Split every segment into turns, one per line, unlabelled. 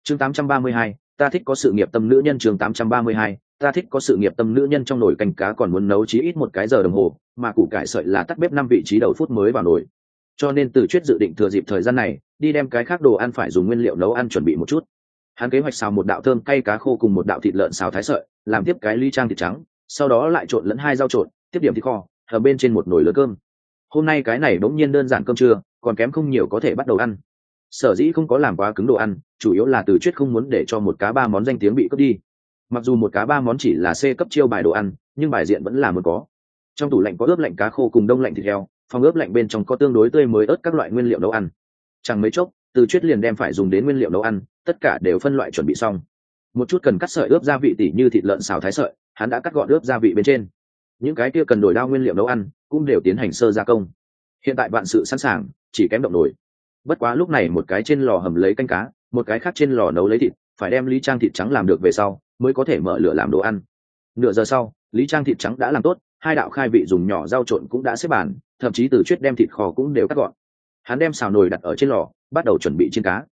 Chương 832, ta thích có sự nghiệp tâm nữ nhân. Chương 832, ta thích có sự nghiệp tâm nữ nhân. Trong nồi canh cá còn muốn nấu chí ít 1 cái giờ đồng hồ, mà củ cải sợi là tắt bếp 5 vị trí đầu phút mới vào nồi. Cho nên Từ Chuyết dự định thừa dịp thời gian này, đi đem cái khác đồ ăn phải dùng nguyên liệu nấu ăn chuẩn bị một chút. Hắn kế hoạch xào một đạo thơm cay cá khô cùng một đạo thịt lợn xào thái sợi, làm tiếp cái ly trang thịt trắng, sau đó lại trộn lẫn 2 rau trộn, tiếp điểm thịt kho, hầm bên trên một nồi lớn cơm. Hôm nay cái này bỗng nhiên đơn giản cơm trưa, còn kém không nhiều có thể bắt đầu ăn. Sở dĩ không có làm quá cứng đồ ăn, chủ yếu là Từ Chuyết không muốn để cho một cá 3 món danh tiếng bị cướp đi. Mặc dù một cá 3 món chỉ là C cấp chiêu bài đồ ăn, nhưng bài diện vẫn là muốn có. Trong tủ lạnh có ướp lạnh cá khô cùng đông lạnh thịt heo, phòng ướp lạnh bên trong có tương đối tươi mới ớt các loại nguyên liệu nấu ăn. Chẳng mấy chốc, Từ Chuyết liền đem phải dùng đến nguyên liệu nấu ăn, tất cả đều phân loại chuẩn bị xong. Một chút cần cắt sợi ướp gia vị tỉ như thịt lợn xào thái sợi, hắn đã cắt gọn ướp gia vị bên trên. Những cái kia cần đổi đao nguyên liệu nấu ăn cũng đều tiến hành sơ gia công. Hiện tại vạn sự sẵn sàng, chỉ kém động nồi. Bất quá lúc này một cái trên lò hầm lấy canh cá, một cái khác trên lò nấu lấy thịt, phải đem lý trang thịt trắng làm được về sau mới có thể mở lửa làm đồ ăn. Nửa giờ sau, lý trang thịt trắng đã làm tốt, 2 đạo khai vị dùng nhỏ rau trộn cũng đã xếp bàn, thậm chí Từ Chuyết đem thịt kho cũng đều cắt gọn. Hắn đem xào nồi đặt ở trên lò, bắt đầu chuẩn bị chiên cá.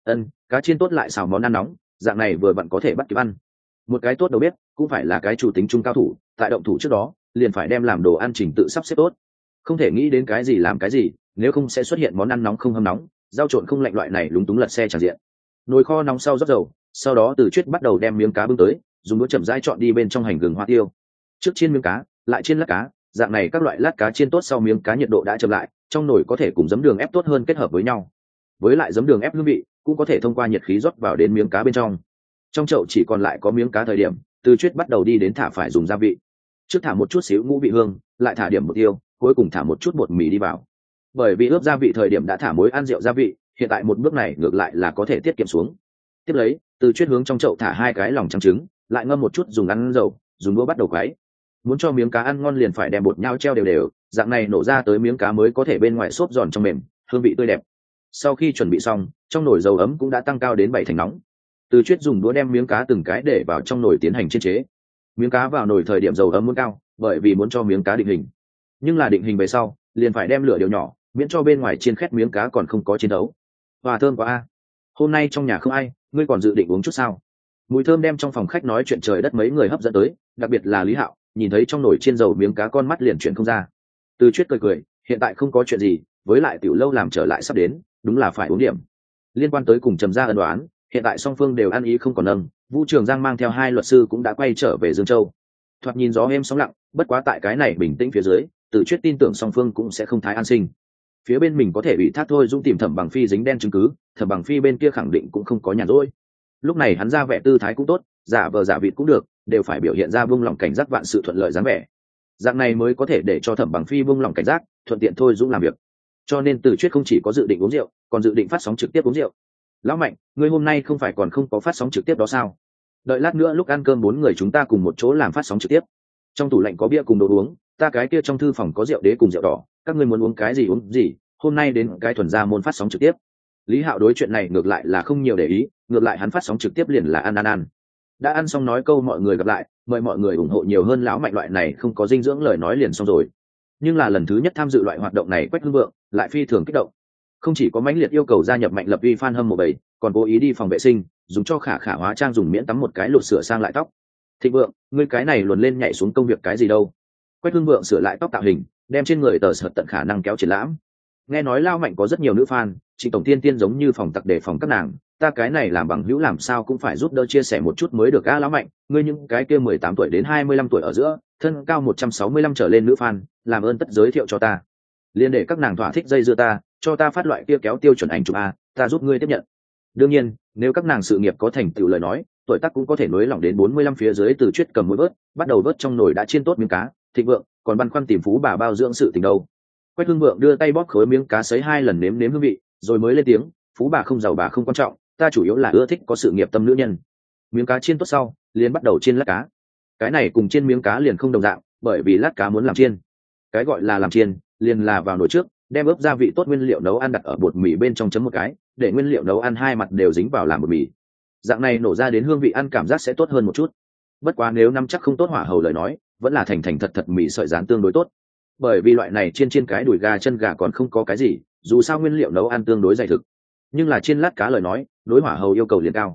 Cá chiên tốt lại xào món ăn nóng, dạng này vừa vặn có thể bắt kịp ăn. Một cái tốt đầu bếp cũng phải là cái chủ tính trung cao thủ, tại động thủ trước đó liền phải đem làm đồ ăn trình tự sắp xếp tốt, không thể nghĩ đến cái gì làm cái gì, nếu không sẽ xuất hiện món ăn nóng không hâm nóng, rau trộn không lạnh loại này lúng túng lật xe tràn diện. Nồi kho nóng sau rót dầu, sau đó Từ Chuyết bắt đầu đem miếng cá bưng tới, dùng đũa chậm rãi chọn đi bên trong hành gừng hoa tiêu. Trước chiên miếng cá, lại chiên lát cá, dạng này các loại lát cá chiên tốt sau miếng cá nhiệt độ đã chậm lại, trong nồi có thể cùng giấm đường ép tốt hơn kết hợp với nhau. Với lại giấm đường ép hương vị cũng có thể thông qua nhiệt khí rót vào đến miếng cá bên trong. Trong chậu chỉ còn lại có miếng cá thời điểm, Từ Chuyết bắt đầu đi đến thả phải dùng gia vị. Trước thả một chút xíu ngũ vị hương, lại thả điểm một tiêu, cuối cùng thả một chút bột mì đi vào. Bởi vì ướp gia vị thời điểm đã thả muối ăn rượu gia vị, hiện tại một bước này ngược lại là có thể tiết kiệm xuống. Tiếp lấy, Từ Chuyết hướng trong chậu thả 2 cái lòng trắng trứng, lại ngâm một chút dùng ăn dầu, dùng đũa bắt đầu quấy. Muốn cho miếng cá ăn ngon liền phải đem bột nhau treo đều đều, dạng này nổ ra tới miếng cá mới có thể bên ngoài xốp giòn trong mềm, hương vị tươi đẹp. Sau khi chuẩn bị xong, trong nồi dầu ấm cũng đã tăng cao đến 7 thành nóng. Từ Chuyết dùng đũa đem miếng cá từng cái để vào trong nồi tiến hành chiên chế. Miếng cá vào nồi thời điểm dầu ấm muốn cao, bởi vì muốn cho miếng cá định hình. Nhưng là định hình về sau, liền phải đem lửa điều nhỏ, miễn cho bên ngoài chiên khét miếng cá còn không có chiến đấu. Và thơm quá a. Hôm nay trong nhà không ai, ngươi còn dự định uống chút sao? Mùi thơm đem trong phòng khách nói chuyện trời đất mấy người hấp dẫn tới, đặc biệt là Lý Hạo, nhìn thấy trong nồi chiên dầu miếng cá con mắt liền chuyển không ra. Từ Chuyết cười cười, hiện tại không có chuyện gì, với lại tiểu lâu làm trở lại sắp đến, đúng là phải uống điểm. Liên quan tới cùng Trầm gia ân đoán, hiện tại song phương đều ăn ý không còn nâng, Vũ Trường Giang mang theo 2 luật sư cũng đã quay trở về Dương Châu. Thoạt nhìn gió êm sóng lặng, bất quá tại cái này bình tĩnh phía dưới, Từ Chuyết tin tưởng song phương cũng sẽ không thái an sinh. Phía bên mình có thể bị thác thôi, Dũng tìm Thẩm Bằng Phi dính đen chứng cứ, Thẩm Bằng Phi bên kia khẳng định cũng không có nhàn rỗi. Lúc này hắn ra vẻ tư thái cũng tốt, giả vờ giả vịt cũng được, đều phải biểu hiện ra buông lỏng cảnh giác vạn sự thuận lợi dáng vẻ. Dạng này mới có thể để cho Thẩm Bằng Phi buông lỏng cảnh giác, thuận tiện thôi Dũng làm việc. Cho nên Từ Chuyết không chỉ có dự định uống rượu, còn dự định phát sóng trực tiếp uống rượu. Lão Mạnh, ngươi hôm nay không phải còn không có phát sóng trực tiếp đó sao? Đợi lát nữa lúc ăn cơm 4 người chúng ta cùng một chỗ làm phát sóng trực tiếp. Trong tủ lạnh có bia cùng đồ uống, ta cái kia trong thư phòng có rượu đế cùng rượu đỏ, các ngươi muốn uống cái gì uống gì, hôm nay đến cái thuần gia môn phát sóng trực tiếp. Lý Hạo đối chuyện này ngược lại là không nhiều để ý, ngược lại hắn phát sóng trực tiếp liền là ăn. Đã ăn xong nói câu mọi người gặp lại, mời mọi người ủng hộ nhiều hơn lão Mạnh loại này không có dinh dưỡng lời nói liền xong rồi. Nhưng là lần thứ nhất tham dự loại hoạt động này Quách Hưng Vượng lại phi thường kích động. Không chỉ có mãnh liệt yêu cầu gia nhập Mạnh Lập Uy fan hâm mộ bầy, còn cố ý đi phòng vệ sinh, dùng cho khả hóa trang dùng miễn tắm một cái lột sửa sang lại tóc. Thịnh Vượng, ngươi cái này luồn lên nhảy xuống công việc cái gì đâu? Quách Hưng Vượng sửa lại tóc tạo hình, đem trên người tờ sợt tận khả năng kéo triển lãm. Nghe nói Lao Mạnh có rất nhiều nữ fan, Trịnh tổng tiên giống như phòng tặc để phòng các nàng, ta cái này làm bằng hữu làm sao cũng phải giúp đỡ chia sẻ một chút mới được a. Lão Mạnh, ngươi những cái kia 18 tuổi đến 25 tuổi ở giữa, thân cao 165 trở lên nữ fan, làm ơn tất giới thiệu cho ta. Liên để các nàng thỏa thích dây dưa ta, cho ta phát loại kia kéo tiêu chuẩn ảnh chụp a, ta giúp ngươi tiếp nhận. Đương nhiên, nếu các nàng sự nghiệp có thành tựu lời nói, tuổi tác cũng có thể nối lỏng đến 45 phía dưới. Từ Chuyết cầm mũi vớt, bắt đầu vớt trong nồi đã chiên tốt miếng cá. Thịnh Vượng còn băn khoăn tìm Phú bà bao dưỡng sự tình đâu. Quách Hưng Vượng đưa tay bóp khối miếng cá sấy 2 lần nếm hương vị, rồi mới lên tiếng, Phú bà không giàu bà không quan trọng, ta chủ yếu là ưa thích có sự nghiệp tâm nữ nhân. Miếng cá chiên tốt sau, liền bắt đầu chiên lát cá. Cái này cùng chiên miếng cá liền không đồng dạng, bởi vì lát cá muốn làm chiên. Cái gọi là làm chiên, liền là vào nồi trước, đem ướp gia vị tốt nguyên liệu nấu ăn đặt ở bột mì bên trong chấm một cái, để nguyên liệu nấu ăn 2 mặt đều dính vào làm bột mì. Dạng này nổ ra đến hương vị ăn cảm giác sẽ tốt hơn một chút. Bất quá nếu nắm chắc không tốt hỏa hầu lời nói, vẫn là thành thật mì sợi rán tương đối tốt. Bởi vì loại này chiên cái đùi gà chân gà còn không có cái gì, dù sao nguyên liệu nấu ăn tương đối dày thực. Nhưng là chiên lát cá lời nói, đối hỏa hầu yêu cầu liền cao,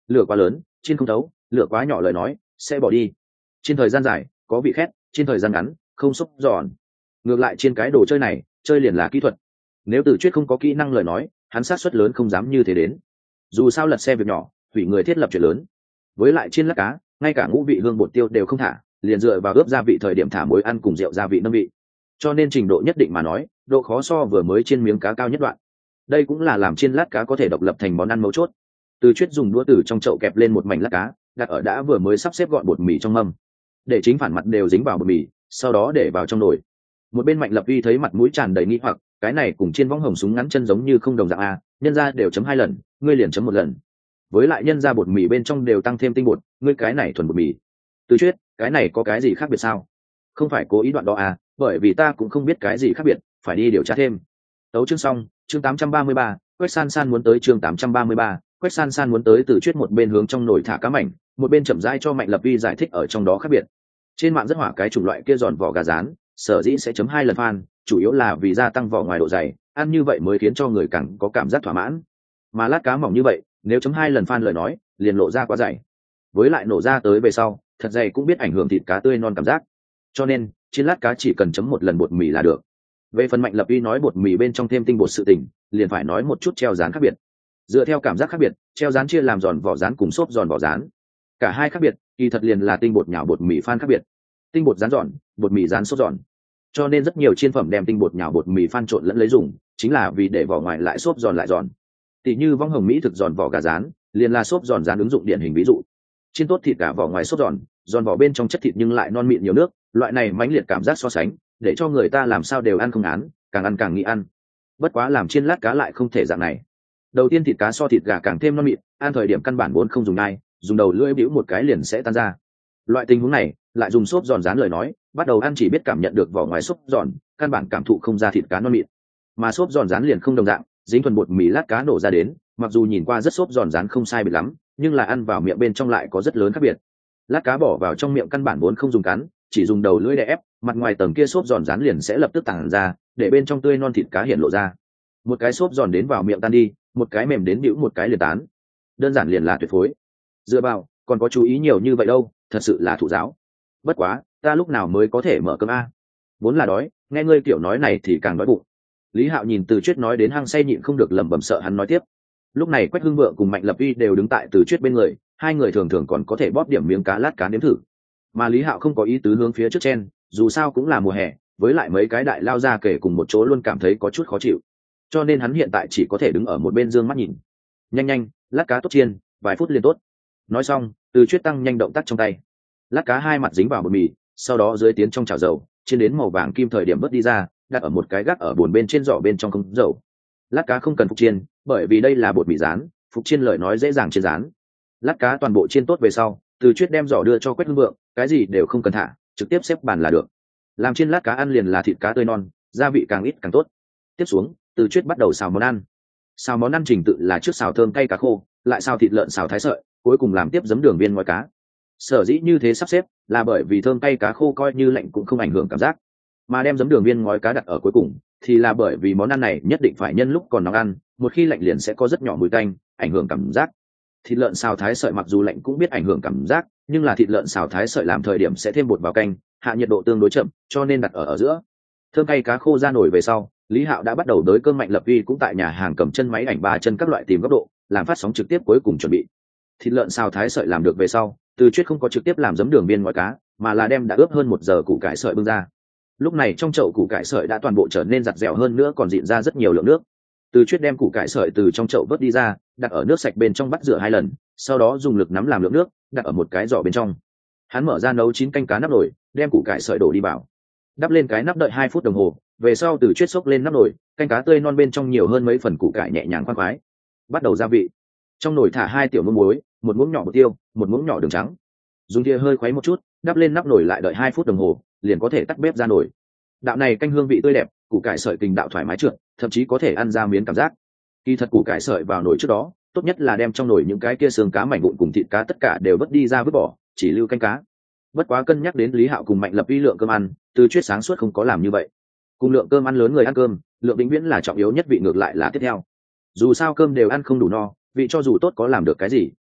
lửa quá lớn chiên không thấu, lửa quá nhỏ lời nói sẽ bỏ đi. Trên thời gian dài có vị khét, trên thời gian ngắn không xúc giòn. Ngược lại trên cái đồ chơi này chơi liền là kỹ thuật, nếu Từ Chuyết không có kỹ năng lời nói hắn sát suất lớn không dám như thế đến. Dù sao lật xe việc nhỏ hủy người thiết lập chuyện lớn. Với lại chiên lát cá ngay cả ngũ vị hương bột tiêu đều không thả, liền dựa vào ướp gia vị thời điểm thả muối ăn cùng rượu gia vị nâng vị, cho nên trình độ nhất định mà nói độ khó so vừa mới chiên miếng cá cao nhất đoạn. Đây cũng là làm chiên lát cá có thể độc lập thành món ăn mấu chốt. Từ Chuyết dùng đũa từ trong chậu kẹp lên một mảnh lát cá đặt ở đã vừa mới sắp xếp gọn bột mì trong mâm, để chính phản mặt đều dính vào bột mì, sau đó để vào trong nồi. Một bên Mạnh Lập Uy thấy mặt mũi tràn đầy nghi hoặc, cái này cùng chiên võng hồng súng ngắn chân giống như không đồng dạng a, nhân ra đều chấm 2 lần, ngươi liền chấm 1 lần. Với lại nhân ra bột mì bên trong đều tăng thêm tinh bột, ngươi cái này thuần bột mì. Từ Chuyết, cái này có cái gì khác biệt sao? Không phải cố ý đoạn đó à, bởi vì ta cũng không biết cái gì khác biệt, phải đi điều tra thêm. Tấu chương xong, chương 833, Quách San San muốn tới chương 833, Quách San San muốn tới. Từ Chuyết một bên hướng trong nồi thả cá mảnh, một bên chậm rãi cho Mạnh Lập Uy giải thích ở trong đó khác biệt. Trên mạng rất hỏa cái chủng loại kia giòn vỏ gà rán, sở dĩ sẽ chấm 2 lần phan, chủ yếu là vì gia tăng vỏ ngoài độ dày, ăn như vậy mới khiến cho người càng có cảm giác thỏa mãn. Mà lát cá mỏng như vậy, nếu chấm 2 lần phan lời nói, liền lộ ra quá dày. Với lại nổ ra tới về sau, thật dày cũng biết ảnh hưởng thịt cá tươi non cảm giác. Cho nên, trên lát cá chỉ cần chấm 1 lần bột mì là được. Về phần Mạnh Lập Uy nói bột mì bên trong thêm tinh bột sự tình, liền phải nói một chút treo rán khác biệt. Dựa theo cảm giác khác biệt, treo rán chia làm giòn vỏ rán cùng xốp giòn vỏ rán. Cả hai khác biệt, kỳ thật liền là tinh bột nhào bột mì phan khác biệt. Tinh bột rán giòn, bột mì rán xốp giòn. Cho nên rất nhiều chiên phẩm đem tinh bột nhào bột mì phan trộn lẫn lấy dùng, chính là vì để vỏ ngoài lại xốp giòn lại giòn. Tỷ như vong hồng mỹ thực giòn vỏ gà rán, liền là xốp giòn rán ứng dụng điển hình ví dụ. Chiên tốt thịt cả vỏ ngoài xốp giòn, giòn vỏ bên trong chất thịt nhưng lại non mịn nhiều nước, loại này mãnh liệt cảm giác so sánh, để cho người ta làm sao đều ăn không án, càng ăn càng nghĩ ăn. Bất quá làm chiên lát cá lại không thể dạng này. Đầu tiên thịt cá so thịt gà càng thêm non mịn, ăn thời điểm căn bản vốn không dùng nai, dùng đầu lưỡi bĩu một cái liền sẽ tan ra. Loại tình huống này lại dùng xốp giòn rán lời nói, bắt đầu ăn chỉ biết cảm nhận được vỏ ngoài xốp giòn, căn bản cảm thụ không ra thịt cá non mịn. Mà xốp giòn rán liền không đồng dạng, dính thuần bột mì lát cá nổ ra đến, mặc dù nhìn qua rất xốp giòn rán không sai biệt lắm, nhưng là ăn vào miệng bên trong lại có rất lớn khác biệt. Lát cá bỏ vào trong miệng căn bản vốn không dùng cắn, chỉ dùng đầu lưỡi đè ép, mặt ngoài tầng kia xốp giòn rán liền sẽ lập tức tản ra, để bên trong tươi non thịt cá hiện lộ ra. Một cái xốp giòn đến vào miệng tan đi, một cái mềm đến bĩu một cái liền tán. Đơn giản liền là tuyệt phối. Dựa vào, còn có chú ý nhiều như vậy đâu, thật sự là thụ giáo. Bất quá, ta lúc nào mới có thể mở cơm a? Vốn là đói, nghe ngươi kiểu nói này thì càng đói bụng. Lý Hạo nhìn Từ Chuyết nói đến hăng say nhịn không được lẩm bẩm sợ hắn nói tiếp. Lúc này Quách Hưng Vượng cùng Mạnh Lập Uy đều đứng tại Từ Chuyết bên người, hai người thường thường còn có thể bóp điểm miếng cá lát cá nếm thử. Mà Lý Hạo không có ý tứ hướng phía trước chen, dù sao cũng là mùa hè, với lại mấy cái đại lao ra kể cùng một chỗ luôn cảm thấy có chút khó chịu. Cho nên hắn hiện tại chỉ có thể đứng ở một bên dương mắt nhìn. Nhanh nhanh, lát cá tốt chiên, vài phút liền tốt. Nói xong, Từ Chuyết tăng nhanh động tác trong tay. Lát cá hai mặt dính vào bột mì, sau đó dưới tiến trong chảo dầu, chiên đến màu vàng kim thời điểm vớt đi ra, đặt ở một cái gác ở bồn bên trên giỏ bên trong không dầu. Lát cá không cần phục chiên, bởi vì đây là bột mì rán, phục chiên lời nói dễ dàng chiên rán. Lát cá toàn bộ chiên tốt về sau, Từ Chuyết đem giỏ đưa cho Quách Hưng Vượng, cái gì đều không cần thả, trực tiếp xếp bàn là được. Làm chiên lát cá ăn liền là thịt cá tươi non, gia vị càng ít càng tốt. Tiếp xuống, Từ Chuyết bắt đầu xào món ăn. Xào món ăn trình tự là trước xào thơm cay cá khô, lại xào thịt lợn xào thái sợi, cuối cùng làm tiếp giấm đường viên ngói cá. Sở dĩ như thế sắp xếp là bởi vì thơm cay cá khô coi như lạnh cũng không ảnh hưởng cảm giác, mà đem giấm đường viên ngói cá đặt ở cuối cùng thì là bởi vì món ăn này nhất định phải nhân lúc còn nóng ăn, một khi lạnh liền sẽ có rất nhỏ mùi tanh, ảnh hưởng cảm giác. Thịt lợn xào thái sợi mặc dù lạnh cũng biết ảnh hưởng cảm giác, nhưng là thịt lợn xào thái sợi làm thời điểm sẽ thêm bột vào canh, hạ nhiệt độ tương đối chậm, cho nên đặt ở giữa. Thơm cay cá khô ra nổi về sau, Lý Hạo đã bắt đầu đới cơm. Mạnh Lập Uy cũng tại nhà hàng cầm chân máy ảnh 3 chân các loại tìm góc độ, làm phát sóng trực tiếp cuối cùng chuẩn bị. Thịt lợn xào thái sợi làm được về sau, Từ Chuyết không có trực tiếp làm giấm đường viên ngói cá, mà là đem đã ướp hơn 1 giờ củ cải sợi bưng ra. Lúc này trong chậu củ cải sợi đã toàn bộ trở nên giặt dẻo hơn nữa, còn dịn ra rất nhiều lượng nước. Từ Chuyết đem củ cải sợi từ trong chậu vớt đi ra, đặt ở nước sạch bên trong bắt rửa 2 lần, sau đó dùng lực nắm làm lượng nước, đặt ở một cái giỏ bên trong. Hắn mở ra nấu chín canh cá nắp nồi, đem củ cải sợi đổ đi vào, đắp lên cái nắp đợi 2 phút đồng hồ. Về sau Từ Chuyết xốc lên nắp nồi, canh cá tươi non bên trong nhiều hơn mấy phần củ cải nhẹ nhàng khoan khoái. Bắt đầu gia vị. Trong nồi thả 2 tiểu muỗng muối, 1 muỗng nhỏ bột tiêu, 1 muỗng nhỏ đường trắng. Dùng thìa hơi khuấy một chút, đắp lên nắp nồi lại đợi 2 phút đồng hồ, liền có thể tắt bếp ra nồi. Đạo này canh hương vị tươi đẹp, củ cải sợi kình đạo thoải mái trượt, thậm chí có thể ăn ra miếng cảm giác. Kỳ thật củ cải sợi vào nồi trước đó, tốt nhất là đem trong nồi những cái kia xương cá mảnh vụn cùng thịt cá tất cả đều vớt đi ra vứt bỏ, chỉ lưu canh cá. Bất quá cân nhắc đến Lý Hạo cùng Mạnh Lập Uy lượng cơm ăn, Từ Chuyết sáng suốt không có làm như vậy. Cùng lượng cơm ăn lớn người ăn cơm, lượng vĩnh viễn là trọng yếu nhất, vị ngược lại là tiếp theo. Dù sao cơm đều ăn không đủ no, vị cho dù tốt có làm được cái gì.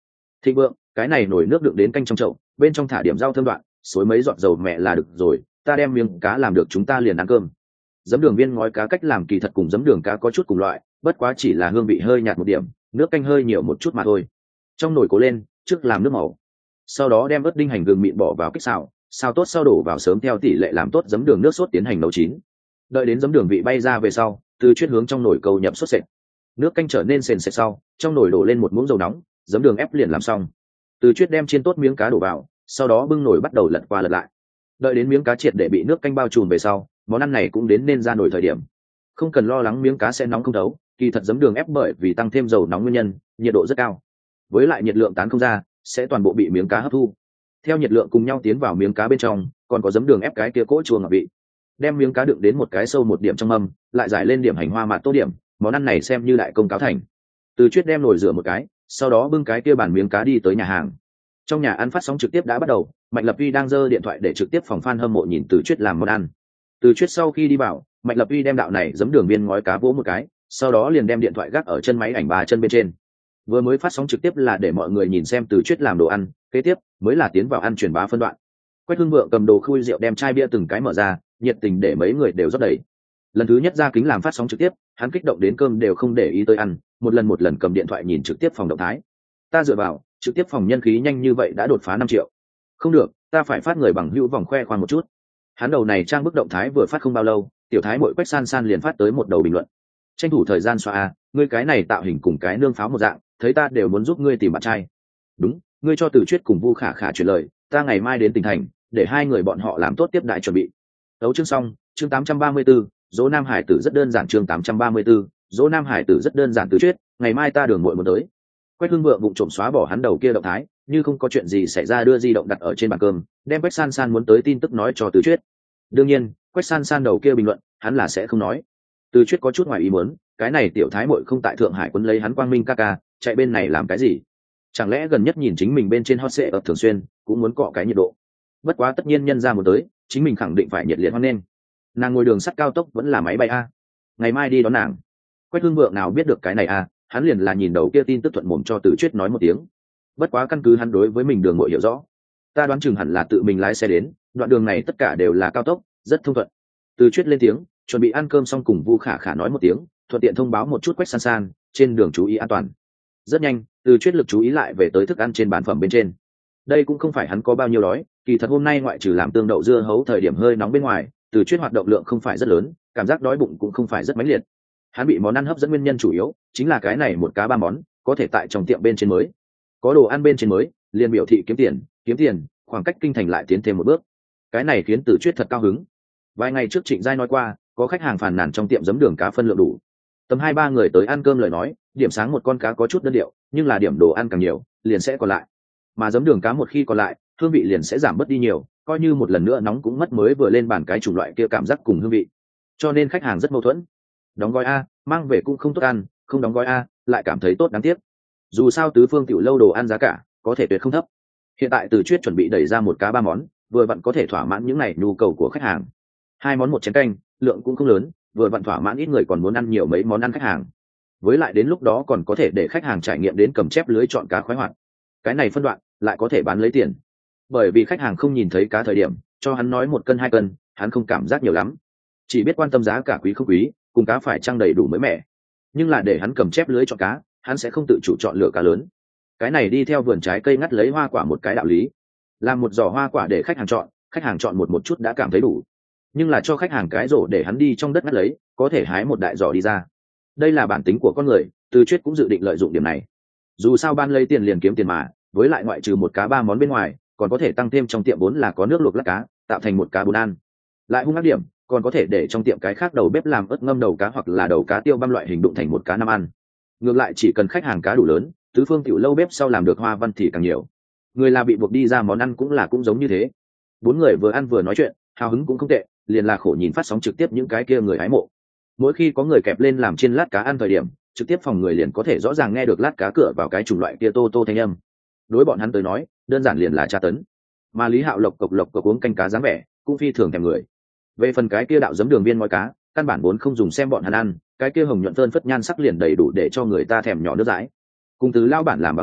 Thịnh vượng, cái này nồi nước đựng đến canh trong chậu, bên trong thả điểm rau thơm đoạn, xối mấy giọt dầu mẹ là được rồi, ta đem miếng cá làm được chúng ta liền ăn cơm. Giấm đường viên ngói cá cách làm kỳ thật cùng giấm đường cá có chút cùng loại, bất quá chỉ là hương vị hơi nhạt một điểm, nước canh hơi nhiều một chút mà thôi. Trong nồi cố lên, trước làm nước màu, sau đó đem ớt đinh hành gừng mịn bỏ vào kích xào, xào tốt sau đổ vào sớm theo tỷ lệ làm tốt giấm đường nước sốt tiến hành nấu chín. Đợi đến giấm đường vị bay ra về sau, Từ Chuyết hướng trong nồi câu nhập sốt sệt. Nước canh trở nên sền sệt sau, trong nồi đổ lên một muỗng dầu nóng, giấm đường ép liền làm xong. Từ Chuyết đem chiên tốt miếng cá đổ vào, sau đó bưng nồi bắt đầu lật qua lật lại. Đợi đến miếng cá triệt để bị nước canh bao trùm về sau, món ăn này cũng đến nên ra nồi thời điểm. Không cần lo lắng miếng cá sẽ nóng không thấu, kỳ thật giấm đường ép bởi vì tăng thêm dầu nóng nguyên nhân, nhiệt độ rất cao. Với lại nhiệt lượng tán không ra, sẽ toàn bộ bị miếng cá hấp thu. Theo nhiệt lượng cùng nhau tiến vào miếng cá bên trong, còn có giấm đường ép cái kia cỗ chua ngọt vị. Đem miếng cá đựng đến một cái sâu một điểm trong mâm, lại giải lên điểm hành hoa mạt tô điểm, món ăn này xem như đại công cáo thành. Từ Chuyết đem nồi rửa một cái, sau đó bưng cái kia bàn miếng cá đi tới nhà hàng. Trong nhà ăn phát sóng trực tiếp đã bắt đầu, Mạnh Lập Uy đang giơ điện thoại để trực tiếp phòng fan hâm mộ nhìn Từ Chuyết làm món ăn. Từ Chuyết sau khi đi vào, Mạnh Lập Uy đem đạo này giấm đường viên ngói cá vỗ một cái, sau đó liền đem điện thoại gác ở chân máy ảnh bà chân bên trên. Vừa mới phát sóng trực tiếp là để mọi người nhìn xem Từ Chuyết làm đồ ăn, kế tiếp mới là tiến vào ăn truyền bá phân đoạn. Quách Hưng Vượng cầm đồ khui rượu đem chai bia từng cái mở ra, nhiệt tình để mấy người đều rót đầy. Lần thứ nhất ra kính làm phát sóng trực tiếp, hắn kích động đến cơm đều không để ý tới ăn, một lần cầm điện thoại nhìn trực tiếp phòng động thái. Ta dựa vào, trực tiếp phòng nhân khí nhanh như vậy đã đột phá 5 triệu. Không được, ta phải phát người bằng hữu vòng khoe khoang một chút. Hắn đầu này trang bức động thái vừa phát không bao lâu, tiểu thái muội Quách San San liền phát tới một đầu bình luận. Tranh thủ thời gian xoa a, ngươi cái này tạo hình cùng cái nương pháo một dạng, thấy ta đều muốn giúp ngươi tìm bạn trai. Đúng, ngươi cho Từ Chuyết cùng Vu Khả Khả chuyển lời, ta ngày mai đến tỉnh thành, để hai người bọn họ làm tốt tiếp đại chuẩn bị. Tấu chương xong, chương 834, dỗ Nam Hải tử rất đơn giản chương 834, dỗ Nam Hải tử rất đơn giản. Từ Chuyết, ngày mai ta đường muội muốn tới. Quách Hưng Vượng bụng trộm xóa bỏ hắn đầu kia động thái, như không có chuyện gì xảy ra đưa di động đặt ở trên bàn cơm, đem Quách San San muốn tới tin tức nói cho Từ Chuyết. Đương nhiên, Quách San San đầu kia bình luận, hắn là sẽ không nói. Từ Chuyết có chút ngoài ý muốn, cái này tiểu thái muội không tại Thượng Hải quấn lấy hắn Quang Minh ca ca, chạy bên này làm cái gì? Chẳng lẽ gần nhất nhìn chính mình bên trên hot search ở thường xuyên, cũng muốn cọ cái nhiệt độ. Bất quá tất nhiên nhân ra muốn tới, chính mình khẳng định phải nhiệt liệt hoan nghênh. Nàng ngồi đường sắt cao tốc vẫn là máy bay a, ngày mai đi đón nàng. Quách Hưng Vượng nào biết được cái này a, hắn liền là nhìn đầu kia tin tức thuận mồm cho Từ Chuyết nói một tiếng. Bất quá căn cứ hắn đối với mình đường muội hiểu rõ, ta đoán chừng hẳn là tự mình lái xe đến, đoạn đường này tất cả đều là cao tốc, rất thông thuận. Từ Chuyết lên tiếng, chuẩn bị ăn cơm xong cùng Vu Khả Khả nói một tiếng, thuận tiện thông báo một chút Quách San San, trên đường chú ý an toàn. Rất nhanh, Từ Chuyết lực chú ý lại về tới thức ăn trên bàn phẩm bên trên. Đây cũng không phải hắn có bao nhiêu đói, kỳ thật hôm nay ngoại trừ làm tương đậu dưa hấu thời điểm hơi nóng bên ngoài, Từ Chuyết hoạt động lượng không phải rất lớn, cảm giác đói bụng cũng không phải rất mãnh liệt. Hắn bị món ăn hấp dẫn nguyên nhân chủ yếu chính là cái này một cá ba món, có thể tại trong tiệm bên trên mới, có đồ ăn bên trên mới, liền biểu thị kiếm tiền, khoảng cách kinh thành lại tiến thêm một bước. Cái này khiến Từ Chuyết thật cao hứng. Vài ngày trước Trịnh Giai nói qua, có khách hàng phàn nàn trong tiệm giấm đường cá phân lượng đủ. Tầm 2-3 người tới ăn cơm lời nói, điểm sáng một con cá có chút đơn điệu, nhưng là điểm đồ ăn càng nhiều, liền sẽ còn lại. Mà giấm đường cá một khi còn lại, hương vị liền sẽ giảm bớt đi nhiều, coi như một lần nữa nóng cũng mất mới vừa lên bàn cái chủng loại kia cảm giác cùng hương vị. Cho nên khách hàng rất mâu thuẫn. Đóng gói a, mang về cũng không tốt ăn, không đóng gói a, lại cảm thấy tốt đáng tiếc. Dù sao tứ phương tiểu lâu đồ ăn giá cả có thể tuyệt không thấp. Hiện tại Từ Chuyết chuẩn bị đẩy ra một cá ba món, vừa vặn có thể thỏa mãn những này nhu cầu của khách hàng. 2 món 1 chén canh, lượng cũng không lớn, vừa vặn thỏa mãn ít người còn muốn ăn nhiều mấy món ăn khách hàng. Với lại đến lúc đó còn có thể để khách hàng trải nghiệm đến cầm chép lưới chọn cá khoái hoạt. Cái này phân đoạn lại có thể bán lấy tiền. Bởi vì khách hàng không nhìn thấy cá thời điểm, cho hắn nói 1 cân 2 cân, hắn không cảm giác nhiều lắm, chỉ biết quan tâm giá cả quý không quý, cùng cá phải trang đầy đủ mới mẻ. Nhưng là để hắn cầm chép lưới chọn cá, hắn sẽ không tự chủ chọn lựa cá lớn. Cái này đi theo vườn trái cây ngắt lấy hoa quả một cái đạo lý. Làm một giỏ hoa quả để khách hàng chọn một chút đã cảm thấy đủ. Nhưng là cho khách hàng cái rổ để hắn đi trong đất ngắt lấy, có thể hái một đại giỏ đi ra. Đây là bản tính của con người, Từ Chuyết cũng dự định lợi dụng điểm này. Dù sao ban lấy tiền liền kiếm tiền mà, với lại ngoại trừ 1 cá 3 món bên ngoài, còn có thể tăng thêm trong tiệm vốn là có nước luộc lát cá, tạo thành 1 cá 4 ăn. Lại hung ác điểm, còn có thể để trong tiệm cái khác đầu bếp làm ớt ngâm đầu cá hoặc là đầu cá tiêu băm loại hình đụng thành 1 cá 5 ăn. Ngược lại chỉ cần khách hàng cá đủ lớn, tứ phương tiểu lâu bếp sau làm được hoa văn thì càng nhiều. Người là bị buộc đi ra món ăn cũng giống như thế. 4 người vừa ăn vừa nói chuyện, hào hứng cũng không tệ, liền là khổ nhìn phát sóng trực tiếp những cái kia người hái mộ. Mỗi khi có người kẹp lên làm chiên lát cá ăn thời điểm, trực tiếp phòng người liền có thể rõ ràng nghe được lát cá cửa vào cái chủng loại kia tô tô thanh âm. Đối bọn hắn tới nói, đơn giản liền là tra tấn. Mà Lý Hạo lộc cộc uống canh cá dáng vẻ, cũng phi thường thèm người. Về phần cái kia đạo giấm đường viên ngói cá, căn bản vốn không dùng xem bọn hắn ăn, cái kia hồng nhuận thơn phất nhan sắc liền đầy đủ để cho người ta thèm nhỏ nước dãi. Cùng từ lao bản làm bằng hữu,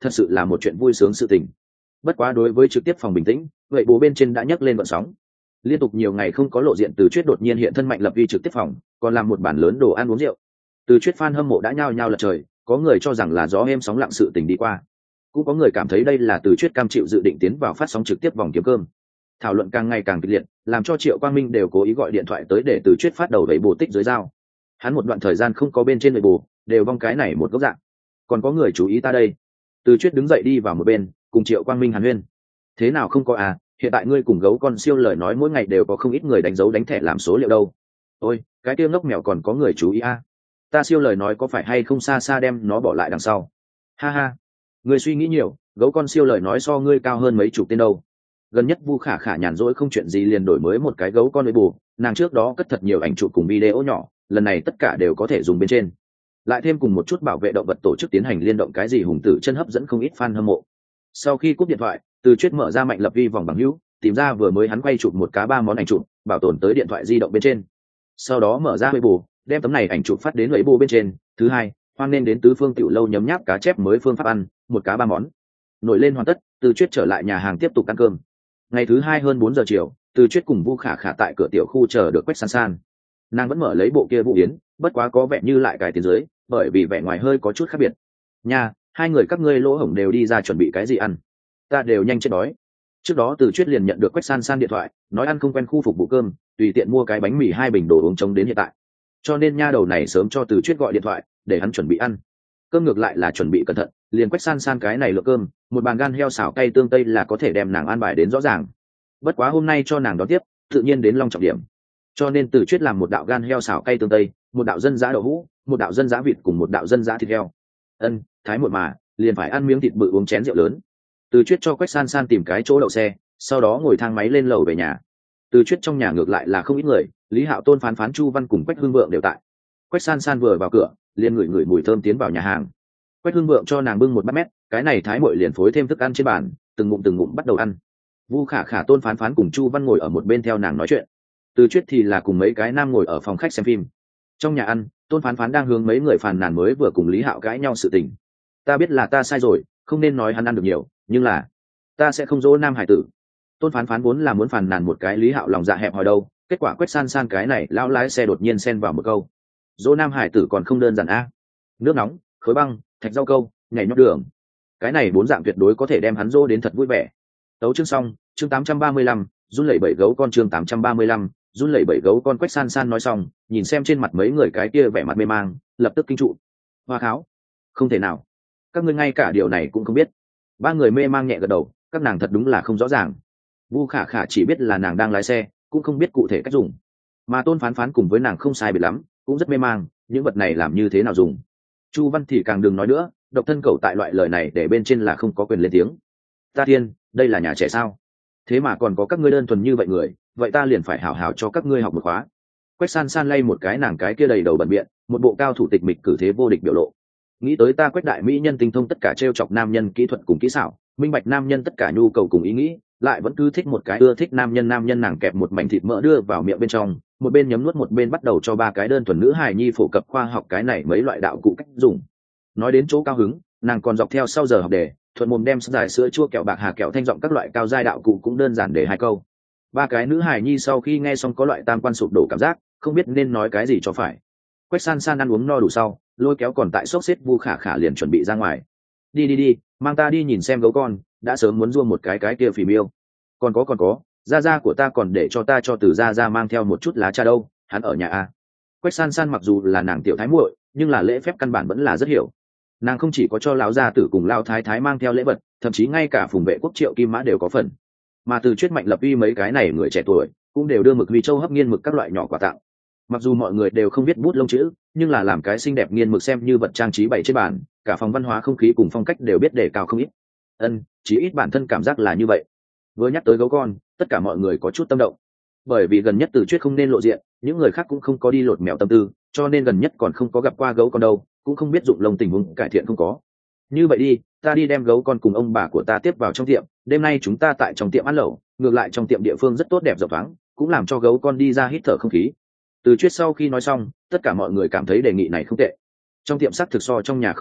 thật sự là một chuyện vui sướng sự tình. Bất quá đối với trực tiếp phòng bình tĩnh, vậy bố bên trên đã nhấc lên vận sóng. Liên tục nhiều ngày không có lộ diện Từ Chuyết đột nhiên hiện thân mạnh lập vi trực tiếp phòng, còn làm một bản lớn đồ ăn uống rượu. Từ Chuyết fan hâm mộ đã nhao nhao lật trời, có người cho rằng là gió êm sóng lặng sự tình đi qua, cũng có người cảm thấy đây là Từ Chuyết cam chịu dự định tiến vào phát sóng trực tiếp vòng kiếm cơm. Thảo luận càng ngày càng kịch liệt, làm cho Triệu Quang Minh đều cố ý gọi điện thoại tới để Từ Chuyết phát đầu vậy bổ tích dưới dao. Hắn một đoạn thời gian không có bên trên vậy bổ, đều vong cái này một góc dạng. Còn có người chú ý ta đây. Từ Chuyết đứng dậy đi vào một bên, cùng Triệu Quang Minh hàn huyên. Thế nào không có à, hiện tại ngươi cùng gấu con siêu lời nói mỗi ngày đều có không ít người đánh dấu đánh thẻ làm số liệu đâu. Ôi, cái kia ngốc mèo còn có người chú ý à. Ta siêu lời nói có phải hay không xa xa đem nó bỏ lại đằng sau. Ha ha, ngươi suy nghĩ nhiều, gấu con siêu lời nói so ngươi cao hơn mấy chục tên đâu. Gần nhất Vu Khả Khả nhàn rỗi không chuyện gì liền đổi mới một cái gấu con với bù, nàng trước đó cất thật nhiều ảnh chụp cùng video nhỏ, lần này tất cả đều có thể dùng bên trên. Lại thêm cùng một chút bảo vệ động vật tổ chức tiến hành liên động cái gì hùng tử chân hấp dẫn không ít fan hâm mộ. Sau khi cúp điện thoại, Từ Chuyết mở ra mạnh lập vi vòng bằng hữu, tìm ra vừa mới hắn quay chụp một cá 3 món ảnh chụp, bảo tồn tới điện thoại di động bên trên. Sau đó mở ra Weibo, đem tấm này ảnh chụp phát đến Weibo bên trên. Thứ hai, hoan nên đến tứ phương tiểu lâu nhấm nháp cá chép mới phương pháp ăn, một cá 3 món. Nổi lên hoàn tất, Từ Chuyết trở lại nhà hàng tiếp tục ăn cơm. Ngày thứ hai hơn 4 giờ chiều, Từ Chuyết cùng Vu Khả Khả tại cửa tiểu khu chờ được Quách San San. Nàng vẫn mở lấy bộ kia Vũ Yến, bất quá có vẻ như lại cài tiền dưới, bởi vì vẻ ngoài hơi có chút khác biệt. Nha, hai người các ngươi lỗ hổng đều đi ra chuẩn bị cái gì ăn? Ta đều nhanh chết đói. Trước đó Từ Chuyết liền nhận được Quách San San điện thoại, nói ăn không quen khu phục vụ cơm, tùy tiện mua cái bánh mì 2 bình đồ uống chống đến hiện tại. Cho nên nha đầu này sớm cho Từ Chuyết gọi điện thoại, để hắn chuẩn bị ăn. Cơm ngược lại là chuẩn bị cẩn thận, liền Quách San San cái này lượng cơm, một bàn gan heo xào cay tương tây là có thể đem nàng ăn bài đến rõ ràng. Bất quá hôm nay cho nàng đón tiếp, tự nhiên đến long trọng điểm. Cho nên Từ Chuyết làm một đạo gan heo xào cay tương tây, một đạo dân dã đậu hũ, một đạo dân dã vịt cùng một đạo dân dã thịt heo. Thái một mà, liền phải ăn miếng thịt bự uống chén rượu lớn. Từ Chuyết cho Quách San San tìm cái chỗ đậu xe, sau đó ngồi thang máy lên lầu về nhà. Từ Chuyết trong nhà ngược lại là không ít người, Lý Hạo, Tôn Phán Phán, Chu Văn cùng Quách Hưng Vượng đều tại. Quách San San vừa vào cửa, liền ngửi mùi thơm tiến vào nhà hàng. Quách Hưng Vượng cho nàng bưng một bát mét, cái này thái muội liền phối thêm thức ăn trên bàn, từng ngụm bắt đầu ăn. Vu Khả Khả, Tôn Phán Phán cùng Chu Văn ngồi ở một bên theo nàng nói chuyện. Từ Chuyết thì là cùng mấy cái nam ngồi ở phòng khách xem phim. Trong nhà ăn, Tôn Phán Phán đang hướng mấy người phàn nàn mới vừa cùng Lý Hạo cãi nhau sự tình. Ta biết là ta sai rồi, không nên nói hắn ăn được nhiều, nhưng là ta sẽ không dỗ nam hải tử. Tôn Phán Phán vốn là muốn phàn nàn một cái Lý Hạo lòng dạ hẹp hòi đâu, kết quả Quách San San cái này lão lái xe đột nhiên xen vào một câu. Dỗ nam hải tử còn không đơn giản a. Nước nóng, khối băng, thạch rau câu, nhảy nhót đường. Cái này 4 dạng tuyệt đối có thể đem hắn dỗ đến thật vui vẻ. Tấu chương xong, chương 835, run lẩy bẩy gấu con chương 835, run lẩy bẩy gấu con. Quách San San nói xong, nhìn xem trên mặt mấy người cái kia vẻ mặt mê mang, lập tức kinh trụ. Hoa kháo, không thể nào, các ngươi ngay cả điều này cũng không biết. Ba người mê mang nhẹ gật đầu, các nàng thật đúng là không rõ ràng. Vu Khả Khả chỉ biết là nàng đang lái xe, cũng không biết cụ thể cách dùng. Mà Tôn Phán Phán cùng với nàng không sai biệt lắm, cũng rất mê mang, những vật này làm như thế nào dùng. Chu Văn thì càng đừng nói nữa, độc thân cậu tại loại lời này để bên trên là không có quyền lên tiếng. Ta thiên, đây là nhà trẻ sao? Thế mà còn có các ngươi đơn thuần như vậy người, vậy ta liền phải hảo hảo cho các ngươi học một khóa. Quách San San lay một cái nàng cái kia đầy đầu bẩn biện, một bộ cao thủ tịch mịch cử thế vô địch biểu lộ. Nghĩ tới ta Quách đại mỹ nhân tinh thông tất cả trêu chọc nam nhân kỹ thuật cùng kỹ xảo, minh bạch nam nhân tất cả nhu cầu cùng ý nghĩ, lại vẫn cứ thích một cái ưa thích nam nhân nàng kẹp một mảnh thịt mỡ đưa vào miệng bên trong, một bên nhấm nuốt một bên bắt đầu cho ba cái đơn thuần nữ hài nhi phổ cập khoa học cái này mấy loại đạo cụ cách dùng. Nói đến chỗ cao hứng, nàng còn dọc theo sau giờ học đề, thuận mồm đem giải sữa chua kẹo bạc hà kẹo thanh giọng các loại cao giai đạo cụ cũng đơn giản để 2 câu. Ba cái nữ hài nhi sau khi nghe xong có loại tam quan sụp đổ cảm giác, không biết nên nói cái gì cho phải. Quách San San ăn uống no đủ sau, lôi kéo còn tại xốc xếp Vu Khả Khả liền chuẩn bị ra ngoài. Đi, mang ta đi nhìn xem gấu con, đã sớm muốn mua một cái kia phì miêu. Còn có, gia của ta còn để cho ta cho Từ gia mang theo một chút lá trà đâu, hắn ở nhà a. Quách San San mặc dù là nàng tiểu thái muội, nhưng là lễ phép căn bản vẫn là rất hiểu. Nàng không chỉ có cho lão gia tử cùng lão thái thái mang theo lễ vật, thậm chí ngay cả phùng vệ quốc Triệu Kim Mã đều có phần. Mà Từ Chuyết mạnh lập uy mấy cái này người trẻ tuổi cũng đều đưa mực huy châu hấp nghiên mực các loại nhỏ quà tặng. Mặc dù mọi người đều không biết bút lông chữ, nhưng là làm cái xinh đẹp nghiên mực xem như vật trang trí bày trên bàn, cả phòng văn hóa không khí cùng phong cách đều biết đề cao không ít. Chí ít bản thân cảm giác là như vậy. Vừa nhắc tới gấu con, tất cả mọi người có chút tâm động. Bởi vì gần nhất Từ Chuyết không nên lộ diện, những người khác cũng không có đi lột mèo tâm tư, cho nên gần nhất còn không có gặp qua gấu con đâu, cũng không biết dụng lông tình huống cải thiện không có. Như vậy đi, ta đi đem gấu con cùng ông bà của ta tiếp vào trong tiệm, đêm nay chúng ta tại trong tiệm ăn lẩu, ngược lại trong tiệm địa phương rất tốt đẹp rộng thoáng, cũng làm cho gấu con đi ra hít thở không khí. Từ Chuyết sau khi nói xong, tất cả mọi người cảm thấy đề nghị này không tệ. Trong tiệm sắc thực so trong nhà không gian đại,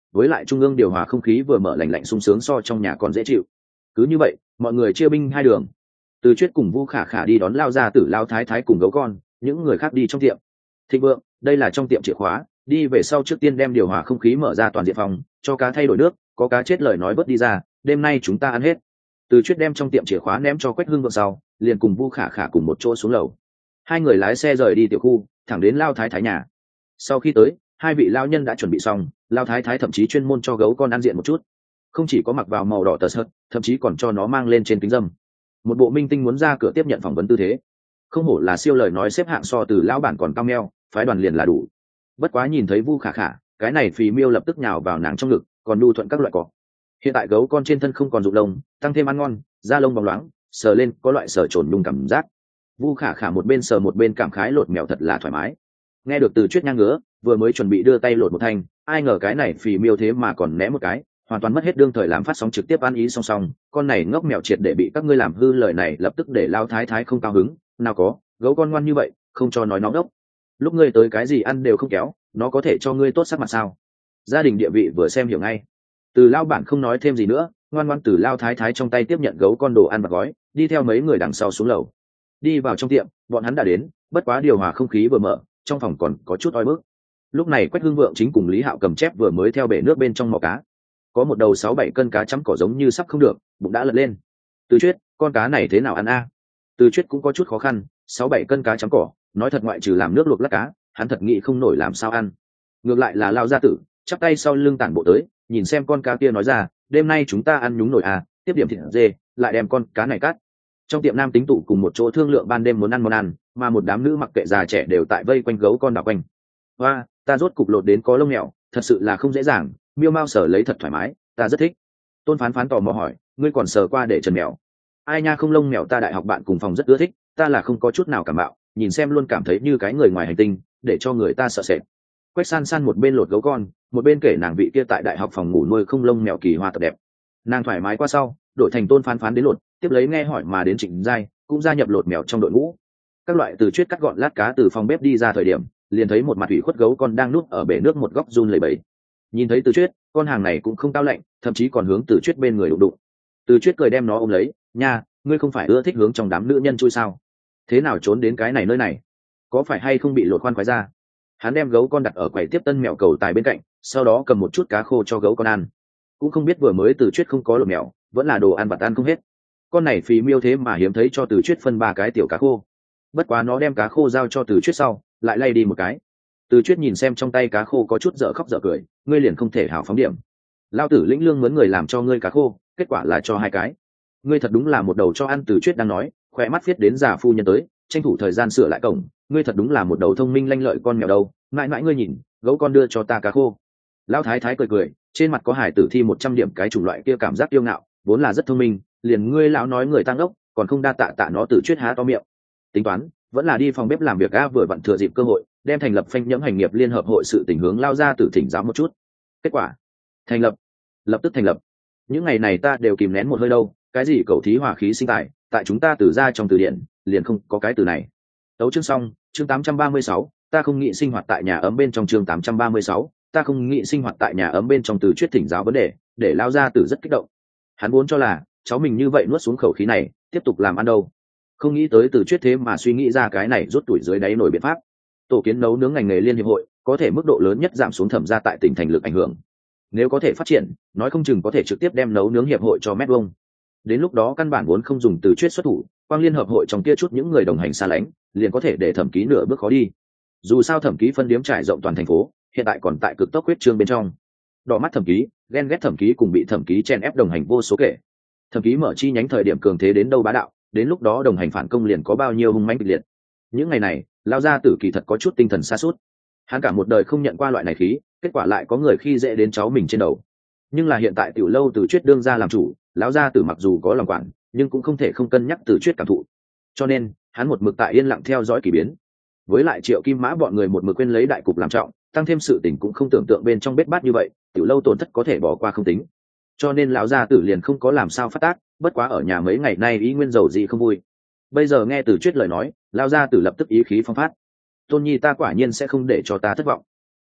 với lại trung ương điều hòa không khí vừa mở lạnh lạnh sung sướng so trong nhà còn dễ chịu. Cứ như vậy mọi người chia binh hai đường, Từ Chuyết cùng Vu Khả Khả đi đón Lao Gia Tử Lao Thái Thái cùng gấu con, những người khác đi trong tiệm. Thịnh Vượng, đây là trong tiệm chìa khóa, đi về sau trước tiên đem điều hòa không khí mở ra toàn diện phòng, cho cá thay đổi nước, có cá chết lời nói bớt đi ra, đêm nay chúng ta ăn hết. Từ Chuyết đem trong tiệm chìa khóa ném cho Quách Hưng Vượng sau, liền cùng Vu Khả Khả cùng một chỗ xuống lầu. Hai người lái xe rời đi tiểu khu, thẳng đến Lao Thái Thái nhà. Sau khi tới, hai vị lao nhân đã chuẩn bị xong, Lao Thái Thái thậm chí chuyên môn cho gấu con ăn diện một chút, không chỉ có mặc vào màu đỏ tờ sợt, thậm chí còn cho nó mang lên trên kính dâm, một bộ minh tinh muốn ra cửa tiếp nhận phỏng vấn tư thế. Không hổ là siêu lời nói xếp hạng so từ lão bản còn cao meo, phái đoàn liền là đủ. Bất quá nhìn thấy Vu Khả Khả, cái này phì miêu lập tức nhào vào nàng trong ngực, còn nhu thuận các loại cỏ. Hiện tại gấu con trên thân không còn rụng lông, tăng thêm ăn ngon, da lông bóng loáng, sờ lên có loại sờ trồn nhung cảm giác. Vu Khả Khả một bên sờ một bên cảm khái lột mèo thật là thoải mái. Nghe được Từ Chuyết nhang ngứa, vừa mới chuẩn bị đưa tay lột một thanh, ai ngờ cái này phì miêu thế mà còn né một cái, hoàn toàn mất hết đương thời làm phát sóng trực tiếp ăn ý song song. Con này ngốc mèo triệt để bị các ngươi làm hư, lời này lập tức để Lao Thái Thái không cao hứng. Nào có, gấu con ngoan như vậy, không cho nói nó đốc. Lúc ngươi tới cái gì ăn đều không kéo, nó có thể cho ngươi tốt sắc mặt sao? Gia đình địa vị vừa xem hiểu ngay. Từ Lao bản không nói thêm gì nữa, ngoan ngoan từ Lao Thái Thái trong tay tiếp nhận gấu con đồ ăn và gói, đi theo mấy người đằng sau xuống lầu. Đi vào trong tiệm, bọn hắn đã đến, bất quá điều hòa không khí vừa mở, trong phòng còn có chút oi bức. Lúc này Quách Hưng Vượng chính cùng Lý Hạo cầm chép vừa mới theo bể nước bên trong mò cá. Có một đầu 6-7 cân cá chấm cỏ giống như sắp không được, bụng đã lật lên. Từ Chuyết, con cá này thế nào ăn a? Từ Chuyết cũng có chút khó khăn, 6-7 cân cá chấm cỏ, nói thật ngoại trừ làm nước luộc lát cá, hắn thật nghĩ không nổi làm sao ăn. Ngược lại là Lao Gia Tử, chắp tay sau lưng tản bộ tới, nhìn xem con cá kia nói ra, đêm nay chúng ta ăn nhúng nổi à, tiếp điểm thịt dê, lại đem con cá này cắt. Trong tiệm nam tính tụ cùng một chỗ thương lượng ban đêm muốn ăn món ăn, mà một đám nữ mặc kệ già trẻ đều tại vây quanh gấu con đảo quanh. Hoa, ta rốt cục lột đến có lông mèo, thật sự là không dễ dàng, miêu mao sở lấy thật thoải mái, ta rất thích. Tôn Phán Phán tò mò hỏi, ngươi còn sờ qua để trần mèo? Ai nha, không, lông mèo ta đại học bạn cùng phòng rất ưa thích, ta là không có chút nào cảm bạo, nhìn xem luôn cảm thấy như cái người ngoài hành tinh, để cho người ta sợ sệt. Quách San San một bên lột gấu con, một bên kể nàng vị kia tại đại học phòng ngủ nuôi không lông mèo kỳ hoa thật đẹp. Nàng thoải mái qua sau, đổi thành Tôn Phán Phán đến lột, tiếp lấy nghe hỏi mà đến Trịnh Giai cũng gia nhập lột mèo trong đội ngũ. Các loại Từ Chuyết cắt gọn lát cá từ phòng bếp đi ra thời điểm, liền thấy một mặt ủy khuất gấu con đang núp ở bể nước một góc run lẩy bẩy. Nhìn thấy Từ Chuyết, con hàng này cũng không cao lạnh, thậm chí còn hướng Từ Chuyết bên người đụng đụng. Từ Chuyết cười đem nó ôm lấy, nha, ngươi không phải ưa thích hướng trong đám nữ nhân chui sao? Thế nào trốn đến cái này nơi này? Có phải hay không bị lột khoan khoái ra? Hắn đem gấu con đặt ở quầy tiếp tân mèo cầu tài bên cạnh, sau đó cầm một chút cá khô cho gấu con ăn. Cũng không biết vừa mới Từ Chuyết không có lột mèo, vẫn là đồ ăn vặt ăn không hết. Con này phì miêu thế mà hiếm thấy cho Từ Chuyết phân 3 cái tiểu cá khô. Bất quá nó đem cá khô giao cho Từ Chuyết sau, lại lay đi một cái. Từ Chuyết nhìn xem trong tay cá khô có chút dở khóc dở cười, ngươi liền không thể hào phóng điểm? Lao tử lĩnh lương mướn người làm cho ngươi cá khô, kết quả là cho 2 cái. Ngươi thật đúng là một đầu cho ăn. Từ Chuyết đang nói, khỏe mắt viết đến già phu nhân tới, tranh thủ thời gian sửa lại cổng, ngươi thật đúng là một đầu thông minh lanh lợi con mèo đâu, mãi mãi ngươi nhìn, gấu con đưa cho ta cá khô. Lão Thái Thái cười cười, trên mặt có hài tử thi 100 điểm cái chủng loại kia cảm giác yêu ngạo, vốn là rất thông minh, liền ngươi lão nói người tăng ốc, còn không đa tạ tạ nó. Từ Chuyết há to miệng. Tính toán, vẫn là đi phòng bếp làm việc a, vừa vặn thừa dịp cơ hội, đem thành lập phanh nhẫm hành nghiệp liên hợp hội sự tình hướng Lao Gia Tử thỉnh giáo một chút. Kết quả, thành lập, lập tức thành lập. Những ngày này ta đều kìm nén một hơi đâu, cái gì cầu thí hỏa khí sinh tài, tại chúng ta Từ gia trong từ điển liền không có cái từ này. Tấu chương xong, chương 836, ta không nghĩ sinh hoạt tại nhà ấm bên trong. Chương 836, ta không nghĩ sinh hoạt tại nhà ấm bên trong. Từ Chuyết thỉnh giáo vấn đề, để Lao Gia Tử rất kích động. Hắn vốn cho là cháu mình như vậy nuốt xuống khẩu khí này, tiếp tục làm ăn đâu. Không nghĩ tới Từ Chuyết thế mà suy nghĩ ra cái này rút tuổi dưới đáy nổi biện pháp. Tổ kiến nấu nướng ngành nghề liên hiệp hội, có thể mức độ lớn nhất giảm xuống thẩm gia tại tỉnh thành lực ảnh hưởng. Nếu có thể phát triển, nói không chừng có thể trực tiếp đem nấu nướng hiệp hội cho mét vuông. Đến lúc đó căn bản vốn không dùng Từ Chuyết xuất thủ, quang liên hợp hội trong kia chút những người đồng hành xa lánh, liền có thể để Thẩm Ký nửa bước khó đi. Dù sao Thẩm Ký phân điếm trải rộng toàn thành phố, hiện tại còn tại cực tốc huyết trương bên trong. Đỏ mắt Thẩm Ký, ghen ghét Thẩm Ký cùng bị Thẩm Ký chen ép đồng hành vô số kể. Thẩm Ký mở chi nhánh thời điểm cường thế đến đâu bá đạo, đến lúc đó đồng hành phản công liền có bao nhiêu hung mãnh kịch liệt. Những ngày này, Lao Gia Tử kỳ thật có chút tinh thần sa sút. Hắn cả một đời không nhận qua loại này khí, kết quả lại có người khi dễ đến cháu mình trên đầu. Nhưng là hiện tại tiểu lâu Từ Chuyết đương ra làm chủ, lão Gia Tử mặc dù có lòng quản, nhưng cũng không thể không cân nhắc Từ Chuyết cảm thụ. Cho nên, hắn một mực tại yên lặng theo dõi kỳ biến. Với lại Triệu Kim Mã bọn người một mực quên lấy đại cục làm trọng, tăng thêm sự tình cũng không tưởng tượng bên trong bết bát như vậy, tiểu lâu tổn thất có thể bỏ qua không tính. Cho nên lão Gia Tử liền không có làm sao phát tác, bất quá ở nhà mấy ngày nay ý nguyên dầu gì không vui. Bây giờ nghe Từ Chuyết lời nói, lão Gia Tử lập tức ý khí phong phát. Tôn Nhi ta quả nhiên sẽ không để cho ta thất vọng.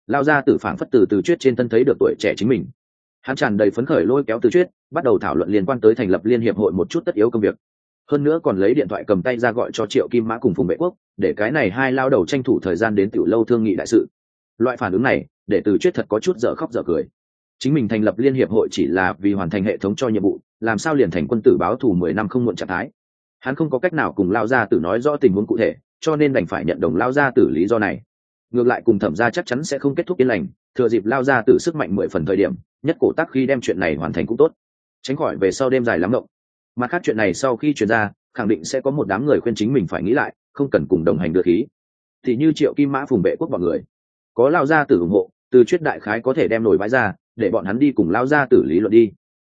Lao gia tử phảng phất từ Chuyết trên thân thấy được tuổi trẻ chính mình. Hắn tràn đầy phấn khởi lôi kéo Từ Chuyết, bắt đầu thảo luận liên quan tới thành lập liên hiệp hội một chút tất yếu công việc. Hơn nữa còn lấy điện thoại cầm tay ra gọi cho Triệu Kim Mã cùng Phùng Vệ Quốc, để cái này hai lao đầu tranh thủ thời gian đến tiểu lâu thương nghị đại sự. Loại phản ứng này, để Từ Chuyết thật có chút dở khóc dở cười. Chính mình thành lập liên hiệp hội chỉ là vì hoàn thành hệ thống cho nhiệm vụ, làm sao liền thành quân tử báo thù 10 năm không muộn trạng thái. Hắn không có cách nào cùng lao gia tử nói rõ tình huống cụ thể, cho nên đành phải nhận đồng lao gia tử lý do này. Ngược lại cùng Thẩm gia chắc chắn sẽ không kết thúc yên lành, thừa dịp lao gia tử sức mạnh 10 phần thời điểm, nhất cổ tác khi đem chuyện này hoàn thành cũng tốt, tránh khỏi về sau đêm dài lắm mộng. Mà khác chuyện này sau khi truyền ra, khẳng định sẽ có một đám người khuyên chính mình phải nghĩ lại, không cần cùng đồng hành đưa khí. Thì như Triệu Kim Mã Phùng Vệ Quốc bọn người, có lao gia tử ủng hộ, Từ Chuyết đại khái có thể đem nổi bãi ra, để bọn hắn đi cùng lao gia tử lý luận đi.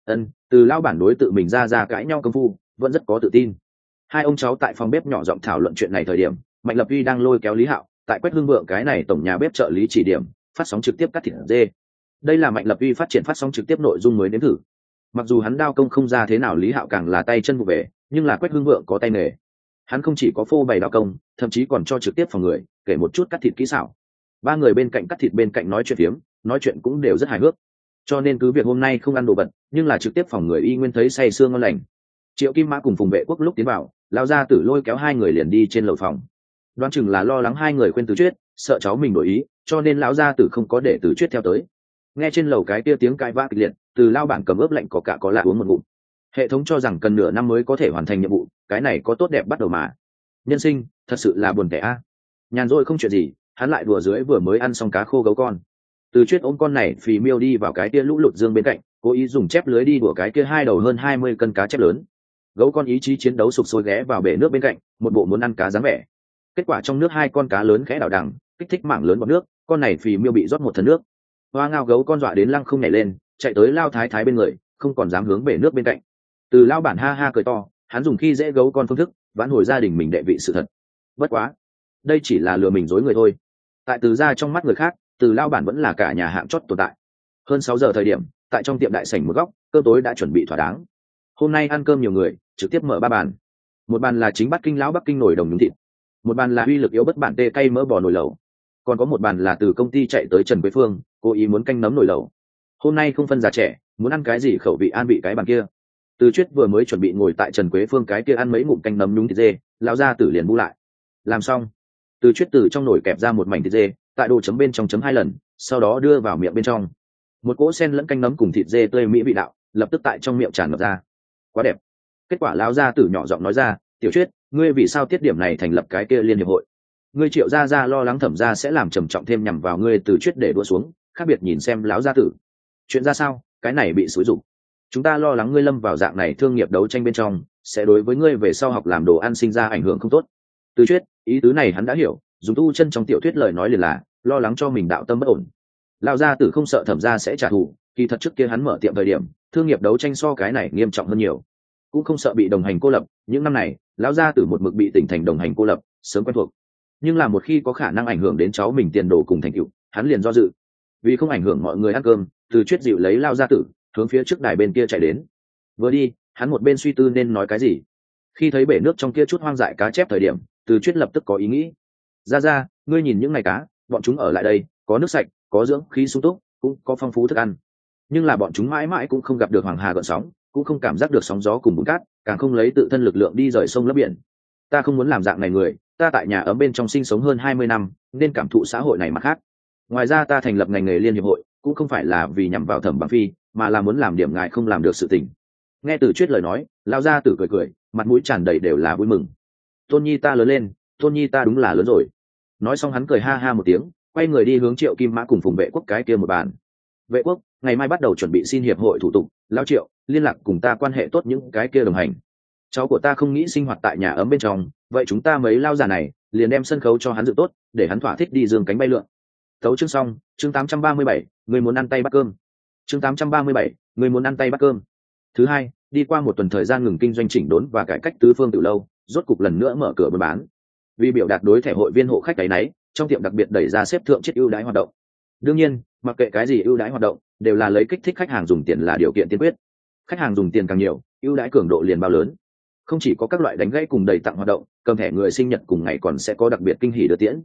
Từ lao bản đối tự mình ra cãi nhau công phu, vẫn rất có tự tin. Hai ông cháu tại phòng bếp nhỏ giọng thảo luận chuyện này thời điểm, Mạnh Lập Uy đang lôi kéo Lý Hạo, tại Quách Hưng Vượng cái này tổng nhà bếp trợ lý chỉ điểm, phát sóng trực tiếp cắt thịt dê. Đây là Mạnh Lập Uy phát triển phát sóng trực tiếp nội dung mới đến thử. Mặc dù hắn đao công không ra thế nào, Lý Hạo càng là tay chân vụ về, nhưng là Quách Hưng Vượng có tay nghề. Hắn không chỉ có phô bày đao công, thậm chí còn cho trực tiếp phòng người, kể một chút cắt thịt kỹ xảo. Ba người bên cạnh cắt thịt bên cạnh nói chuyện phiếm, nói chuyện cũng đều rất hài hước. Cho nên cứ việc hôm nay không ăn đồ vật, nhưng là trực tiếp phòng người y nguyên thấy say sương ngon lành. Triệu Kim Mã cùng Phùng Vệ Quốc lúc tiến vào, lao ra tử lôi kéo hai người liền đi trên lầu phòng. Đoán chừng là lo lắng hai người khuyên Từ Chuyết, sợ cháu mình đổi ý, cho nên lão gia tử không có để Từ Chuyết theo tới. Nghe trên lầu cái kia tiếng cãi vã kịch liệt, Từ lao bản cầm ướp lạnh có cả có lạ uống một ngụm. Hệ thống cho rằng cần nửa năm mới có thể hoàn thành nhiệm vụ, cái này có tốt đẹp bắt đầu mà. Nhân sinh thật sự là buồn tẻ a. Nhàn rỗi không chuyện gì, hắn lại đùa dưới vừa mới ăn xong cá khô gấu con. Từ Chuyết ôm con này phì miêu đi vào cái kia lũ lụt dương bên cạnh, cố ý dùng chép lưới đi đùa cái kia hai đầu hơn 20 cân cá chép lớn. Gấu con ý chí chiến đấu sục sôi ghé vào bể nước bên cạnh, một bộ muốn ăn cá dáng vẻ. Kết quả trong nước hai con cá lớn khẽ đảo đằng, kích thích mảng lớn bọt nước, con này phì miêu bị rót một thân nước. Hoa ngao gấu con dọa đến lăng không nhảy lên, chạy tới lao thái thái bên người, không còn dám hướng bể nước bên cạnh. Từ lao bản ha ha cười to, hắn dùng khi dễ gấu con phương thức vãn hồi gia đình mình đệ vị sự thật. Bất quá, đây chỉ là lừa mình dối người thôi. Tại Từ gia trong mắt người khác, Từ lao bản vẫn là cả nhà hạng chót tồn tại. Hơn 6 giờ thời điểm, tại trong tiệm đại sảnh một góc, cơm tối đã chuẩn bị thỏa đáng. Hôm nay ăn cơm nhiều người, trực tiếp mở 3 bàn. Một bàn là chính Bắc Kinh lão Bắc Kinh nồi đồng nhúng thịt, một bàn là uy lực yếu bất bản tê cay mỡ bò nồi lẩu, còn có một bàn là từ công ty chạy tới Trần Quế Phương, cố ý muốn canh nấm nồi lẩu. Hôm nay không phân già trẻ, muốn ăn cái gì khẩu vị an vị cái bàn kia. Từ Chuyết vừa mới chuẩn bị ngồi tại Trần Quế Phương cái kia ăn mấy ngụm canh nấm nhúng thịt dê, lão gia tử liền bu lại. Làm xong, Từ Chuyết từ trong nồi kẹp ra một mảnh thịt dê, tại đồ chấm bên trong chấm 2 lần, sau đó đưa vào miệng bên trong. Một cỗ sen lẫn canh nấm cùng thịt dê tươi mỹ vị đạo, lập tức tại trong miệng tràn ngập ra. Quá đẹp. Kết quả lão gia tử nhỏ giọng nói ra, "Tiểu Chuyết, ngươi vì sao tiết điểm này thành lập cái kia liên hiệp hội? Ngươi Triệu gia lo lắng Thẩm gia sẽ làm trầm trọng thêm nhằm vào ngươi." Từ Chuyết để đua xuống, khác biệt nhìn xem lão gia tử. "Chuyện ra sao? Cái này bị xúi giục. Chúng ta lo lắng ngươi lâm vào dạng này thương nghiệp đấu tranh bên trong, sẽ đối với ngươi về sau học làm đồ ăn sinh ra ảnh hưởng không tốt." Từ Chuyết, ý tứ này hắn đã hiểu, dùng tu chân trong tiểu thuyết lời nói liền là lo lắng cho mình đạo tâm bất ổn. Lão gia tử không sợ Thẩm gia sẽ trả thù, kỳ thật trước kia hắn mở tiệm thời điểm, thương nghiệp đấu tranh so cái này nghiêm trọng hơn nhiều, cũng không sợ bị đồng hành cô lập. Những năm này lão gia tử một mực bị tỉnh thành đồng hành cô lập, sớm quen thuộc. Nhưng là một khi có khả năng ảnh hưởng đến cháu mình tiền đồ cùng thành tựu, hắn liền do dự. Vì không ảnh hưởng mọi người ăn cơm, Từ Chuyết dịu lấy lão gia tử hướng phía trước đài bên kia chạy đến. Vừa đi, hắn một bên suy tư nên nói cái gì. Khi thấy bể nước trong kia chút hoang dại cá chép thời điểm, Từ Chuyết lập tức có ý nghĩ. Ra, ngươi nhìn những ngày cá, bọn chúng ở lại đây, có nước sạch, có dưỡng khí sung túc, cũng có phong phú thức ăn. Nhưng là bọn chúng mãi mãi cũng không gặp được hoàng hà gợn sóng, cũng không cảm giác được sóng gió cùng bùn cát, càng không lấy tự thân lực lượng đi rời sông lấp biển. Ta không muốn làm dạng này người, ta tại nhà ấm bên trong sinh sống hơn 20 năm, nên cảm thụ xã hội này mà khác. Ngoài ra ta thành lập ngành nghề liên hiệp hội, cũng không phải là vì nhằm vào Thẩm Bằng Phi, mà là muốn làm điểm ngài không làm được sự tình. Nghe Từ Chuyết lời nói, lão gia tử cười, mặt mũi tràn đầy đều là vui mừng. Tôn nhi ta lớn lên, Tôn nhi ta đúng là lớn rồi. Nói xong hắn cười ha ha một tiếng, quay người đi hướng Triệu Kim Mã cùng Phùng Vệ Quốc cái kia một bàn. Vệ Quốc, ngày mai bắt đầu chuẩn bị xin hiệp hội thủ tục, lão Triệu liên lạc cùng ta quan hệ tốt những cái kia đồng hành. Cháu của ta không nghĩ sinh hoạt tại nhà ấm bên trong, vậy chúng ta mấy lao già này liền đem sân khấu cho hắn dự tốt, để hắn thỏa thích đi dương cánh bay lượn. Tấu chương xong, chương 837, người muốn ăn tay bắt cơm. Chương 837, người muốn ăn tay bắt cơm. Thứ hai, đi qua một tuần thời gian ngừng kinh doanh chỉnh đốn và cải cách tứ phương từ lâu, rốt cục lần nữa mở cửa buôn bán. Vì biểu đạt đối thẻ hội viên hộ khách cái nấy, trong tiệm đặc biệt đẩy ra xếp thượng chiết ưu đãi hoạt động. Đương nhiên, mặc kệ cái gì ưu đãi hoạt động, đều là lấy kích thích khách hàng dùng tiền là điều kiện tiên quyết. Khách hàng dùng tiền càng nhiều, ưu đãi cường độ liền bao lớn. Không chỉ có các loại đánh gãy cùng đầy tặng hoạt động, cầm thẻ người sinh nhật cùng ngày còn sẽ có đặc biệt kinh hỉ đưa tiễn.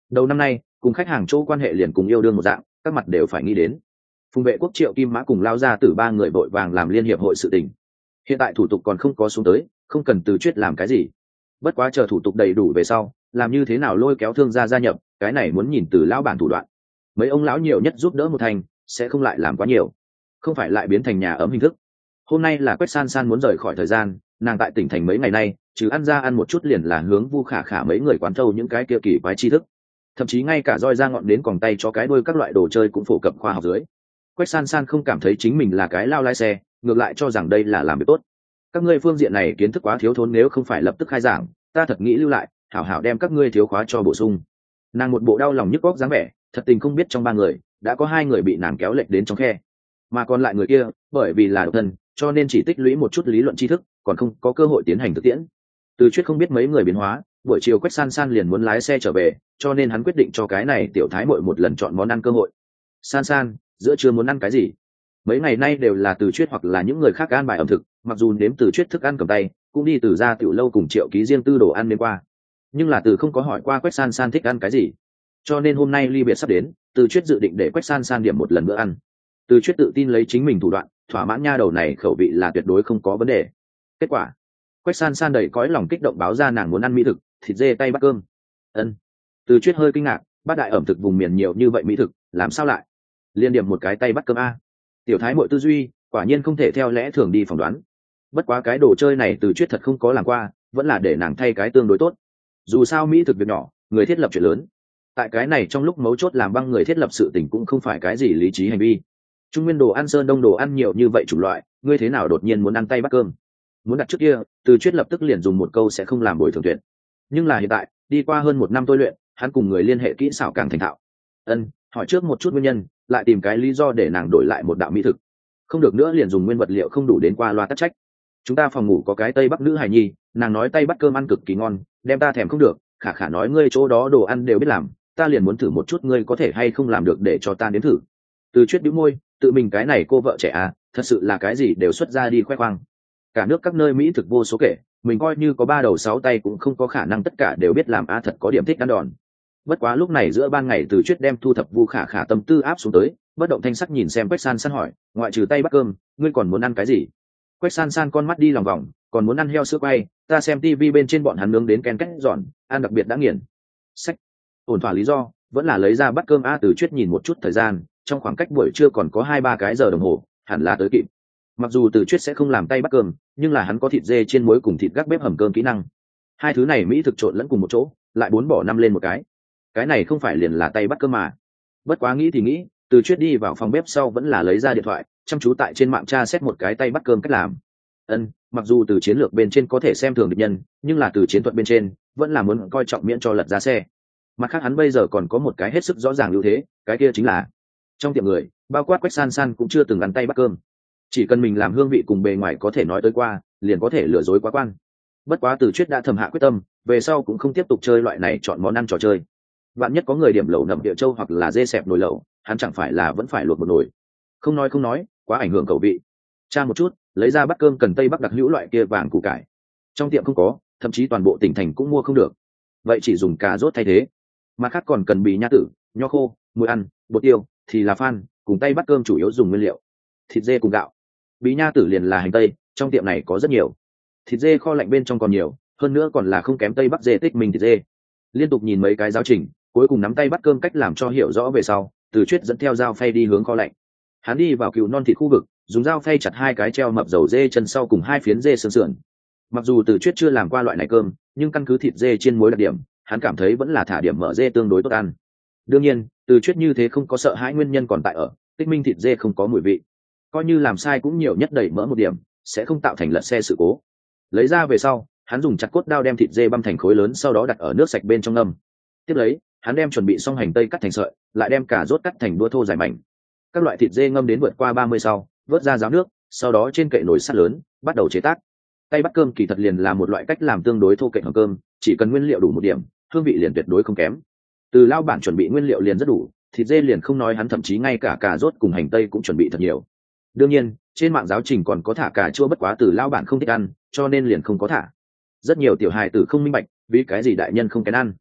Đầu năm nay cùng khách hàng chỗ quan hệ liền cùng yêu đương một dạng, các mặt đều phải nghĩ đến. Phùng Vệ Quốc, Triệu Kim Mã cùng Lao Gia Tử ba người vội vàng làm liên hiệp hội sự tình. Hiện tại thủ tục còn không có xuống tới, không cần Từ Chuyết làm cái gì. Bất quá chờ thủ tục đầy đủ về sau, làm như thế nào lôi kéo thương gia gia nhập, cái này muốn nhìn từ lão bản thủ đoạn. Mấy ông lão nhiều nhất giúp đỡ một thành, sẽ không lại làm quá nhiều, không phải lại biến thành nhà ấm hình thức. Hôm nay là Quách San San muốn rời khỏi thời gian, nàng tại tỉnh thành mấy ngày nay, trừ ăn ra ăn một chút liền là hướng Vu Khả Khả mấy người quán thâu những cái kia kỳ quái tri thức. Thậm chí ngay cả roi ra ngọn đến còng tay cho cái đuôi các loại đồ chơi cũng phổ cập khoa học dưới. Quách San San không cảm thấy chính mình là cái lao lái xe, ngược lại cho rằng đây là làm việc tốt. Các ngươi phương diện này kiến thức quá thiếu thốn, nếu không phải lập tức khai giảng, ta thật nghĩ lưu lại, hảo hảo đem các ngươi thiếu khóa cho bổ sung. Nàng một bộ đau lòng nhức góc dáng vẻ, thật tình không biết trong ba người đã có hai người bị nàng kéo lệch đến trong khe, mà còn lại người kia bởi vì là độc thân, cho nên chỉ tích lũy một chút lý luận tri thức, còn không có cơ hội tiến hành thực tiễn. Từ Chuyết không biết mấy người biến hóa, buổi chiều Quách San San liền muốn lái xe trở về, cho nên hắn quyết định cho cái này tiểu thái muội một lần chọn món ăn cơ hội. San San, giữa trưa muốn ăn cái gì? Mấy ngày nay đều là Từ Chuyết hoặc là những người khác an bài ẩm thực, mặc dù nếm Từ Chuyết thức ăn cầm tay, cũng đi từ ra tiểu lâu cùng Triệu Ký riêng tư đồ ăn đến qua, nhưng là Từ không có hỏi qua Quách San San thích ăn cái gì, cho nên hôm nay ly biệt sắp đến, Từ Chuyết dự định để Quách San San điểm một lần bữa ăn. Từ Chuyết tự tin lấy chính mình thủ đoạn thỏa mãn nha đầu này khẩu vị là tuyệt đối không có vấn đề. Kết quả, Quách San San đầy cõi lòng kích động báo ra nàng muốn ăn mỹ thực, thịt dê tay bắt cơm. Ân. Từ Chuyết hơi kinh ngạc, bát đại ẩm thực vùng miền nhiều như vậy mỹ thực, làm sao lại liên điểm một cái tay bắt cơm a? Tiểu thái muội tư duy quả nhiên không thể theo lẽ thường đi phỏng đoán. Bất quá cái đồ chơi này Từ Chuyết thật không có làm qua, vẫn là để nàng thay cái tương đối tốt. Dù sao mỹ thực việc nhỏ, người thiết lập chuyện lớn. Tại cái này trong lúc mấu chốt làm băng người thiết lập sự tình cũng không phải cái gì lý trí hành vi. Trung nguyên đồ ăn sơn đông đồ ăn nhiều như vậy chủng loại, ngươi thế nào đột nhiên muốn ăn tay bắt cơm? Muốn đặt trước kia, Từ Chuyết lập tức liền dùng một câu sẽ không làm bồi thường tuyệt. Nhưng là hiện tại, đi qua hơn một năm tôi luyện, hắn cùng người liên hệ kỹ xảo càng thành thạo. Ân, hỏi trước một chút nguyên nhân, lại tìm cái lý do để nàng đổi lại một đạo mỹ thực. Không được nữa liền dùng nguyên vật liệu không đủ đến qua loa tắc trách. Chúng ta phòng ngủ có cái tây bắc nữ hài nhi, nàng nói tay bắt cơm ăn cực kỳ ngon, đem ta thèm không được. Khả Khả nói ngươi chỗ đó đồ ăn đều biết làm, ta liền muốn thử một chút ngươi có thể hay không làm được để cho ta nếm thử. Từ Chuyết bĩu môi, tự mình cái này cô vợ trẻ à, thật sự là cái gì đều xuất ra đi khoe khoang. Cả nước các nơi mỹ thực vô số kể, mình coi như có ba đầu sáu tay cũng không có khả năng tất cả đều biết làm a, thật có điểm thích ăn đòn. Bất quá lúc này giữa ban ngày Từ Chuyết đem thu thập Vu Khả Khả tâm tư áp xuống tới, bất động thanh sắc nhìn xem Quách San San hỏi, ngoại trừ tay bắt cơm, ngươi còn muốn ăn cái gì? Quách San San con mắt đi lòng vòng, còn muốn ăn heo sữa quay, ta xem tivi bên trên bọn hắn nướng đến ken két giòn, ăn đặc biệt đã nghiền. Sách, ổn thỏa lý do, vẫn là lấy ra bắt cơm a. Từ Chuyết nhìn một chút thời gian, trong khoảng cách buổi trưa còn có 2-3 cái giờ đồng hồ, hẳn là tới kịp. Mặc dù Từ Chuyết sẽ không làm tay bắt cơm, nhưng là hắn có thịt dê chiên muối cùng thịt gác bếp hầm cơm kỹ năng. Hai thứ này mỹ thực trộn lẫn cùng một chỗ, lại 4 bỏ 5 lên một cái này không phải liền là tay bắt cơm mà. Bất quá nghĩ thì nghĩ, Từ Chuyết đi vào phòng bếp sau vẫn là lấy ra điện thoại, chăm chú tại trên mạng tra xét một cái tay bắt cơm cách làm. Mặc dù từ chiến lược bên trên có thể xem thường địch nhân, nhưng là từ chiến thuật bên trên vẫn là muốn coi trọng miễn cho lật ra xe. Mặt khác hắn bây giờ còn có một cái hết sức rõ ràng ưu thế, cái kia chính là trong tiệm người, bao quát Quách San San cũng chưa từng ăn tay bắt cơm. Chỉ cần mình làm hương vị cùng bề ngoài có thể nói tới qua, liền có thể lừa dối quá quan. Bất quá Từ Chuyết đã thầm hạ quyết tâm, về sau cũng không tiếp tục chơi loại này chọn món ăn trò chơi. Bạn nhất có người điểm lẩu nậm địa châu hoặc là dê xẹp nồi lẩu, hắn chẳng phải là vẫn phải luộc một nồi. Không nói, quá ảnh hưởng khẩu vị. Tra một chút, lấy ra bắt cơm cần tây bắc đặc hữu loại kia vàng củ cải. Trong tiệm không có, thậm chí toàn bộ tỉnh thành cũng mua không được. Vậy chỉ dùng cà rốt thay thế. Mặt khác còn cần bì nha tử, nho khô, muối ăn, bột tiêu, thì là phan, cùng tay bắt cơm chủ yếu dùng nguyên liệu. Thịt dê cùng gạo. Bí nha tử liền là hành tây, trong tiệm này có rất nhiều. Thịt dê kho lạnh bên trong còn nhiều, hơn nữa còn là không kém tây bắc dê tích mình thịt dê. Liên tục nhìn mấy cái giáo trình, cuối cùng nắm tay bắt cơm cách làm cho hiểu rõ về sau, Từ Chuyết dẫn theo dao phay đi hướng kho lạnh. Hắn đi vào cừu non thịt khu vực, dùng dao phay chặt 2 cái treo mập dầu dê chân sau cùng 2 phiến dê xương sườn. Mặc dù Từ Chuyết chưa làm qua loại này cơm, nhưng căn cứ thịt dê chiên muối đặc điểm, hắn cảm thấy vẫn là thả điểm mỡ dê tương đối tốt ăn. Đương nhiên, Từ Chuyết như thế không có sợ hãi nguyên nhân còn tại ở tích minh thịt dê không có mùi vị, coi như làm sai cũng nhiều nhất đẩy mỡ một điểm, sẽ không tạo thành lật xe sự cố. Lấy ra về sau, hắn dùng chặt cốt đao đem thịt dê băm thành khối lớn, sau đó đặt ở nước sạch bên trong ngâm. Tiếp lấy, hắn đem chuẩn bị xong hành tây cắt thành sợi, lại đem cà rốt cắt thành đũa thô dài mảnh. Các loại thịt dê ngâm đến vượt qua 30 sau, vớt ra ráo nước, sau đó trên kệ nồi sắt lớn, bắt đầu chế tác. Tay bắt cơm kỳ thật liền là một loại cách làm tương đối thô kệch hầm cơm, chỉ cần nguyên liệu đủ một điểm, hương vị liền tuyệt đối không kém. Từ lao bản chuẩn bị nguyên liệu liền rất đủ, thịt dê liền không nói, hắn thậm chí ngay cả cà rốt cùng hành tây cũng chuẩn bị thật nhiều. Đương nhiên, trên mạng giáo trình còn có thả cà chua, bất quá từ lao bản không thích ăn, cho nên liền không có thả. Rất nhiều tiểu hài tử không minh bạch, vì cái gì đại nhân không kén ăn.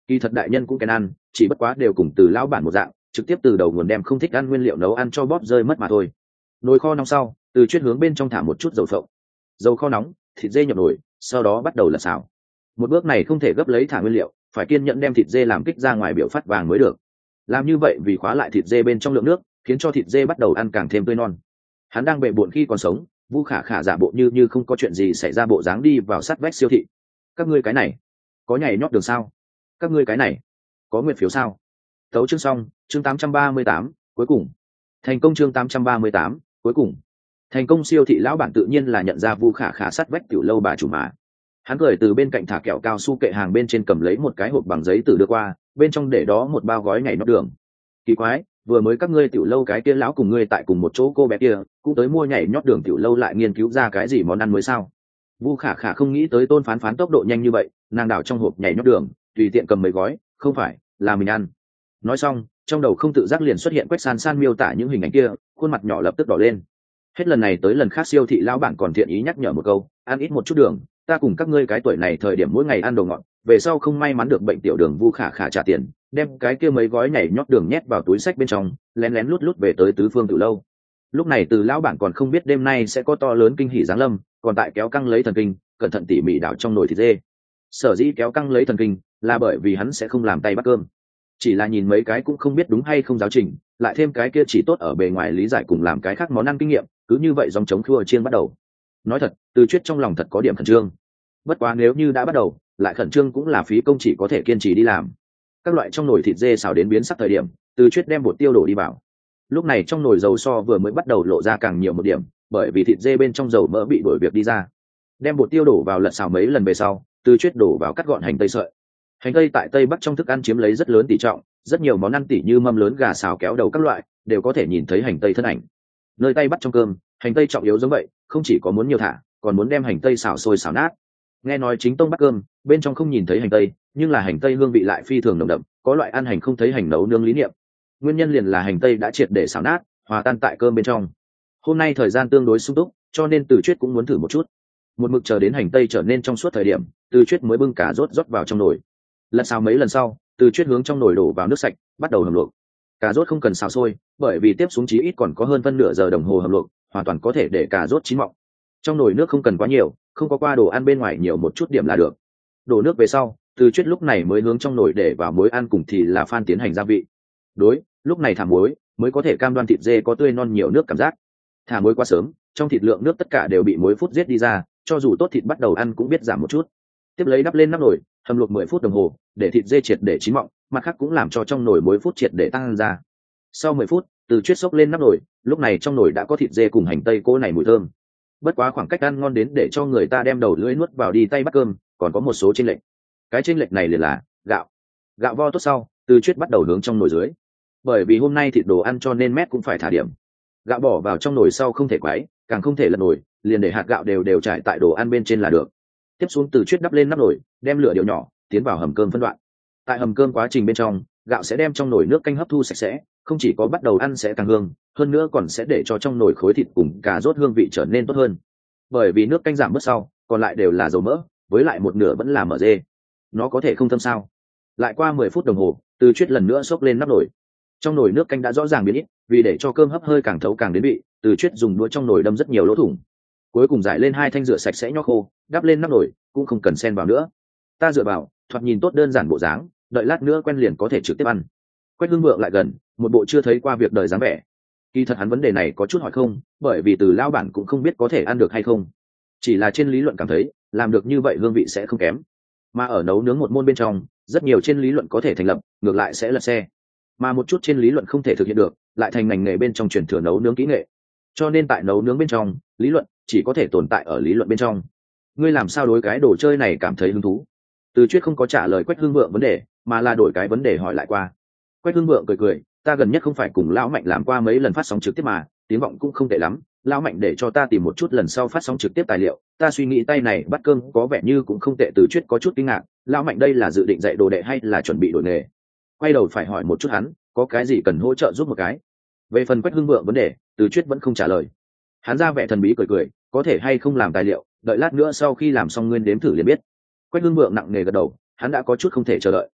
Kỳ thật đại nhân cũng kén ăn, chỉ bất quá đều cùng từ lão bản một dạng, trực tiếp từ đầu nguồn đem không thích ăn nguyên liệu nấu ăn cho bóp rơi mất mà thôi. Nồi kho nóng sau, Từ Chuyết hướng bên trong thả một chút dầu phộng. Dầu kho nóng, thịt dê nhập nồi, sau đó bắt đầu lật xào. Một bước này không thể gấp lấy thả nguyên liệu, phải kiên nhẫn đem thịt dê làm kích ra ngoài biểu phát vàng mới được. Làm như vậy vì khóa lại thịt dê bên trong lượng nước, khiến cho thịt dê bắt đầu ăn càng thêm tươi non. Hắn đang bệ bội khi còn sống, Vu Khả Khả giả bộ như không có chuyện gì xảy ra bộ dáng đi vào sát vách siêu thị. Các ngươi cái này, có nhảy nhót đường sao? Các ngươi cái này, có nguyện phiếu sao? Tấu chương xong, chương 838, cuối cùng. Thành công chương 838, cuối cùng. Thành công siêu thị lão bản tự nhiên là nhận ra Vu Khả Khả sát vách tiểu lâu bà chủ mà. Hắn cười từ bên cạnh thả kẹo cao su kệ hàng bên trên cầm lấy một cái hộp bằng giấy từ đưa qua, bên trong để đó một bao gói nhảy nhót đường. Kỳ quái, vừa mới các ngươi tiểu lâu cái kia lão cùng ngươi tại cùng một chỗ cô bé kia, cũng tới mua nhảy nhót đường tiểu lâu lại nghiên cứu ra cái gì món ăn mới sao? Vu Khả Khả không nghĩ tới Tôn Phán Phán tốc độ nhanh như vậy, nàng đảo trong hộp nhảy nhót đường, tùy tiện cầm mấy gói, không phải, là mình ăn. Nói xong, trong đầu không tự giác liền xuất hiện Quách San San miêu tả những hình ảnh kia, khuôn mặt nhỏ lập tức đỏ lên. Hết lần này tới lần khác siêu thị lão bản còn thiện ý nhắc nhở một câu, ăn ít một chút đường, ta cùng các ngươi cái tuổi này thời điểm mỗi ngày ăn đồ ngọt, về sau không may mắn được bệnh tiểu đường. Vu Khả Khả trả tiền, đem cái kia mấy gói nhảy nhót đường nhét vào túi xách bên trong, lén lén lút lút về tới tứ phương tiểu lâu. Lúc này Từ lão bản còn không biết đêm nay sẽ có to lớn kinh hỉ giáng lâm, còn tại kéo căng lấy thần kinh, cẩn thận tỉ mỉ đảo trong nồi thịt dê. Sở dĩ kéo căng lấy thần kinh là bởi vì hắn sẽ không làm tay bắt cơm, chỉ là nhìn mấy cái cũng không biết đúng hay không giáo trình, lại thêm cái kia chỉ tốt ở bề ngoài lý giải cùng làm cái khác món ăn kinh nghiệm, cứ như vậy dòng chống khua chiên bắt đầu. Nói thật, Từ Chuyết trong lòng thật có điểm khẩn trương, bất quá nếu như đã bắt đầu lại khẩn trương cũng là phí công, chỉ có thể kiên trì đi làm. Các loại trong nồi thịt dê xào đến biến sắc thời điểm, Từ Chuyết đem bột tiêu đổ đi vào. Lúc này trong nồi dầu so vừa mới bắt đầu lộ ra càng nhiều một điểm, bởi vì thịt dê bên trong dầu mỡ bị đổi việc đi ra. Đem bột tiêu đổ vào lật xào mấy lần về sau, Từ Chuyết đổ vào cắt gọn hành tây sợi. Hành tây tại Tây Bắc trong thức ăn chiếm lấy rất lớn tỷ trọng, rất nhiều món ăn tỉ như mâm lớn gà xào kéo đầu các loại đều có thể nhìn thấy hành tây thân ảnh. Nơi Tây Bắc trong cơm, hành tây trọng yếu giống vậy, không chỉ có muốn nhiều thả, còn muốn đem hành tây xào sôi xào nát. Nghe nói chính tông Bắc cơm bên trong không nhìn thấy hành tây, nhưng là hành tây hương vị lại phi thường nồng đậm, có loại ăn hành không thấy hành nấu nướng lý niệm. Nguyên nhân liền là hành tây đã triệt để xào nát, hòa tan tại cơm bên trong. Hôm nay thời gian tương đối sung túc, cho nên Từ Chuyết cũng muốn thử một chút. Một mực chờ đến hành tây trở nên trong suốt thời điểm, Từ Chuyết mới bưng cà rốt rót vào trong nồi. Lật xào mấy lần sau, Từ Chuyết hướng trong nồi đổ vào nước sạch, bắt đầu hầm luộc. Cà rốt không cần xào sôi, bởi vì tiếp xuống chí ít còn có hơn phân nửa giờ đồng hồ hầm luộc, hoàn toàn có thể để cà rốt chín mọng. Trong nồi nước không cần quá nhiều, không có qua đồ ăn bên ngoài nhiều một chút điểm là được. Đổ nước về sau, Từ Chuyết lúc này mới hướng trong nồi để vào muối ăn cùng thì là phan tiến hành gia vị. Đối, lúc này thả muối mới có thể cam đoan thịt dê có tươi non nhiều nước cảm giác. Thả muối quá sớm, trong thịt lượng nước tất cả đều bị muối phút giết đi ra, cho dù tốt thịt bắt đầu ăn cũng biết giảm một chút. Tiếp lấy đắp lên nắp nồi, hầm luộc 10 phút đồng hồ, để thịt dê triệt để chín mọng, mặt khác cũng làm cho trong nồi muối phút triệt để tăng ra. Sau 10 phút, Từ Chuyết xốc lên nắp nồi, lúc này trong nồi đã có thịt dê cùng hành tây cô này mùi thơm. Bất quá khoảng cách ăn ngon đến để cho người ta đem đầu lưỡi nuốt vào đi tay bắt cơm, còn có một số chênh lệch. Cái chênh lệch này liền là gạo. Gạo vo tốt sau, Từ Chuyết bắt đầu hướng trong nồi dưới. Bởi vì hôm nay thịt đồ ăn cho nên mét cũng phải thả điểm. Gạo bỏ vào trong nồi sau không thể quấy, càng không thể lật nồi, liền để hạt gạo đều đều trải tại đồ ăn bên trên là được. Tiếp xuống Từ Chuyết đắp lên nắp nồi, đem lửa điều nhỏ, tiến vào hầm cơm phân đoạn. Tại hầm cơm quá trình bên trong, gạo sẽ đem trong nồi nước canh hấp thu sạch sẽ, không chỉ có bắt đầu ăn sẽ càng hương, hơn nữa còn sẽ để cho trong nồi khối thịt cùng cà rốt hương vị trở nên tốt hơn. Bởi vì nước canh giảm bớt sau, còn lại đều là dầu mỡ, với lại một nửa vẫn là mỡ dê. Nó có thể không thơm sao? Lại qua 10 phút đồng hồ, Từ Chuyết lần nữa xốc lên nắp nồi. Trong nồi nước canh đã rõ ràng biến ít, vì để cho cơm hấp hơi càng thấu càng đến vị, Từ Chuyết dùng đũa trong nồi đâm rất nhiều lỗ thủng. Cuối cùng giải lên 2 thanh rửa sạch sẽ nho khô, đắp lên nắp nồi, cũng không cần xen vào nữa. Ta dựa vào, thoạt nhìn tốt đơn giản bộ dáng, đợi lát nữa quen liền có thể trực tiếp ăn. Quách Hưng Vượng lại gần, một bộ chưa thấy qua việc đời dáng vẻ. Kỳ thật hắn vấn đề này có chút hỏi không, bởi vì Từ lão bản cũng không biết có thể ăn được hay không. Chỉ là trên lý luận cảm thấy, làm được như vậy hương vị sẽ không kém. Mà ở nấu nướng một môn bên trong, rất nhiều trên lý luận có thể thành lập, ngược lại sẽ lật xe. Mà một chút trên lý luận không thể thực hiện được, lại thành ngành nghề bên trong truyền thừa nấu nướng kỹ nghệ. Cho nên tại nấu nướng bên trong, lý luận chỉ có thể tồn tại ở lý luận bên trong. Ngươi làm sao đối cái đồ chơi này cảm thấy hứng thú? Từ Chuyết không có trả lời Quách Hưng Vượng vấn đề, mà là đổi cái vấn đề hỏi lại qua. Quách Hưng Vượng cười cười, ta gần nhất không phải cùng lão Mạnh làm qua mấy lần phát sóng trực tiếp mà, tiếng vọng cũng không tệ lắm. Lão Mạnh để cho ta tìm một chút lần sau phát sóng trực tiếp tài liệu, ta suy nghĩ tay này bắt cơm có vẻ như cũng không tệ. Từ Chuyết có chút kinh ngạc, lão Mạnh đây là dự định dạy đồ đệ hay là chuẩn bị đổi nghề? Quay đầu phải hỏi một chút hắn, có cái gì cần hỗ trợ giúp một cái. Về phần Quách Hưng Vượng vấn đề, Từ Chuyết vẫn không trả lời. Hắn ra vẻ thần bí cười cười, có thể hay không làm tài liệu, đợi lát nữa sau khi làm xong nguyên đếm thử liền biết. Quách Hưng Vượng nặng nề gật đầu, hắn đã có chút không thể chờ đợi.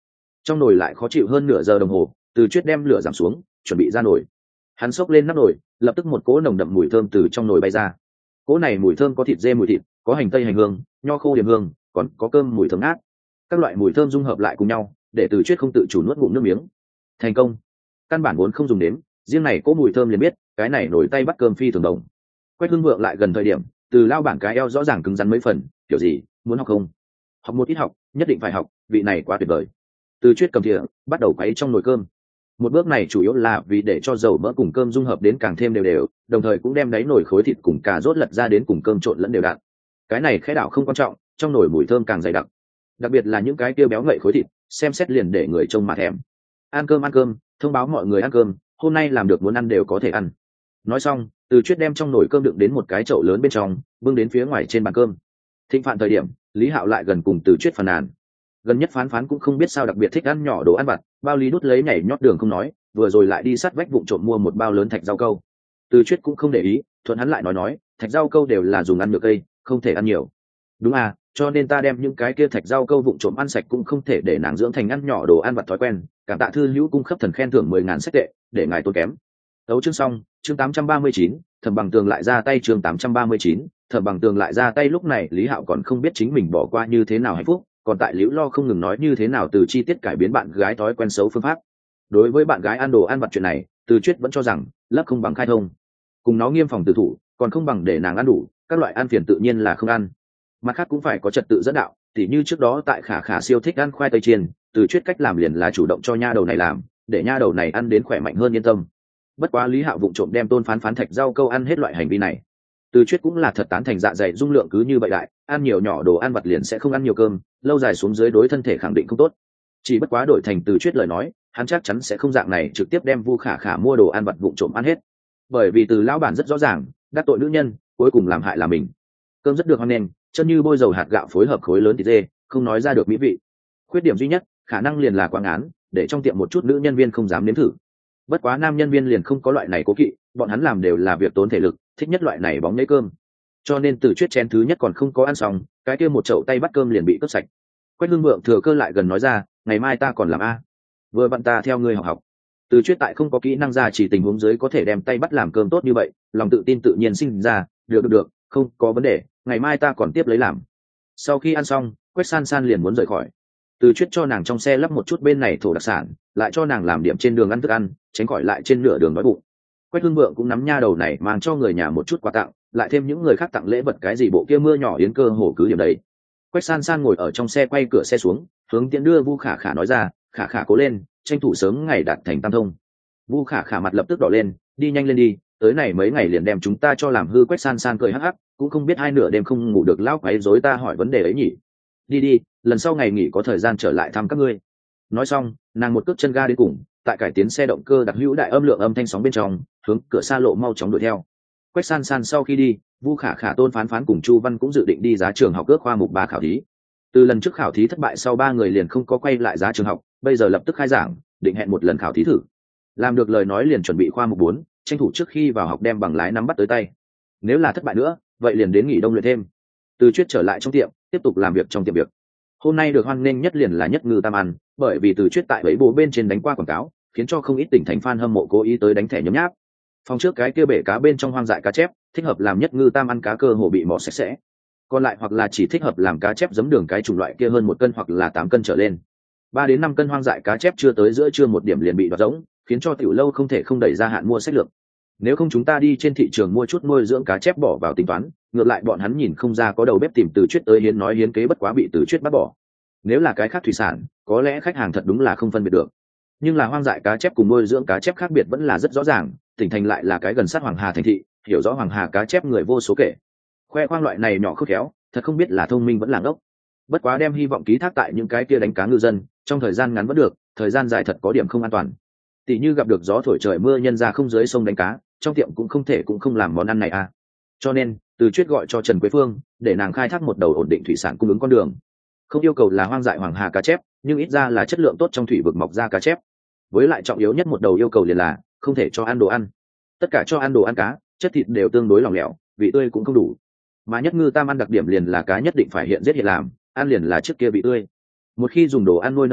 Trong nồi lại khó chịu hơn nửa giờ đồng hồ, Từ Chuyết đem lửa giảm xuống, chuẩn bị ra nồi. Hắn xốc lên nắp nồi, lập tức một cỗ nồng đậm mùi thơm từ trong nồi bay ra. Cỗ này mùi thơm có thịt dê mùi thịt, có hành tây hành hương, nho khô điểm hương, còn có cơm mùi thơm ngát. Các loại mùi thơm dung hợp lại cùng nhau, để Từ Chuyết không tự chủ nuốt ngụm nước miếng. Thành công. Căn bản vốn không dùng đến, riêng này cỗ mùi thơm liền biết, cái này nổi tay bắt cơm phi thường đồng. Quách Hưng Vượng lại gần thời điểm, Từ lao bản cái eo rõ ràng cứng rắn mấy phần, kiểu gì, muốn học không? Học một ít học, nhất định phải học, vị này quá tuyệt vời. Từ Chuyết cầm thìa, bắt đầu quấy trong nồi cơm. Một bước này chủ yếu là vì để cho dầu mỡ cùng cơm dung hợp đến càng thêm đều đều, đồng thời cũng đem đáy nồi khối thịt cùng cà rốt lật ra đến cùng cơm trộn lẫn đều đặn. Cái này khẽ đảo không quan trọng, trong nồi mùi thơm càng dày đặc. Đặc biệt là những cái kia béo ngậy khối thịt, xem xét liền để người trông mà thèm. Ăn cơm, thông báo mọi người ăn cơm, hôm nay làm được muốn ăn đều có thể ăn. Nói xong, Từ Chuyết đem trong nồi cơm đựng đến một cái chậu lớn bên trong, bưng đến phía ngoài trên bàn cơm. Thịnh phạn thời điểm, Lý Hạo lại gần cùng Từ Chuyết phàn nàn. Gần nhất Phán Phán cũng không biết sao đặc biệt thích ăn nhỏ đồ ăn vặt, bao lý đút lấy nhảy nhót đường không nói, vừa rồi lại đi sát vách vụng trộm mua một bao lớn thạch rau câu. Từ Chuyết cũng không để ý, thuận hắn lại nói, thạch rau câu đều là dùng ăn nhựa cây, không thể ăn nhiều. Đúng à, cho nên ta đem những cái kia thạch rau câu vụng trộm ăn sạch cũng không thể để nàng dưỡng thành ăn nhỏ đồ ăn vặt thói quen. Cảm tạ thư hữu cung cấp thần khen thưởng 10.000 sách tệ, để ngài tốn kém. Tấu chương xong, chương 839, Thẩm Bằng Tường lại ra tay chương 839, Thẩm Bằng Tường lại ra tay lúc này Lý Hạo còn không biết chính mình bỏ qua như thế nào hạnh phúc, còn tại liễu lo không ngừng nói như thế nào từ chi tiết cải biến bạn gái thói quen xấu phương pháp. Đối với bạn gái ăn đồ ăn vặt chuyện này, Từ Chuyết vẫn cho rằng lấp không bằng khai thông, cùng nó nghiêm phòng tự thủ, còn không bằng để nàng ăn đủ, các loại ăn phiền tự nhiên là không ăn. Mặt khác cũng phải có trật tự dẫn đạo, tỉ như trước đó tại Khả Khả siêu thích ăn khoai tây chiên, Từ Chuyết cách làm liền là chủ động cho nha đầu này làm, để nha đầu này ăn đến khỏe mạnh hơn yên tâm. Bất quá Lý Hạo vụng trộm đem Tôn Phán Phán thạch rau câu ăn hết loại hành vi này, Từ Chuyết cũng là thật tán thành dạ dày dung lượng cứ như vậy đại, ăn nhiều nhỏ đồ ăn vặt liền sẽ không ăn nhiều cơm, lâu dài xuống dưới đối thân thể khẳng định không tốt. Chỉ bất quá đổi thành Từ Chuyết lời nói, hắn chắc chắn sẽ không dạng này trực tiếp đem Vu Khả Khả mua đồ ăn vặt vụng trộm ăn hết, bởi vì Từ lão bản rất rõ ràng, đắc tội nữ nhân, cuối cùng làm hại là mình. Cơm rất được hoan nghênh, chân như bôi dầu hạt gạo phối hợp khối lớn thịt dê, không nói ra được mỹ vị. Khuyết điểm duy nhất, khả năng liền là quảng án, để trong tiệm một chút nữ nhân viên không dám nếm thử. Bất quá nam nhân viên liền không có loại này cố kỵ, bọn hắn làm đều là việc tốn thể lực, thích nhất loại này bóng nấy cơm. Cho nên Từ Chuyết chén thứ nhất còn không có ăn xong, cái kia một chậu tay bắt cơm liền bị cướp sạch. Quách Hưng Vượng thừa cơ lại gần nói ra, ngày mai ta còn làm a, vừa bạn ta theo ngươi học học. Từ Chuyết tại không có kỹ năng ra chỉ tình huống dưới có thể đem tay bắt làm cơm tốt như vậy, lòng tự tin tự nhiên sinh ra, được, không có vấn đề, ngày mai ta còn tiếp lấy làm. Sau khi ăn xong, Quách San San liền muốn rời khỏi. Từ Chuyết cho nàng trong xe lắp một chút bên này thổ đặc sản, lại cho nàng làm điểm trên đường ăn thức ăn, tránh khỏi lại trên nửa đường đói bụng. Quách Hưng Vượng cũng nắm nha đầu này mang cho người nhà một chút quà tặng, lại thêm những người khác tặng lễ vật cái gì bộ kia mưa nhỏ yến cơ hồ cứ điểm đấy. Quách San San ngồi ở trong xe quay cửa xe xuống, hướng tiễn đưa Vu Khả Khả nói ra, Khả Khả cố lên, tranh thủ sớm ngày đạt thành tam thông. Vu Khả Khả mặt lập tức đỏ lên, đi nhanh lên đi, tới này mấy ngày liền đem chúng ta cho làm hư. Quách San San cười hắc hắc, cũng không biết hai nửa đêm không ngủ được lão quấy rối ta hỏi vấn đề ấy nhỉ. Đi, lần sau ngày nghỉ có thời gian trở lại thăm các ngươi. Nói xong, nàng một cước chân ga đến cùng, tại cải tiến xe động cơ đặc hữu đại âm lượng âm thanh sóng bên trong, hướng cửa xa lộ mau chóng đuổi theo. Quách San San sau khi đi, Vu Khả Khả, Tôn Phán Phán cùng Chu Văn cũng dự định đi giá trường học ước khoa mục 3 khảo thí. Từ lần trước khảo thí thất bại sau 3 người liền không có quay lại giá trường học, bây giờ lập tức khai giảng, định hẹn một lần khảo thí thử. Làm được lời nói liền chuẩn bị khoa mục 4, tranh thủ trước khi vào học đem bằng lái nắm bắt tới tay. Nếu là thất bại nữa, vậy liền đến nghỉ đông luyện thêm. Từ Chuyết trở lại trong tiệm, tiếp tục làm việc trong tiệm việc. Hôm nay được hoan nghênh nhất liền là Nhất Ngư Tam ăn, bởi vì Từ Chuyết tại bẫy bố bên trên đánh qua quảng cáo, khiến cho không ít tỉnh thành fan hâm mộ cố ý tới đánh thẻ nhấm nháp. Phòng trước cái kia bể cá bên trong hoang dại cá chép, thích hợp làm Nhất Ngư Tam ăn cá cơ hồ bị mỏ sạch sẽ. Còn lại hoặc là chỉ thích hợp làm cá chép giấm đường cái chủng loại kia hơn 1 cân hoặc là 8 cân trở lên. 3 đến 5 cân hoang dại cá chép chưa tới giữa trưa một điểm liền bị đoạt rỗng, khiến cho tiểu lâu không thể không đẩy ra hạn mua sách lược. Nếu không chúng ta đi trên thị trường mua chút nuôi dưỡng cá chép bỏ vào tính toán, ngược lại bọn hắn nhìn không ra có đầu bếp tìm Từ Chuyết tới hiến nói hiến kế, bất quá bị Từ Chuyết bắt bỏ. Nếu là cái khác thủy sản, có lẽ khách hàng thật đúng là không phân biệt được. Nhưng là hoang dại cá chép cùng nuôi dưỡng cá chép khác biệt vẫn là rất rõ ràng, tỉnh thành lại là cái gần sát Hoàng Hà thành thị, hiểu rõ Hoàng Hà cá chép người vô số kể. Khoe khoang loại này nhỏ khôn khéo, thật không biết là thông minh vẫn là ngốc. Bất quá đem hy vọng ký thác tại những cái kia đánh cá ngư dân, trong thời gian ngắn vẫn được, thời gian dài thật có điểm không an toàn. Tỷ như gặp được gió thổi trời mưa nhân ra không dưới sông đánh cá, trong tiệm cũng không làm món ăn này à. Cho nên Từ Chuyết gọi cho Trần Quế Phương, để nàng khai thác một đầu ổn định thủy sản cung ứng con đường. Không yêu cầu là hoang dại Hoàng Hà cá chép, nhưng ít ra là chất lượng tốt trong thủy vực mọc ra cá chép. Với lại trọng yếu nhất một đầu yêu cầu liền là không thể cho ăn đồ ăn. Tất cả cho ăn đồ ăn cá, chất thịt đều tương đối lỏng lẻo, vị tươi cũng không đủ. Mà Nhất Ngư Tam ăn đặc điểm liền là cá nhất định phải hiện giết hiện làm, ăn liền là trước kia vị tươi. Một khi dùng đồ ăn nuôi nâng cá,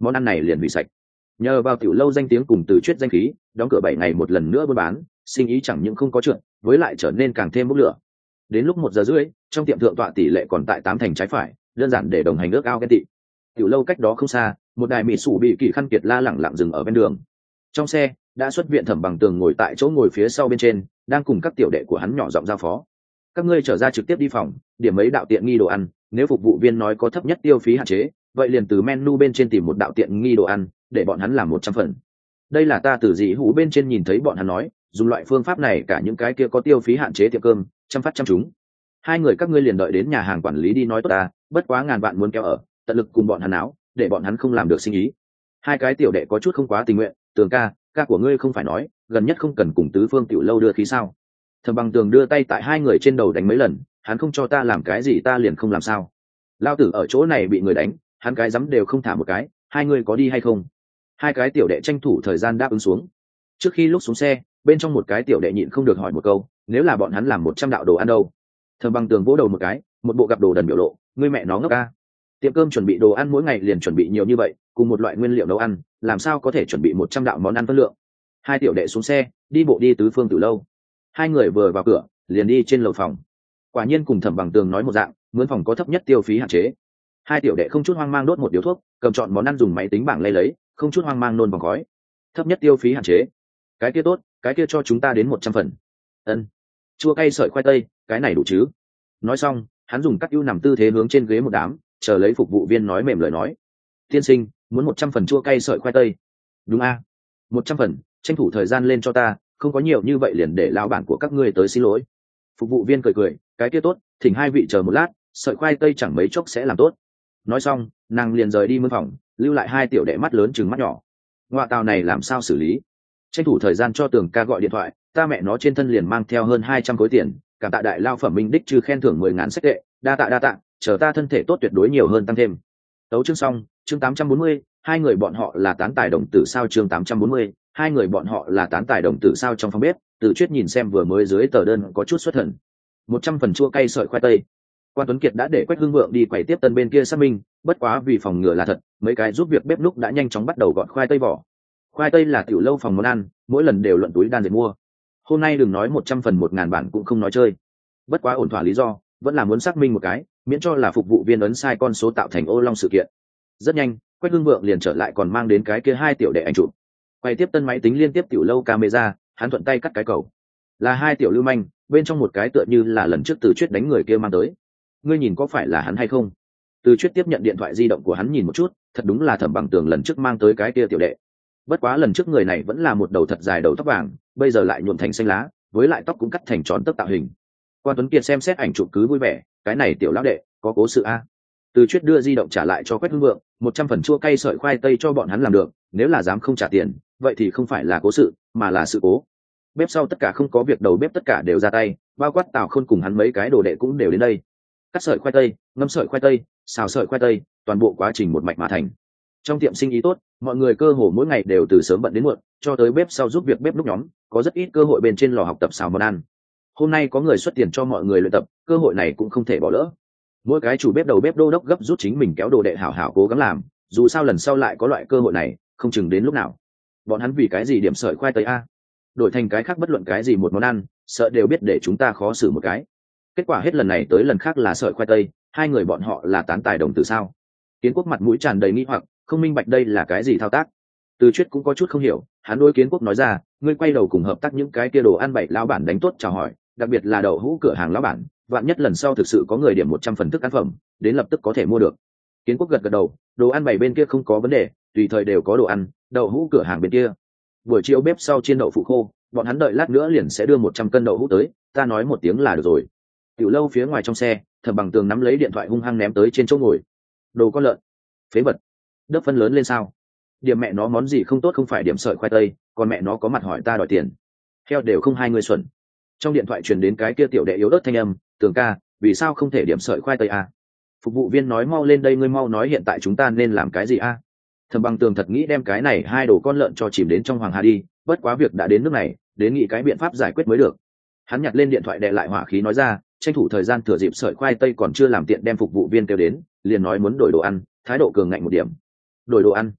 món ăn này liền hủy sạch. Nhờ vào tiểu lâu danh tiếng cùng Từ Chuyết danh khí, đóng cửa 7 ngày một lần nữa buôn bán, sinh ý chẳng những không có trượt, với lại trở nên càng thêm bốc lửa. Đến lúc 1 giờ rưỡi, trong tiệm thượng tọa tỷ lệ còn tại 8 thành trái phải, đơn giản để đồng hành ước ao ghen tị. Tiểu lâu cách đó không xa, một đài mỹ sủ bị kỳ khăn kiệt la lẳng lặng dừng ở bên đường. Trong xe đã xuất viện Thẩm Bằng Tường ngồi tại chỗ ngồi phía sau bên trên, đang cùng các tiểu đệ của hắn nhỏ giọng giao phó. Các ngươi trở ra trực tiếp đi phòng, điểm mấy đạo tiện nghi đồ ăn, nếu phục vụ viên nói có thấp nhất tiêu phí hạn chế, vậy liền từ menu bên trên tìm một đạo tiện nghi đồ ăn, để bọn hắn làm 100 phần. Đây là ta từ dị hũ bên trên nhìn thấy bọn hắn nói, dùng loại phương pháp này cả những cái kia có tiêu phí hạn chế tiệm cơm, chăm phát chăm chúng. Hai người các ngươi liền đợi đến nhà hàng quản lý đi nói tốt ta, bất quá ngàn vạn muốn kéo ở, tận lực cùng bọn hắn áo, để bọn hắn không làm được sinh ý. Hai cái tiểu đệ có chút không quá tình nguyện, Tường ca của ngươi không phải nói, gần nhất không cần cùng tứ phương tiểu lâu đưa khí sao? Thẩm Bằng Tường đưa tay tại hai người trên đầu đánh mấy lần, hắn không cho ta làm cái gì ta liền không làm sao. Lao tử ở chỗ này bị người đánh, hắn cái dám đều không thả một cái, hai người có đi hay không? Hai cái tiểu đệ tranh thủ thời gian đáp ứng xuống. Trước khi lúc xuống xe, bên trong một cái tiểu đệ nhịn không được hỏi một câu, nếu là bọn hắn làm 100 đạo đồ ăn đâu? Thẩm Bằng Tường vỗ đầu một cái, một bộ gặp đồ đần biểu lộ, ngươi mẹ nó ngốc ca. Tiệm cơm chuẩn bị đồ ăn mỗi ngày liền chuẩn bị nhiều như vậy, cùng một loại nguyên liệu nấu ăn, làm sao có thể chuẩn bị 100 đạo món ăn phân lượng? Hai tiểu đệ xuống xe, đi bộ đi tứ phương tiểu lâu. Hai người vừa vào cửa, liền đi trên lầu phòng. Quả nhiên cùng Thẩm Bằng Tường nói một dạng, mướn phòng có thấp nhất tiêu phí hạn chế. Hai tiểu đệ không chút hoang mang đốt một điếu thuốc, cầm chọn món ăn dùng máy tính bảng lấy, không chút hoang mang nôn vòng khói. Thấp nhất tiêu phí hạn chế. Cái kia tốt, cái kia cho chúng ta đến 100 phần. Ân. Chua cay sợi khoai tây, cái này đủ chứ? Nói xong, hắn dùng cắt ưu nằm tư thế hướng trên ghế một đám, chờ lấy phục vụ viên nói mềm lời nói. Tiên sinh, muốn 100 phần chua cay sợi khoai tây. Đúng a? 100 phần, tranh thủ thời gian lên cho ta, không có nhiều như vậy liền để lão bản của các ngươi tới xin lỗi. Phục vụ viên cười cười, cái kia tốt, thỉnh hai vị chờ một lát, sợi khoai tây chẳng mấy chốc sẽ làm tốt. Nói xong, nàng liền rời đi mướn phòng, lưu lại hai tiểu đệ mắt lớn chừng mắt nhỏ. Ngoại tàu này làm sao xử lý? Tranh thủ thời gian cho Tường ca gọi điện thoại, ta mẹ nó trên thân liền mang theo hơn 200 khối tiền, cảm tạ đại lao phẩm minh đích trừ khen thưởng 10.000 sách tệ, đa tạ, chờ ta thân thể tốt tuyệt đối nhiều hơn tăng thêm. Tấu chương xong, chương 840, hai người bọn họ là tán tài đồng tử sao? Chương 840, hai người bọn họ là tán tài đồng tử sao? Trong phòng bếp, Từ Chuyết nhìn xem vừa mới dưới tờ đơn có chút xuất thần. 100 phần chua cay sợi khoai tây. Quan Tuấn Kiệt đã để Quách Hưng Vượng đi quầy tiếp tân bên kia xác minh, bất quá vì phòng ngừa là thật, mấy cái giúp việc bếp núc đã nhanh chóng bắt đầu gọt khoai tây vỏ. Khoai tây là tiểu lâu phòng món ăn, mỗi lần đều luận túi đan để mua. Hôm nay đừng nói 100 phần 1.000 bản cũng không nói chơi. Bất quá ổn thỏa lý do, vẫn là muốn xác minh một cái, miễn cho là phục vụ viên ấn sai con số tạo thành ô long sự kiện. Rất nhanh, Quách Hưng Vượng liền trở lại còn mang đến cái kia hai tiểu đệ ảnh chụp. Quay tiếp tân máy tính liên tiếp tiểu lâu camera, hắn thuận tay cắt cái cầu. Là hai tiểu lưu manh, bên trong một cái tựa như là lần trước Từ Chuyết đánh người kia mang tới. Ngươi nhìn có phải là hắn hay không? Từ Chuyết tiếp nhận điện thoại di động của hắn nhìn một chút, thật đúng là Thẩm Bằng Tường lần trước mang tới cái kia tiểu đệ. Bất quá lần trước người này vẫn là một đầu thật dài đầu tóc vàng, bây giờ lại nhuộm thành xanh lá, với lại tóc cũng cắt thành tròn tấc tạo hình. Quan Tuấn Kiệt xem xét ảnh chụp cứ vui vẻ, cái này tiểu lão đệ có cố sự a. Từ Chuyết đưa di động trả lại cho Quách Hưng Vượng, 100 phần chua cay sợi khoai tây cho bọn hắn làm được, nếu là dám không trả tiền, vậy thì không phải là cố sự, mà là sự cố. Bếp sau tất cả không có việc đầu bếp tất cả đều ra tay, bao quát Tào Khôn cùng hắn mấy cái đồ đệ cũng đều đến đây. Cắt sợi khoai tây, ngâm sợi khoai tây, xào sợi khoai tây, toàn bộ quá trình một mạch mà thành. Trong tiệm sinh ý tốt, mọi người cơ hồ mỗi ngày đều từ sớm bận đến muộn, cho tới bếp sau giúp việc bếp núc nhóm, có rất ít cơ hội bên trên lò học tập xào món ăn. Hôm nay có người xuất tiền cho mọi người luyện tập, cơ hội này cũng không thể bỏ lỡ. Mỗi cái chủ bếp đầu bếp đô đốc gấp rút chính mình kéo đồ đệ hảo hảo cố gắng làm, dù sao lần sau lại có loại cơ hội này, không chừng đến lúc nào. Bọn hắn vì cái gì điểm sợi khoai tây a? Đổi thành cái khác bất luận cái gì một món ăn, sợ đều biết để chúng ta khó xử một cái. Kết quả hết lần này tới lần khác là sợi khoai tây, hai người bọn họ là tán tài đồng tử sao? Kiến Quốc mặt mũi tràn đầy nghi hoặc, không minh bạch đây là cái gì thao tác. Từ Chuyết cũng có chút không hiểu, hắn đối Kiến Quốc nói ra, ngươi quay đầu cùng hợp tác những cái kia đồ ăn bảy lão bản đánh tốt chào hỏi, đặc biệt là đậu hũ cửa hàng lão bản, vạn nhất lần sau thực sự có người điểm 100 phần thức ăn phẩm, đến lập tức có thể mua được. Kiến Quốc gật gật đầu, đồ ăn bảy bên kia không có vấn đề, tùy thời đều có đồ ăn, đậu hũ cửa hàng bên kia. Buổi chiều bếp sau chiên đậu phụ khô, bọn hắn đợi lát nữa liền sẽ đưa 100 cân đậu hũ tới, ta nói một tiếng là được rồi. Tiểu lâu phía ngoài trong xe, Thẩm Bằng Tường nắm lấy điện thoại hung hăng ném tới trên chỗ ngồi. Đồ con lợn, phế vật, đớp phân lớn lên sao? Điểm mẹ nó món gì không tốt không phải điểm sợi khoai tây, còn mẹ nó có mặt hỏi ta đòi tiền. Heo đều không hai người xuẩn. Trong điện thoại truyền đến cái kia tiểu đệ yếu ớt thanh âm, Tường ca, vì sao không thể điểm sợi khoai tây a? Phục vụ viên nói mau lên đây, ngươi mau nói hiện tại chúng ta nên làm cái gì a? Thẩm Bằng Tường thật nghĩ đem cái này hai đồ con lợn cho chìm đến trong hoàng hà đi, bất quá việc đã đến nước này, đến nghĩ cái biện pháp giải quyết mới được. Hắn nhặt lên điện thoại đè lại hỏa khí nói ra, tranh thủ thời gian thừa dịp sợi khoai tây còn chưa làm tiện đem phục vụ viên kêu đến, liền nói muốn đổi đồ ăn, thái độ cường ngạnh một điểm. Đổi đồ ăn?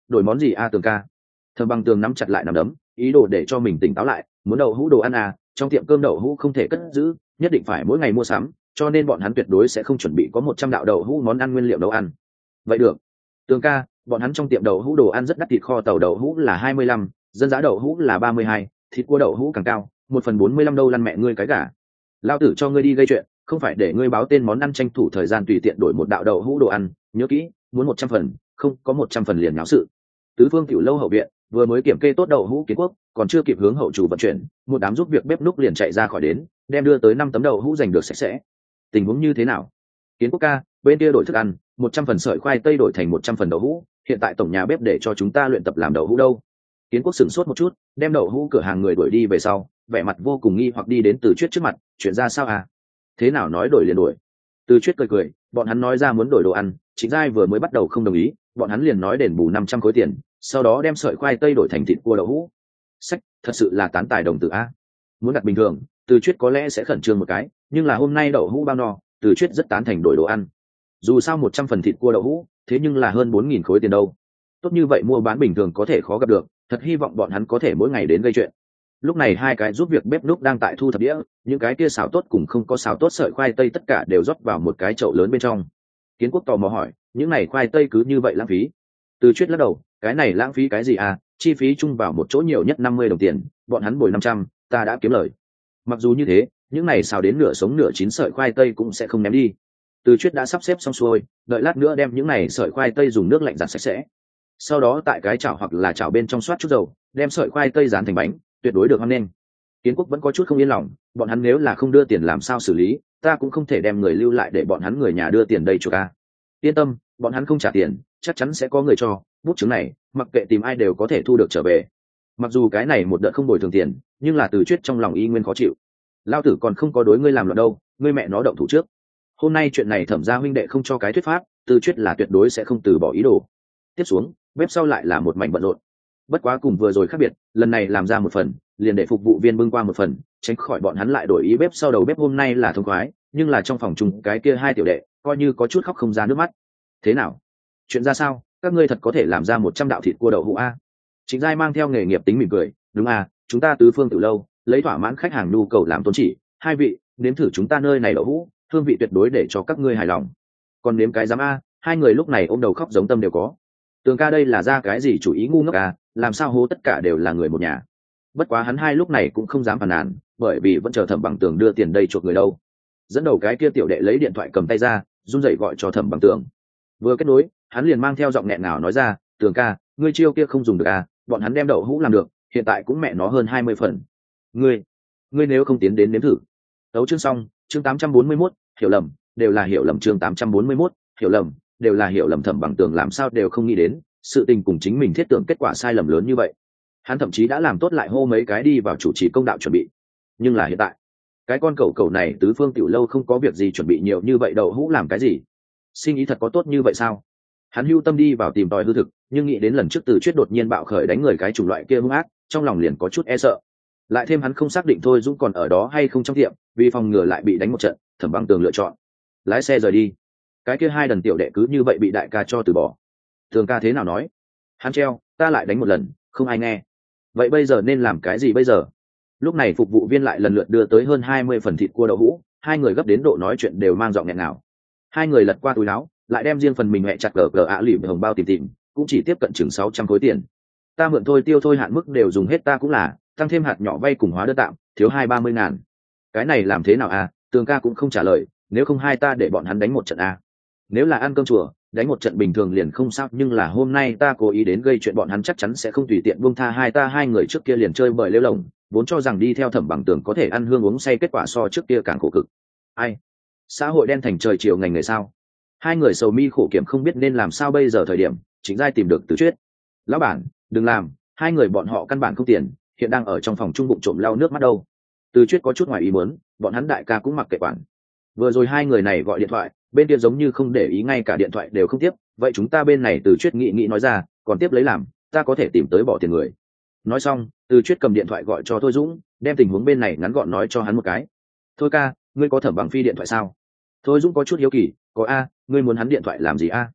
đổi món gì a Tường ca? Thẩm Bằng Tường nắm chặt lại nắm đấm, ý đồ để cho mình tỉnh táo lại. Muốn đậu hũ đồ ăn à? Trong tiệm cơm đậu hũ không thể cất giữ, nhất định phải mỗi ngày mua sắm, cho nên bọn hắn tuyệt đối sẽ không chuẩn bị có 100 đạo đậu hũ món ăn nguyên liệu nấu ăn. Vậy được. Tường ca, bọn hắn trong tiệm đậu hũ đồ ăn rất đắt, thịt kho tàu đậu hũ là 25, dân giá đậu hũ là 32, thịt cua đậu hũ càng cao, 1/45 đâu lăn mẹ ngươi cái gà. Lao tử cho ngươi đi gây chuyện, không phải để ngươi báo tên món ăn tranh thủ thời gian tùy tiện đổi một đạo đậu hũ đồ ăn, nhớ kỹ, muốn 100 phần, không có 100 phần liền náo sự. Tứ Phương Tiểu lâu hậu viện, vừa mới kiểm kê tốt đậu hũ Kiến Quốc, còn chưa kịp hướng hậu chủ vận chuyển, một đám giúp việc bếp núc liền chạy ra khỏi đến, đem đưa tới 5 tấm đậu hũ giành được sạch sẽ. Tình huống như thế nào? Kiến Quốc ca, bên kia đổi thức ăn, 100 phần sợi khoai tây đổi thành 100 phần đậu hũ, hiện tại tổng nhà bếp để cho chúng ta luyện tập làm đậu hũ đâu. Kiến Quốc sửng sốt một chút, đem đậu hũ cửa hàng người đuổi đi về sau, vẻ mặt vô cùng nghi hoặc đi đến Từ Chuyết trước mặt, chuyện ra sao à? Thế nào nói đổi liền đổi? Từ Chuyết cười cười, bọn hắn nói ra muốn đổi đồ ăn, Trịnh Giai vừa mới bắt đầu không đồng ý, bọn hắn liền nói đền bù 500 khối tiền, sau đó đem sợi khoai tây đổi thành thịt cua đậu hũ. Sách, thật sự là tán tài đồng tử a. Muốn đặt bình thường, Từ Chuyết có lẽ sẽ khẩn trương một cái, nhưng là hôm nay đậu hũ bao no, Từ Chuyết rất tán thành đổi đồ ăn. Dù sao 100 phần thịt cua đậu hũ, thế nhưng là hơn 4.000 khối tiền đâu. Tốt như vậy mua bán bình thường có thể khó gặp được, thật hy vọng bọn hắn có thể mỗi ngày đến gây chuyện. Lúc này hai cái giúp việc bếp núc đang tại thu thập đĩa, những cái kia xào tốt cùng không có xào tốt sợi khoai tây tất cả đều rót vào một cái chậu lớn bên trong. Kiến Quốc tò mò hỏi, những này khoai tây cứ như vậy lãng phí? Từ Chuyết lắc đầu, cái này lãng phí cái gì à, chi phí chung vào một chỗ nhiều nhất 50 đồng tiền, bọn hắn bồi 500, ta đã kiếm lời. Mặc dù như thế, những này xào đến nửa sống nửa chín sợi khoai tây cũng sẽ không ném đi. Từ Chuyết đã sắp xếp xong xuôi, đợi lát nữa đem những này sợi khoai tây dùng nước lạnh giặt sạch sẽ. Sau đó tại cái chảo hoặc là chảo bên trong xoát chút dầu, đem sợi khoai tây dán thành bánh, tuyệt đối được hoan nghênh. Kiến Quốc vẫn có chút không yên lòng, bọn hắn nếu là không đưa tiền làm sao xử lý, ta cũng không thể đem người lưu lại để bọn hắn người nhà đưa tiền đây cho ca. Yên tâm, bọn hắn không trả tiền, chắc chắn sẽ có người cho, bút chứng này, mặc kệ tìm ai đều có thể thu được trở về. Mặc dù cái này một đợt không bồi thường tiền, nhưng là Từ Chuyết trong lòng y nguyên khó chịu. Lao tử còn không có đối ngươi làm loạn đâu, ngươi mẹ nó động thủ trước. Hôm nay chuyện này Thẩm gia huynh đệ không cho cái thuyết pháp, Từ Chuyết là tuyệt đối sẽ không từ bỏ ý đồ. Tiếp xuống, bếp sau lại là một mảnh bận rộn. Bất quá cùng vừa rồi khác biệt, lần này làm ra một phần, liền để phục vụ viên bưng qua một phần, tránh khỏi bọn hắn lại đổi ý. Bếp sau đầu bếp hôm nay là thông khoái, nhưng là trong phòng chung cái kia hai tiểu đệ coi như có chút khóc không ra nước mắt. Thế nào? Chuyện ra sao? Các ngươi thật có thể làm ra 100 đạo thịt cua đậu hũ a? Trịnh Giai mang theo nghề nghiệp tính mỉm cười, đúng à, chúng ta Tứ Phương Tiểu lâu lấy thỏa mãn khách hàng nhu cầu làm tôn chỉ, hai vị nếm thử chúng ta nơi này đậu hũ, hương vị tuyệt đối để cho các ngươi hài lòng. Còn nếm cái dám a? Hai người lúc này ôm đầu khóc giống tâm đều có. Tường ca đây là ra cái gì chủ ý ngu ngốc à, làm sao hố tất cả đều là người một nhà. Bất quá hắn hai lúc này cũng không dám phàn nàn, bởi vì vẫn chờ Thẩm Bằng Tường đưa tiền đây chuộc người đâu. Dẫn đầu cái kia tiểu đệ lấy điện thoại cầm tay ra, run rẩy gọi cho Thẩm Bằng Tường. Vừa kết nối, hắn liền mang theo giọng nghẹn ngào nói ra, Tường ca, ngươi chiêu kia không dùng được à, bọn hắn đem đậu hũ làm được, hiện tại cũng mẹ nó hơn 20 phần. Ngươi nếu không tiến đến nếm thử. Tấu chương xong, chương 841, hiểu lầm, đều là hiểu lầm. Chương 841, hiểu lầm, đều là hiểu lầm. Thẩm Bằng Tường làm sao đều không nghĩ đến, sự tình cùng chính mình thiết tưởng kết quả sai lầm lớn như vậy. Hắn thậm chí đã làm tốt lại hô mấy cái đi vào chủ trì công đạo chuẩn bị. Nhưng là hiện tại, cái con cẩu này Tứ Phương Tiểu lâu không có việc gì chuẩn bị nhiều như vậy đậu hũ làm cái gì? Sinh ý thật có tốt như vậy sao? Hắn hưu tâm đi vào tìm tòi hư thực, nhưng nghĩ đến lần trước Từ Chuyết đột nhiên bạo khởi đánh người cái chủng loại kia hung ác, trong lòng liền có chút e sợ. Lại thêm hắn không xác định Thôi Dũng còn ở đó hay không trong tiệm, vì phòng ngừa lại bị đánh một trận, Thẩm Bằng Tường lựa chọn lái xe rời đi. Cái kia hai đần tiểu đệ cứ như vậy bị đại ca cho từ bỏ. Tường ca thế nào nói? Hắn treo, ta lại đánh một lần, không ai nghe. Vậy bây giờ nên làm cái gì bây giờ? Lúc này phục vụ viên lại lần lượt đưa tới hơn 20 phần thịt cua đậu hũ, hai người gấp đến độ nói chuyện đều mang giọng nghẹn ngào. Hai người lật qua túi áo, lại đem riêng phần mình hẹ chặt gờ ạ lỉm hồng bao tìm, cũng chỉ tiếp cận chừng 600 khối tiền. Ta mượn thôi tiêu thôi hạn mức đều dùng hết ta cũng là, tăng thêm hạt nhỏ vay cùng hóa đơn tạm, thiếu 20-30 ngàn. Cái này làm thế nào à? Tường ca cũng không trả lời, nếu không hai ta để bọn hắn đánh một trận à? Nếu là ăn cơm chùa, đánh một trận bình thường liền không sao, nhưng là hôm nay ta cố ý đến gây chuyện, bọn hắn chắc chắn sẽ không tùy tiện buông tha hai người trước kia liền chơi bời lêu lồng, vốn cho rằng đi theo Thẩm Bằng Tường có thể ăn hương uống say, kết quả so trước kia càng khổ cực. Ai? Xã hội đen thành trời chiều ngành người sao? Hai người sầu mi khổ kiểm không biết nên làm sao bây giờ. Thời điểm Trịnh Giai tìm được Từ Chuyết. Lão bản, đừng làm, hai người bọn họ căn bản không tiền, hiện đang ở trong phòng chung bụng trộm lau nước mắt đâu. Từ Chuyết có chút ngoài ý muốn, bọn hắn đại ca cũng mặc kệ quản. Vừa rồi hai người này gọi điện thoại, bên kia giống như không để ý, ngay cả điện thoại đều không tiếp. Vậy chúng ta bên này, Từ Chuyết nghĩ nói ra, còn tiếp lấy làm, ta có thể tìm tới bỏ tiền người. Nói xong, Từ Chuyết cầm điện thoại gọi cho Thôi Dũng, đem tình huống bên này ngắn gọn nói cho hắn một cái. Thôi ca, ngươi có Thẩm Bằng Phi điện thoại sao? Thôi Dũng có chút hiếu kỳ, có a, ngươi muốn hắn điện thoại làm gì a?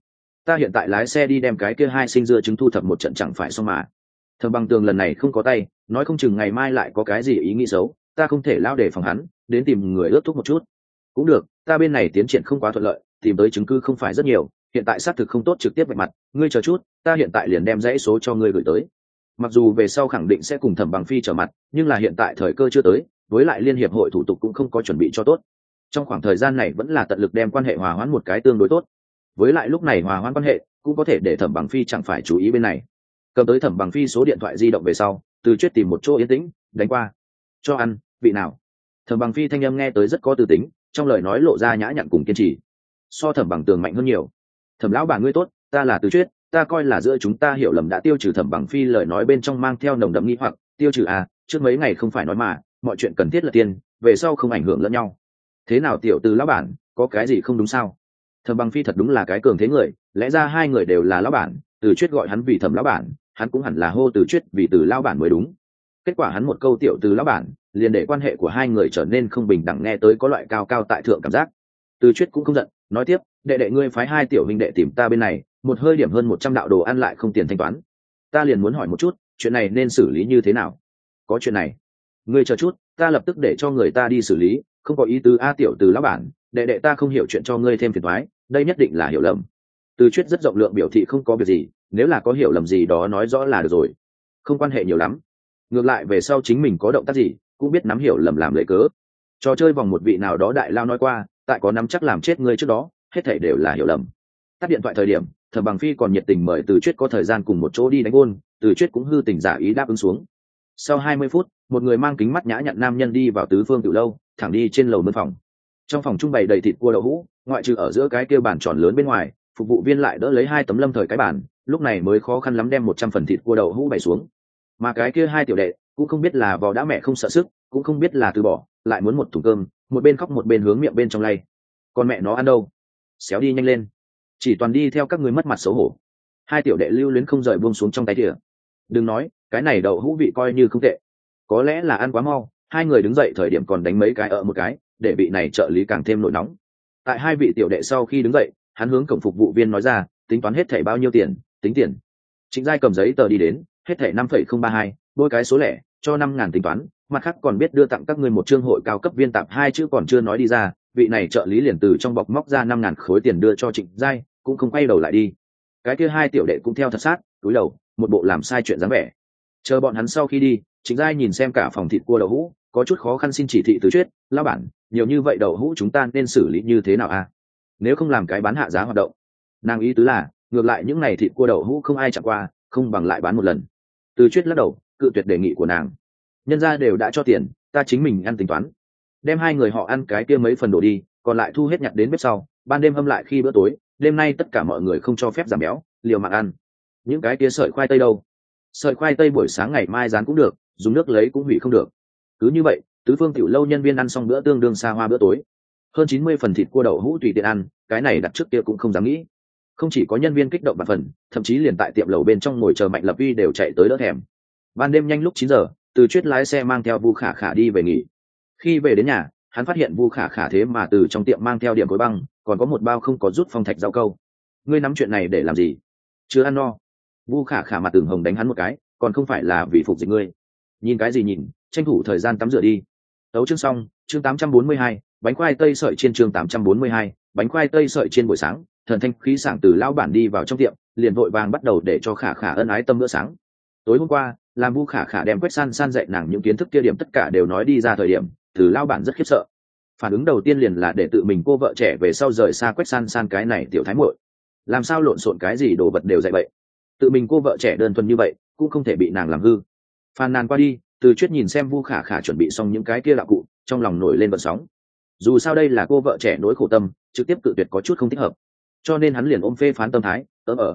ta hiện tại lái xe đi đem cái kia hai sinh dưa trứng thu thập một trận chẳng phải xong mà. Thẩm Bằng Tường lần này không có tay, nói không chừng ngày mai lại có cái gì ý nghĩ xấu, ta không thể lao để phòng hắn, đến tìm người ướt thuốc một chút. Cũng được, ta bên này tiến triển không quá thuận lợi, tìm tới chứng cứ không phải rất nhiều, hiện tại xác thực không tốt trực tiếp vạch mặt, ngươi chờ chút, ta hiện tại liền đem dãy số cho ngươi gửi tới. Mặc dù về sau khẳng định sẽ cùng Thẩm Bằng Phi trở mặt, nhưng là hiện tại thời cơ chưa tới, với lại liên hiệp hội thủ tục cũng không có chuẩn bị cho tốt. Trong khoảng thời gian này vẫn là tận lực đem quan hệ hòa hoãn một cái tương đối tốt. Với lại lúc này hòa hoãn quan hệ cũng có thể để Thẩm Bằng Phi chẳng phải chú ý bên này. Cầm tới Thẩm Bằng Phi số điện thoại di động về sau, Từ Chuyết tìm một chỗ yên tĩnh, đánh qua. Cho ăn, vị nào? Thẩm Bằng Phi thanh âm nghe tới rất có tư tính, trong lời nói lộ ra nhã nhặn cùng kiên trì. So Thẩm Bằng Tường mạnh hơn nhiều. Thẩm lão bà ngươi tốt, ta là Từ Chuyết, ta coi là giữa chúng ta hiểu lầm đã tiêu trừ. Thẩm Bằng Phi lời nói bên trong mang theo nồng đậm nghi hoặc, tiêu trừ à, trước mấy ngày không phải nói mà, mọi chuyện cần thiết là tiền, về sau không ảnh hưởng lẫn nhau. Thế nào tiểu Từ lão bản, có cái gì không đúng sao? Thẩm Bằng Phi thật đúng là cái cường thế người, lẽ ra hai người đều là lão bản, Từ Chuyết gọi hắn vì Thẩm lão bản, hắn cũng hẳn là hô Từ Chuyết vì Từ lão bản mới đúng. Kết quả hắn một câu tiểu Từ lão bản, liền để quan hệ của hai người trở nên không bình đẳng, nghe tới có loại cao cao tại thượng cảm giác. Từ Chuyết cũng không giận, nói tiếp, đệ đệ ngươi phái hai tiểu huynh đệ tìm ta bên này, một hơi điểm hơn 100 đạo đồ ăn lại không tiền thanh toán. Ta liền muốn hỏi một chút, chuyện này nên xử lý như thế nào? Có chuyện này, ngươi chờ chút, ta lập tức để cho người ta đi xử lý, không có ý tứ a tiểu Từ lão bản, đệ đệ ta không hiểu chuyện cho ngươi thêm phiền toái, đây nhất định là hiểu lầm. Từ Chuyết rất rộng lượng biểu thị không có việc gì, nếu là có hiểu lầm gì đó nói rõ là được rồi, không quan hệ nhiều lắm. Ngược lại về sau chính mình có động tác gì cũng biết nắm hiểu lầm làm lấy cớ. Trò chơi vòng một vị nào đó đại lao nói qua, tại có nắm chắc làm chết ngươi trước đó, hết thảy đều là hiểu lầm. Tắt điện thoại thời điểm, Thẩm Bằng Phi còn nhiệt tình mời Từ Chuyết có thời gian cùng một chỗ đi đánh gôn, Từ Chuyết cũng hư tình giả ý đáp ứng xuống. Sau 20 phút, một người mang kính mắt nhã nhặn nam nhân đi vào Tứ Phương Tiểu lâu, thẳng đi trên lầu mân phòng. Trong phòng trung bày đầy thịt cua đậu hũ, ngoại trừ ở giữa cái kia bàn tròn lớn bên ngoài, phục vụ viên lại đỡ lấy hai tấm lâm thời cái bàn, lúc này mới khó khăn lắm đem 100 phần thịt cua đậu hũ bày xuống. Mà cái kia hai tiểu đệ cũng không biết là vò đã mẹ không sợ sức, cũng không biết là từ bỏ, lại muốn một thùng cơm, một bên khóc một bên hướng miệng bên trong lay. Con mẹ nó ăn đâu? Xéo đi nhanh lên, chỉ toàn đi theo các người mất mặt xấu hổ. Hai tiểu đệ lưu luyến không rời buông xuống trong tay thìa. Đừng nói, cái này đậu hũ vị coi như không tệ. Có lẽ là ăn quá mau, hai người đứng dậy thời điểm còn đánh mấy cái ở một cái, để vị này trợ lý càng thêm nổi nóng. Tại hai vị tiểu đệ sau khi đứng dậy, hắn hướng cổng phục vụ viên nói ra, tính toán hết thảy bao nhiêu tiền, tính tiền. Trịnh Giai cầm giấy tờ đi đến, hết thảy 5,032, bôi cái số lẻ, cho 5.000 tính toán, mặt khác còn biết đưa tặng các ngươi một chương hội cao cấp viên tạp, hai chữ còn chưa nói đi ra, vị này trợ lý liền từ trong bọc móc ra 5.000 khối tiền đưa cho Trịnh Giai, cũng không quay đầu lại đi. Cái kia hai tiểu đệ cũng theo thật sát, cúi đầu, một bộ làm sai chuyện dáng vẻ. Chờ bọn hắn sau khi đi, Trịnh Giai nhìn xem cả phòng thịt cua đậu hũ, có chút khó khăn xin chỉ thị Từ Chuyết, lão bản, nhiều như vậy đậu hũ chúng ta nên xử lý như thế nào a? Nếu không làm cái bán hạ giá hoạt động. Nàng ý tứ là, ngược lại những này thịt cua đậu hũ không ai chạm qua, không bằng lại bán một lần. Từ Chuyết lắc đầu, cự tuyệt đề nghị của nàng. Nhân gia đều đã cho tiền, ta chính mình ăn tính toán. Đem hai người họ ăn cái kia mấy phần đồ đi, còn lại thu hết nhặt đến bếp sau, ban đêm hâm lại khi bữa tối, đêm nay tất cả mọi người không cho phép giảm béo, liều mạng ăn. Những cái kia sợi khoai tây đâu? Sợi khoai tây buổi sáng ngày mai rán cũng được, dùng nước lấy cũng hủy không được. Cứ như vậy, Tứ Phương Tiểu lâu nhân viên ăn xong bữa tương đương xa hoa bữa tối. Hơn 90 phần thịt cua đậu hũ tùy tiện ăn, cái này đặt trước kia cũng không dám nghĩ. Không chỉ có nhân viên kích động và phần, thậm chí liền tại tiệm lầu bên trong ngồi chờ Mạnh Lập Uy đều chạy tới đỡ thèm. Ban đêm nhanh lúc 9 giờ, Từ Chuyết lái xe mang theo Vu Khả Khả đi về nghỉ. Khi về đến nhà, hắn phát hiện Vu Khả Khả thế mà từ trong tiệm mang theo điểm khối băng, còn có một bao không có rút phong thạch rau câu. Ngươi nắm chuyện này để làm gì? Chưa ăn no. Vu Khả Khả mặt tường hồng đánh hắn một cái, còn không phải là vì phục dịch ngươi. Nhìn cái gì nhìn, tranh thủ thời gian tắm rửa đi. Tấu chương xong, chương 842, bánh khoai tây sợi trên chương 842, bánh khoai tây sợi trên buổi sáng, Thần Thanh khí sảng từ lão bản đi vào trong tiệm, liền vội vàng bắt đầu để cho Khả Khả ân ái tâm bữa sáng. Tối hôm qua, làm Vu Khả Khả đem Quách San San dạy nàng những kiến thức kia điểm tất cả đều nói đi ra thời điểm, từ lão bản rất khiếp sợ. Phản ứng đầu tiên liền là để tự mình cô vợ trẻ về sau rời xa Quách San San cái này tiểu thái muội. Làm sao lộn xộn cái gì đồ vật đều dạy vậy? Tự mình cô vợ trẻ đơn thuần như vậy, cũng không thể bị nàng làm hư. Phàn nàn qua đi, Từ Chuyết nhìn xem Vu Khả Khả chuẩn bị xong những cái kia đạo cụ, trong lòng nổi lên vận sóng. Dù sao đây là cô vợ trẻ nỗi khổ tâm, trực tiếp cự tuyệt có chút không thích hợp, cho nên hắn liền ôm phê phán tâm thái,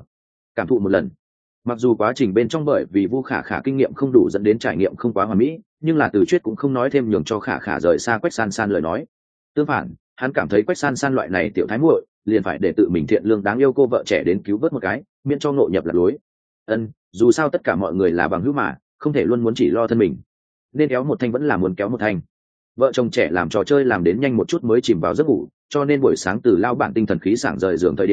cảm thụ một lần. Mặc dù quá trình bên trong bởi vì Vu Khả Khả kinh nghiệm không đủ dẫn đến trải nghiệm không quá hoàn mỹ, nhưng là Từ Chuyết cũng không nói thêm nhường cho Khả Khả rời xa Quách San San lời nói. Tương phản, hắn cảm thấy Quách San San loại này tiểu thái muội, liền phải để tự mình thiện lương đáng yêu cô vợ trẻ đến cứu vớt một cái, miễn cho ngộ nhập lạc lối. Dù sao tất cả mọi người là bằng hữu mà, không thể luôn muốn chỉ lo thân mình, nên kéo một thanh vẫn là muốn kéo một thanh. Vợ chồng trẻ làm trò chơi làm đến nhanh một chút mới chìm vào giấc ngủ, cho nên buổi sáng từ lao bản tinh thần khí sảng rời giường thời điểm,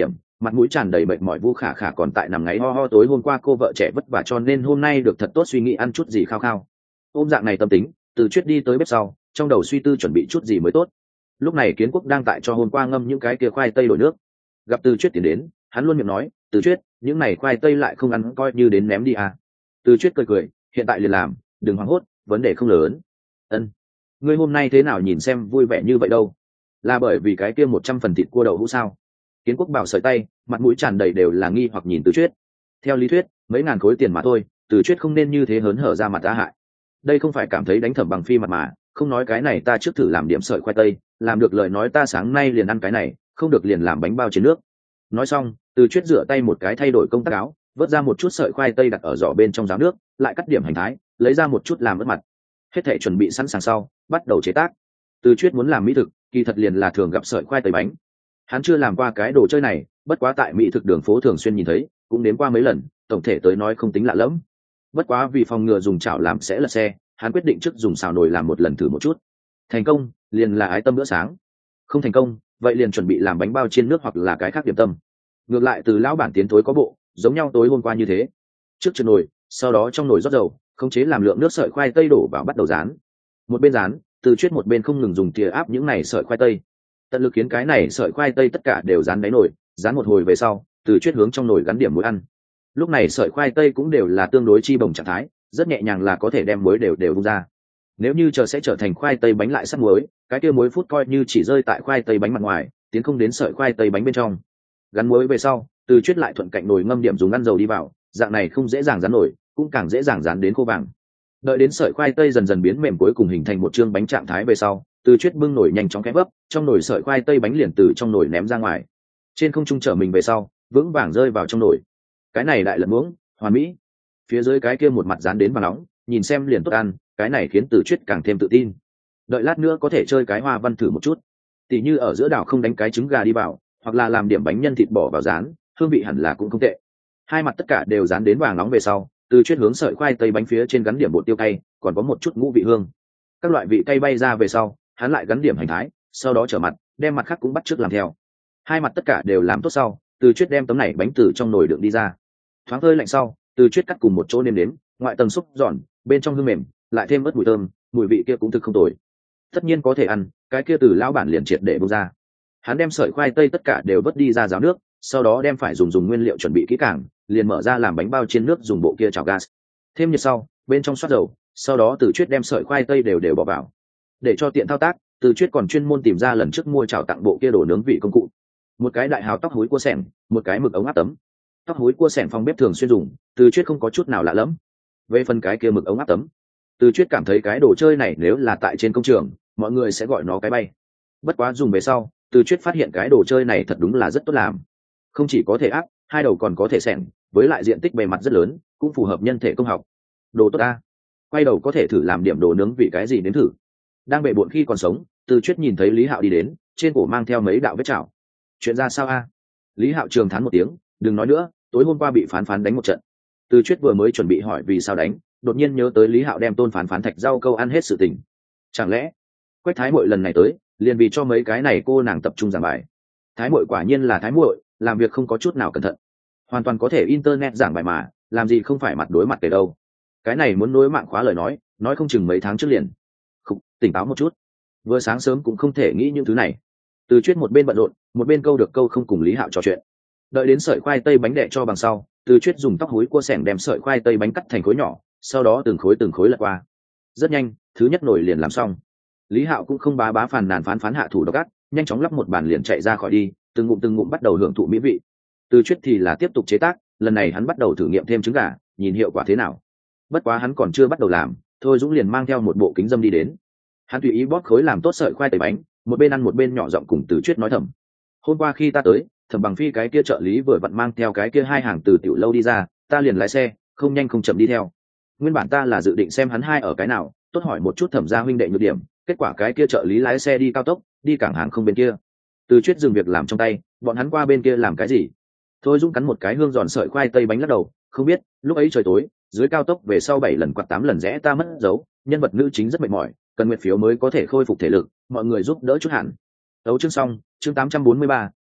mặt mũi tràn đầy mệt mỏi Vu Khả Khả còn tại nằm ngáy ho ho, tối hôm qua cô vợ trẻ vất vả cho nên hôm nay được thật tốt, suy nghĩ ăn chút gì khao khao. Ôm dạng này tâm tính, Từ Chuyết đi tới bếp sau, trong đầu suy tư chuẩn bị chút gì mới tốt. Lúc này Kiến Quốc đang tại cho hôm qua ngâm những cái kia khoai tây đổi nước. Gặp Từ Chuyết tiến đến, hắn luôn miệng nói, Từ Chuyết, những này khoai tây lại không ăn coi như đến ném đi à. Từ Chuyết cười cười, hiện tại liền làm, đừng hoảng hốt, vấn đề không lớn. Ân, ngươi hôm nay thế nào nhìn xem vui vẻ như vậy đâu? Là bởi vì cái kia 100 phần thịt cua đậu hũ sao? Kiến Quốc bảo sợi tay, mặt mũi tràn đầy đều là nghi hoặc nhìn Từ Chuyết. Theo lý thuyết, mấy ngàn khối tiền mà thôi, Từ Chuyết không nên như thế hớn hở ra mặt ta hại. Đây không phải cảm thấy đánh Thẩm Bằng Phi mặt mà, không nói cái này ta trước thử làm điểm sợi khoai tây, làm được lời nói ta sáng nay liền ăn cái này, không được liền làm bánh bao trên nước. Nói xong, Từ Chuyết rửa tay một cái thay đổi công tác áo, vớt ra một chút sợi khoai tây đặt ở giỏ bên trong ráo nước, lại cắt điểm hành thái, lấy ra một chút làm ớt mặt. Hết thảy chuẩn bị sẵn sàng sau, bắt đầu chế tác. Từ Chuyết muốn làm mỹ thực, kỳ thật liền là thường gặp sợi khoai tây bánh. Hắn chưa làm qua cái đồ chơi này, bất quá tại mỹ thực đường phố thường xuyên nhìn thấy, cũng đến qua mấy lần, tổng thể tới nói không tính lạ lẫm. Bất quá vì phòng ngừa dùng chảo làm sẽ lật xe, hắn quyết định trước dùng xào nồi làm một lần thử một chút. Thành công, liền là ái tâm bữa sáng. Không thành công, vậy liền chuẩn bị làm bánh bao chiên nước hoặc là cái khác điểm tâm. Ngược lại từ lão bản tiến tối có bộ, giống nhau tối hôm qua như thế. Trước trượt nồi, sau đó trong nồi rót dầu, khống chế làm lượng nước sợi khoai tây đổ vào bắt đầu rán. Một bên rán, Từ Chuyết một bên không ngừng dùng thìa áp những này sợi khoai tây. Tận lực khiến cái này sợi khoai tây tất cả đều rán đáy nồi, rán một hồi về sau, Từ Chuyết hướng trong nồi gắn điểm muối ăn. Lúc này sợi khoai tây cũng đều là tương đối chi bồng trạng thái, rất nhẹ nhàng là có thể đem muối đều vung ra. Nếu như chờ sẽ trở thành khoai tây bánh lại sắt muối, cái kia muối phút coi như chỉ rơi tại khoai tây bánh mặt ngoài, tiến không đến sợi khoai tây bánh bên trong. Gắn muối về sau, Từ Chuyết lại thuận cạnh nồi ngâm điểm dùng ăn dầu đi vào, dạng này không dễ dàng rán nổi, cũng càng dễ dàng rán đến khô vàng. Đợi đến sợi khoai tây dần dần biến mềm cuối cùng hình thành một chương bánh trạng thái về sau, Từ Chuyết bưng nồi nhanh chóng khép vấp, trong nồi sợi khoai tây bánh liền từ trong nồi ném ra ngoài. Trên không trung trở mình về sau, vững vàng rơi vào trong nồi. Cái này đại lật muỗng, hoàn mỹ. Phía dưới cái kia một mặt dán đến vàng nóng, nhìn xem liền tốt ăn, cái này khiến Từ Chuyết càng thêm tự tin. Đợi lát nữa có thể chơi cái hoa văn thử một chút. Tỉ như ở giữa đảo không đánh cái trứng gà đi vào, hoặc là làm điểm bánh nhân thịt bỏ vào rán, hương vị hẳn là cũng không tệ. Hai mặt tất cả đều dán đến vàng nóng về sau, Từ Chuyết hướng sợi khoai tây bánh phía trên gắn điểm bột tiêu cay, còn có một chút ngũ vị hương. Các loại vị cay bay ra về sau, hắn lại gắn điểm hành thái, sau đó trở mặt, đem mặt khác cũng bắt chước làm theo. Hai mặt tất cả đều làm tốt sau, Từ Chuyết đem tấm này bánh từ trong nồi đựng đi ra. Thoáng hơi lạnh sau, Từ Chuyết cắt cùng một chỗ nêm nếm, ngoại tầng xúc giòn, bên trong hương mềm, lại thêm ớt mùi thơm, mùi vị kia cũng thực không tồi. Tất nhiên có thể ăn, cái kia từ lão bản liền triệt để bung ra. Hắn đem sợi khoai tây tất cả đều vớt đi ra ráo nước, sau đó đem phải dùng nguyên liệu chuẩn bị kỹ càng, liền mở ra làm bánh bao chiên nước dùng bộ kia chảo gas. Thêm nhiệt sau, bên trong xoát dầu, sau đó Từ Chuyết đem sợi khoai tây đều bỏ vào. Để cho tiện thao tác, Từ Chuyết còn chuyên môn tìm ra lần trước mua chảo tặng bộ kia đồ nướng vị công cụ. Một cái đại hào tóc húi cua sẻng, một cái mực ống áp tấm. Tóc húi cua sẻng phòng bếp thường xuyên dùng, Từ Chuyết không có chút nào lạ lẫm. Về phần cái kia mực ống áp tấm, Từ Chuyết cảm thấy cái đồ chơi này nếu là tại trên công trường, mọi người sẽ gọi nó cái bay. Bất quá dùng về sau, Từ Chuyết phát hiện cái đồ chơi này thật đúng là rất tốt làm. Không chỉ có thể áp, hai đầu còn có thể xẻng, với lại diện tích bề mặt rất lớn, cũng phù hợp nhân thể công học. Đồ tốt ta. Quay đầu có thể thử làm điểm đồ nướng vì cái gì đến thử. Đang bệ bội khi còn sống, Từ Chuyết nhìn thấy Lý Hạo đi đến, trên cổ mang theo mấy đạo vết chảo. Chuyện ra sao a? Lý Hạo trường thán một tiếng, đừng nói nữa, tối hôm qua bị phán đánh một trận. Từ Chuyết vừa mới chuẩn bị hỏi vì sao đánh, đột nhiên nhớ tới Lý Hạo đem Tôn phán thạch rau câu ăn hết sự tình. Chẳng lẽ Quách Thái Muội lần này tới, liền vì cho mấy cái này cô nàng tập trung giảng bài. Thái Muội quả nhiên là Thái Muội, làm việc không có chút nào cẩn thận. Hoàn toàn có thể internet giảng bài mà, làm gì không phải mặt đối mặt kể đâu. Cái này muốn nối mạng khóa lời nói không chừng mấy tháng trước liền. Không, tỉnh táo một chút. Vừa sáng sớm cũng không thể nghĩ những thứ này. Từ Chuyết một bên bận rộn, một bên câu được câu không cùng Lý Hạo trò chuyện. Đợi đến sợi khoai tây bánh đẻ cho bằng sau, Từ Chuyết dùng tóc húi cua sẻng đem sợi khoai tây bánh cắt thành khối nhỏ, sau đó từng khối lật qua. Rất nhanh, thứ nhất nồi liền làm xong. Lý Hạo cũng không bá phàn nàn phán hạ thủ độc ác, nhanh chóng lắp một bàn liền chạy ra khỏi đi, từng ngụm bắt đầu hưởng thụ mỹ vị. Từ Chuyết thì là tiếp tục chế tác, lần này hắn bắt đầu thử nghiệm thêm trứng gà, nhìn hiệu quả thế nào. Bất quá hắn còn chưa bắt đầu làm, Thôi Dũng liền mang theo một bộ kính dâm đi đến. Hắn tùy ý bóp khối làm tốt sợi khoai tây bánh, một bên ăn một bên nhỏ giọng cùng Từ Chuyết nói thầm. Hôm qua khi ta tới, Thẩm Bằng Phi cái kia trợ lý vừa vặn mang theo cái kia hai hàng từ tiểu lâu đi ra, ta liền lái xe, không nhanh không chậm đi theo. Nguyên bản ta là dự định xem hắn hai ở cái nào, tốt hỏi một chút Thẩm gia huynh đệ nhược điểm, kết quả cái kia trợ lý lái xe đi cao tốc, đi cảng hàng không bên kia. Từ Chuyết dừng việc làm trong tay, bọn hắn qua bên kia làm cái gì? Thôi Dũng cắn một cái hương giòn sợi khoai tây bánh lắc đầu, không biết, lúc ấy trời tối, dưới cao tốc về sau 7 lần quặt 8 lần rẽ ta mất dấu, nhân vật nữ chính rất mệt mỏi, cần nguyện phiếu mới có thể khôi phục thể lực, mọi người giúp đỡ chút hẳn. Đấu chương xong, chương 843,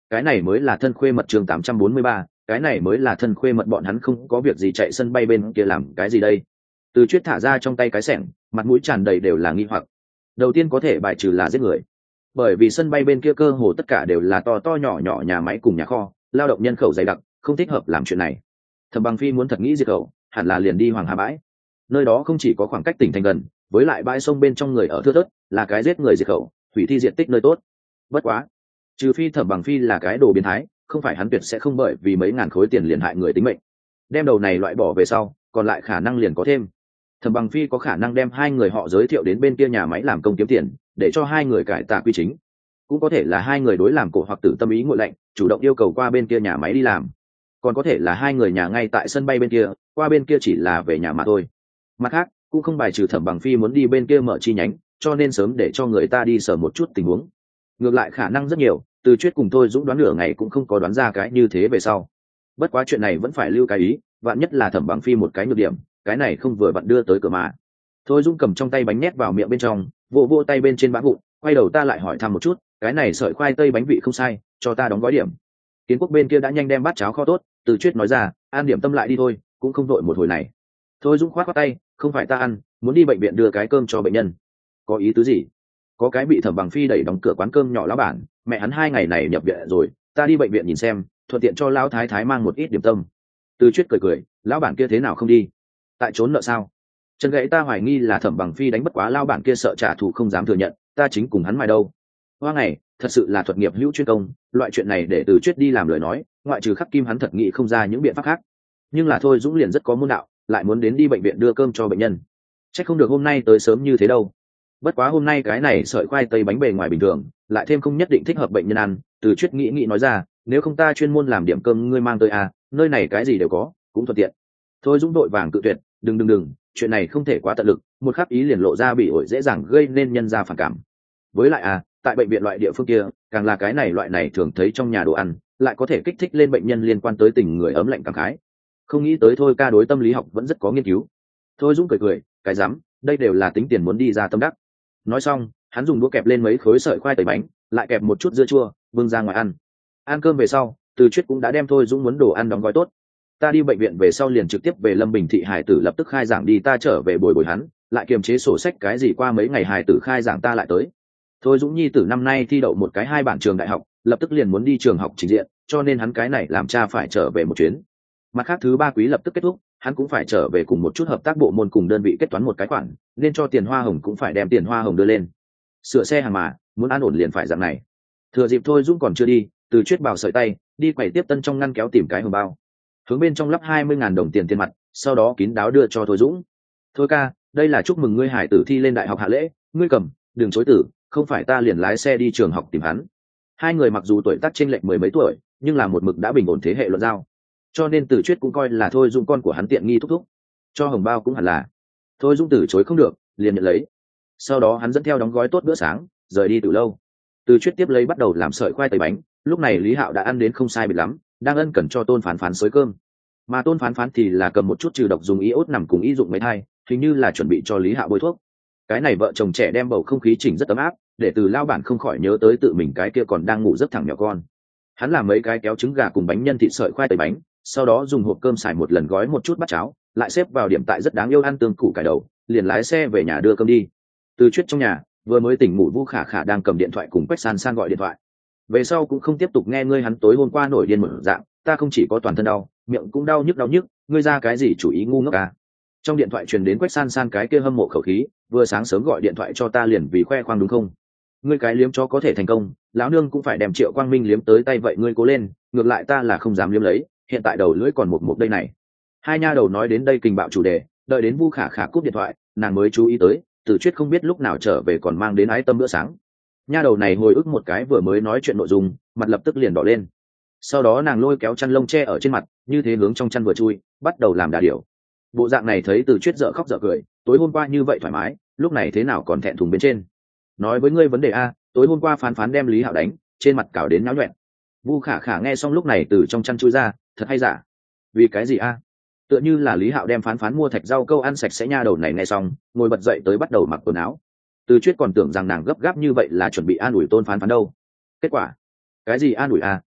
cái này mới là thân khuê mật chương 843, cái này mới là thân khuê mật. Bọn hắn không có việc gì chạy sân bay bên kia làm cái gì đây? Từ Chuyết thả ra trong tay cái xẻng, mặt mũi tràn đầy đều là nghi hoặc. Đầu tiên có thể bài trừ là giết người, bởi vì sân bay bên kia cơ hồ tất cả đều là to to nhỏ nhỏ nhà máy cùng nhà kho, lao động nhân khẩu dày đặc, không thích hợp làm chuyện này. Thẩm Bằng Phi muốn thật nghĩ diệt khẩu, hẳn là liền đi Hoàng Hà bãi. Nơi đó không chỉ có khoảng cách tỉnh thành gần, với lại bãi sông bên trong người ở thưa thớt, là cái giết người diệt khẩu, hủy thi diện tích nơi tốt. Bất quá, trừ phi Thẩm Bằng Phi là cái đồ biến thái, không phải hắn tuyệt sẽ không bởi vì mấy ngàn khối tiền liền hại người tính mệnh. Đem đầu này loại bỏ về sau, còn lại khả năng liền có thêm. Thẩm Bằng Phi có khả năng đem hai người họ giới thiệu đến bên kia nhà máy làm công kiếm tiền, để cho hai người cải tà quy chính. Cũng có thể là hai người đối làm cổ hoặc tử tâm ý nguội lạnh, chủ động yêu cầu qua bên kia nhà máy đi làm. Còn có thể là hai người nhà ngay tại sân bay bên kia, qua bên kia chỉ là về nhà mà thôi. Mặt khác, cũng không bài trừ Thẩm Bằng Phi muốn đi bên kia mở chi nhánh, cho nên sớm để cho người ta đi sở một chút tình huống. Ngược lại khả năng rất nhiều, Từ Chuyết cùng tôi Dũng đoán nửa ngày cũng không có đoán ra cái như thế về sau. Bất quá chuyện này vẫn phải lưu cái ý, vạn nhất là Thẩm Bằng Phi một cái nhược điểm, cái này không vừa vặn đưa tới cửa mà. Thôi Dũng cầm trong tay bánh nhét vào miệng bên trong, vỗ tay bên trên bã vụn, quay đầu ta lại hỏi thăm một chút, cái này sợi khoai tây bánh vị không sai, cho ta đóng gói điểm. Kiến Quốc bên kia đã nhanh đem bát cháo kho tốt, Từ Chuyết nói ra, an điểm tâm lại đi thôi, cũng không vội một hồi này. Thôi Dũng khoát tay, không phải ta ăn, muốn đi bệnh viện đưa cái cơm cho bệnh nhân. Có ý tứ gì? Có cái bị Thẩm Bằng Phi đẩy đóng cửa quán cơm nhỏ lão bản, mẹ hắn 2 ngày này nhập viện rồi, ta đi bệnh viện nhìn xem, thuận tiện cho lão thái thái mang một ít điểm tâm. Từ Chuyết cười, lão bản kia thế nào không đi? Tại trốn nợ sao? Chân gãy ta hoài nghi là Thẩm Bằng Phi đánh bất quá lão bản kia sợ trả thù không dám thừa nhận, ta chính cùng hắn mài đâu. Hoa ngày, thật sự là thuật nghiệp hữu chuyên công, loại chuyện này để Từ Chuyết đi làm lời nói, ngoại trừ khắc kim hắn thật nghĩ không ra những biện pháp khác. Nhưng là thôi Dũng liền rất có môn đạo, lại muốn đến đi bệnh viện đưa cơm cho bệnh nhân. Chắc không được hôm nay tới sớm như thế đâu. Bất quá hôm nay cái này sợi khoai tây bánh bề ngoài bình thường, lại thêm không nhất định thích hợp bệnh nhân ăn. Từ Chuyết nghĩ nói ra, nếu không ta chuyên môn làm điểm cơm ngươi mang tới à, nơi này cái gì đều có, cũng thuận tiện. Thôi Dũng đội vàng cự tuyệt, đừng, chuyện này không thể quá tận lực, một khắc ý liền lộ ra bị ổi dễ dàng gây nên nhân ra phản cảm. Với lại à, tại bệnh viện loại địa phương kia, càng là cái này loại này thường thấy trong nhà đồ ăn, lại có thể kích thích lên bệnh nhân liên quan tới tình người ấm lạnh cảm khái. Không nghĩ tới thôi ca đối tâm lý học vẫn rất có nghiên cứu. Thôi Dũng cười, cái rắm, đây đều là tính tiền muốn đi ra tâm đắc. Nói xong, hắn dùng đũa kẹp lên mấy khối sợi khoai tây bánh, lại kẹp một chút dưa chua, bưng ra ngoài ăn. Ăn cơm về sau, Từ Chuyết cũng đã đem Thôi Dũng muốn đồ ăn đóng gói tốt. Ta đi bệnh viện về sau liền trực tiếp về Lâm Bình thị hải tử lập tức khai giảng đi, ta trở về bồi hắn, lại kiềm chế sổ sách cái gì qua mấy ngày hải tử khai giảng ta lại tới. Thôi Dũng nhi tử năm nay thi đậu một cái 2 bản trường đại học, lập tức liền muốn đi trường học trình diện, cho nên hắn cái này làm cha phải trở về một chuyến. Mặt khác thứ 3 quý lập tức kết thúc, hắn cũng phải trở về cùng một chút hợp tác bộ môn cùng đơn vị kết toán một cái khoản, nên cho tiền hoa hồng cũng phải đem tiền hoa hồng đưa lên. Sửa xe hàng mà, muốn an ổn liền phải dạng này. Thừa dịp Thôi Dũng còn chưa đi, Từ Chuyết bảo sợi tay, đi quầy tiếp tân trong ngăn kéo tìm cái hồng bao. Hướng bên trong lắp 20.000 đồng tiền mặt, sau đó kín đáo đưa cho Thôi Dũng. Thôi ca, đây là chúc mừng ngươi hải tử thi lên đại học hạ lễ, ngươi cầm, đừng chối tử, không phải ta liền lái xe đi trường học tìm hắn. Hai người mặc dù tuổi tác chênh lệch 10 mấy tuổi, nhưng là một mực đã bình ổn thế hệ luận giao, cho nên Từ Chuyết cũng coi là Thôi Dũng con của hắn tiện nghi thúc, cho hồng bao cũng hẳn là. Thôi Dũng từ chối không được, liền nhận lấy. Sau đó hắn dẫn theo đóng gói tốt bữa sáng, rời đi từ lâu. Từ Chuyết tiếp lấy bắt đầu làm sợi khoai tây bánh, lúc này Lý Hạo đã ăn đến không sai biệt lắm, đang ân cần cho Tôn Phán Phán xới cơm. Mà Tôn Phán Phán thì là cầm một chút trừ độc dùng iốt nằm cùng y dụng mấy thai, hình như là chuẩn bị cho Lý Hạo bôi thuốc. Cái này vợ chồng trẻ đem bầu không khí chỉnh rất ấm áp, để Từ lao bản không khỏi nhớ tới tự mình cái kia còn đang ngủ giấc thẳng nhỏ con. Hắn làm mấy cái kéo trứng gà cùng bánh nhân thịt sợi khoai tây bánh, sau đó dùng hộp cơm xài một lần gói một chút bát cháo, lại xếp vào điểm tại rất đáng yêu ăn tương củ cải đầu, liền lái xe về nhà đưa cơm đi. Từ Chuyết trong nhà, vừa mới tỉnh ngủ Vu Khả Khả đang cầm điện thoại cùng Quách San San gọi điện thoại. Về sau cũng không tiếp tục nghe ngươi hắn tối hôm qua nổi điên một dạng, ta không chỉ có toàn thân đau, miệng cũng đau nhức, ngươi ra cái gì chủ ý ngu ngốc à. Trong điện thoại truyền đến Quách San San cái kia hâm mộ khẩu khí, vừa sáng sớm gọi điện thoại cho ta liền vì khoe khoang đúng không? Ngươi cái liếm chó có thể thành công, lão nương cũng phải đem Triệu Quang Minh liếm tới tay vậy ngươi cố lên, ngược lại ta là không dám liếm lấy, hiện tại đầu lưỡi còn một đây này. Hai nha đầu nói đến đây kình bạo chủ đề, đợi đến Vu Khả Khả cúp điện thoại, nàng mới chú ý tới, Từ Chuyết không biết lúc nào trở về còn mang đến ái tâm bữa sáng. Nha đầu này hồi ức một cái vừa mới nói chuyện nội dung, mặt lập tức liền đỏ lên. Sau đó nàng lôi kéo chăn lông che ở trên mặt, như thế hướng trong chăn vừa chui, bắt đầu làm đà điểu. Bộ dạng này thấy Từ Chuyết dở khóc dở cười, tối hôm qua như vậy thoải mái, lúc này thế nào còn thẹn thùng bên trên. Nói với ngươi vấn đề a, tối hôm qua Phán Phán đem Lý Hạo đánh, trên mặt cào đến nháo nhoẹn. Vu Khả Khả nghe xong lúc này từ trong chăn chui ra, thật hay giả? Vì cái gì a? Tựa như là Lý Hạo đem Phán Phán mua thạch rau câu ăn sạch sẽ. Nha đầu này nghe xong, ngồi bật dậy tới bắt đầu mặc quần áo. Từ Chuyết còn tưởng rằng nàng gấp gáp như vậy là chuẩn bị an ủi Tôn Phán Phán đâu. Kết quả, cái gì an ủi a,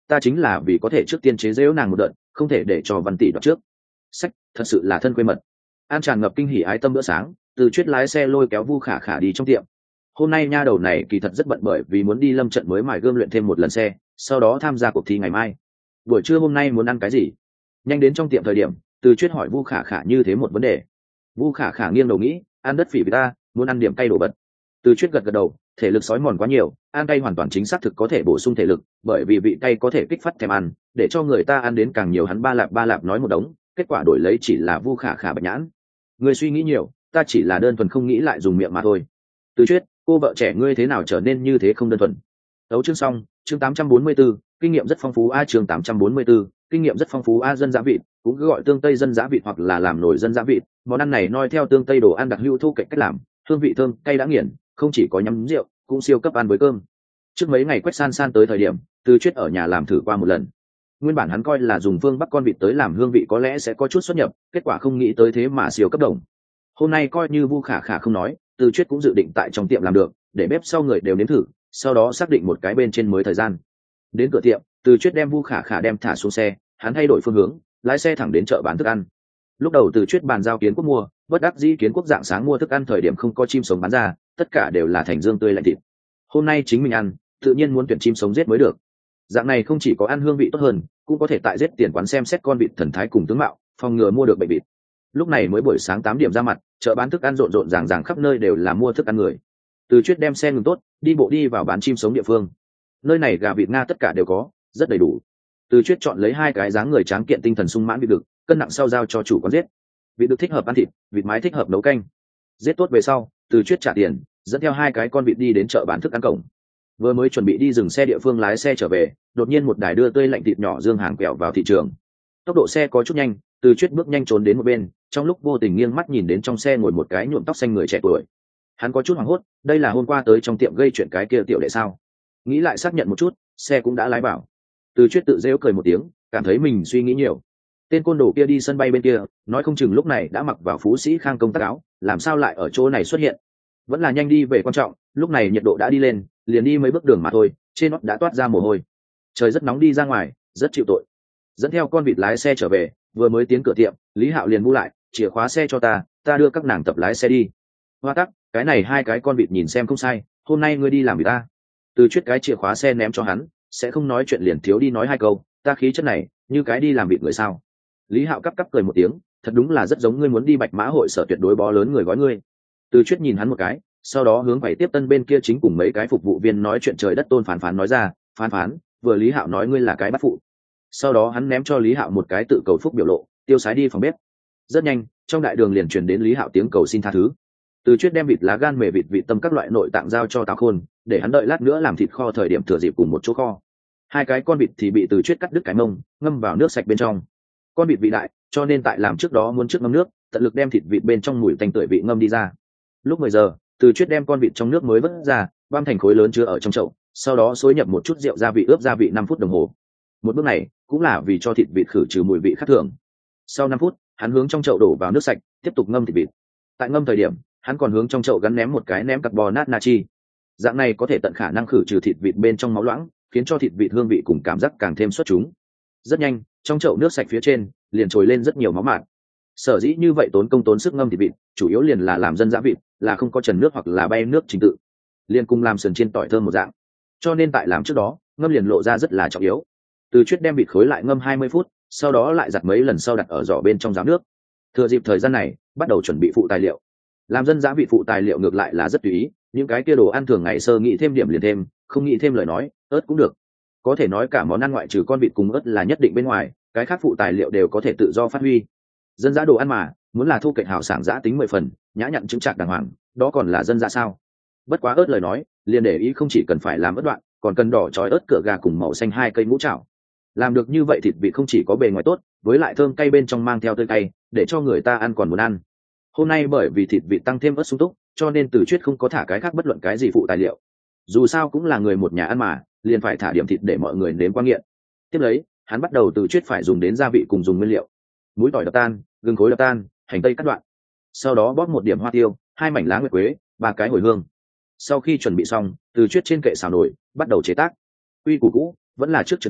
ta chính là vì có thể trước tiên chế giễu nàng một đợt, không thể để cho Văn tỷ đoạt trước. Sách, thật sự là thân quê mật. An tràn ngập kinh hỉ ái tâm bữa sáng, Từ Chuyết lái xe lôi kéo Vu Khả Khả đi trong tiệm. Hôm nay nha đầu này kỳ thật rất bận bởi vì muốn đi lâm trận mới mài gươm luyện thêm một lần xe, sau đó tham gia cuộc thi ngày mai. Buổi trưa hôm nay muốn ăn cái gì? Nhanh đến trong tiệm thời điểm, Từ Chuyết hỏi Vu Khả Khả như thế một vấn đề. Vu Khả Khả nghiêng đầu nghĩ, ăn đất phỉ với ta, muốn ăn điểm cay đổ bật. Từ Chuyết gật gật đầu, thể lực sói mòn quá nhiều, ăn cay hoàn toàn chính xác thực có thể bổ sung thể lực, bởi vì vị cay có thể kích phát thèm ăn, để cho người ta ăn đến càng nhiều. Hắn ba lạp nói một đống, kết quả đổi lấy chỉ là Vu Khả Khả bạch nhãn. Người suy nghĩ nhiều, ta chỉ là đơn thuần không nghĩ lại dùng miệng mà thôi. Từ Chuyết, cô vợ trẻ ngươi thế nào trở nên như thế không đơn thuần. Tấu chương xong, chương 844, kinh nghiệm rất phong phú a. Chương 844, kinh nghiệm rất phong phú a. Dân giã vịt cũng cứ gọi tương tây dân giã vịt hoặc là làm nổi dân giã vịt. Món ăn này noi theo tương tây đồ ăn đặc hữu thu cạnh cách làm, hương vị thơm cay đã nghiền, không chỉ có nhắm rượu cũng siêu cấp ăn với cơm. Trước mấy ngày Quách San tới thời điểm, Từ Chuyết ở nhà làm thử qua một lần. Nguyên bản hắn coi là dùng phương bắc con vịt tới làm hương vị có lẽ sẽ có chút xuất nhập, kết quả không nghĩ tới thế mà siêu cấp đồng. Hôm nay coi như Vu Khả Khả không nói, Từ Chuyết cũng dự định tại trong tiệm làm được, để bếp sau người đều nếm thử, sau đó xác định một cái bên trên mới thời gian. Đến cửa tiệm, Từ Chuyết đem Vu Khả Khả đem thả xuống xe, hắn thay đổi phương hướng, lái xe thẳng đến chợ bán thức ăn. Lúc đầu Từ Chuyết bàn giao Kiến Quốc mua, bất đắc dĩ Kiến Quốc dạng sáng mua thức ăn thời điểm không có chim sống bán ra, tất cả đều là thành dương tươi lạnh thịt. Hôm nay chính mình ăn, tự nhiên muốn tuyển chim sống giết mới được. Dạng này không chỉ có ăn hương vị tốt hơn, cũng có thể tại giết tiền quán xem xét con vịt thần thái cùng tướng mạo, phòng ngừa mua được bệnh vịt. Lúc này mới buổi sáng 8 điểm ra mặt, chợ bán thức ăn rộn rộn ràng ràng khắp nơi đều là mua thức ăn người. Từ Chuyết đem xe ngừng tốt, đi bộ đi vào bán chim sống địa phương. Nơi này gà vịt Nga tất cả đều có, rất đầy đủ. Từ Chuyết chọn lấy 2 cái dáng người tráng kiện tinh thần sung mãn vịt đực, cân nặng sau giao cho chủ quán giết. Vịt đực thích hợp ăn thịt, vịt mái thích hợp nấu canh. Giết tốt về sau, Từ Chuyết trả tiền, dẫn theo 2 cái con vịt đi đến chợ bán thức ăn cổng. Vừa mới chuẩn bị đi dừng xe địa phương lái xe trở về, đột nhiên một đài đưa tươi lạnh thịt nhỏ dương hàng quẹo vào thị trường. Tốc độ xe có chút nhanh, Từ Chuyết bước nhanh trốn đến một bên, trong lúc vô tình nghiêng mắt nhìn đến trong xe ngồi một cái nhuộm tóc xanh người trẻ tuổi. Hắn có chút hoảng hốt, đây là hôm qua tới trong tiệm gây chuyện cái kia tiểu đệ sao? Nghĩ lại xác nhận một chút, xe cũng đã lái bảo. Từ Chuyết tự giễu cười một tiếng, cảm thấy mình suy nghĩ nhiều. Tên côn đồ kia đi sân bay bên kia, nói không chừng lúc này đã mặc vào Phú Sĩ Khang công tác áo, làm sao lại ở chỗ này xuất hiện? Vẫn là nhanh đi về quan trọng, lúc này nhiệt độ đã đi lên, liền đi mấy bước đường mà thôi, trên nót đã toát ra mồ hôi. Trời rất nóng đi ra ngoài, rất chịu tội. Dẫn theo con vịt lái xe trở về, vừa mới tiến cửa tiệm, Lý Hạo liền bu lại, chìa khóa xe cho ta đưa các nàng tập lái xe đi. Hoa tắc, cái này 2 cái con vịt nhìn xem không sai, hôm nay ngươi đi làm việc ta. Từ Chuyết cái chìa khóa xe ném cho hắn, sẽ không nói chuyện liền thiếu đi nói 2 câu, ta khí chất này, như cái đi làm việc người sao? Lý Hạo cắp cười một tiếng, thật đúng là rất giống ngươi muốn đi Bạch Mã hội sở tuyệt đối bó lớn người gói ngươi. Từ Chuyết nhìn hắn một cái, sau đó hướng quầy tiếp tân bên kia chính cùng mấy cái phục vụ viên nói chuyện trời đất. Tôn Phán nói ra, Phán, vừa Lý Hạo nói ngươi là cái bắt phụ. Sau đó hắn ném cho Lý Hạo một cái tự cầu phúc biểu lộ, tiêu sái đi phòng bếp. Rất nhanh, trong đại đường liền truyền đến Lý Hạo tiếng cầu xin tha thứ. Từ Chuyết đem vịt lá gan, mề vịt, vị tâm các loại nội tạng giao cho Tào Khôn, để hắn đợi lát nữa làm thịt kho thời điểm thừa dịp cùng một chỗ kho. 2 cái con vịt thì bị Từ Chuyết cắt đứt cái mông, ngâm vào nước sạch bên trong. Con vịt vị đại, cho nên tại làm trước đó muốn trước ngâm nước, tận lực đem thịt vịt bên trong mùi tanh tưởi vị ngâm đi ra. Lúc 10 giờ, Từ Chuyết đem con vịt trong nước mới vớt ra, băm thành khối lớn chứa ở trong chậu, sau đó xối nhập một chút rượu gia vị ướp gia vị 5 phút đồng hồ. Một bước này cũng là vì cho thịt vịt khử trừ mùi vị khác thường. Sau 5 phút, hắn hướng trong chậu đổ vào nước sạch, tiếp tục ngâm thịt vịt. Tại ngâm thời điểm, hắn còn hướng trong chậu gắn ném một cái ném carbonat natri. Dạng này có thể tận khả năng khử trừ thịt vịt bên trong máu loãng, khiến cho thịt vịt hương vị cùng cảm giác càng thêm xuất chúng. Rất nhanh, trong chậu nước sạch phía trên liền trồi lên rất nhiều máu mạt. Sở dĩ như vậy tốn công tốn sức ngâm thịt vịt, chủ yếu liền là làm dân dã vịt, là không có trần nước hoặc là bay nước trình tự, liền cùng làm sườn chiên tỏi thơm một dạng. Cho nên tại làm trước đó, ngâm liền lộ ra rất là trọng yếu. Từ Chuyết đem vịt khối lại ngâm 20 phút, sau đó lại giặt mấy lần sau đặt ở giỏ bên trong ráo nước. Thừa dịp thời gian này, bắt đầu chuẩn bị phụ tài liệu. Làm dân dã vịt phụ tài liệu ngược lại là rất tùy ý, những cái kia đồ ăn thường ngày sơ nghĩ thêm điểm liền thêm, không nghĩ thêm lời nói, ớt cũng được. Có thể nói cả món ăn ngoại trừ con vịt cùng ớt là nhất định bên ngoài, cái khác phụ tài liệu đều có thể tự do phát huy. Dân dã đồ ăn mà, muốn là thu kệch hào sảng dã tính 10 phần, nhã nhặn chứng trạc đàng hoàng, đó còn là dân dã sao? Bất quá ớt lời nói, liền để ý không chỉ cần phải làm ớt đoạn, còn cần đỏ chói ớt cửa gà cùng màu xanh 2 cây ngũ trảo. Làm được như vậy thịt vịt không chỉ có bề ngoài tốt, với lại thơm cay bên trong mang theo tươi cay, để cho người ta ăn còn muốn ăn. Hôm nay bởi vì thịt vịt tăng thêm ớt sung túc, cho nên Từ Chuyết không có thả cái khác bất luận cái gì phụ tài liệu. Dù sao cũng là người một nhà ăn mà, liền phải thả điểm thịt để mọi người nếm qua nghiện. Tiếp lấy, hắn bắt đầu Từ Chuyết phải dùng đến gia vị cùng dùng nguyên liệu. Muối tỏi đập tan, gừng khối đập tan, hành tây cắt đoạn. Sau đó bóp một điểm hoa tiêu, 2 mảnh lá nguyệt quế, 3 cái hồi hương. Sau khi chuẩn bị xong, Từ Chuyết trên kệ xào nồi, bắt đầu chế tác. Quy củ cũ, vẫn là trước trần nồi,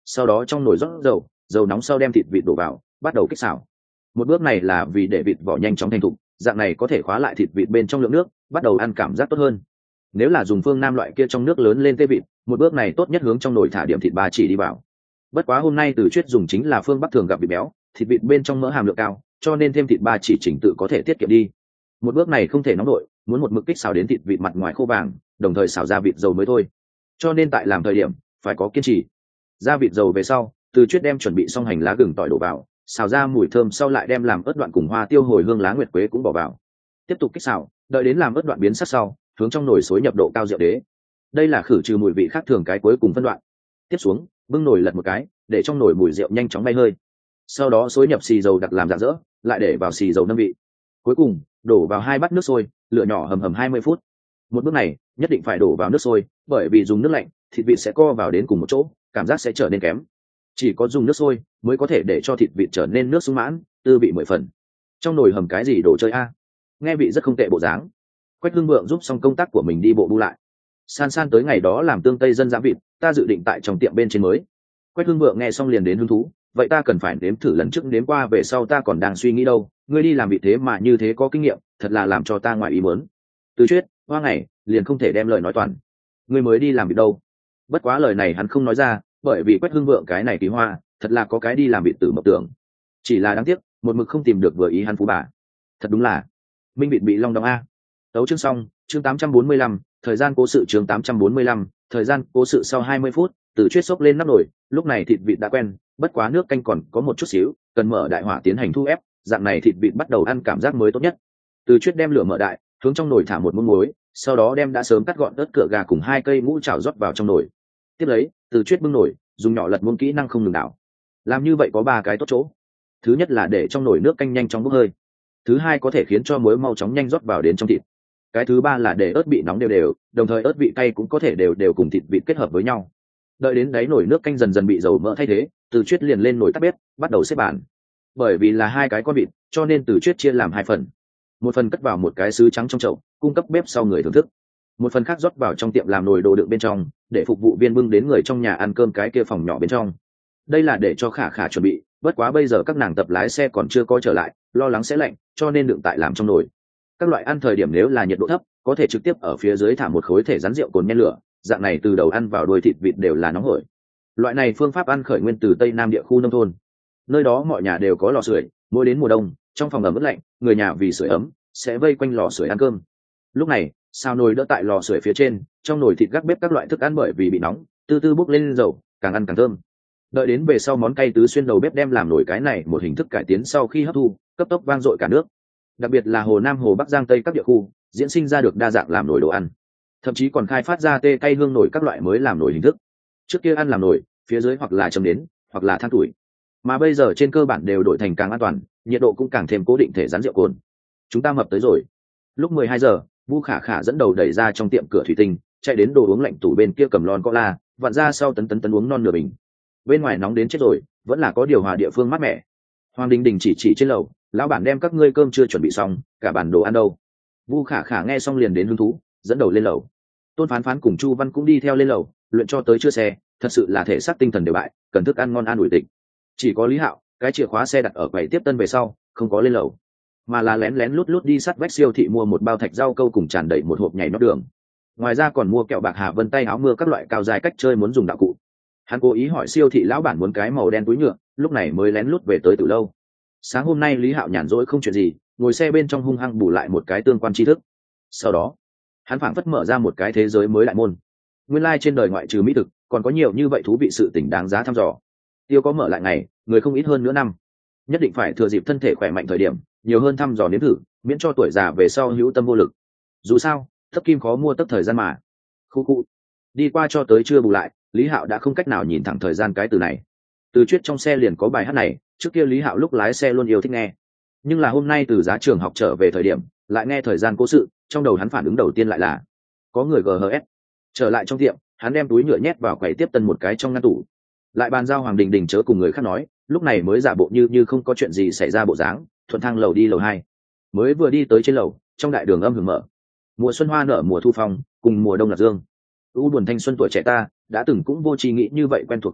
sau đó trong nồi rót dầu, dầu nóng sau đem thịt vịt đổ vào, bắt đầu kích xào. Một bước này là vì để vịt vỏ nhanh chóng thành thục, dạng này có thể khóa lại thịt vịt bên trong lượng nước, bắt đầu ăn cảm giác tốt hơn. Nếu là dùng phương Nam loại kia trong nước lớn lên tê vịt, một bước này tốt nhất hướng trong nồi thả điểm thịt ba chỉ đi vào. Bất quá hôm nay Từ Chuyết dùng chính là phương Bắc thường gặp vịt béo, thịt vịt bên trong mỡ hàm lượng cao, cho nên thêm thịt ba chỉ chỉnh tự có thể tiết kiệm đi. Một bước này không thể nóng nổi, muốn một mực kích xào đến thịt vịt mặt ngoài khô vàng, đồng thời xào ra vịt dầu mới thôi. Cho nên tại làm thời điểm phải có kiên trì. Ra vịt dầu về sau, Từ Chuyết đem chuẩn bị xong hành lá gừng tỏi đổ vào, xào ra mùi thơm sau lại đem làm ớt đoạn cùng hoa tiêu hồi hương lá nguyệt quế cũng bỏ vào. Tiếp tục kích xào, đợi đến làm ớt đoạn biến sắc sau, hướng trong nồi xối nhập độ cao rượu đế. Đây là khử trừ mùi vị khác thường cái cuối cùng phân đoạn. Tiếp xuống, bưng nồi lật một cái, để trong nồi mùi rượu nhanh chóng bay hơi. Sau đó xối nhập xì dầu đặc làm rạng rỡ, lại để vào xì dầu nâng vị. Cuối cùng, đổ vào 2 bát nước sôi, lửa nhỏ hầm hầm 20 phút. Một bước này, nhất định phải đổ vào nước sôi, bởi vì dùng nước lạnh, thịt vịt sẽ co vào đến cùng một chỗ, cảm giác sẽ trở nên kém. Chỉ có dùng nước sôi mới có thể để cho thịt vịt trở nên nước sung mãn, tư vị 10 phần. Trong nồi hầm cái gì đồ chơi a? Nghe vị rất không tệ bộ dáng. Quách Hưng Vượng giúp xong công tác của mình đi bộ bu lại. San san tới ngày đó làm tương tây dân dã vịt, ta dự định tại trong tiệm bên trên mới. Quách Hưng Vượng nghe xong liền đến hứng thú, vậy ta cần phải nếm thử lần trước nếm qua về sau ta còn đang suy nghĩ đâu, ngươi đi làm vị thế mà như thế có kinh nghiệm, thật là làm cho ta ngoài ý muốn. Từ Chuyết, hoa ngày, liền không thể đem lời nói toàn. Ngươi mới đi làm việc đâu? Bất quá lời này hắn không nói ra, bởi vì Quách Hưng Vượng cái này kỳ hoa, thật là có cái đi làm vị tử mộng tưởng. Chỉ là đáng tiếc, một mực không tìm được vừa ý hắn phú bà. Thật đúng là minh vịt bị long đong a. Tấu chương xong, chương 845, thời gian cố sự chương 845, thời gian cố sự sau 20 phút, Từ Chuyết xốc lên nắp nồi, lúc này thịt vịt đã quen, bất quá nước canh còn có một chút xíu, cần mở đại hỏa tiến hành thu ép, dạng này thịt vịt bắt đầu ăn cảm giác mới tốt nhất. Từ Chuyết đem lửa mở đại, hướng trong nồi thả một muỗng muối, sau đó đem đã sớm cắt gọn ớt cựa gà cùng 2 cây ngũ chảo rót vào trong nồi. Tiếp lấy, Từ Chuyết bưng nồi, dùng nhỏ lật muỗng kỹ năng không ngừng đảo. Làm như vậy có 3 cái tốt chỗ. Thứ nhất là để trong nồi nước canh nhanh chóng bốc hơi. Thứ hai có thể khiến cho muối mau chóng nhanh rót vào đến trong thịt. Cái thứ ba là để ớt bị nóng đều đều, đồng thời ớt vị cay cũng có thể đều đều cùng thịt vịt kết hợp với nhau. Đợi đến đáy nồi nước canh dần dần bị dầu mỡ thay thế, Từ Chuyết liền lên nồi tắt bếp, bắt đầu xếp bàn. Bởi vì là 2 cái con vịt, cho nên Từ Chuyết chia làm 2 phần. Một phần cất vào một cái sứ trắng trong chậu, cung cấp bếp sau người thưởng thức. Một phần khác rót vào trong tiệm làm nồi đồ đựng bên trong, để phục vụ viên bưng đến người trong nhà ăn cơm cái kia phòng nhỏ bên trong. Đây là để cho Khả Khả chuẩn bị, bất quá bây giờ các nàng tập lái xe còn chưa có trở lại, lo lắng sẽ lạnh, cho nên đựng tại làm trong nồi. Các loại ăn thời điểm nếu là nhiệt độ thấp, có thể trực tiếp ở phía dưới thả một khối thể rắn rượu cồn nhen lửa, dạng này từ đầu ăn vào đuôi thịt vịt đều là nóng hổi. Loại này phương pháp ăn khởi nguyên từ Tây Nam địa khu nông thôn. Nơi đó mọi nhà đều có lò sưởi, mỗi đến mùa đông, trong phòng ẩm ướt lạnh, người nhà vì sưởi ấm sẽ vây quanh lò sưởi ăn cơm. Lúc này, sao nồi đỡ tại lò sưởi phía trên, trong nồi thịt gác bếp các loại thức ăn bởi vì bị nóng, từ từ bốc lên dầu, càng ăn càng thơm. Đợi đến về sau món cay tứ xuyên đầu bếp đem làm nổi cái này một hình thức cải tiến sau khi hấp thu, cấp tốc vang dội cả nước. Đặc biệt là Hồ Nam, Hồ Bắc, Giang Tây các địa khu, diễn sinh ra được đa dạng làm nổi đồ ăn. Thậm chí còn khai phát ra tê cay hương nổi các loại mới làm nổi hình thức. Trước kia ăn làm nổi, phía dưới hoặc là chấm đến, hoặc là than tuổi. Mà bây giờ trên cơ bản đều đổi thành càng an toàn, nhiệt độ cũng càng thêm cố định thể rắn rượu cồn. Chúng ta mập tới rồi. Lúc 12 giờ, Vu Khả Khả dẫn đầu đẩy ra trong tiệm cửa thủy tinh, chạy đến đồ uống lạnh tủ bên kia cầm lon cola, vặn ra sau tấn uống non nửa bình. Bên ngoài nóng đến chết rồi, vẫn là có điều hòa địa phương mát mẻ. Hoàng Đình Đình chỉ trên lầu, lão bản đem các ngươi cơm chưa chuẩn bị xong, cả bản đồ ăn đâu. Vu Khả Khả nghe xong liền đến hứng thú, dẫn đầu lên lầu. Tôn Phán Phán cùng Chu Văn cũng đi theo lên lầu, luyện cho tới chưa xe, thật sự là thể xác tinh thần đều bại, cần thức ăn ngon an ủi tịch. Chỉ có Lý Hạo, cái chìa khóa xe đặt ở quầy tiếp tân về sau, không có lên lầu, mà là lén lén lút lút đi sát vách siêu thị mua một bao thạch rau câu cùng tràn đầy một hộp nhảy nót đường. Ngoài ra còn mua kẹo bạc Hà Vân tay áo mưa các loại cao dài cách chơi muốn dùng đạo cụ. Hắn cố ý hỏi siêu thị lão bản muốn cái màu đen túi nhựa, lúc này mới lén lút về tới từ lâu. Sáng hôm nay Lý Hạo nhàn rỗi không chuyện gì, ngồi xe bên trong hung hăng bù lại một cái tương quan tri thức. Sau đó, hắn phảng phất mở ra một cái thế giới mới đại môn. Nguyên lai trên đời ngoại trừ mỹ thực, còn có nhiều như vậy thú vị sự tình đáng giá thăm dò. Tiêu có mở lại ngày, người không ít hơn nửa năm. Nhất định phải thừa dịp thân thể khỏe mạnh thời điểm, nhiều hơn thăm dò nếm thử, miễn cho tuổi già về sau hữu tâm vô lực. Dù sao, thấp kim khó mua tấp thời gian mà. Khu khu. Đi qua cho tới trưa bù lại, Lý Hạo đã không cách nào nhìn thẳng thời gian cái từ này. Từ Chuyết trong xe liền có bài hát này, trước kia Lý Hạo lúc lái xe luôn yêu thích nghe. Nhưng là hôm nay từ giá trường học trở về thời điểm, lại nghe thời gian cố sự, trong đầu hắn phản ứng đầu tiên lại là có người GHS. Trở lại trong tiệm, hắn đem túi nhựa nhét vào quầy tiếp tân một cái trong ngăn tủ. Lại bàn giao Hoàng Đình Đình chớ cùng người khác nói, lúc này mới giả bộ như không có chuyện gì xảy ra bộ dáng, thuận thang lầu đi lầu 2. Mới vừa đi tới trên lầu, trong đại đường âm hưởng mở. Mùa xuân hoa nở mùa thu phong, cùng mùa đông lạc dương. U buồn thanh xuân tuổi trẻ ta, đã từng cũng vô tri nghĩ như vậy quen thuộc tiếng ca,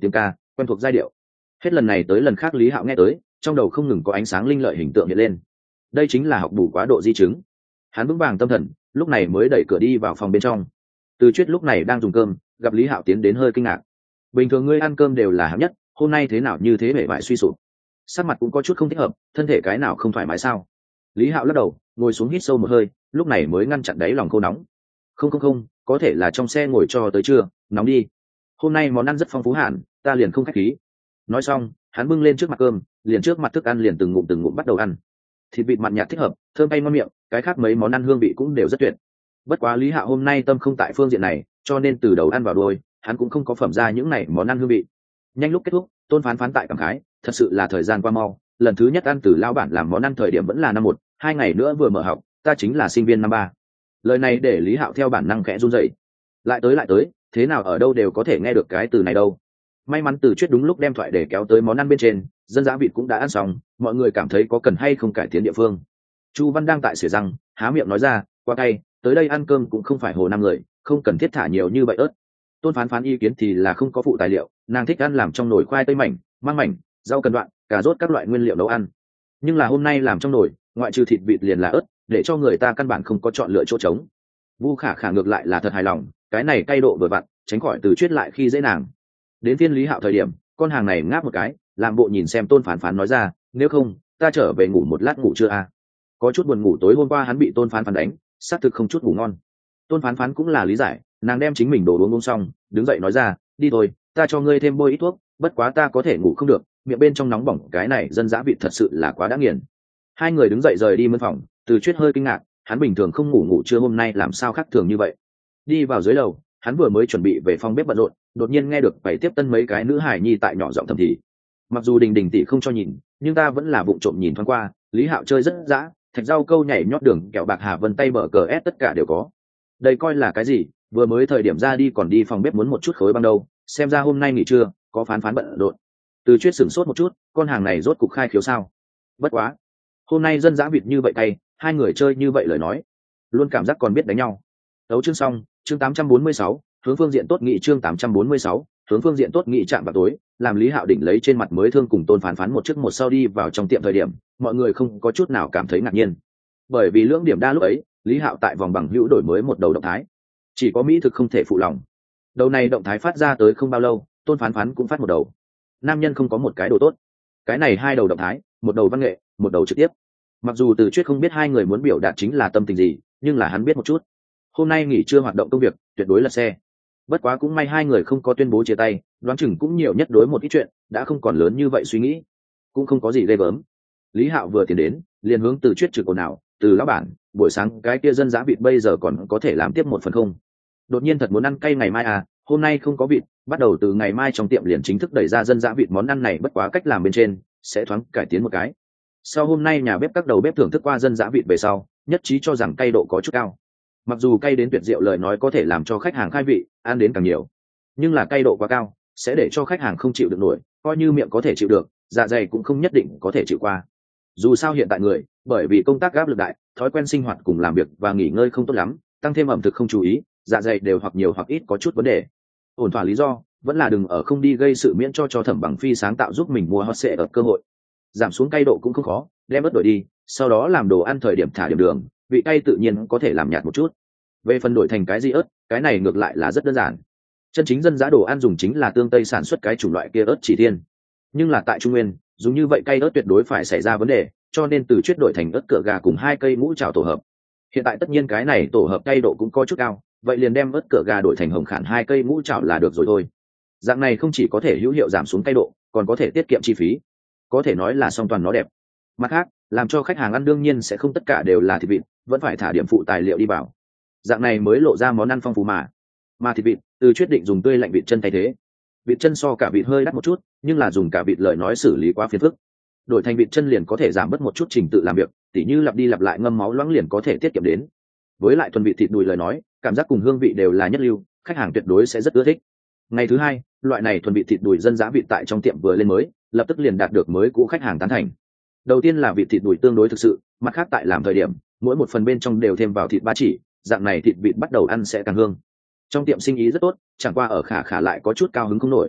quen thuộc giai điệu. Hết lần này tới lần khác Lý Hạo nghe tới, trong đầu không ngừng có ánh sáng linh lợi hình tượng hiện lên. Đây chính là học bù quá độ di chứng. Hắn vững vàng tâm thần, lúc này mới đẩy cửa đi vào phòng bên trong. Từ Chuyết lúc này đang dùng cơm, gặp Lý Hạo tiến đến hơi kinh ngạc. Bình thường ngươi ăn cơm đều là hạng nhất, hôm nay thế nào như thế vẻ vải suy sụp, sắc mặt cũng có chút không thích hợp, thân thể cái nào không thoải mái sao? Lý Hạo lắc đầu, ngồi xuống hít sâu một hơi, lúc này mới ngăn chặn đáy lòng khô nóng. Không, có thể là trong xe ngồi cho tới trưa, nóng đi. Hôm nay món ăn rất phong phú hẳn, ta liền không khách khí. Nói xong, hắn bưng lên trước mặt cơm, liền trước mặt thức ăn liền từng ngụm bắt đầu ăn. Thịt vịt mặn nhạt thích hợp, thơm bay ngon miệng, cái khác mấy món ăn hương vị cũng đều rất tuyệt. Bất quá Lý Hạo hôm nay tâm không tại phương diện này, cho nên từ đầu ăn vào đuôi, hắn cũng không có phẩm ra những này món ăn hương vị. Nhanh lúc kết thúc, Tôn Phán Phán tại cảm khái, thật sự là thời gian qua mau, lần thứ nhất ăn từ lão bản làm món ăn thời điểm vẫn là năm 1, 2 ngày nữa vừa mở học, ta chính là sinh viên năm 3. Lời này để Lý Hạo theo bản năng khẽ run rẩy. Lại tới, thế nào ở đâu đều có thể nghe được cái từ này đâu. May mắn Từ Chuyết đúng lúc đem thoại để kéo tới món ăn bên trên, dân dã vịt cũng đã ăn xong, mọi người cảm thấy có cần hay không cải tiến địa phương. Chu Văn đang tại xỉa răng, há miệng nói ra, qua cay, tới đây ăn cơm cũng không phải hồ năm người, không cần thiết thả nhiều như vậy ớt. Tôn Phán Phán ý kiến thì là không có phụ tài liệu, nàng thích ăn làm trong nồi khoai tây mảnh, măng mảnh, rau cần đoạn, cà rốt các loại nguyên liệu nấu ăn. Nhưng là hôm nay làm trong nồi, ngoại trừ thịt vịt liền là ớt, để cho người ta căn bản không có chọn lựa chỗ trống. Vu Khả Khả ngược lại là thật hài lòng, cái này cay độ vừa vặn, tránh khỏi Từ Chuyết lại khi dễ nàng. Đến phiên Lý Hạo thời điểm, con hàng này ngáp một cái, làm bộ nhìn xem Tôn Phán Phán nói ra, nếu không, ta trở về ngủ một lát ngủ chưa à? Có chút buồn ngủ, tối hôm qua hắn bị Tôn Phán Phán đánh, xác thực không chút ngủ ngon. Tôn Phán Phán cũng là lý giải, nàng đem chính mình đồ uống xong, đứng dậy nói ra, đi thôi, ta cho ngươi thêm bôi ít thuốc, bất quá ta có thể ngủ không được, miệng bên trong nóng bỏng, cái này dân dã vịt thật sự là quá đã nghiền. Hai người đứng dậy rời đi mân phòng. Từ Chuyết hơi kinh ngạc, hắn bình thường không ngủ trưa hôm nay làm sao khác thường như vậy. Đi vào dưới lầu, hắn vừa mới chuẩn bị về phòng bếp bận rộn, đột nhiên nghe được bảy tiếp tân mấy cái nữ hài nhi tại nhỏ giọng thầm thì. Mặc dù Đình Đình tỷ không cho nhìn, nhưng ta vẫn là vụng trộm nhìn thoáng qua, Lý Hạo chơi rất dã, thạch rau câu nhảy nhót đường kẹo bạc Hà Vân tay bờ cờ ép tất cả đều có. Đây coi là cái gì, vừa mới thời điểm ra đi còn đi phòng bếp muốn một chút khối băng đâu, xem ra hôm nay nghỉ trưa có Phán Phán bận rộn. Từ Chuyết sửng sốt một chút, con hàng này rốt cục khai khiếu sao? Bất quá, hôm nay dân dã vịt như vậy cay, hai người chơi như vậy lời nói, luôn cảm giác còn biết đánh nhau. Đấu chương xong, chương 846, hướng phương diện tốt nghị chương 846, hướng phương diện tốt nghị chạm vào tối, làm Lý Hạo đỉnh lấy trên mặt mới thương cùng Tôn Phán Phán một trước một sau đi vào trong tiệm thời điểm, mọi người không có chút nào cảm thấy ngạc nhiên. Bởi vì lưỡng điểm đa lúc ấy, Lý Hạo tại vòng bằng hữu đổi mới một đầu động thái. Chỉ có mỹ thực không thể phụ lòng. Đầu này động thái phát ra tới không bao lâu, Tôn Phán Phán cũng phát một đầu. Nam nhân không có một cái đồ tốt. Cái này hai đầu động thái, một đầu văn nghệ, một đầu trực tiếp. Mặc dù Từ Chuyết không biết hai người muốn biểu đạt chính là tâm tình gì, nhưng là hắn biết một chút. Hôm nay nghỉ trưa hoạt động công việc, tuyệt đối là xe. Bất quá cũng may hai người không có tuyên bố chia tay, đoán chừng cũng nhiều nhất đối một ít chuyện, đã không còn lớn như vậy suy nghĩ, cũng không có gì ghê gớm. Lý Hạo vừa tiến đến, liền hướng Từ Chuyết trực ồn ào, từ lão bản, buổi sáng cái kia dân dã vịt bây giờ còn có thể làm tiếp 1 phần không? Đột nhiên thật muốn ăn cay ngày mai à, hôm nay không có vịt, bắt đầu từ ngày mai trong tiệm liền chính thức đẩy ra dân dã vịt món ăn này, bất quá cách làm bên trên sẽ thoáng cải tiến một cái. Sau hôm nay nhà bếp các đầu bếp thưởng thức qua dân dã vịt về sau, nhất trí cho rằng cay độ có chút cao. Mặc dù cay đến tuyệt diệu lời nói có thể làm cho khách hàng khai vị, ăn đến càng nhiều, nhưng là cay độ quá cao sẽ để cho khách hàng không chịu được nổi, coi như miệng có thể chịu được, dạ dày cũng không nhất định có thể chịu qua. Dù sao hiện tại người, bởi vì công tác áp lực đại, thói quen sinh hoạt cùng làm việc và nghỉ ngơi không tốt lắm, tăng thêm ẩm thực không chú ý, dạ dày đều hoặc nhiều hoặc ít có chút vấn đề. Ổn thỏa lý do vẫn là đừng ở không đi gây sự, miễn cho Thẩm Bằng Phi sáng tạo giúp mình mua hot sệ ở cơ hội. Giảm xuống cay độ cũng không khó, đem ớt đổi đi, sau đó làm đồ ăn thời điểm thả điểm đường, vị cay tự nhiên có thể làm nhạt một chút. Về phần đổi thành cái gì ớt, cái này ngược lại là rất đơn giản. Chân chính dân dã đồ ăn dùng chính là tương Tây sản xuất cái chủng loại kia ớt chỉ thiên, nhưng là tại Trung Nguyên dùng như vậy cay ớt tuyệt đối phải xảy ra vấn đề, cho nên Từ Chuyết đổi thành ớt cựa gà cùng 2 cây ngũ trảo tổ hợp. Hiện tại tất nhiên cái này tổ hợp cay độ cũng có chút cao, vậy liền đem ớt cựa gà đổi thành hồng khản 2 cây ngũ trảo là được rồi thôi. Dạng này không chỉ có thể hữu hiệu giảm xuống cay độ, còn có thể tiết kiệm chi phí, có thể nói là song toàn nó đẹp. Mặt khác, làm cho khách hàng ăn đương nhiên sẽ không tất cả đều là thịt vịt, vẫn phải thả điểm phụ tài liệu đi vào, dạng này mới lộ ra món ăn phong phú mà thịt vịt, Từ Chuyết định dùng tươi lạnh vịt chân thay thế. Vịt chân so cả vịt hơi đắt một chút, nhưng là dùng cả vịt lời nói xử lý quá phiền phức, đổi thành vịt chân liền có thể giảm bớt một chút trình tự làm việc, tỉ như lặp đi lặp lại ngâm máu loãng liền có thể tiết kiệm đến. Với lại thuần vịt thịt đùi lời nói, cảm giác cùng hương vị đều là nhất lưu, khách hàng tuyệt đối sẽ rất ưa thích. Ngày thứ hai, loại này thuần vịt thịt đùi dân dã vịt tại trong tiệm vừa lên mới, lập tức liền đạt được mới cũ khách hàng tán thành. Đầu tiên là vịt thịt đùi tương đối thực sự, mặt khác tại làm thời điểm, mỗi một phần bên trong đều thêm vào thịt ba chỉ, dạng này thịt vịt bắt đầu ăn sẽ càng hương. Trong tiệm sinh ý rất tốt, chẳng qua ở Khả Khả lại có chút cao hứng không nổi.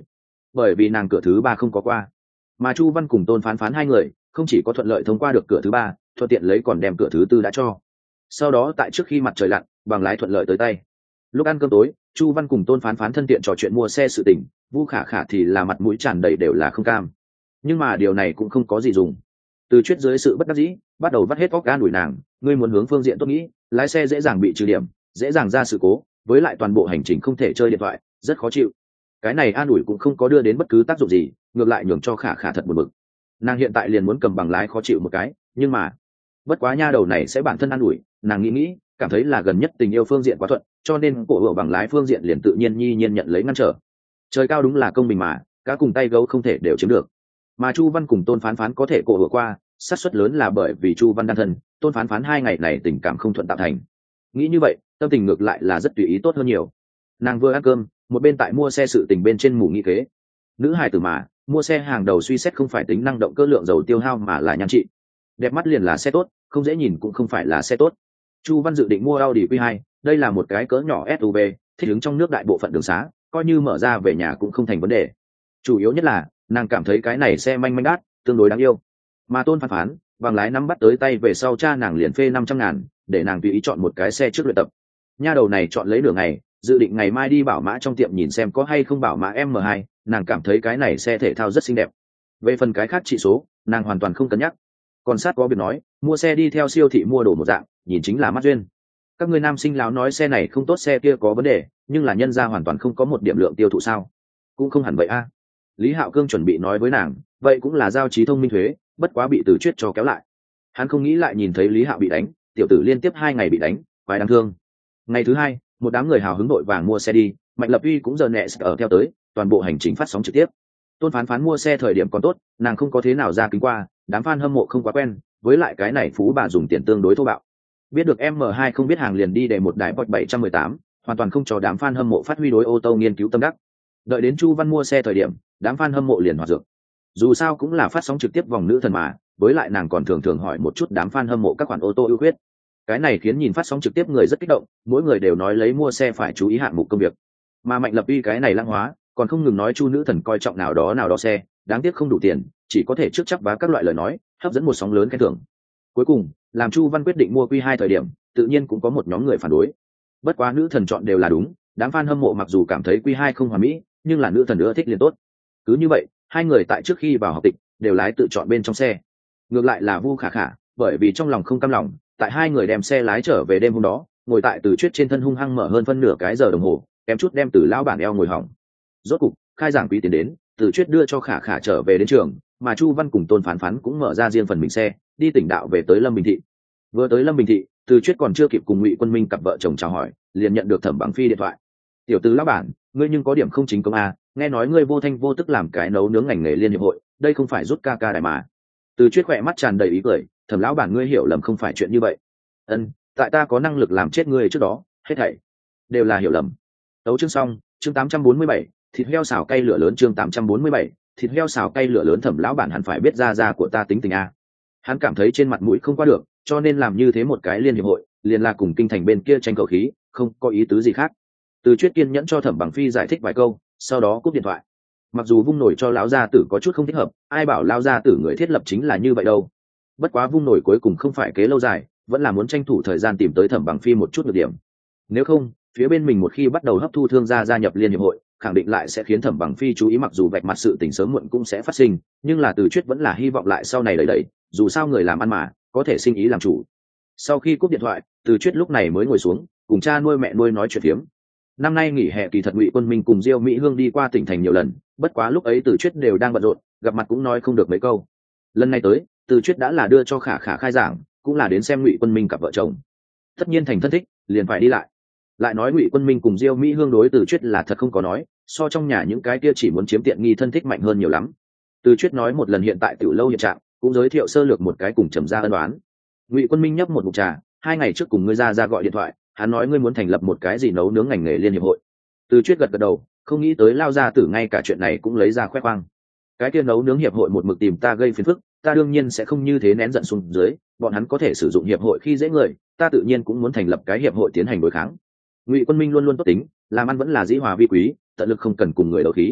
bởi vì nàng cửa thứ ba không có qua, mà Chu Văn cùng Tôn Phán Phán hai người không chỉ có thuận lợi thông qua được cửa thứ ba, thuận tiện lấy còn đem cửa thứ tư đã cho. Sau đó tại trước khi mặt trời lặn, bằng lái thuận lợi tới tay. Lúc ăn cơm tối, Chu Văn cùng Tôn Phán Phán thân tiện trò chuyện mua xe sự tình, Vu Khả Khả thì là mặt mũi tràn đầy đều là không cam. Nhưng mà điều này cũng không có gì dùng. Từ Chuyết dưới sự bất đắc dĩ, bắt đầu vắt hết óc gan đuổi nàng, ngươi muốn hướng phương diện tốt nghĩ, lái xe dễ dàng bị trừ điểm, dễ dàng ra sự cố, với lại toàn bộ hành trình không thể chơi điện thoại, rất khó chịu. Cái này an ủi cũng không có đưa đến bất cứ tác dụng gì, ngược lại nhường cho Khả Khả thật buồn bực. Nàng hiện tại liền muốn cầm bằng lái khó chịu một cái, nhưng mà bất quá nha đầu này sẽ bản thân an ủi, nàng nghĩ cảm thấy là gần nhất tình yêu phương diện quá thuận, cho nên cổ hựa bằng lái phương diện liền tự nhiên nhận lấy ngăn trở. Trời cao đúng là công bình mà, cá cùng tay gấu không thể đều chiếm được. Mà Chu Văn cùng Tôn Phán Phán có thể cổ hựa qua, xác suất lớn là bởi vì Chu Văn đan thân, Tôn Phán Phán hai ngày này tình cảm không thuận tạo thành. Nghĩ như vậy, tâm tình ngược lại là rất tùy ý tốt hơn nhiều. Nàng vừa ăn cơm, một bên tại mua xe sự tình bên trên mù nghĩ kế. Nữ hài tử mà, mua xe hàng đầu suy xét không phải tính năng động cơ lượng dầu tiêu hao mà là nhan trị. Đẹp mắt liền là xe tốt, không dễ nhìn cũng không phải là xe tốt. Chu Văn dự định mua Audi Q2, đây là một cái cỡ nhỏ SUV, thích ứng trong nước đại bộ phận đường xá, coi như mở ra về nhà cũng không thành vấn đề. Chủ yếu nhất là, nàng cảm thấy cái này xe manh đắt, tương đối đáng yêu. Mà Tôn Phán Phán, bằng lái nắm bắt tới tay về sau cha nàng liền phê 500.000, để nàng tùy ý chọn một cái xe trước luyện tập. Nha đầu này chọn lấy nửa ngày, dự định ngày mai đi bảo mã trong tiệm nhìn xem có hay không bảo mã M2, nàng cảm thấy cái này xe thể thao rất xinh đẹp. Về phần cái khác trị số, nàng hoàn toàn không cân nhắc. Còn sát có việc nói, mua xe đi theo siêu thị mua đồ một dạng, nhìn chính là mắt duyên. Các ngươi nam sinh láo nói xe này không tốt xe kia có vấn đề, nhưng là nhân ra hoàn toàn không có một điểm lượng tiêu thụ sao? Cũng không hẳn vậy a. Lý Hạo Cương chuẩn bị nói với nàng, vậy cũng là giao trí thông minh thuế, bất quá bị Từ Chuyết cho kéo lại. Hắn không nghĩ lại nhìn thấy Lý Hạo bị đánh, tiểu tử liên tiếp 2 ngày bị đánh, quái đáng thương. Ngày thứ hai, một đám người hào hứng đội vàng mua xe đi, Mạnh Lập Uy cũng giờ nẹ ở theo tới, toàn bộ hành trình phát sóng trực tiếp. Tôn Phán Phán mua xe thời điểm còn tốt, nàng không có thế nào ra kính qua, đám fan hâm mộ không quá quen, với lại cái này phú bà dùng tiền tương đối thô bạo. Biết được M2 không biết hàng liền đi để một đài Porsche 718, hoàn toàn không cho đám fan hâm mộ phát huy đối ô tô nghiên cứu tâm đắc. Đợi đến Chu Văn mua xe thời điểm, đám fan hâm mộ liền hoạt dược. Dù sao cũng là phát sóng trực tiếp vòng nữ thần mà, với lại nàng còn thường thường hỏi một chút đám fan hâm mộ các khoản ô tô ưu khuyết. Cái này khiến nhìn phát sóng trực tiếp người rất kích động, mỗi người đều nói lấy mua xe phải chú ý hạng mục công việc. Mà Mạnh Lập Uy cái này lãng hóa, còn không ngừng nói Chu nữ thần coi trọng nào đó xe, đáng tiếc không đủ tiền, chỉ có thể trước chắc vá các loại lời nói, hấp dẫn một sóng lớn khen thưởng. Cuối cùng, làm Chu Văn quyết định mua Q2 thời điểm, tự nhiên cũng có một nhóm người phản đối. Bất quá nữ thần chọn đều là đúng, đám fan hâm mộ mặc dù cảm thấy Q2 không hoàn mỹ, nhưng là nữ thần nữa thích liền tốt. Cứ như vậy, hai người tại trước khi vào học tịch đều lái tự chọn bên trong xe. Ngược lại là Vu Khả Khả, bởi vì trong lòng không cam lòng, tại hai người đem xe lái trở về đêm hôm đó, ngồi tại Từ Chuyết trên thân hung hăng mở hơn phân nửa cái giờ đồng hồ, kém chút đem Từ lão bản eo ngồi hỏng. Rốt cục, khai giảng quý tiến đến, Từ Chuyết đưa cho Khả Khả trở về đến trường, mà Chu Văn cùng Tôn Phán Phán cũng mở ra riêng phần mình xe, đi tỉnh đạo về tới Lâm Bình Thị. Vừa tới Lâm Bình Thị, Từ Chuyết còn chưa kịp cùng Ngụy Quân Minh cặp vợ chồng chào hỏi, liền nhận được Thẩm Bằng Phi điện thoại. "Tiểu Từ lão bản, ngươi nhưng có điểm không chính công à, nghe nói ngươi vô thanh vô tức làm cái nấu nướng ngành nghề liên hiệp hội, đây không phải rút ca ca đại mà." Từ Chuyết khỏe mắt tràn đầy ý cười, "Thẩm lão bản ngươi hiểu lầm không phải chuyện như vậy." "Ân, tại ta có năng lực làm chết ngươi trước đó, hết thảy đều là hiểu lầm." Tấu chương xong, chương 847, thịt heo xào cay lửa lớn chương 847, thịt heo xào cay lửa lớn. Thẩm lão bản hẳn phải biết ra của ta tính tình a. Hắn cảm thấy trên mặt mũi không qua được, cho nên làm như thế một cái liên hiệp hội, liền là cùng kinh thành bên kia tranh khẩu khí, không có ý tứ gì khác. Từ Chuyết kiên nhẫn cho Thẩm Bằng Phi giải thích vài câu, sau đó cúp điện thoại. Mặc dù vung nổi cho lão gia tử có chút không thích hợp, ai bảo lão gia tử người thiết lập chính là như vậy đâu. Bất quá vung nổi cuối cùng không phải kế lâu dài, vẫn là muốn tranh thủ thời gian tìm tới Thẩm Bằng Phi một chút nhược điểm. Nếu không, phía bên mình một khi bắt đầu hấp thu thương gia nhập liên hiệp hội, khẳng định lại sẽ khiến Thẩm Bằng Phi chú ý, mặc dù vạch mặt sự tình sớm muộn cũng sẽ phát sinh, nhưng là Từ Chuyết vẫn là hy vọng lại sau này đẩy, dù sao người làm ăn mà, có thể sinh ý làm chủ. Sau khi cúp điện thoại, Từ Chuyết lúc này mới ngồi xuống, cùng cha nuôi mẹ nuôi nói chuyện phiếm. Năm nay nghỉ hè kỳ thật Ngụy Quân Minh cùng Diêu Mỹ Hương đi qua tỉnh thành nhiều lần, bất quá lúc ấy Từ Chuyết đều đang bận rộn, gặp mặt cũng nói không được mấy câu. Lần này tới, Từ Chuyết đã là đưa cho Khả Khả khai giảng, cũng là đến xem Ngụy Quân Minh cặp vợ chồng. Tất nhiên thành thân thích, liền phải đi lại. Lại nói Ngụy Quân Minh cùng Diêu Mỹ Hương đối Từ Chuyết là thật không có nói, so trong nhà những cái kia chỉ muốn chiếm tiện nghi thân thích mạnh hơn nhiều lắm. Từ Chuyết nói một lần hiện tại tiểu lâu hiện trạng, cũng giới thiệu sơ lược một cái cùng trầm ra ân đoán. Ngụy Quân Minh nhấp một ngụm trà, 2 ngày trước cùng ngươi ra gọi điện thoại, hắn nói ngươi muốn thành lập một cái gì nấu nướng ngành nghề liên hiệp hội. Từ Chuyết gật đầu, không nghĩ tới lao ra tử ngay cả chuyện này cũng lấy ra khoe khoang. Cái kia nấu nướng hiệp hội một mực tìm ta gây phiền phức, ta đương nhiên sẽ không như thế nén giận xuống dưới, bọn hắn có thể sử dụng hiệp hội khi dễ người, ta tự nhiên cũng muốn thành lập cái hiệp hội tiến hành đối kháng. Ngụy Quân Minh luôn luôn tốt tính, làm ăn vẫn là dĩ hòa vi quý, tận lực không cần cùng người đấu khí.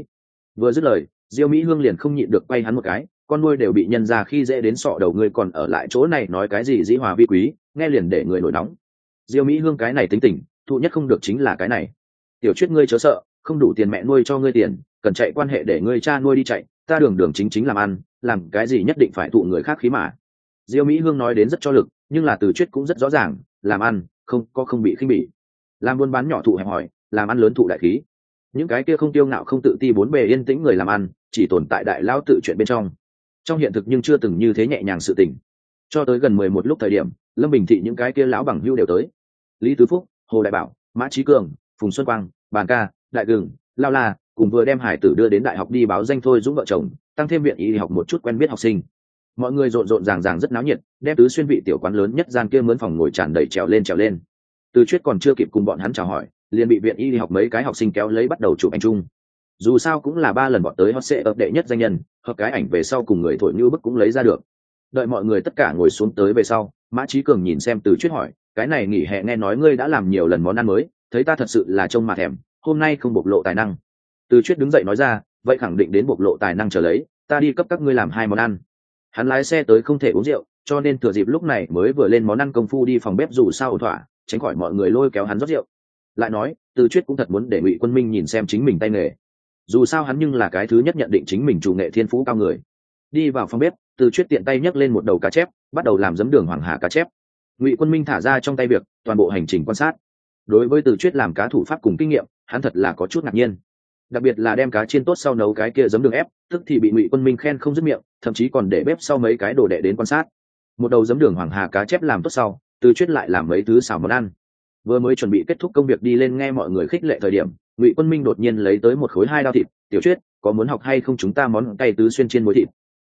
Vừa dứt lời, Diêu Mỹ Hương liền không nhịn được quay hắn một cái, con nuôi đều bị nhân ra khi dễ đến sọ đầu, ngươi còn ở lại chỗ này nói cái gì dĩ hòa vi quý, nghe liền để người nổi nóng. Diêu Mỹ Hương cái này tính tình, thụ nhất không được chính là cái này. Tiểu Chuyết ngươi chớ sợ, không đủ tiền mẹ nuôi cho ngươi tiền, cần chạy quan hệ để ngươi cha nuôi đi chạy, ta đường đường chính chính làm ăn, làm cái gì nhất định phải thụ người khác khí mà. Diêu Mỹ Hương nói đến rất cho lực, nhưng là Từ Chuyết cũng rất rõ ràng, làm ăn không có không bị khinh bỉ, làm buôn bán nhỏ thụ hẹp hòi, làm ăn lớn thụ đại khí. Những cái kia không tiêu ngạo không tự ti bốn bề yên tĩnh người làm ăn, chỉ tồn tại đại lao tự chuyện bên trong hiện thực nhưng chưa từng như thế nhẹ nhàng sự tình. Cho tới gần 11 lúc thời điểm, Lâm Bình Thị những cái kia lão bằng hưu đều tới. Lý Tứ Phúc, Hồ Đại Bảo, Mã Chí Cường, Phùng Xuân Quang, Bàn Ca, Đại Gừng, Lao La, cùng vừa đem hải tử đưa đến đại học đi báo danh thôi Dũng vợ chồng, tăng thêm viện y học một chút quen biết học sinh. Mọi người rộn rộn ràng ràng rất náo nhiệt, đem Tứ Xuyên vị tiểu quán lớn nhất gian kia mướn phòng ngồi tràn đầy trèo lên. Từ Chuyết còn chưa kịp cùng bọn hắn chào hỏi, liền bị viện y học mấy cái học sinh kéo lấy bắt đầu chụp ảnh chung. Dù sao cũng là 3 lần bọn tới hot sẽ ập đệ nhất danh nhân, hợp cái ảnh về sau cùng người thổi như bức cũng lấy ra được. Đợi mọi người tất cả ngồi xuống tới về sau, Mã Chí Cường nhìn xem Từ Chuyết hỏi, cái này nghỉ hè nghe nói ngươi đã làm nhiều lần món ăn mới, thấy ta thật sự là trông mà thèm, hôm nay không bộc lộ tài năng. Từ Chuyết đứng dậy nói ra, vậy khẳng định đến bộc lộ tài năng trở lấy, ta đi cấp các ngươi làm 2 món ăn. Hắn lái xe tới không thể uống rượu, cho nên thừa dịp lúc này mới vừa lên món ăn công phu đi phòng bếp dù sao ổn thỏa, tránh khỏi mọi người lôi kéo hắn rót rượu. Lại nói, Từ Chuyết cũng thật muốn để Ngụy Quân Minh nhìn xem chính mình tay nghề. Dù sao hắn nhưng là cái thứ nhất nhận định chính mình chủ nghệ thiên phú cao người. Đi vào phòng bếp, Từ Chuyết tiện tay nhấc lên một đầu cá chép, bắt đầu làm giấm đường hoàng hà cá chép. Ngụy Quân Minh thả ra trong tay việc, toàn bộ hành trình quan sát. Đối với Từ Chuyết làm cá thủ pháp cùng kinh nghiệm, hắn thật là có chút ngạc nhiên. Đặc biệt là đem cá chiên tốt sau nấu cái kia giấm đường ép, tức thì bị Ngụy Quân Minh khen không dứt miệng, thậm chí còn để bếp sau mấy cái đồ đệ đến quan sát. Một đầu giấm đường hoàng hà cá chép làm tốt sau, Từ Chuyết lại làm mấy thứ xào món ăn. Vừa mới chuẩn bị kết thúc công việc đi lên nghe mọi người khích lệ thời điểm, Ngụy Quân Minh đột nhiên lấy tới một khối 2 đao thịt, "Tiểu Chuyết, có muốn học hay không, chúng ta món cay Tứ Xuyên chiên muối thịt."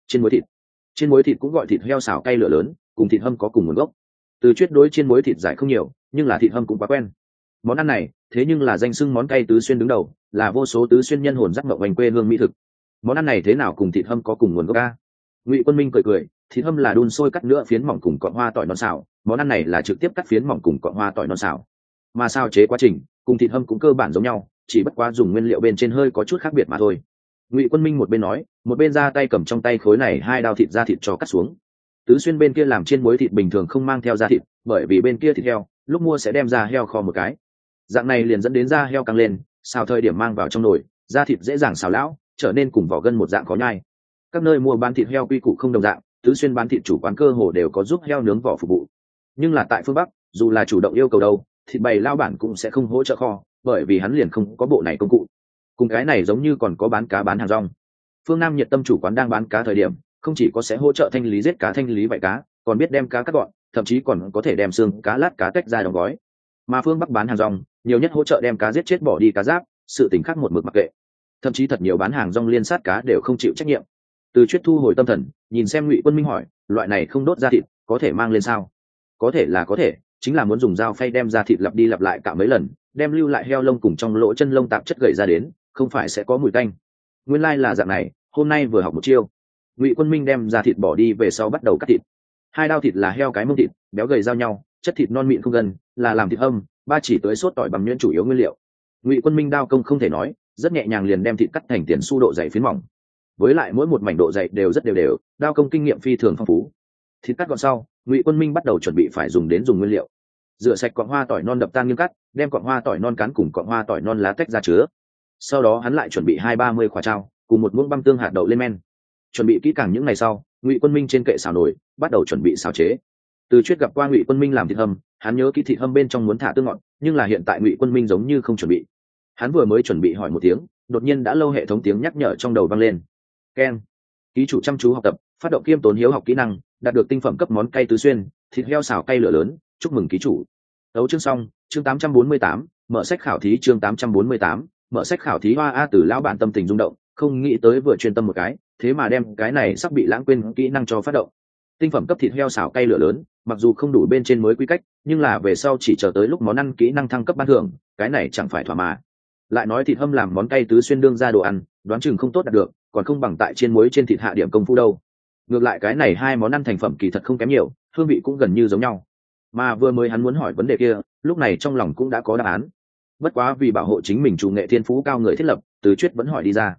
Chiên muối thịt cũng gọi thịt heo xào cay lửa lớn, cùng thịt hâm có cùng nguồn gốc. Từ Chuyết đối chiên muối thịt giải không nhiều, nhưng là thịt hâm cũng quá quen. Món ăn này, thế nhưng là danh xưng món cay Tứ Xuyên đứng đầu, là vô số Tứ Xuyên nhân hồn dắt mộng hoành quê hương mỹ thực. Món ăn này thế nào cùng thịt hâm có cùng nguồn gốc a? Ngụy Quân Minh cười, thịt hâm là đun sôi cắt nữa phiến mỏng cùng cọn hoa tỏi non xào, món ăn này là trực tiếp cắt phiến mỏng cùng cọn hoa tỏi non xào. Mà sao chế quá trình cùng thịt hâm cũng cơ bản giống nhau, chỉ bất quá dùng nguyên liệu bên trên hơi có chút khác biệt mà thôi. Ngụy Quân Minh một bên nói, một bên ra tay cầm trong tay khối này 2 đao thịt da thịt cho cắt xuống. Tứ Xuyên bên kia làm chiên muối thịt bình thường không mang theo da thịt, bởi vì bên kia thịt heo, lúc mua sẽ đem da heo kho một cái. Dạng này liền dẫn đến da heo căng lên, xào thời điểm mang vào trong nồi, da thịt dễ dàng xào lão, trở nên cùng vỏ gân một dạng khó nhai. Các nơi mua bán thịt heo quy củ không đồng dạng, Tứ Xuyên bán thịt chủ quán cơ hồ đều có giúp heo nướng vỏ phục vụ. Nhưng là tại phương Bắc, dù là chủ động yêu cầu đâu, thịt bày lao bản cũng sẽ không hỗ trợ kho, bởi vì hắn liền không có bộ này công cụ. Cùng cái này giống như còn có bán cá bán hàng rong. Phương Nam Nhiệt Tâm chủ quán đang bán cá thời điểm, không chỉ có sẽ hỗ trợ thanh lý giết cá thanh lý vảy cá, còn biết đem cá cắt gọn, thậm chí còn có thể đem xương cá lát cá tách ra đóng gói. Mà phương Bắc bán hàng rong, nhiều nhất hỗ trợ đem cá giết chết bỏ đi cá giáp, sự tình khác một mực mặc kệ. Thậm chí thật nhiều bán hàng rong liên sát cá đều không chịu trách nhiệm. Từ Chuyết thu hồi tâm thần, nhìn xem Ngụy Quân Minh hỏi, loại này không đốt ra thịt, có thể mang lên sao? Có thể là có thể, chính là muốn dùng dao phay đem ra thịt lặp đi lặp lại cả mấy lần, đem lưu lại heo lông cùng trong lỗ chân lông tạp chất gầy ra đến, không phải sẽ có mùi tanh. Nguyên lai là dạng này, hôm nay vừa học một chiêu. Ngụy Quân Minh đem ra thịt bỏ đi về sau bắt đầu cắt thịt. 2 đao thịt là heo cái mông thịt, béo gầy giao nhau, chất thịt non mịn không gần, là làm thịt hâm, 3 chỉ tới sốt tỏi bằng nhuyễn chủ yếu nguyên liệu. Ngụy Quân Minh đao công không thể nói, rất nhẹ nhàng liền đem thịt cắt thành tiền su độ dày phiến mỏng. Với lại mỗi một mảnh độ dày đều rất đều, đao công kinh nghiệm phi thường phong phú. Thịt cắt gọn sau, Ngụy Quân Minh bắt đầu chuẩn bị phải dùng nguyên liệu. Rửa sạch cọng hoa tỏi non đập tan nghiêng cắt, đem cọng hoa tỏi non cán cùng cọng hoa tỏi non lá tách ra chứa. Sau đó hắn lại chuẩn bị 20-30 quả trao, cùng một muỗng băm tương hạt đậu lên men. Chuẩn bị kỹ càng những ngày sau, Ngụy Quân Minh trên kệ xào nồi, bắt đầu chuẩn bị xào chế. Từ Chuyết gặp qua Ngụy Quân Minh làm thịt hâm, hắn nhớ kỹ thịt hâm bên trong muốn thả tương ngọt, nhưng là hiện tại Ngụy Quân Minh giống như không chuẩn bị. Hắn vừa mới chuẩn bị hỏi một tiếng, đột nhiên đã lâu hệ thống tiếng nhắc nhở trong đầu vang lên. Keng. Ký chủ chăm chú học tập, phát động kiêm tốn hiếu học kỹ năng, đạt được tinh phẩm cấp món cay Tứ Xuyên, thịt heo xào cay lửa lớn, chúc mừng ký chủ. Đấu chương xong, chương 848, mở sách khảo thí chương 848, mở sách khảo thí hoa a Tử lão bản tâm tình rung động, không nghĩ tới vừa chuyên tâm một cái, thế mà đem cái này sắp bị lãng quên kỹ năng cho phát động. Tinh phẩm cấp thịt heo xào cay lửa lớn, mặc dù không đủ bên trên mới quy cách, nhưng là về sau chỉ chờ tới lúc món ăn kỹ năng thăng cấp ban thưởng, cái này chẳng phải thỏa mà. Lại nói thịt hâm làm món cay Tứ Xuyên đương ra đồ ăn, đoán chừng không tốt đạt được, còn không bằng tại chiên muối trên thịt hạ điểm công phu đâu. Ngược lại cái này 2 món ăn thành phẩm kỳ thật không kém nhiều, hương vị cũng gần như giống nhau. Mà vừa mới hắn muốn hỏi vấn đề kia, lúc này trong lòng cũng đã có đáp án. Bất quá vì bảo hộ chính mình chủ nghệ thiên phú cao người thiết lập, Từ Chuyết vẫn hỏi đi ra.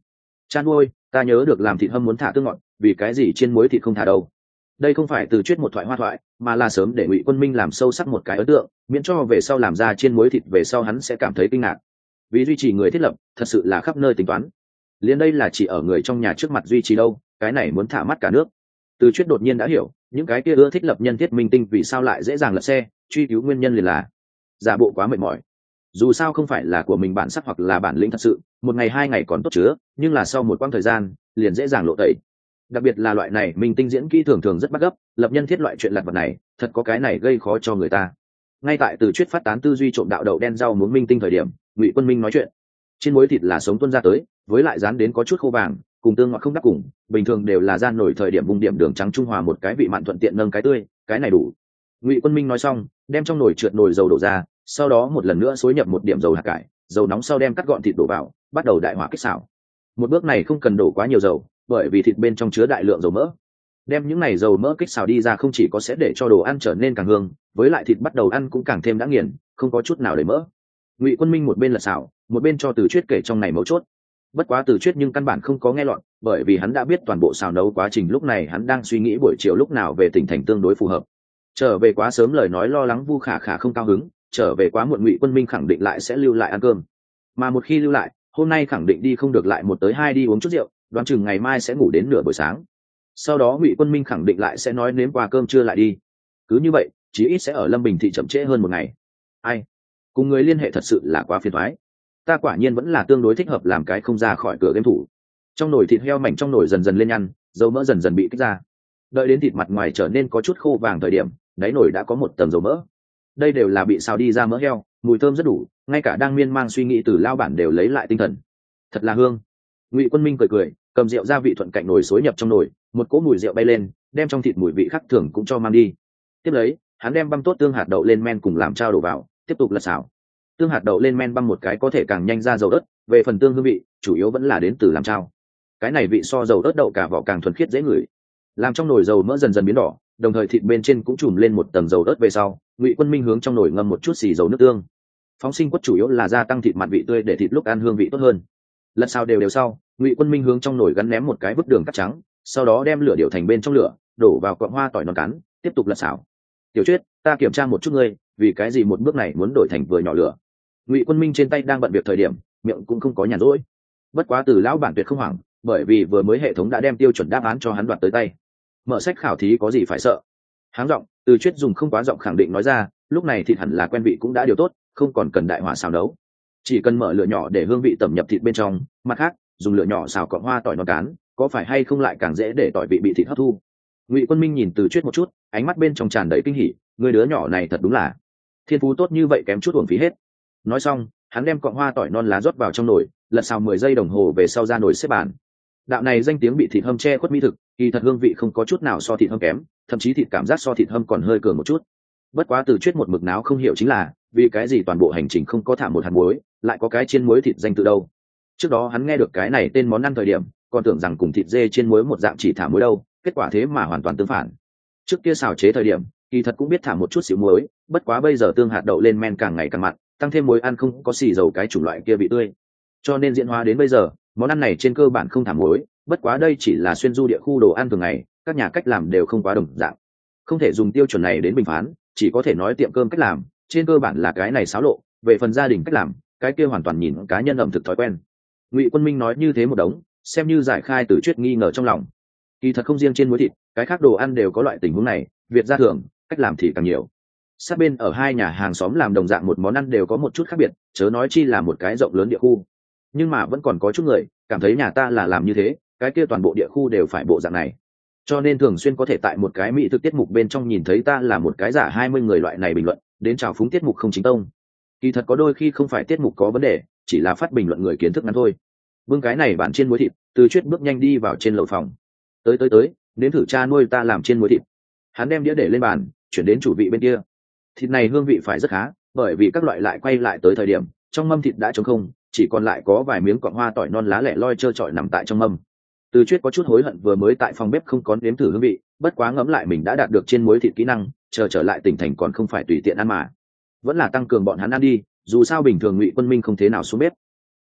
Chan ôi, ta nhớ được làm thịt hâm muốn thả tương ngọt, vì cái gì chiên muối thịt không thả đâu? Đây không phải từ chuyết một thoại hoa thoại, mà là sớm để Ngụy Quân Minh làm sâu sắc một cái ấn tượng, miễn cho về sau làm ra chiên muối thịt về sau hắn sẽ cảm thấy kinh ngạc. Vì duy trì người thiết lập, thật sự là khắp nơi tính toán. Liên đây là chỉ ở người trong nhà trước mặt duy trì đâu, cái này muốn thả mắt cả nước. Từ chuyết đột nhiên đã hiểu, những cái kia ưa thích lập nhân thiết minh tinh vì sao lại dễ dàng lật xe, truy cứu nguyên nhân liền là giả bộ quá mệt mỏi. Dù sao không phải là của mình bản sắc hoặc là bản lĩnh thật sự, một ngày hai ngày còn tốt chứa, nhưng là sau một quãng thời gian liền dễ dàng lộ tẩy. Đặc biệt là loại này minh tinh diễn kỹ thường thường rất bắt gấp, lập nhân thiết loại chuyện lặt vặt này thật có cái này gây khó cho người ta. Ngay tại từ chuyết phát tán tư duy trộm đạo đậu đen rau muống minh tinh thời điểm, Ngụy Quân Minh nói chuyện. Trên muối thịt là sống tuôn ra tới, với lại rán đến có chút khô vàng, cùng tương ngọt không đắp cùng, bình thường đều là gian nổi thời điểm vùng điểm đường trắng trung hòa một cái vị mặn thuận tiện nâng cái tươi, cái này đủ. Ngụy Quân Minh nói xong, đem trong nồi trượt nồi dầu đổ ra, sau đó một lần nữa xối nhập một điểm dầu hạt cải, dầu nóng sau đem cắt gọn thịt đổ vào, bắt đầu đại hỏa kích xào. Một bước này không cần đổ quá nhiều dầu, bởi vì thịt bên trong chứa đại lượng dầu mỡ. Đem những này dầu mỡ kích xào đi ra không chỉ có sẽ để cho đồ ăn trở nên càng hương, với lại thịt bắt đầu ăn cũng càng thêm đã nghiền, không có chút nào đầy mỡ. Ngụy Quân Minh một bên là xào, một bên cho Từ Chuyết kể trong này mấu chốt. Bất quá Từ Chuyết nhưng căn bản không có nghe lọt, bởi vì hắn đã biết toàn bộ xào nấu quá trình, lúc này hắn đang suy nghĩ buổi chiều lúc nào về tỉnh thành tương đối phù hợp. Trở về quá sớm lời nói lo lắng Vu Khả Khả không cao hứng, trở về quá muộn Ngụy Quân Minh khẳng định lại sẽ lưu lại ăn cơm. Mà một khi lưu lại, hôm nay khẳng định đi không được, lại một tới hai đi uống chút rượu, đoán chừng ngày mai sẽ ngủ đến nửa buổi sáng. Sau đó Ngụy Quân Minh khẳng định lại sẽ nói nếm qua cơm trưa lại đi. Cứ như vậy, chí ít sẽ ở Lâm Bình thị chậm trễ hơn một ngày. Ai? Cùng người liên hệ thật sự là quá phiền toái. Ta quả nhiên vẫn là tương đối thích hợp làm cái không ra khỏi cửa game thủ. Trong nồi thịt heo mảnh trong nồi dần dần lên nhăn, dầu mỡ dần dần bị kích ra. Đợi đến thịt mặt ngoài trở nên có chút khô vàng thời điểm, đáy nồi đã có một tầng dầu mỡ. Đây đều là bị xào đi ra mỡ heo, mùi thơm rất đủ, ngay cả đang miên man suy nghĩ từ lao bản đều lấy lại tinh thần. Thật là hương. Ngụy Quân Minh cười cười, cầm rượu gia vị thuận cạnh nồi xối nhập trong nồi, một cỗ mùi rượu bay lên, đem trong thịt mùi vị khác thường cũng cho mang đi. Tiếp lấy, hắn đem băm tốt tương hạt đậu lên men cùng làm trao đổ vào, tiếp tục lật xào. Tương hạt đậu lên men băm một cái có thể càng nhanh ra dầu ớt, về phần tương hương vị, chủ yếu vẫn là đến từ làm trao. Cái này vị so dầu ớt đậu cả vỏ càng thuần khiết dễ ngửi. Làm trong nồi dầu mỡ dần dần biến đỏ, đồng thời thịt bên trên cũng trùm lên một tầng dầu ớt về sau, Ngụy Quân Minh hướng trong nồi ngâm một chút xì dầu nước tương. Phóng sinh quất chủ yếu là gia tăng thịt mặn vị tươi để thịt lúc ăn hương vị tốt hơn. Lật xào đều sau, Ngụy Quân Minh hướng trong nồi gắn ném một cái vứt đường cắt trắng, sau đó đem lửa điều thành bên trong lửa, đổ vào cọng hoa tỏi non cắn, tiếp tục lật xào. Tiểu Chuyết, ta kiểm tra một chút ngươi, vì cái gì một bước này muốn đổi thành vừa nhỏ lửa? Ngụy Quân Minh trên tay đang bận việc thời điểm, miệng cũng không có nhàn rỗi. Bất quá từ lão bản tuyệt không hoảng, bởi vì vừa mới hệ thống đã đem tiêu chuẩn đáp án cho hắn đoạt tới tay. Mở sách khảo thí có gì phải sợ? Háng giọng, Từ Chuyết dùng không quá giọng khẳng định nói ra, lúc này thịt hẳn là quen vị cũng đã điều tốt, không còn cần đại hỏa xào nấu. Chỉ cần mở lửa nhỏ để hương vị tẩm nhập thịt bên trong, mặt khác, dùng lửa nhỏ xào cọng hoa tỏi non cán, có phải hay không lại càng dễ để tỏi vị bị thịt hấp thu. Ngụy Quân Minh nhìn Từ Chuyết một chút, ánh mắt bên trong tràn đầy kinh hỉ, người đứa nhỏ này thật đúng là thiên phú tốt như vậy, kém chút uổng phí hết. Nói xong, hắn đem cọng hoa tỏi non lá rót vào trong nồi, lật xào 10 giây đồng hồ về sau ra nồi xếp bàn. Đạo này danh tiếng bị thịt hâm che khuất mỹ thực, kỳ thật hương vị không có chút nào so thịt hâm kém, thậm chí thịt cảm giác so thịt hâm còn hơi cường một chút. Bất quá Từ Chuyết một mực náo không hiểu chính là vì cái gì toàn bộ hành trình không có thả một hạt muối, lại có cái chiên muối thịt danh tự đâu. Trước đó hắn nghe được cái này tên món ăn thời điểm, còn tưởng rằng cùng thịt dê chiên muối một dạng chỉ thả muối đâu, kết quả thế mà hoàn toàn tương phản. Trước kia xào chế thời điểm, kỳ thật cũng biết thả một chút xíu muối, bất quá bây giờ tương hạt đậu lên men càng ngày càng mặn, tăng thêm muối ăn không có xì dầu cái chủng loại kia vị tươi, cho nên diễn hóa đến bây giờ món ăn này trên cơ bản không thả muối. Bất quá đây chỉ là xuyên du địa khu đồ ăn thường ngày, các nhà cách làm đều không quá đồng dạng, không thể dùng tiêu chuẩn này đến bình phán, chỉ có thể nói tiệm cơm cách làm trên cơ bản là cái này xáo lộ. Về phần gia đình cách làm, cái kia hoàn toàn nhìn cá nhân ẩm thực thói quen. Ngụy Quân Minh nói như thế một đống, xem như giải khai Từ Chuyết nghi ngờ trong lòng. Kỳ thật không riêng trên muối thịt, cái khác đồ ăn đều có loại tình huống này, việt gia thường, cách làm thì càng nhiều. Sát bên ở hai nhà hàng xóm làm đồng dạng một món ăn đều có một chút khác biệt, chớ nói chi là một cái rộng lớn địa khu. Nhưng mà vẫn còn có chút người cảm thấy nhà ta là làm như thế, cái kia toàn bộ địa khu đều phải bộ dạng này. Cho nên thường xuyên có thể tại một cái mỹ thực tiết mục bên trong nhìn thấy ta là một cái giả 20 người loại này bình luận, đến chào phúng tiết mục không chính tông. Kỳ thật có đôi khi không phải tiết mục có vấn đề, chỉ là phát bình luận người kiến thức ngắn thôi. Vương cái này bản chiên muối thịt, Từ Chuyết bước nhanh đi vào trên lầu phòng. Tới, nếm thử cha nuôi ta làm chiên muối thịt. Hắn đem đĩa để lên bàn, chuyển đến chủ vị bên kia. Thịt này hương vị phải rất khá, bởi vì các loại lại quay lại tới thời điểm, trong mâm thịt đã trống không, chỉ còn lại có vài miếng cọng hoa tỏi non lá lẻ loi trơ trọi nằm tại trong mâm. Từ Chuyết có chút hối hận vừa mới tại phòng bếp không có nếm thử hương vị, bất quá ngẫm lại mình đã đạt được chiên muối thịt kỹ năng, trở lại tỉnh thành còn không phải tùy tiện ăn mà, vẫn là tăng cường bọn hắn ăn đi, dù sao bình thường Ngụy Quân Minh không thế nào xuống bếp.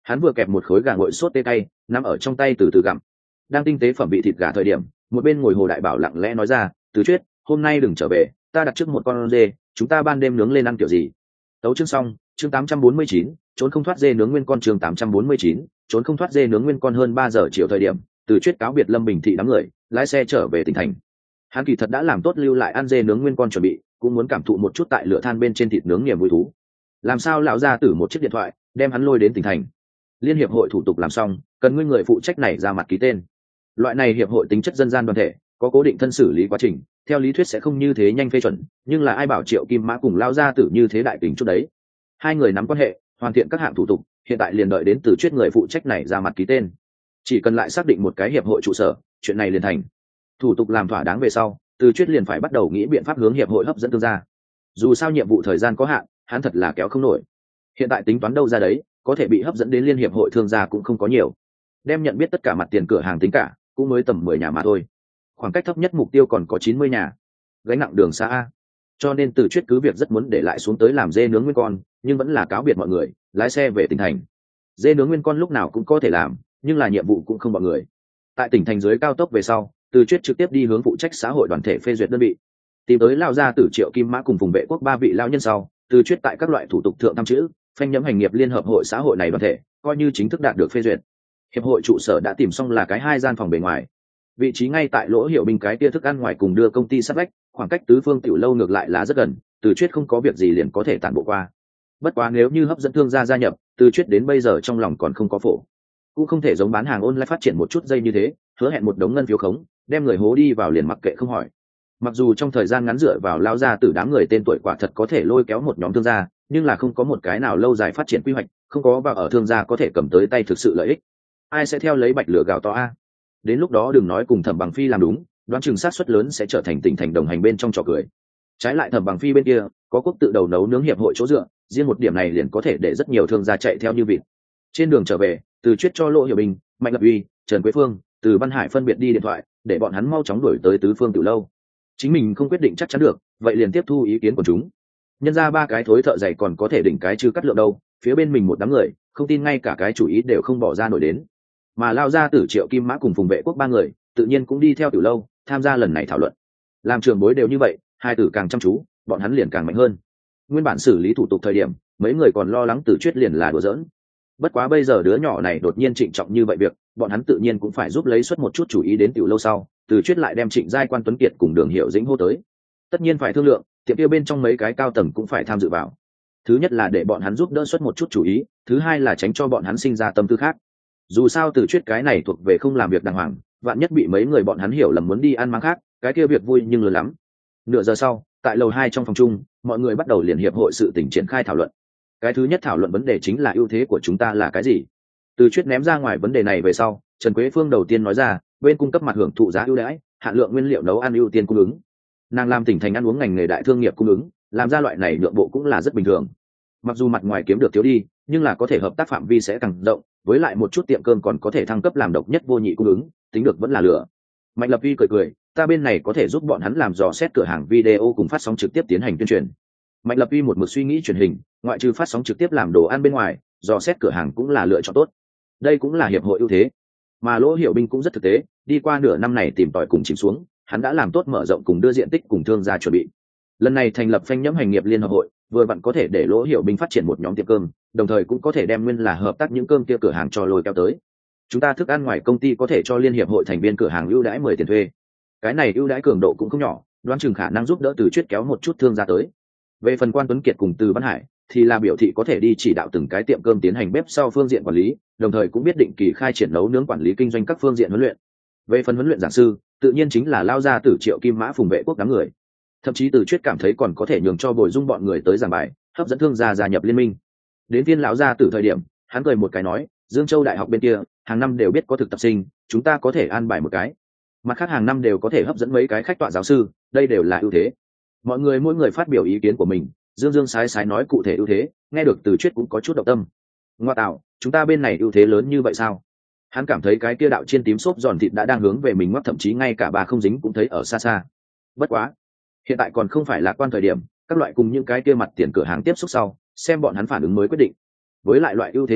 Hắn vừa kẹp một khối gà nguội sốt tê cay nằm ở trong tay từ từ gặm. Đang tinh tế phẩm vị thịt gà thời điểm, một bên ngồi Hồ Đại Bảo lặng lẽ nói ra, Từ Chuyết, hôm nay đừng trở về, ta đặt trước một con dê, chúng ta ban đêm nướng lên ăn kiểu gì. Tấu chương xong. Chương 849, trốn không thoát dê nướng nguyên con. Chương 849, trốn không thoát dê nướng nguyên con. Hơn 3 giờ chiều thời điểm, Từ Chuyết cáo biệt Lâm Bình Thị đám người, lái xe trở về tỉnh thành. Hắn kỳ thật đã làm tốt lưu lại ăn dê nướng nguyên con chuẩn bị, cũng muốn cảm thụ một chút tại lửa than bên trên thịt nướng niềm vui thú. Làm sao lão gia tử một chiếc điện thoại, đem hắn lôi đến tỉnh thành. Liên hiệp hội thủ tục làm xong, cần nguyên người phụ trách này ra mặt ký tên. Loại này hiệp hội tính chất dân gian đoàn thể, có cố định thân xử lý quá trình, theo lý thuyết sẽ không như thế nhanh phê chuẩn, nhưng là ai bảo Triệu Kim Mã cùng lão gia tử như thế đại tình chút đấy. Hai người nắm quan hệ, hoàn thiện các hạng thủ tục, hiện tại liền đợi đến Từ Chuyết người phụ trách này ra mặt ký tên. Chỉ cần lại xác định một cái hiệp hội trụ sở, chuyện này liền thành. Thủ tục làm thỏa đáng về sau, Từ Chuyết liền phải bắt đầu nghĩ biện pháp hướng hiệp hội hấp dẫn thương gia. Dù sao nhiệm vụ thời gian có hạn, hắn thật là kéo không nổi. Hiện tại tính toán đâu ra đấy, có thể bị hấp dẫn đến liên hiệp hội thương gia cũng không có nhiều. Đem nhận biết tất cả mặt tiền cửa hàng tính cả, cũng mới tầm 10 nhà mà thôi. Khoảng cách thấp nhất mục tiêu còn có 90 nhà. Gánh nặng đường xa a. Cho nên Từ Chuyết cứ việc rất muốn để lại xuống tới làm dê nướng nguyên con, nhưng vẫn là cáo biệt mọi người, lái xe về tỉnh thành. Dê nướng nguyên con lúc nào cũng có thể làm, nhưng là nhiệm vụ cũng không bọn người. Tại tỉnh thành dưới cao tốc về sau, Từ Chuyết trực tiếp đi hướng phụ trách xã hội đoàn thể phê duyệt đơn vị, tìm tới lao gia tử Triệu Kim Mã cùng vùng vệ quốc 3 vị lao nhân sau, Từ Chuyết tại các loại thủ tục thượng tham chữ, phanh nhẫm hành nghiệp liên hợp hội xã hội này đoàn thể, coi như chính thức đạt được phê duyệt. Hiệp hội trụ sở đã tìm xong là cái 2 gian phòng bề ngoài, vị trí ngay tại lỗ hiệu binh cái tia thức ăn ngoài cùng đưa công ty sát vách, khoảng cách tứ phương tiểu lâu ngược lại là rất gần, Từ Chuyết không có việc gì liền có thể tản bộ qua. Bất quá nếu như hấp dẫn thương gia gia nhập, Từ Chuyết đến bây giờ trong lòng còn không có phổ, cũng không thể giống bán hàng online phát triển một chút giây như thế, hứa hẹn một đống ngân phiếu khống, đem người hố đi vào liền mặc kệ không hỏi. Mặc dù trong thời gian ngắn dựa vào lao ra từ đám người tên tuổi quả thật có thể lôi kéo một nhóm thương gia, nhưng là không có một cái nào lâu dài phát triển quy hoạch, không có vào ở thương gia có thể cầm tới tay thực sự lợi ích. Ai sẽ theo lấy bạch lửa gạo to a? Đến lúc đó đừng nói cùng Thẩm Bằng Phi làm đúng, đoán chừng sát suất lớn sẽ trở thành tỉnh thành đồng hành bên trong trò cười. Trái lại Thẩm Bằng Phi bên kia, có quốc tự đầu nấu nướng hiệp hội chỗ dựa, riêng một điểm này liền có thể để rất nhiều thương gia chạy theo như vịt. Trên đường trở về, Từ Chuyết cho Lỗ Hiểu Bình, Mạnh Lập Uy, Trần Quế Phương, Từ Văn Hải phân biệt đi điện thoại, để bọn hắn mau chóng đuổi tới tứ phương tiểu lâu. Chính mình không quyết định chắc chắn được, vậy liền tiếp thu ý kiến của chúng. Nhân ra 3 cái thối thợ dày còn có thể đỉnh cái chưa cắt lượng đâu, phía bên mình một đám người, không tin ngay cả cái chủ ý đều không bỏ ra nổi đến. Mà lao ra tử Triệu Kim Mã cùng Phùng Vệ Quốc 3 người, tự nhiên cũng đi theo tiểu lâu, tham gia lần này thảo luận. Làm trường bối đều như vậy, hai tử càng chăm chú, bọn hắn liền càng mạnh hơn. Nguyên bản xử lý thủ tục thời điểm, mấy người còn lo lắng Từ Chuyết liền là đùa giỡn. Bất quá bây giờ đứa nhỏ này đột nhiên trịnh trọng như vậy việc, bọn hắn tự nhiên cũng phải giúp lấy suất một chút chủ ý đến tiểu lâu sau. Từ Chuyết lại đem Trịnh Giai Quan Tuấn Kiệt cùng Đường Hiệu Dĩnh hô tới. Tất nhiên phải thương lượng, tiệm kia bên trong mấy cái cao tầng cũng phải tham dự vào. Thứ nhất là để bọn hắn giúp đỡ suất một chút chủ ý, thứ hai là tránh cho bọn hắn sinh ra tâm tư khác. Dù sao Từ Chuyết cái này thuộc về không làm việc đàng hoàng, vạn nhất bị mấy người bọn hắn hiểu lầm muốn đi ăn máng khác, cái kia việc vui nhưng lớn lắm. Nửa giờ sau, tại lầu 2 trong phòng chung, mọi người bắt đầu liền hiệp hội sự tình triển khai thảo luận. Cái thứ nhất thảo luận vấn đề chính là ưu thế của chúng ta là cái gì. Từ Chuyết ném ra ngoài vấn đề này về sau, Trần Quế Phương đầu tiên nói ra, bên cung cấp mặt hưởng thụ giá ưu đãi, hạn lượng nguyên liệu nấu ăn ưu tiên cung ứng. Nàng làm tỉnh thành ăn uống ngành nghề đại thương nghiệp cung ứng, làm ra loại này nhượng bộ cũng là rất bình thường. Mặc dù mặt ngoài kiếm được thiếu đi, nhưng là có thể hợp tác phạm vi sẽ càng rộng, với lại một chút tiệm cơm còn có thể thăng cấp làm độc nhất vô nhị cung ứng, tính được vẫn là lửa. Mạnh Lập Uy cười cười, ta bên này có thể giúp bọn hắn làm dò xét cửa hàng video cùng phát sóng trực tiếp tiến hành tuyên truyền. Mạnh Lập Uy một mực suy nghĩ truyền hình, ngoại trừ phát sóng trực tiếp làm đồ ăn bên ngoài, dò xét cửa hàng cũng là lựa chọn tốt. Đây cũng là hiệp hội ưu thế. Mà Lỗ Hiểu Binh cũng rất thực tế, đi qua nửa năm này tìm tòi cùng chìm xuống, hắn đã làm tốt mở rộng cùng đưa diện tích cùng thương gia chuẩn bị. Lần này thành lập phanh nhẫm hành nghiệp liên hợp hội, vừa vặn có thể để Lỗ Hiểu Binh phát triển một nhóm tiệm cơm, đồng thời cũng có thể đem nguyên là hợp tác những cơm kia cửa hàng cho lôi kéo tới. Chúng ta thức ăn ngoài công ty có thể cho liên hiệp hội thành viên cửa hàng ưu đãi 10 tiền thuê. Cái này ưu đãi cường độ cũng không nhỏ, đoán chừng khả năng giúp đỡ Từ Chuyết kéo một chút thương gia tới. Về phần Quan Tuấn Kiệt cùng Từ Văn Hải thì là biểu thị có thể đi chỉ đạo từng cái tiệm cơm tiến hành bếp sau phương diện quản lý, đồng thời cũng biết định kỳ khai triển nấu nướng quản lý kinh doanh các phương diện huấn luyện. Về phần huấn luyện giảng sư, tự nhiên chính là lao ra từ Triệu Kim Mã Phùng Vệ Quốc đám người. Thậm chí Từ Chuyết cảm thấy còn có thể nhường cho bồi dung bọn người tới giảng bài, hấp dẫn thương gia gia nhập liên minh. Đến viên lão gia từ thời điểm, hắn cười một cái nói, Dương Châu đại học bên kia, hàng năm đều biết có thực tập sinh, chúng ta có thể an bài một cái. Mặt khác hàng năm đều có thể hấp dẫn mấy cái khách tọa giáo sư, đây đều là ưu thế. Mọi người mỗi người phát biểu ý kiến của mình, Dương sái sái nói cụ thể ưu thế, nghe được Từ Chuyết cũng có chút động tâm. Ngoa tạo, chúng ta bên này ưu thế lớn như vậy sao? Hắn cảm thấy cái kia đạo chiên tím xốp giòn thịt đã đang hướng về mình ngoắc, thậm chí ngay cả bà không dính cũng thấy ở xa xa. Bất quá, hiện tại còn không phải là quan thời điểm, các loại cùng những cái kia mặt tiền cửa hàng tiếp xúc sau, xem bọn hắn phản ứng mới quyết định. Với lại loại ưu thế này,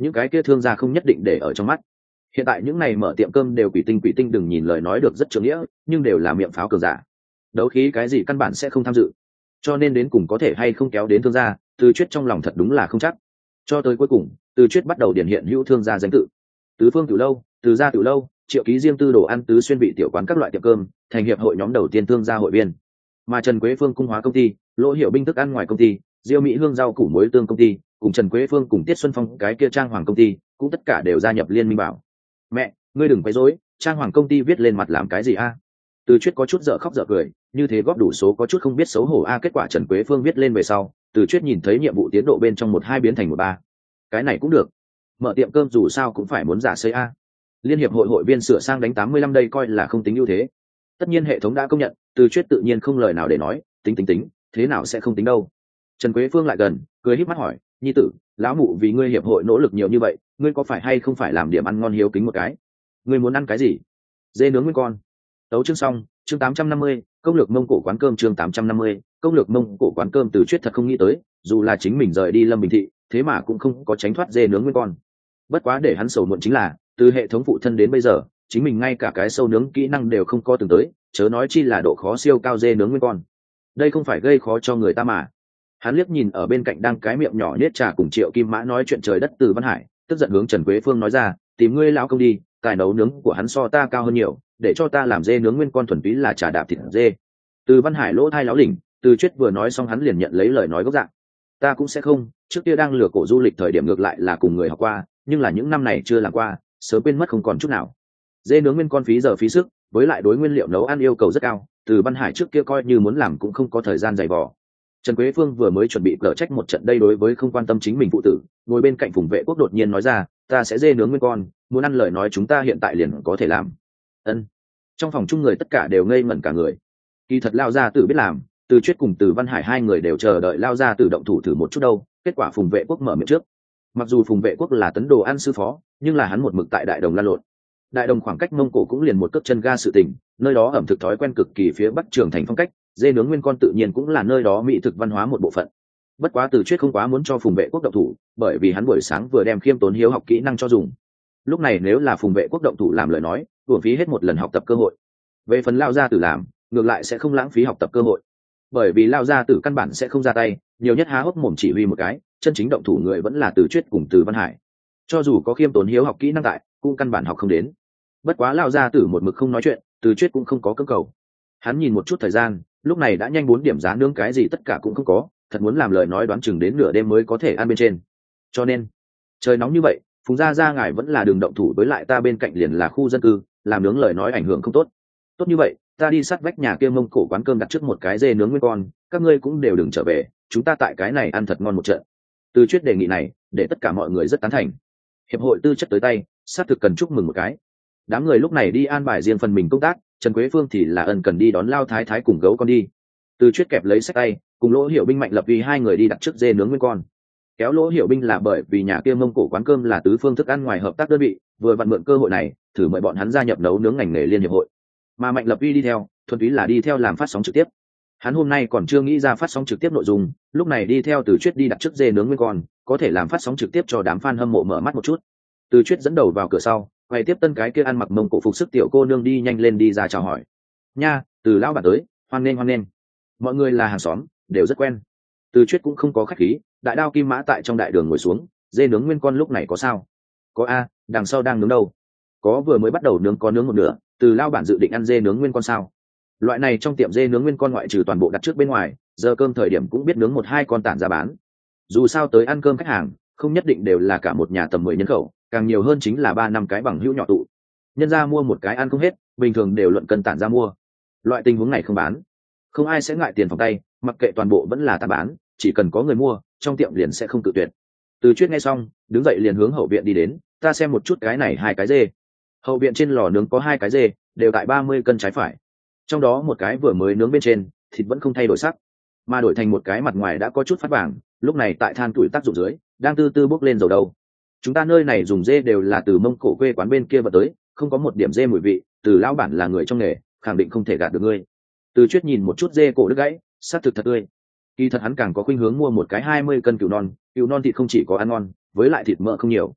những cái kia thương gia không nhất định để ở trong mắt. Hiện tại những này mở tiệm cơm đều quỷ tinh đừng nhìn lời nói được rất trưởng nghĩa, nhưng đều là miệng pháo cờ giả. Đấu khí cái gì căn bản sẽ không tham dự, cho nên đến cùng có thể hay không kéo đến thương gia, Từ Chuyết trong lòng thật đúng là không chắc. Cho tới cuối cùng, Từ Chuyết bắt đầu điển hiện hữu thương gia danh tự: Tứ Phương Tiểu Lâu, Từ Gia Tiểu Lâu, Triệu Ký riêng tư đồ ăn, Tứ Xuyên vị tiểu quán, các loại tiệm cơm, thành hiệp hội nhóm đầu tiên thương gia hội viên. Mà Trần Quế Phương cung hóa công ty, Lỗ Hiểu Binh thức ăn ngoài công ty, Diêu Mỹ Hương rau củ muối tương công ty, cùng Trần Quế Phương cùng Tiết Xuân Phong cái kia trang hoàng công ty, cũng tất cả đều gia nhập liên minh bảo. Mẹ, ngươi đừng quấy rối, trang hoàng công ty viết lên mặt làm cái gì a? Từ Chuyết có chút dở khóc dở cười, như thế góp đủ số có chút không biết xấu hổ a. Kết quả Trần Quế Phương viết lên về sau, Từ Chuyết nhìn thấy nhiệm vụ tiến độ bên trong 1-2 biến thành 1-3. Cái này cũng được, mở tiệm cơm dù sao cũng phải muốn giả xây a. Liên hiệp hội hội viên sửa sang đánh 85 đây coi là không tính ưu thế. Tất nhiên hệ thống đã công nhận, Từ Chuyết tự nhiên không lời nào để nói, tính, thế nào sẽ không tính đâu. Trần Quế Phương lại gần, cười híp mắt hỏi, nhi tử, lão mụ vì ngươi hiệp hội nỗ lực nhiều như vậy, ngươi có phải hay không phải làm điểm ăn ngon hiếu kính một cái? Ngươi muốn ăn cái gì? Dê nướng nguyên con. Tấu chương xong, chương 850, công lược Mông Cổ quán cơm. Chương 850, công lược Mông Cổ quán cơm. Từ Chuyết thật không nghĩ tới, dù là chính mình rời đi Lâm Bình thị, thế mà cũng không có tránh thoát dê nướng nguyên con. Bất quá để hắn sầu muộn chính là, từ hệ thống phụ thân đến bây giờ, chính mình ngay cả cái sâu nướng kỹ năng đều không có từng tới, chớ nói chi là độ khó siêu cao dê nướng nguyên con. Đây không phải gây khó cho người ta mà. Hắn liếc nhìn ở bên cạnh đang cái miệng nhỏ nhết trà cùng Triệu Kim Mã nói chuyện trời đất Từ Văn Hải, tức giận hướng Trần Quế Phương nói ra, tìm ngươi lão công đi, tài nấu nướng của hắn so ta cao hơn nhiều, để cho ta làm dê nướng nguyên con thuần túy là trà đạp thịt dê. Từ Văn Hải lỗ thai láo đỉnh, Từ Chuyết vừa nói xong hắn liền nhận lấy lời nói gốc dạng. Ta cũng sẽ không, trước kia đang lừa cổ du lịch thời điểm ngược lại là cùng người học qua, nhưng là những năm này chưa làm qua, sớm quên mất không còn chút nào. Dê nướng nguyên con phí giờ phí sức, với lại đối nguyên liệu nấu ăn yêu cầu rất cao, Từ Văn Hải trước kia coi như muốn làm cũng không có thời gian dày vò. Trần Quế Phương vừa mới chuẩn bị cở trách một trận đây đối với không quan tâm chính mình phụ tử, ngồi bên cạnh Phùng Vệ Quốc đột nhiên nói ra, ta sẽ dê nướng nguyên con, muốn ăn lời nói chúng ta hiện tại liền có thể làm. Ân. Trong phòng chung người tất cả đều ngây ngẩn cả người. Kỳ thật Lao Gia Tử biết làm, Từ Chuyết cùng Từ Văn Hải hai người đều chờ đợi Lao Gia Tử động thủ thử một chút đâu, kết quả Phùng Vệ Quốc mở miệng trước. Mặc dù Phùng Vệ Quốc là tấn đồ ăn sư phó, nhưng là hắn một mực tại Đại Đồng lăn lộn. Đại Đồng khoảng cách Mông Cổ cũng liền một cước chân ga sự tình, nơi đó ẩm thực thói quen cực kỳ phía Bắc Trường Thành phong cách, dê nướng nguyên con tự nhiên cũng là nơi đó mỹ thực văn hóa một bộ phận. Bất quá Từ Chuyết không quá muốn cho Phùng Vệ Quốc động thủ, bởi vì hắn buổi sáng vừa đem khiêm tốn hiếu học kỹ năng cho dùng. Lúc này nếu là Phùng Vệ Quốc động thủ làm lời nói, uổng phí hết một lần học tập cơ hội. Về phần Lao Gia Tử làm, ngược lại sẽ không lãng phí học tập cơ hội, bởi vì Lao Gia Tử căn bản sẽ không ra tay, nhiều nhất há hốc mồm chỉ huy một cái, chân chính động thủ người vẫn là Từ Chuyết cùng Từ Văn Hải. Cho dù có khiêm tốn hiếu học kỹ năng tại, cũng căn bản học không đến. Bất quá Lao Gia Tử một mực không nói chuyện, Từ Chuyết cũng không có cưỡng cầu. Hắn nhìn một chút thời gian, lúc này đã nhanh 4 điểm, giá nướng cái gì tất cả cũng không có, thật muốn làm lời nói đoán chừng đến nửa đêm mới có thể ăn bên trên. Cho nên trời nóng như vậy, Phùng gia ngài vẫn là đường động thủ, với lại ta bên cạnh liền là khu dân cư, làm nướng lời nói ảnh hưởng không tốt. Tốt như vậy, ta đi sát vách nhà kia Mông Cổ quán cơm đặt trước một cái dê nướng nguyên con, các ngươi cũng đều đừng trở về, chúng ta tại cái này ăn thật ngon một trận. Từ Chuyết đề nghị này, để tất cả mọi người rất tán thành. Hiệp hội tư chất tới tay, xác thực cần chúc mừng một cái. Đám người lúc này đi an bài riêng phần mình công tác, Trần Quế Phương thì là ân cần đi đón Lao Thái Thái cùng gấu con đi. Từ Chuyết kẹp lấy sách tay, cùng Lỗ Hiểu Binh, Mạnh Lập vì hai người đi đặt trước dê nướng nguyên con. Kéo Lỗ Hiểu Binh là bởi vì nhà kia Mông Cổ quán cơm là tứ phương thức ăn ngoài hợp tác đơn vị, vừa vặn mượn cơ hội này thử mời bọn hắn gia nhập nấu nướng ngành nghề liên hiệp hội. Mà Mạnh Lập Vi đi theo, thuần túy là đi theo làm phát sóng trực tiếp. Hắn hôm nay còn chưa nghĩ ra phát sóng trực tiếp nội dung, lúc này đi theo Từ Chuyết đi đặt trước dê nướng nguyên con, có thể làm phát sóng trực tiếp cho đám fan hâm mộ mở mắt một chút. Từ Chuyết dẫn đầu vào cửa sau, quay tiếp tân cái kia ăn mặc Mông Cổ phục sức tiểu cô nương đi nhanh lên đi ra chào hỏi. Nha, Từ lão bản tới, hoan nghênh. Mọi người là hàng xóm, đều rất quen. Từ Chuyết cũng không có khách khí, đại đao kim mã tại trong đại đường ngồi xuống, dê nướng nguyên con lúc này có sao? Có a, đằng sau đang nướng đâu? Có, vừa mới bắt đầu nướng, có nướng một nửa, Từ lão bản dự định ăn dê nướng nguyên con sao? Loại này trong tiệm dê nướng nguyên con ngoại trừ toàn bộ đặt trước bên ngoài, giờ cơm thời điểm cũng biết nướng 1-2 con tản ra bán. Dù sao tới ăn cơm khách hàng, không nhất định đều là cả một nhà tầm 10 nhân khẩu, càng nhiều hơn chính là 3-5 cái bằng hữu nhỏ tụ. Nhân ra mua một cái ăn không hết, bình thường đều luận cân tản ra mua. Loại tình huống này không bán, không ai sẽ ngại tiền phòng tay, mặc kệ toàn bộ vẫn là tản bán, chỉ cần có người mua, trong tiệm liền sẽ không cự tuyệt. Từ Chuyết nghe xong, đứng dậy liền hướng hậu viện đi đến, ta xem một chút cái này 2 cái dê. Hậu viện trên lò nướng có 2 cái dê, đều tại 30 cân trái phải. Trong đó một cái vừa mới nướng bên trên, thịt vẫn không thay đổi sắc, mà đổi thành một cái mặt ngoài đã có chút phát vàng, lúc này tại than tuổi tác dụng dưới, đang từ từ bốc lên dầu đầu. Chúng ta nơi này dùng dê đều là từ Mông Cổ quê quán bên kia vận tới, không có một điểm dê mùi vị, Từ lão bản là người trong nghề, khẳng định không thể gạt được ngươi. Từ Chuyết nhìn một chút dê cổ đứt gãy, xác thực thật tươi. Kỳ thật hắn càng có khuynh hướng mua một cái 20 cân cừu non thịt không chỉ có ăn ngon, với lại thịt mỡ không nhiều.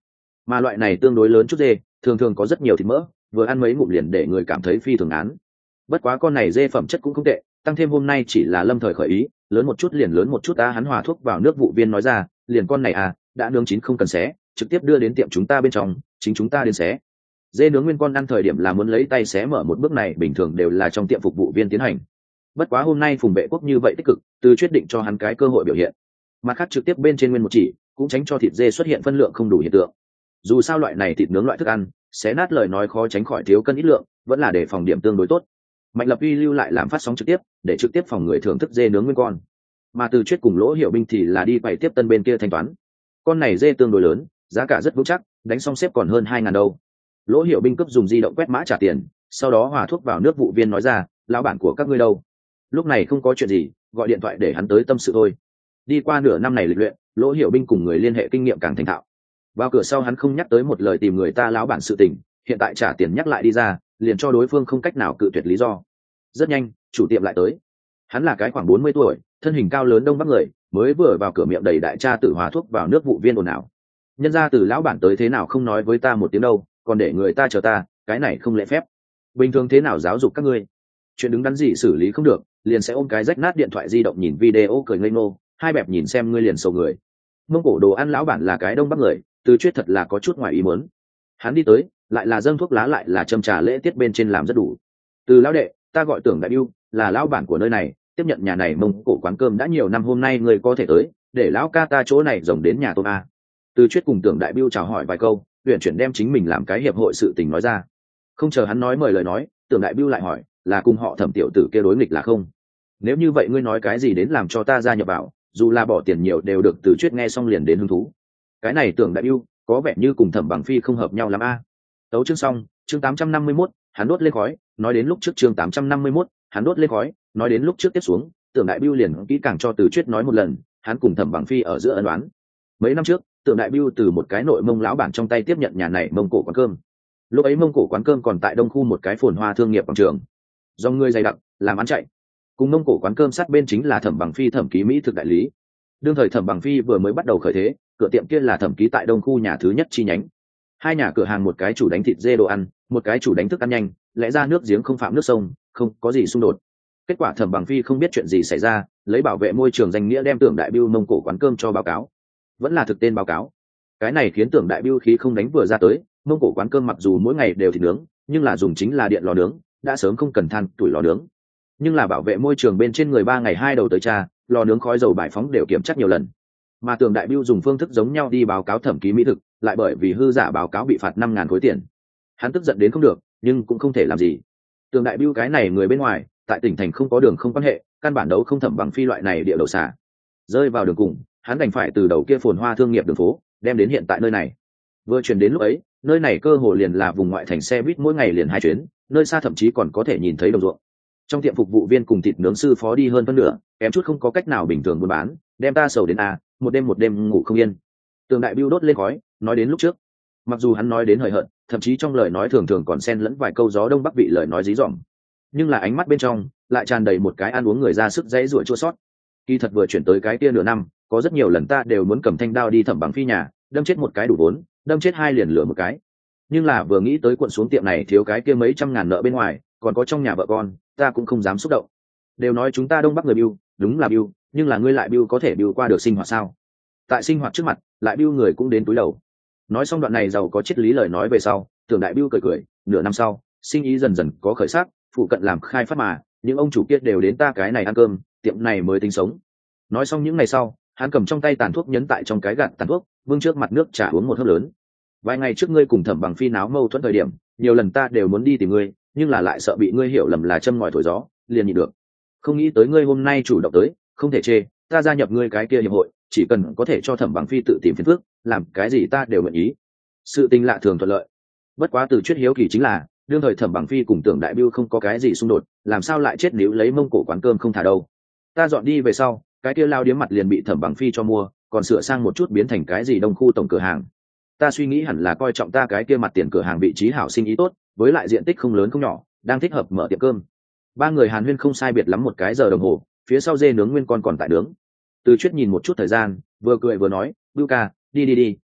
mà loại này tương đối lớn chút dê thường thường có rất nhiều thịt mỡ, vừa ăn mấy ngụm liền để người cảm thấy phi thường án. Bất quá con này dê phẩm chất cũng không tệ, tăng thêm hôm nay chỉ là lâm thời khởi ý, lớn một chút liền lớn một chút. Hắn hòa thuốc vào nước, vụ viên nói ra, liền con này đã nướng chín không cần xé, trực tiếp đưa đến tiệm chúng ta bên trong, chính chúng ta đến xé. Dê nướng nguyên con ăn thời điểm là muốn lấy tay xé mở, một bước này bình thường đều là trong tiệm phục vụ viên tiến hành. Bất quá hôm nay Phùng Vệ Quốc như vậy tích cực, Từ Chuyết định cho hắn cái cơ hội biểu hiện. Mặt khác trực tiếp bên trên nguyên một chỉ, cũng tránh cho thịt dê xuất hiện phân lượng không đủ hiện tượng. Dù sao loại này thịt nướng loại thức ăn, xé nát lời nói khó tránh khỏi thiếu cân ít lượng, vẫn là để phòng điểm tương đối tốt. Mạnh Lập Uy lưu lại làm phát sóng trực tiếp, để trực tiếp phòng người thưởng thức dê nướng nguyên con. Mà Từ Chuyết cùng Lỗ Hiểu Binh thì là đi quầy tiếp tân bên kia thanh toán. Con này dê tương đối lớn, giá cả rất vững chắc, đánh xong xếp còn hơn 2.000 đâu. Lỗ Hiểu Binh cấp dùng di động quét mã trả tiền, sau đó hòa thuốc vào nước, vụ viên nói ra, lão bản của các ngươi đâu? Lúc này không có chuyện gì, gọi điện thoại để hắn tới tâm sự thôi. Đi qua nửa năm này lịch luyện, Lỗ Hiểu Binh cùng người liên hệ kinh nghiệm càng thành thạo. Vào cửa sau hắn không nhắc tới một lời tìm người ta lão bản sự tình, hiện tại trả tiền nhắc lại đi ra, liền cho đối phương không cách nào cự tuyệt lý do. Rất nhanh, chủ tiệm lại tới. Hắn là cái khoảng 40 tuổi, thân hình cao lớn đông bắc người, mới vừa vào cửa miệng đầy đại cha tử hòa thuốc vào nước, vụ viên ồn ào. Nhân ra từ lão bản tới thế nào không nói với ta một tiếng đâu, còn để người ta chờ ta, cái này không lễ phép. Bình thường thế nào giáo dục các ngươi? Chuyện đứng đắn gì xử lý không được, liền sẽ ôm cái rách nát điện thoại di động nhìn video cười ngây ngô, hai bẹp nhìn xem ngươi liền sầu người. Mông Cổ đồ ăn lão bản là cái đông bắc người, Từ Chuyết thật là có chút ngoài ý muốn. Hắn đi tới, lại là dâng thuốc lá, lại là châm trà lễ tiết bên trên làm rất đủ. Từ lão đệ, ta gọi Tưởng Đại Biêu, là lão bản của nơi này, tiếp nhận nhà này Mông Cổ quán cơm đã nhiều năm, hôm nay người có thể tới, để lão ca ta chỗ này rồng đến nhà tôi a. Từ Chuyết cùng Tưởng Đại Biêu chào hỏi vài câu, uyển chuyển đem chính mình làm cái hiệp hội sự tình nói ra. Không chờ hắn nói mời lời nói, Tưởng Đại Biêu lại hỏi, là cùng họ Thẩm tiểu tử kia đối nghịch là không? Nếu như vậy ngươi nói cái gì đến làm cho ta gia nhập vào, dù là bỏ tiền nhiều đều được. Từ Chuyết nghe xong liền đến hứng thú. Cái này Tưởng Đại Biêu có vẻ như cùng Thẩm Bằng Phi không hợp nhau lắm a. Tấu chương xong, chương 851, hắn đốt lên khói, nói đến lúc trước chương 851, hắn đốt lên khói, nói đến lúc trước tiếp xuống, Tưởng Đại Biêu liền kỹ càng cho Từ Chuyết nói một lần, hắn cùng Thẩm Bằng Phi ở giữa ân oán. Mấy năm trước, Tưởng Đại Biêu từ một cái nội Mông lão bản trong tay tiếp nhận nhà này Mông Cổ quán cơm. Lúc ấy Mông Cổ quán cơm còn tại Đông khu một cái phồn hoa thương nghiệp quảng trường. Do người dày đặc, làm ăn chạy. Cùng Mông Cổ quán cơm sát bên chính là Thẩm Bằng Phi Thẩm Ký Mỹ thực đại lý. Đương thời Thẩm Bằng Phi vừa mới bắt đầu khởi thế, cửa tiệm kia là Thẩm Ký tại Đông khu nhà thứ nhất chi nhánh. Hai nhà cửa hàng, một cái chủ đánh thịt dê đồ ăn, một cái chủ đánh thức ăn nhanh, lẽ ra nước giếng không phạm nước sông, không có gì xung đột. Kết quả Thẩm Bằng Phi không biết chuyện gì xảy ra, lấy bảo vệ môi trường danh nghĩa đem Tưởng Đại Biêu Mông Cổ quán cơm cho báo cáo. Vẫn là thực tên báo cáo. Cái này khiến Tưởng Đại Biêu khí không đánh vừa ra tới, Mông Cổ quán cơm mặc dù mỗi ngày đều thịt nướng, nhưng là dùng chính là điện lò nướng, đã sớm không cần than tuổi lò nướng. Nhưng là bảo vệ môi trường bên trên người 3 ngày 2 đầu tới tra, lò nướng khói dầu bài phóng đều kiểm tra nhiều lần. Mà Tưởng Đại Biêu dùng phương thức giống nhau đi báo cáo Thẩm Ký Mỹ thực, lại bởi vì hư giả báo cáo bị phạt 5.000 khối tiền. Hắn tức giận đến không được, nhưng cũng không thể làm gì. Tưởng Đại Biêu cái này người bên ngoài, tại tỉnh thành không có đường không quan hệ, căn bản đấu không Thẩm Bằng Phi loại này địa đầu xả. Rơi vào đường cùng, hắn đành phải từ đầu kia phồn hoa thương nghiệp đường phố, đem đến hiện tại nơi này. Vừa chuyển đến lúc ấy, nơi này cơ hồ liền là vùng ngoại thành, xe buýt mỗi ngày liền 2 chuyến, nơi xa thậm chí còn có thể nhìn thấy đồng ruộng. Trong tiệm phục vụ viên cùng thịt nướng sư phó đi hơn phân nửa, kém chút không có cách nào bình thường buôn bán, đem ta sầu đến một đêm ngủ không yên. Tưởng Đại Biêu đốt lên khói, nói đến lúc trước. Mặc dù hắn nói đến hời hợt, thậm chí trong lời nói thường thường còn xen lẫn vài câu gió đông bắc vị lời nói dí dỏm, nhưng là ánh mắt bên trong lại tràn đầy một cái ăn uống người ra sức dãy ruổi chua sót. Kỳ thật vừa chuyển tới cái kia nửa năm, có rất nhiều lần ta đều muốn cầm thanh đao đi Thẩm Bằng Phi nhà, đâm chết một cái đủ vốn, đâm chết 2 liền lửa một cái. Nhưng là vừa nghĩ tới cuộn xuống tiệm này thiếu cái kia mấy trăm ngàn nợ bên ngoài, còn có trong nhà vợ con, ta cũng không dám xúc động. Đều nói chúng ta đông bắc người biêu, đúng là biêu, nhưng là ngươi lại biêu có thể biêu qua được sinh hoạt sao? Tại sinh hoạt trước mặt, lại biêu người cũng đến túi đầu. Nói xong đoạn này giàu có triết lý lời nói về sau, Tưởng Đại Biêu cười cười, nửa năm sau, sinh ý dần dần có khởi sắc, phụ cận làm khai phát mà, những ông chủ kia đều đến ta cái này ăn cơm, tiệm này mới tính sống. Nói xong những ngày sau, hắn cầm trong tay tàn thuốc nhấn tại trong cái gạt tàn thuốc, vương trước mặt nước trà uống một hớp lớn. Vài ngày trước ngươi cùng Thẩm Bằng Phi náo mâu thuẫn thời điểm, nhiều lần ta đều muốn đi tìm ngươi, nhưng là lại sợ bị ngươi hiểu lầm là châm ngòi thổi gió, liền nhịn được. Không nghĩ tới ngươi hôm nay chủ động tới, không thể chê, ta gia nhập ngươi cái kia hiệp hội, chỉ cần có thể cho Thẩm Bằng Phi tự tìm phiền phức, làm cái gì ta đều nguyện ý. Sự tình lạ thường thuận lợi. Bất quá từ Chuyết hiếu kỳ chính là, đương thời Thẩm Bằng Phi cùng Tưởng Đại Biêu không có cái gì xung đột, làm sao lại chết níu lấy Mông Cổ quán cơm không thả đâu. Ta dọn đi về sau, cái kia lao điếm mặt liền bị Thẩm Bằng Phi cho mua, còn sửa sang một chút biến thành cái gì đông khu tổng cửa hàng. Ta suy nghĩ hẳn là coi trọng ta cái kia mặt tiền cửa hàng vị trí hảo, sinh ý tốt, với lại diện tích không lớn không nhỏ, đang thích hợp mở tiệm cơm. 3 người hàn huyên không sai biệt lắm 1 cái giờ đồng hồ, phía sau dê nướng nguyên con còn tại nướng. Từ Chuyết nhìn một chút thời gian, vừa cười vừa nói, Biêu ca, đi,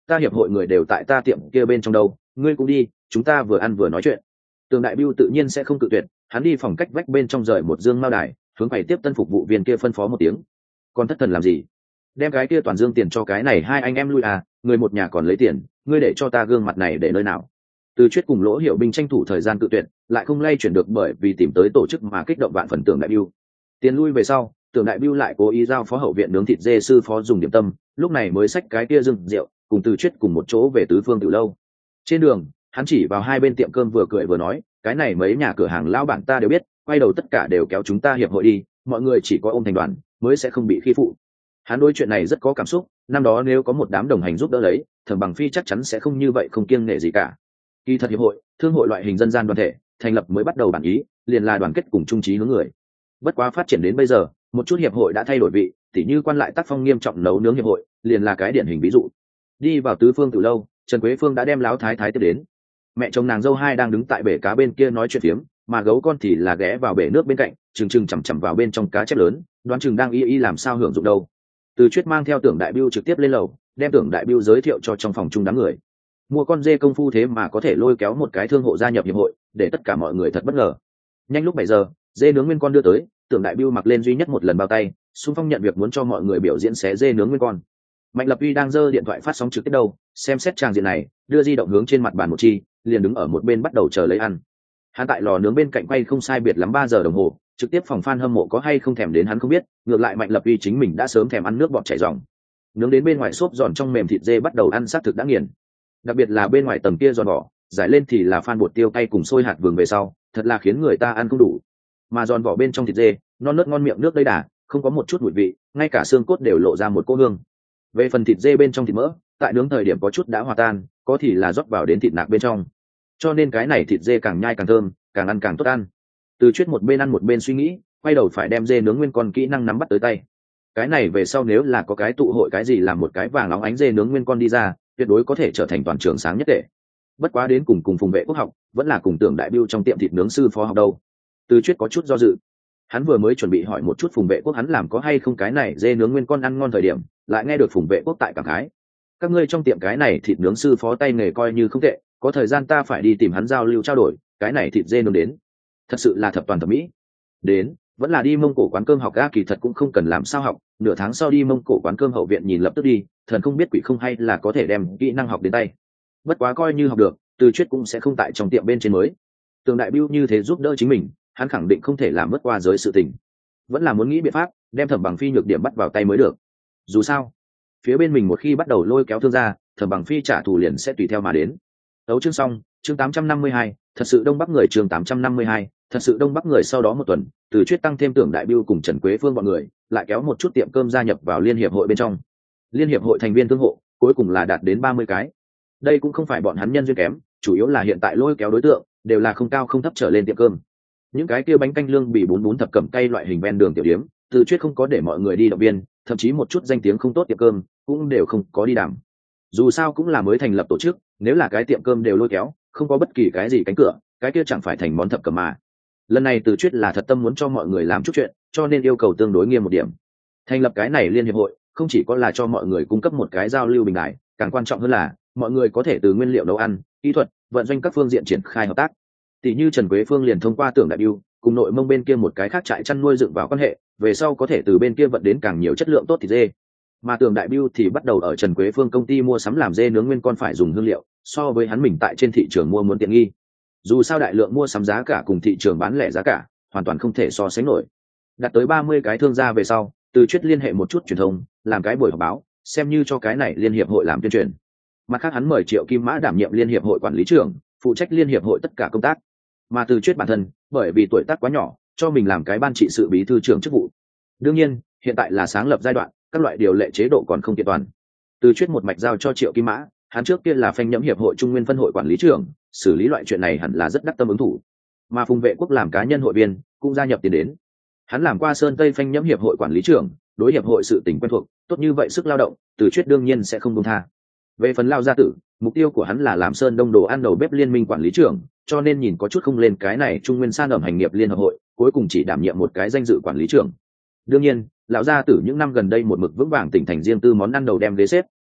ta hiệp hội người đều tại ta tiệm kia bên trong đâu, ngươi cũng đi, chúng ta vừa ăn vừa nói chuyện. Tường Đại Bưu tự nhiên sẽ không cự tuyệt, hắn đi phòng cách vách bên trong rời một dương mao đài, hướng quầy tiếp tân phục vụ viên kia phân phó một tiếng. Còn thất thần làm gì? Đem cái kia toàn dương tiền cho cái này hai anh em lui à, người một nhà còn lấy tiền, ngươi để cho ta gương mặt này để nơi nào? Từ Chuyết cùng Lỗ Hiểu Binh tranh thủ thời gian cự tuyệt, lại không lay chuyển được bởi vì tìm tới tổ chức mà kích động vạn phần Tường Đại Bưu. Tiền lui về sau, Tường Đại Bưu lại cố ý giao phó hậu viện nướng thịt dê sư phó dùng điểm tâm, lúc này mới xách cái kia dưng rượu, cùng Từ Chuyết cùng một chỗ về tứ phương tiểu lâu. Trên đường, hắn chỉ vào hai bên tiệm cơm vừa cười vừa nói, cái này mấy nhà cửa hàng lão bản ta đều biết, quay đầu tất cả đều kéo chúng ta hiệp hội đi, mọi người chỉ có ôm thành đoàn mới sẽ không bị khi phụ. Hắn đối chuyện này rất có cảm xúc, năm đó nếu có một đám đồng hành giúp đỡ lấy, Thẩm Bằng Phi chắc chắn sẽ không như vậy không kiêng nể gì cả. Kỳ thật hiệp hội, thương hội loại hình dân gian đoàn thể, thành lập mới bắt đầu bản ý, liền là đoàn kết cùng chung chí hướng người. Bất quá phát triển đến bây giờ, một chút hiệp hội đã thay đổi vị, tỉ như quan lại tác phong nghiêm trọng nấu nướng hiệp hội, liền là cái điển hình ví dụ. Đi vào tứ phương từ lâu, Trần Quế Phương đã đem láo thái thái tiếp đến. Mẹ chồng nàng dâu hai đang đứng tại bể cá bên kia nói chuyện phiếm, mà gấu con thì là ghé vào bể nước bên cạnh, chừng chằm chằm vào bên trong cá chép lớn, đoán chừng đang y làm sao hưởng dụng đâu. Từ Chuyết mang theo Tưởng Đại Bưu trực tiếp lên lầu, đem Tưởng Đại Bưu giới thiệu cho trong phòng chung đám người. Mua con dê công phu thế mà có thể lôi kéo một cái thương hộ gia nhập hiệp hội, để tất cả mọi người thật bất ngờ. Nhanh lúc 7 giờ, dê nướng nguyên con đưa tới, Tưởng Đại Bưu mặc lên duy nhất một lần bao tay, xung phong nhận việc muốn cho mọi người biểu diễn xé dê nướng nguyên con. Mạnh Lập Uy đang giơ điện thoại phát sóng trực tiếp đâu, xem xét tràng diện này, đưa di động hướng trên mặt bàn một chi, liền đứng ở một bên bắt đầu chờ lấy ăn. Hắn tại lò nướng bên cạnh quay không sai biệt lắm 3 giờ đồng hồ, trực tiếp phòng fan hâm mộ có hay không thèm đến hắn không biết, ngược lại Mạnh Lập Uy chính mình đã sớm thèm ăn nước bọt chảy ròng. Nướng đến bên ngoài xốp giòn trong mềm thịt dê bắt đầu ăn sát thực đã nghiền. Đặc biệt là bên ngoài tầng kia giòn vỏ, giải lên thì là phan bột tiêu cay cùng xôi hạt vừng về sau, thật là khiến người ta ăn không đủ. Mà giòn vỏ bên trong thịt dê, non nớt ngon miệng nước đầy đà, không có một chút mùi vị, ngay cả xương cốt đều lộ ra một cỗ hương. Về phần thịt dê bên trong thịt mỡ, tại nướng thời điểm có chút đã hòa tan, có thì là rót vào đến thịt nạc bên trong. Cho nên cái này thịt dê càng nhai càng thơm, càng ăn càng tốt ăn. Từ Chuyết một bên ăn một bên suy nghĩ, quay đầu phải đem dê nướng nguyên con kỹ năng nắm bắt tới tay. Cái này về sau nếu là có cái tụ hội cái gì làm một cái vàng óng ánh dê nướng nguyên con đi ra, tuyệt đối có thể trở thành toàn trường sáng nhất tệ. Bất quá đến cùng Phùng Vệ Quốc học, vẫn là cùng Tưởng Đại Bưu trong tiệm thịt nướng sư phó học đâu. Từ Chuyết có chút do dự. Hắn vừa mới chuẩn bị hỏi một chút Phùng Vệ Quốc hắn làm có hay không cái này dê nướng nguyên con ăn ngon thời điểm, lại nghe được Phùng Vệ Quốc tại cảm khái. Các ngươi trong tiệm cái này thịt nướng sư phó tay nghề coi như không tệ, có thời gian ta phải đi tìm hắn giao lưu trao đổi, cái này thịt dê nướng đến, thật sự là thập toàn thẩm mỹ. Đến, vẫn là đi Mông Cổ quán cơm học ga, kỳ thật cũng không cần làm sao học, nửa tháng sau đi Mông Cổ quán cơm hậu viện nhìn lập tức đi, thần không biết quỷ không hay là có thể đem kỹ năng học đến tay. Bất quá coi như học được, Từ Chuyết cũng sẽ không tại trong tiệm bên trên mới. Tường Đại Bưu như thế giúp đỡ chính mình, hắn khẳng định không thể làm mất qua giới sự tình, vẫn là muốn nghĩ biện pháp đem Thẩm Bằng Phi nhược điểm bắt vào tay mới được. Dù sao, phía bên mình một khi bắt đầu lôi kéo thương gia, Thẩm Bằng Phi trả thù liền sẽ tùy theo mà đến. Đấu chương xong, chương 852, thật sự Đông Bắc người, chương 852, thật sự Đông Bắc người. Sau đó một tuần, Từ Chuyết tăng thêm Tưởng Đại Bưu cùng Trần Quế Phương bọn người, lại kéo một chút tiệm cơm gia nhập vào liên hiệp hội bên trong. Liên hiệp hội thành viên thương hộ cuối cùng là đạt đến 30 cái. Đây cũng không phải bọn hắn nhân duyên kém, chủ yếu là hiện tại lôi kéo đối tượng đều là không cao không thấp trở lên tiệm cơm. Những cái kia bánh canh lương bị bún thập cẩm cay loại hình ven đường tiểu điếm, Từ Chuyết không có để mọi người đi động viên, thậm chí một chút danh tiếng không tốt tiệm cơm cũng đều không có đi đảm. Dù sao cũng là mới thành lập tổ chức, nếu là cái tiệm cơm đều lôi kéo, không có bất kỳ cái gì cánh cửa, cái kia chẳng phải thành món thập cẩm mà. Lần này Từ Chuyết là thật tâm muốn cho mọi người làm chút chuyện, cho nên yêu cầu tương đối nghiêm một điểm. Thành lập cái này liên hiệp hội, không chỉ có là cho mọi người cung cấp một cái giao lưu bình đại, càng quan trọng hơn là mọi người có thể từ nguyên liệu nấu ăn, kỹ thuật, vận doanh các phương diện triển khai hợp tác. Tỷ như Trần Quế Phương liền thông qua Tưởng Đại Bưu cùng nội Mông bên kia một cái khác trại chăn nuôi dựng vào quan hệ, về sau có thể từ bên kia vận đến càng nhiều chất lượng tốt thịt dê. Mà Tưởng Đại Bưu thì bắt đầu ở Trần Quế Phương công ty mua sắm làm dê nướng nguyên con phải dùng hương liệu, so với hắn mình tại trên thị trường mua muốn tiện nghi. Dù sao đại lượng mua sắm giá cả cùng thị trường bán lẻ giá cả hoàn toàn không thể so sánh nổi. Đạt tới 30 cái thương gia về sau, Từ Chuyết liên hệ một chút truyền thông, làm cái buổi họp báo, xem như cho cái này liên hiệp hội làm tuyên truyền. Mặt khác hắn mời Triệu Kim Mã đảm nhiệm liên hiệp hội quản lý trưởng, phụ trách liên hiệp hội tất cả công tác. Mà Từ Chuyết bản thân, bởi vì tuổi tác quá nhỏ, cho mình làm cái ban trị sự bí thư trưởng chức vụ. Đương nhiên, hiện tại là sáng lập giai đoạn, các loại điều lệ chế độ còn không kiện toàn. Từ Chuyết một mạch giao cho Triệu Kim Mã, hắn trước kia là phanh nhẫm hiệp hội Trung Nguyên phân hội quản lý trưởng, xử lý loại chuyện này hẳn là rất đắc tâm ứng thủ. Mà Phùng Vệ Quốc làm cá nhân hội viên, cũng gia nhập tiền đến. Hắn làm qua Sơn Tây phanh nhẫm hiệp hội quản lý trưởng, đối hiệp hội sự tình quen thuộc, tốt như vậy sức lao động, Từ Chuyết đương nhiên sẽ không buông tha. Về phần Lao gia tử, mục tiêu của hắn là làm Sơn Đông đồ ăn đầu bếp liên minh quản lý trưởng, cho nên nhìn có chút không lên cái này Trung Nguyên san ẩm hành nghiệp liên hợp hội, cuối cùng chỉ đảm nhiệm một cái danh dự quản lý trưởng. Đương nhiên, lão gia tử những năm gần đây một mực vững vàng tỉnh thành riêng tư món ăn đầu đem ghế xếp,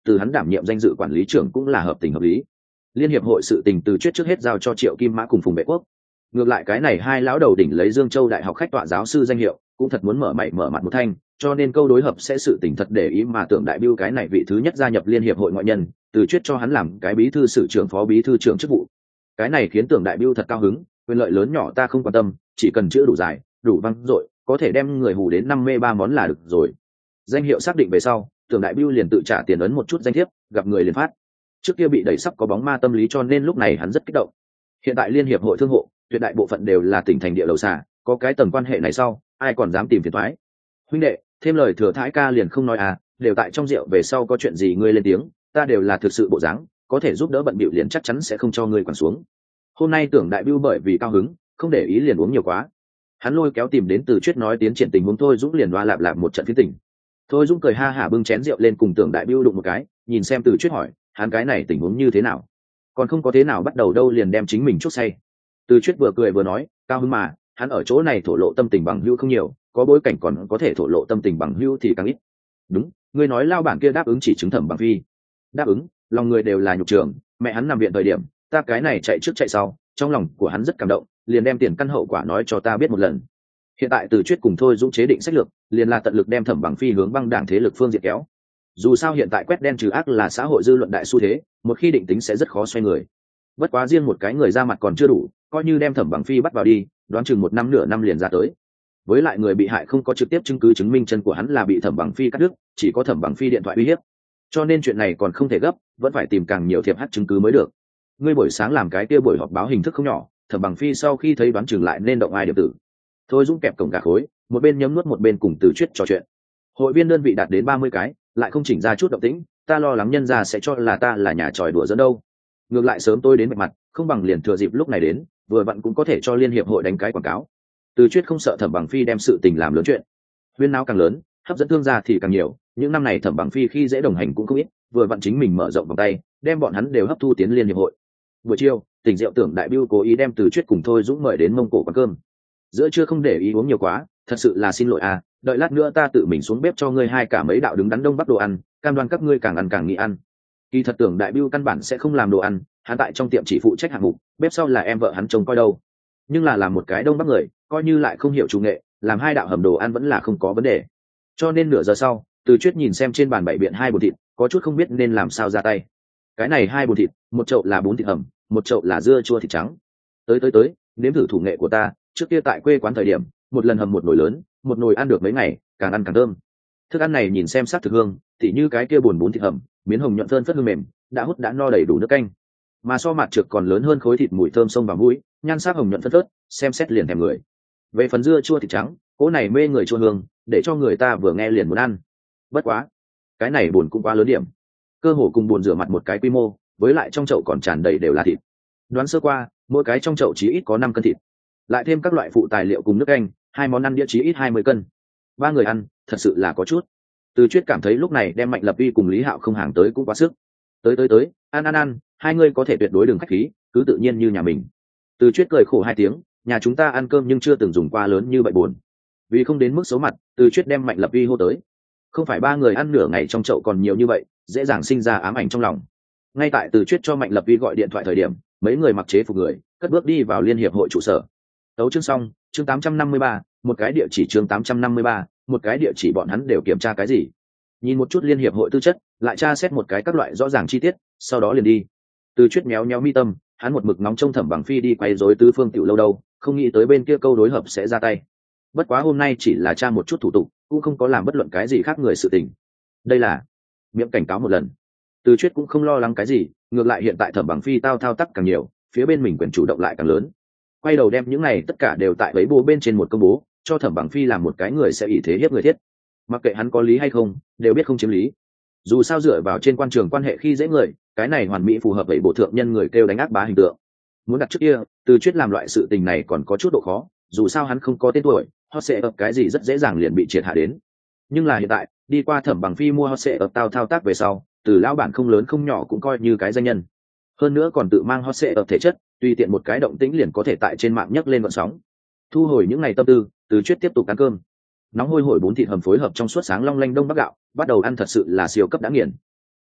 từ hắn đảm nhiệm danh dự quản lý trưởng cũng là hợp tình hợp lý. Liên hiệp hội sự tình Từ Chuyết trước hết giao cho Triệu Kim Mã cùng Phùng Vệ Quốc. Ngược lại cái này hai lão đầu đỉnh lấy Dương Châu Đại học khách tọa giáo sư danh hiệu, cũng thật muốn mở mày mở mặt một thanh, cho nên câu đối hợp sẽ sự tình thật để ý mà Tưởng Đại Bưu cái này vị thứ nhất gia nhập Liên hiệp hội ngoại nhân, Từ Chuyết cho hắn làm cái bí thư sử trưởng phó bí thư trưởng chức vụ. Cái này khiến Tưởng Đại Bưu thật cao hứng, quyền lợi lớn nhỏ ta không quan tâm, chỉ cần chữ đủ dài, đủ vang dội, có thể đem người hù đến 53 món là được rồi. Danh hiệu xác định về sau, Tưởng Đại Bưu liền tự trả tiền ấn một chút danh thiếp, gặp người liền phát. Trước kia bị đẩy sắp có bóng ma tâm lý cho nên lúc này hắn rất kích động. Hiện tại Liên hiệp hội thương hộ, tuyệt đại bộ phận đều là tỉnh thành địa đầu xả, có cái tầng quan hệ này sau, ai còn dám tìm phiền toái. Huynh đệ, thêm lời Thừa Thái ca liền không nói à, đều tại trong rượu về sau có chuyện gì ngươi lên tiếng, ta đều là thực sự bộ dáng, có thể giúp đỡ bận bịu liền chắc chắn sẽ không cho ngươi quản xuống. Hôm nay Tưởng Đại Bưu bởi vì cao hứng, không để ý liền uống nhiều quá. Hắn lôi kéo tìm đến Từ Chuyết nói tiến triển tình huống Thôi Dũng liền loa lạp lạp một trận phiến tình. Thôi Dũng cười ha hả bưng chén rượu lên cùng Tưởng Đại Bưu đụng một cái, nhìn xem Từ Chuyết hỏi, hắn cái này tình huống như thế nào? Còn không có thế nào bắt đầu đâu liền đem chính mình chốt say. Từ Chuyết vừa cười vừa nói, cao hứng mà, hắn ở chỗ này thổ lộ tâm tình bằng hữu không nhiều, có bối cảnh còn có thể thổ lộ tâm tình bằng hữu thì càng ít. Đúng, ngươi nói lao bản kia đáp ứng chỉ chứng Thẩm Bằng Phi. Đáp ứng, lòng người đều là nhục trường, mẹ hắn nằm viện thời điểm, ta cái này chạy trước chạy sau, trong lòng của hắn rất cảm động, liền đem tiền căn hậu quả nói cho ta biết một lần. Hiện tại Từ Chuyết cùng Thôi Dũng chế định sách lược, liền là tận lực đem Thẩm Bằng Phi hướng băng đảng thế lực phương diện kéo. Dù sao hiện tại quét đen trừ ác là xã hội dư luận đại xu thế, một khi định tính sẽ rất khó xoay người. Bất quá riêng một cái người ra mặt còn chưa đủ, coi như đem Thẩm Bằng Phi bắt vào đi, đoán chừng một năm nửa năm liền ra tới. Với lại người bị hại không có trực tiếp chứng cứ chứng minh chân của hắn là bị Thẩm Bằng Phi cắt đứt, chỉ có Thẩm Bằng Phi điện thoại uy hiếp. Cho nên chuyện này còn không thể gấp, vẫn phải tìm càng nhiều thiệp hắc chứng cứ mới được. Ngươi buổi sáng làm cái kia buổi họp báo hình thức không nhỏ, Thẩm Bằng Phi sau khi thấy đoán chừng lại nên động ai điểm tử. Thôi Dũng kẹp cổng gà khối, một bên nhấm nuốt một bên cùng Từ Chuyết trò chuyện. Hội viên đơn vị đạt đến 30 cái, lại không chỉnh ra chút động tĩnh, ta lo lắng nhân gia sẽ cho là ta là nhà tròi đùa giỡn đâu. Ngược lại sớm tôi đến bạch mặt, không bằng liền thừa dịp lúc này đến, vừa vặn cũng có thể cho liên hiệp hội đánh cái quảng cáo. Từ Chuyết không sợ Thẩm Bằng Phi đem sự tình làm lớn chuyện, huyên náo càng lớn, hấp dẫn thương gia thì càng nhiều. Những năm này Thẩm Bằng Phi khi dễ đồng hành cũng không ít, vừa vặn chính mình mở rộng vòng tay, đem bọn hắn đều hấp thu tiến liên hiệp hội. Buổi chiều, tỉnh rượu Tưởng Đại Bưu cố ý đem Từ Chuyết cùng Thôi Dũng mời đến Mông Cổ quán cơm. Giữa trưa không để ý uống nhiều quá, thật sự là xin lỗi à, đợi lát nữa ta tự mình xuống bếp cho ngươi hai cả mấy đạo đứng đắn đông bắc đồ ăn, cam đoan các ngươi càng ăn càng nghĩ ăn. Kỳ thật Tưởng Đại Bưu căn bản sẽ không làm đồ ăn, hắn tại trong tiệm chỉ phụ trách hạng mục, bếp sau là em vợ hắn trông coi đâu. Nhưng là làm một cái đông bắc người, coi như lại không hiểu chủ nghệ, làm hai đạo hầm đồ ăn vẫn là không có vấn đề. Cho nên nửa giờ sau, Từ Chuyết nhìn xem trên bàn bày biện hai bồn thịt, có chút không biết nên làm sao ra tay. Cái này hai bồn thịt, một chậu là bún thịt hầm, một chậu là dưa chua thịt trắng. Tới, nếm thử thủ nghệ của ta, trước kia tại quê quán thời điểm, một lần hầm một nồi lớn, một nồi ăn được mấy ngày, càng ăn càng thơm. Thức ăn này nhìn xem sắc thực hương, tỉ như cái kia bồn bún thịt hầm, miến hồng nhuận thơm phất hương mềm, đã hút đã no đầy đủ nước canh. Mà so mặt trực còn lớn hơn khối thịt mùi thơm sông vào mũi, nhan sắc hồng nhuận phất phớt, xem xét liền thèm người. Về phần dưa chua thịt trắng, cỗ này mê người chua hương, để cho người ta vừa nghe liền muốn ăn. Bất quá, cái này bồn cũng quá lớn điểm, cơ hồ cùng bồn rửa mặt một cái quy mô, với lại trong chậu còn tràn đầy đều là thịt. Đoán sơ qua, mỗi cái trong chậu chí ít có 5 cân thịt, lại thêm các loại phụ tài liệu cùng nước canh, hai món ăn đĩa chí ít 20 cân. Ba người ăn, thật sự là có chút. Từ Chuyết cảm thấy lúc này đem Mạnh Lập Uy cùng Lý Hạo không hàng tới cũng quá sức. Tới, ăn, hai người có thể tuyệt đối đừng khách khí, cứ tự nhiên như nhà mình. Từ Chuyết cười khổ hai tiếng, nhà chúng ta ăn cơm nhưng chưa từng dùng qua lớn như vậy buồn. Vì không đến mức xấu mặt, Từ Chuyết đem Mạnh Lập Uy hô tới. Không phải ba người ăn nửa ngày trong chậu còn nhiều như vậy, dễ dàng sinh ra ám ảnh trong lòng. Ngay tại Từ Chuyết cho Mạnh Lập Uy gọi điện thoại thời điểm, mấy người mặc chế phục người, cất bước đi vào liên hiệp hội trụ sở. Tấu chương xong, chương 853, một cái địa chỉ chương 853, một cái địa chỉ bọn hắn đều kiểm tra cái gì? Nhìn một chút liên hiệp hội tư chất, lại tra xét một cái các loại rõ ràng chi tiết, sau đó liền đi. Từ Chuyết méo mi tâm, hắn một mực nóng trông Thẩm Bằng Phi đi quay rối tứ phương tiểu lâu đâu, không nghĩ tới bên kia câu đối hợp sẽ ra tay. Bất quá hôm nay chỉ là tra một chút thủ tục, cũng không có làm bất luận cái gì khác người sự tình. Đây là miệng cảnh cáo một lần. Từ Chuyết cũng không lo lắng cái gì, ngược lại hiện tại Thẩm Bằng Phi thao tác càng nhiều, phía bên mình quyền chủ động lại càng lớn. Quay đầu đem những này tất cả đều tại lấy bố bên trên một công bố, cho Thẩm Bằng Phi làm một cái người sẽ ỷ thế hiếp người thiết. Mặc kệ hắn có lý hay không, đều biết không chiếm lý. Dù sao dựa vào trên quan trường quan hệ khi dễ người, cái này hoàn mỹ phù hợp với bộ thượng nhân người kêu đánh áp bá hình tượng. Muốn đặt trước kia, Từ Chuyết làm loại sự tình này còn có chút độ khó, dù sao hắn không có tên tuổi, hot sẽ ập cái gì rất dễ dàng liền bị triệt hạ đến. Nhưng là hiện tại, đi qua Thẩm Bằng Phi mua hot sẽ ập tao thao tác về sau, từ lão bản không lớn không nhỏ cũng coi như cái danh nhân. Hơn nữa còn tự mang hot sẽ ập thể chất, tùy tiện một cái động tĩnh liền có thể tại trên mạng nhấc lên vận sóng. Thu hồi những ngày tâm tư, Từ Chuyết tiếp tục ăn cơm. Nóng hôi hổi bún thịt hầm phối hợp trong suốt sáng long lanh đông bắc gạo, bắt đầu ăn thật sự là siêu cấp đã nghiền.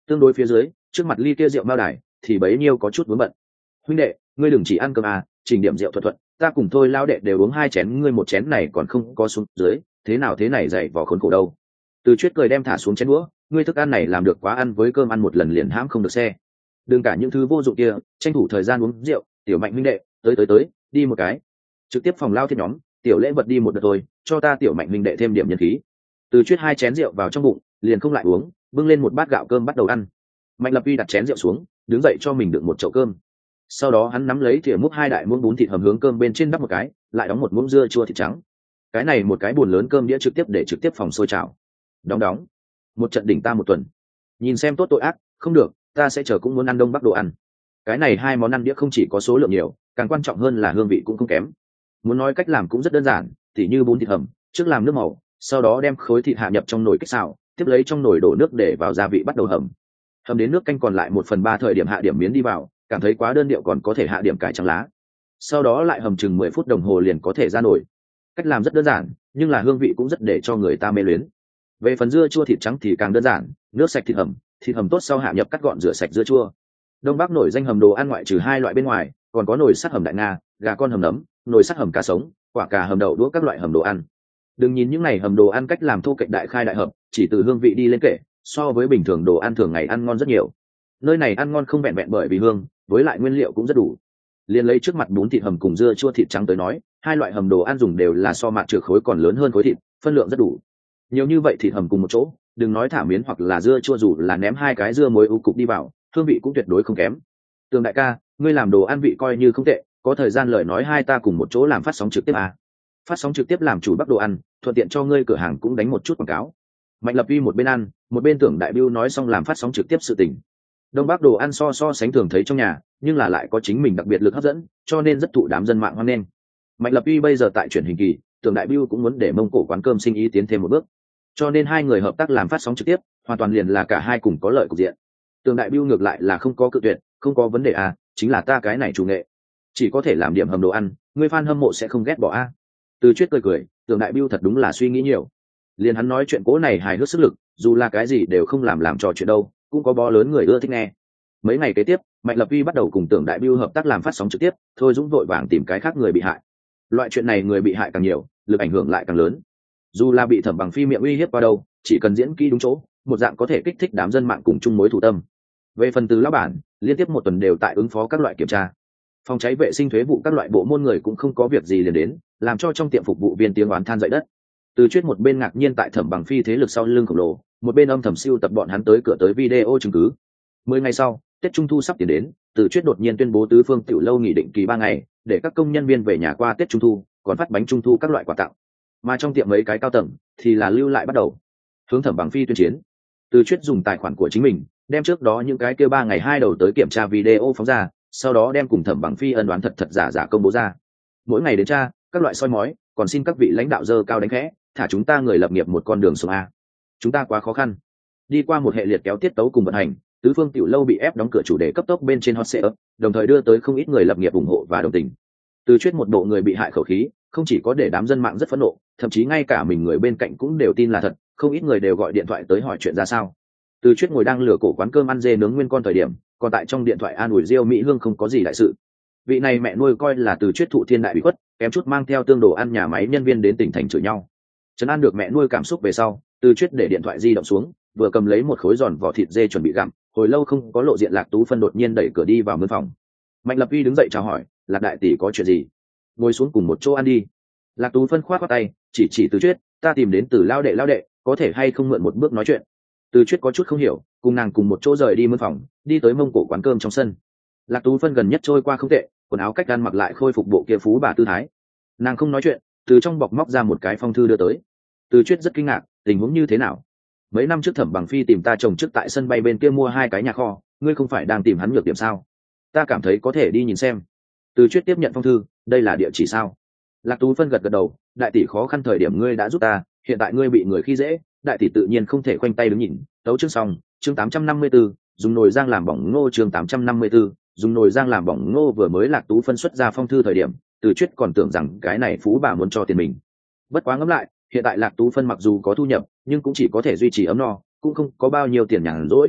tương đối phía dưới trước mặt ly kia rượu mao đài thì bấy nhiêu có chút vướng bận. Huynh đệ, ngươi đừng chỉ ăn cơm à, trình điểm rượu thuận thuận, ta cùng thôi lao đệ đều uống 2 chén, ngươi một chén này còn không có xuống dưới, thế nào thế này dậy vỏ khốn khổ đâu. Từ Chuyết cười đem thả xuống chén đũa, ngươi thức ăn này làm được quá, ăn với cơm ăn một lần liền hãm không được xe. Đừng cả những thứ vô dụng kia, tranh thủ thời gian uống rượu. Tiểu Mạnh huynh đệ, tới, đi một cái. Trực tiếp phòng lao thiết nhóm, tiểu lễ vật đi một đợt thôi, cho ta Tiểu Mạnh huynh đệ thêm điểm nhân khí. Từ Chuyết 2 chén rượu vào trong bụng, liền không lại uống, bưng lên một bát gạo cơm bắt đầu ăn. Mạnh Lập Uy đặt chén rượu xuống, đứng dậy cho mình đựng một chậu cơm. Sau đó hắn nắm lấy thìa múc 2 đại muỗng bún thịt hầm hướng cơm bên trên đắp một cái, lại đóng một muỗng dưa chua thịt trắng. Cái này một cái buồn lớn cơm đĩa trực tiếp phòng sôi trào. Đóng một trận đỉnh ta một tuần. Nhìn xem tốt tội ác, không được, ta sẽ chờ cũng muốn ăn Đông Bắc đồ ăn. Cái này 2 món ăn đĩa không chỉ có số lượng nhiều, càng quan trọng hơn là hương vị cũng không kém. Muốn nói cách làm cũng rất đơn giản, tỉ như bún thịt hầm, trước làm nước màu, sau đó đem khối thịt hạ nhập trong nồi kích xào, tiếp lấy trong nồi đổ nước để vào gia vị bắt đầu hầm đến nước canh còn lại 1/3 thời điểm hạ điểm miến đi vào, cảm thấy quá đơn điệu còn có thể hạ điểm cải trắng lá, sau đó lại hầm chừng 10 phút đồng hồ liền có thể ra nồi. Cách làm rất đơn giản, nhưng là hương vị cũng rất để cho người ta mê luyến. Về phần dưa chua thịt trắng thì càng đơn giản, nước sạch thịt hầm tốt sau hạ nhập cắt gọn rửa sạch dưa chua. Đông Bắc nổi danh hầm đồ ăn ngoại trừ 2 loại bên ngoài, còn có nồi sắt hầm đại nga, gà con hầm nấm, nồi sắt hầm cá sống, quả cà hầm đậu đũa các loại hầm đồ ăn. Đừng nhìn những này hầm đồ ăn cách làm thô kệch đại khai đại hợp, chỉ từ hương vị đi lên kể, so với bình thường đồ ăn thường ngày ăn ngon rất nhiều. Nơi này ăn ngon không vẹn vẹn bởi vì hương, với lại nguyên liệu cũng rất đủ. Liên lấy trước mặt bún thịt hầm cùng dưa chua thịt trắng tới nói, 2 loại hầm đồ ăn dùng đều là so mạt trược khối còn lớn hơn khối thịt, phân lượng rất đủ. Nhiều như vậy thịt hầm cùng một chỗ, đừng nói thả miến hoặc là dưa chua, dù là ném 2 cái dưa muối ưu cục đi vào, hương vị cũng tuyệt đối không kém. Tường đại ca, ngươi làm đồ ăn vị coi như không tệ, có thời gian lời nói hai ta cùng một chỗ làm phát sóng trực tiếp à. Phát sóng trực tiếp làm chủ Bắc đồ ăn, thuận tiện cho ngươi cửa hàng cũng đánh một chút quảng cáo. Mạnh Lập Uy một bên ăn, một bên Tưởng Đại Bưu nói xong làm phát sóng trực tiếp sự tình. Đông Bắc đồ ăn so sánh thường thấy trong nhà, nhưng là lại có chính mình đặc biệt lực hấp dẫn, cho nên rất thụ đám dân mạng hoan nghênh. Mạnh Lập Uy bây giờ tại truyền hình kỳ, Tưởng Đại Bưu cũng muốn để Mông Cổ quán cơm sinh ý tiến thêm một bước, cho nên 2 người hợp tác làm phát sóng trực tiếp, hoàn toàn liền là cả hai cùng có lợi cục diện. Tưởng Đại Bưu ngược lại là không có cự tuyệt, không có vấn đề à, chính là ta cái này chủ nghệ, chỉ có thể làm điểm hầm đồ ăn, người fan hâm mộ sẽ không ghét bỏ a. Từ Chuyết cười, Tưởng Đại Bưu thật đúng là suy nghĩ nhiều. Liền hắn nói chuyện cố này hài hước sức lực, dù là cái gì đều không làm trò chuyện đâu, cũng có bó lớn người ưa thích nghe. Mấy ngày kế tiếp, Mạnh Lập Uy bắt đầu cùng Tưởng Đại Bưu hợp tác làm phát sóng trực tiếp, Thôi Dũng vội vàng tìm cái khác người bị hại. Loại chuyện này người bị hại càng nhiều, lực ảnh hưởng lại càng lớn. Dù là bị Thẩm Bằng Phi miệng uy hiếp qua đâu, chỉ cần diễn kỹ đúng chỗ, một dạng có thể kích thích đám dân mạng cùng chung mối thù tâm. Về phần Từ lão bản, liên tiếp một tuần đều tại ứng phó các loại kiểm tra. Phòng cháy vệ sinh thuế vụ các loại bộ môn người cũng không có việc gì liền đến, làm cho trong tiệm phục vụ viên tiếng oán than dậy đất. Từ Chuyết một bên ngạc nhiên tại Thẩm Bằng Phi thế lực sau lưng khổng lồ, một bên âm thầm siêu tập bọn hắn tới cửa tới video chứng cứ. 10 ngày sau, Tết Trung thu sắp tiến đến, Từ Chuyết đột nhiên tuyên bố tứ phương tiểu lâu nghỉ định kỳ 3 ngày, để các công nhân viên về nhà qua Tết Trung thu, còn phát bánh Trung thu các loại quà tặng. Mà trong tiệm mấy cái cao tầng thì là lưu lại bắt đầu hướng Thẩm Bằng Phi tuyên chiến. Từ Chuyết dùng tài khoản của chính mình, đem trước đó những cái kêu 3 ngày 2 đầu tới kiểm tra video phóng ra, sau đó đem cùng Thẩm Bằng Phi ân oán thật giả công bố ra. Mỗi ngày đến tra các loại soi mói, còn xin các vị lãnh đạo dơ cao đánh khẽ, thả chúng ta người lập nghiệp một con đường sống a. Chúng ta quá khó khăn. Đi qua một hệ liệt kéo tiết tấu cùng vận hành, tứ phương tiểu lâu bị ép đóng cửa chủ đề cấp tốc bên trên hot search, đồng thời đưa tới không ít người lập nghiệp ủng hộ và đồng tình. Từ Chuyết một bộ người bị hại khẩu khí, không chỉ có để đám dân mạng rất phẫn nộ, thậm chí ngay cả mình người bên cạnh cũng đều tin là thật, không ít người đều gọi điện thoại tới hỏi chuyện ra sao. Từ Chuyết ngồi đang lửa cổ quán cơm ăn dê nướng nguyên con thời điểm, còn tại trong điện thoại an ủi Diêu Mỹ Hương không có gì đại sự. Vị này mẹ nuôi coi là Từ Chuyết thụ thiên đại bị khuất, kém chút mang theo tương đồ ăn nhà máy nhân viên đến tỉnh thành chửi nhau. Trấn an được mẹ nuôi cảm xúc về sau, Từ Chuyết để điện thoại di động xuống, vừa cầm lấy một khối giòn vỏ thịt dê chuẩn bị gặm, hồi lâu không có lộ diện Lạc Tú Phân đột nhiên đẩy cửa đi vào mướn phòng. Mạnh Lập Uy đứng dậy chào hỏi, Lạc đại tỷ có chuyện gì? Ngồi xuống cùng một chỗ ăn đi. Lạc Tú Phân khoát tay, chỉ Từ Chuyết, ta tìm đến Từ lao đệ, có thể hay không mượn một bước nói chuyện? Từ Chuyết có chút không hiểu, cùng nàng cùng một chỗ rời đi mướn phòng, đi tới Mông Cổ quán cơm trong sân. Lạc Tú Phân gần nhất trôi qua không tệ, quần áo cách ăn mặc lại khôi phục bộ kia phú bà tư thái. Nàng không nói chuyện, từ trong bọc móc ra một cái phong thư đưa tới. Từ Chuyết rất kinh ngạc, tình huống như thế nào? Mấy năm trước Thẩm Bằng Phi tìm ta chồng trước tại sân bay bên kia mua 2 cái nhà kho, ngươi không phải đang tìm hắn nhược điểm sao? Ta cảm thấy có thể đi nhìn xem. Từ Chuyết tiếp nhận phong thư, đây là địa chỉ sao? Lạc Tú Phân gật đầu, đại tỷ khó khăn thời điểm ngươi đã giúp ta, hiện tại ngươi bị người khi dễ, đại tỷ tự nhiên không thể khoanh tay đứng nhìn. Tấu chương xong, chương 854, dùng nồi rang làm bỏng ngô, chương 854, dùng nồi rang làm bỏng ngô. Vừa mới Lạc Tú Phân xuất ra phong thư thời điểm, Từ Chuyết còn tưởng rằng cái này phú bà muốn cho tiền mình. Bất quá ngẫm lại, hiện tại Lạc Tú Phân mặc dù có thu nhập, nhưng cũng chỉ có thể duy trì ấm no, cũng không có bao nhiêu tiền nhàn rỗi.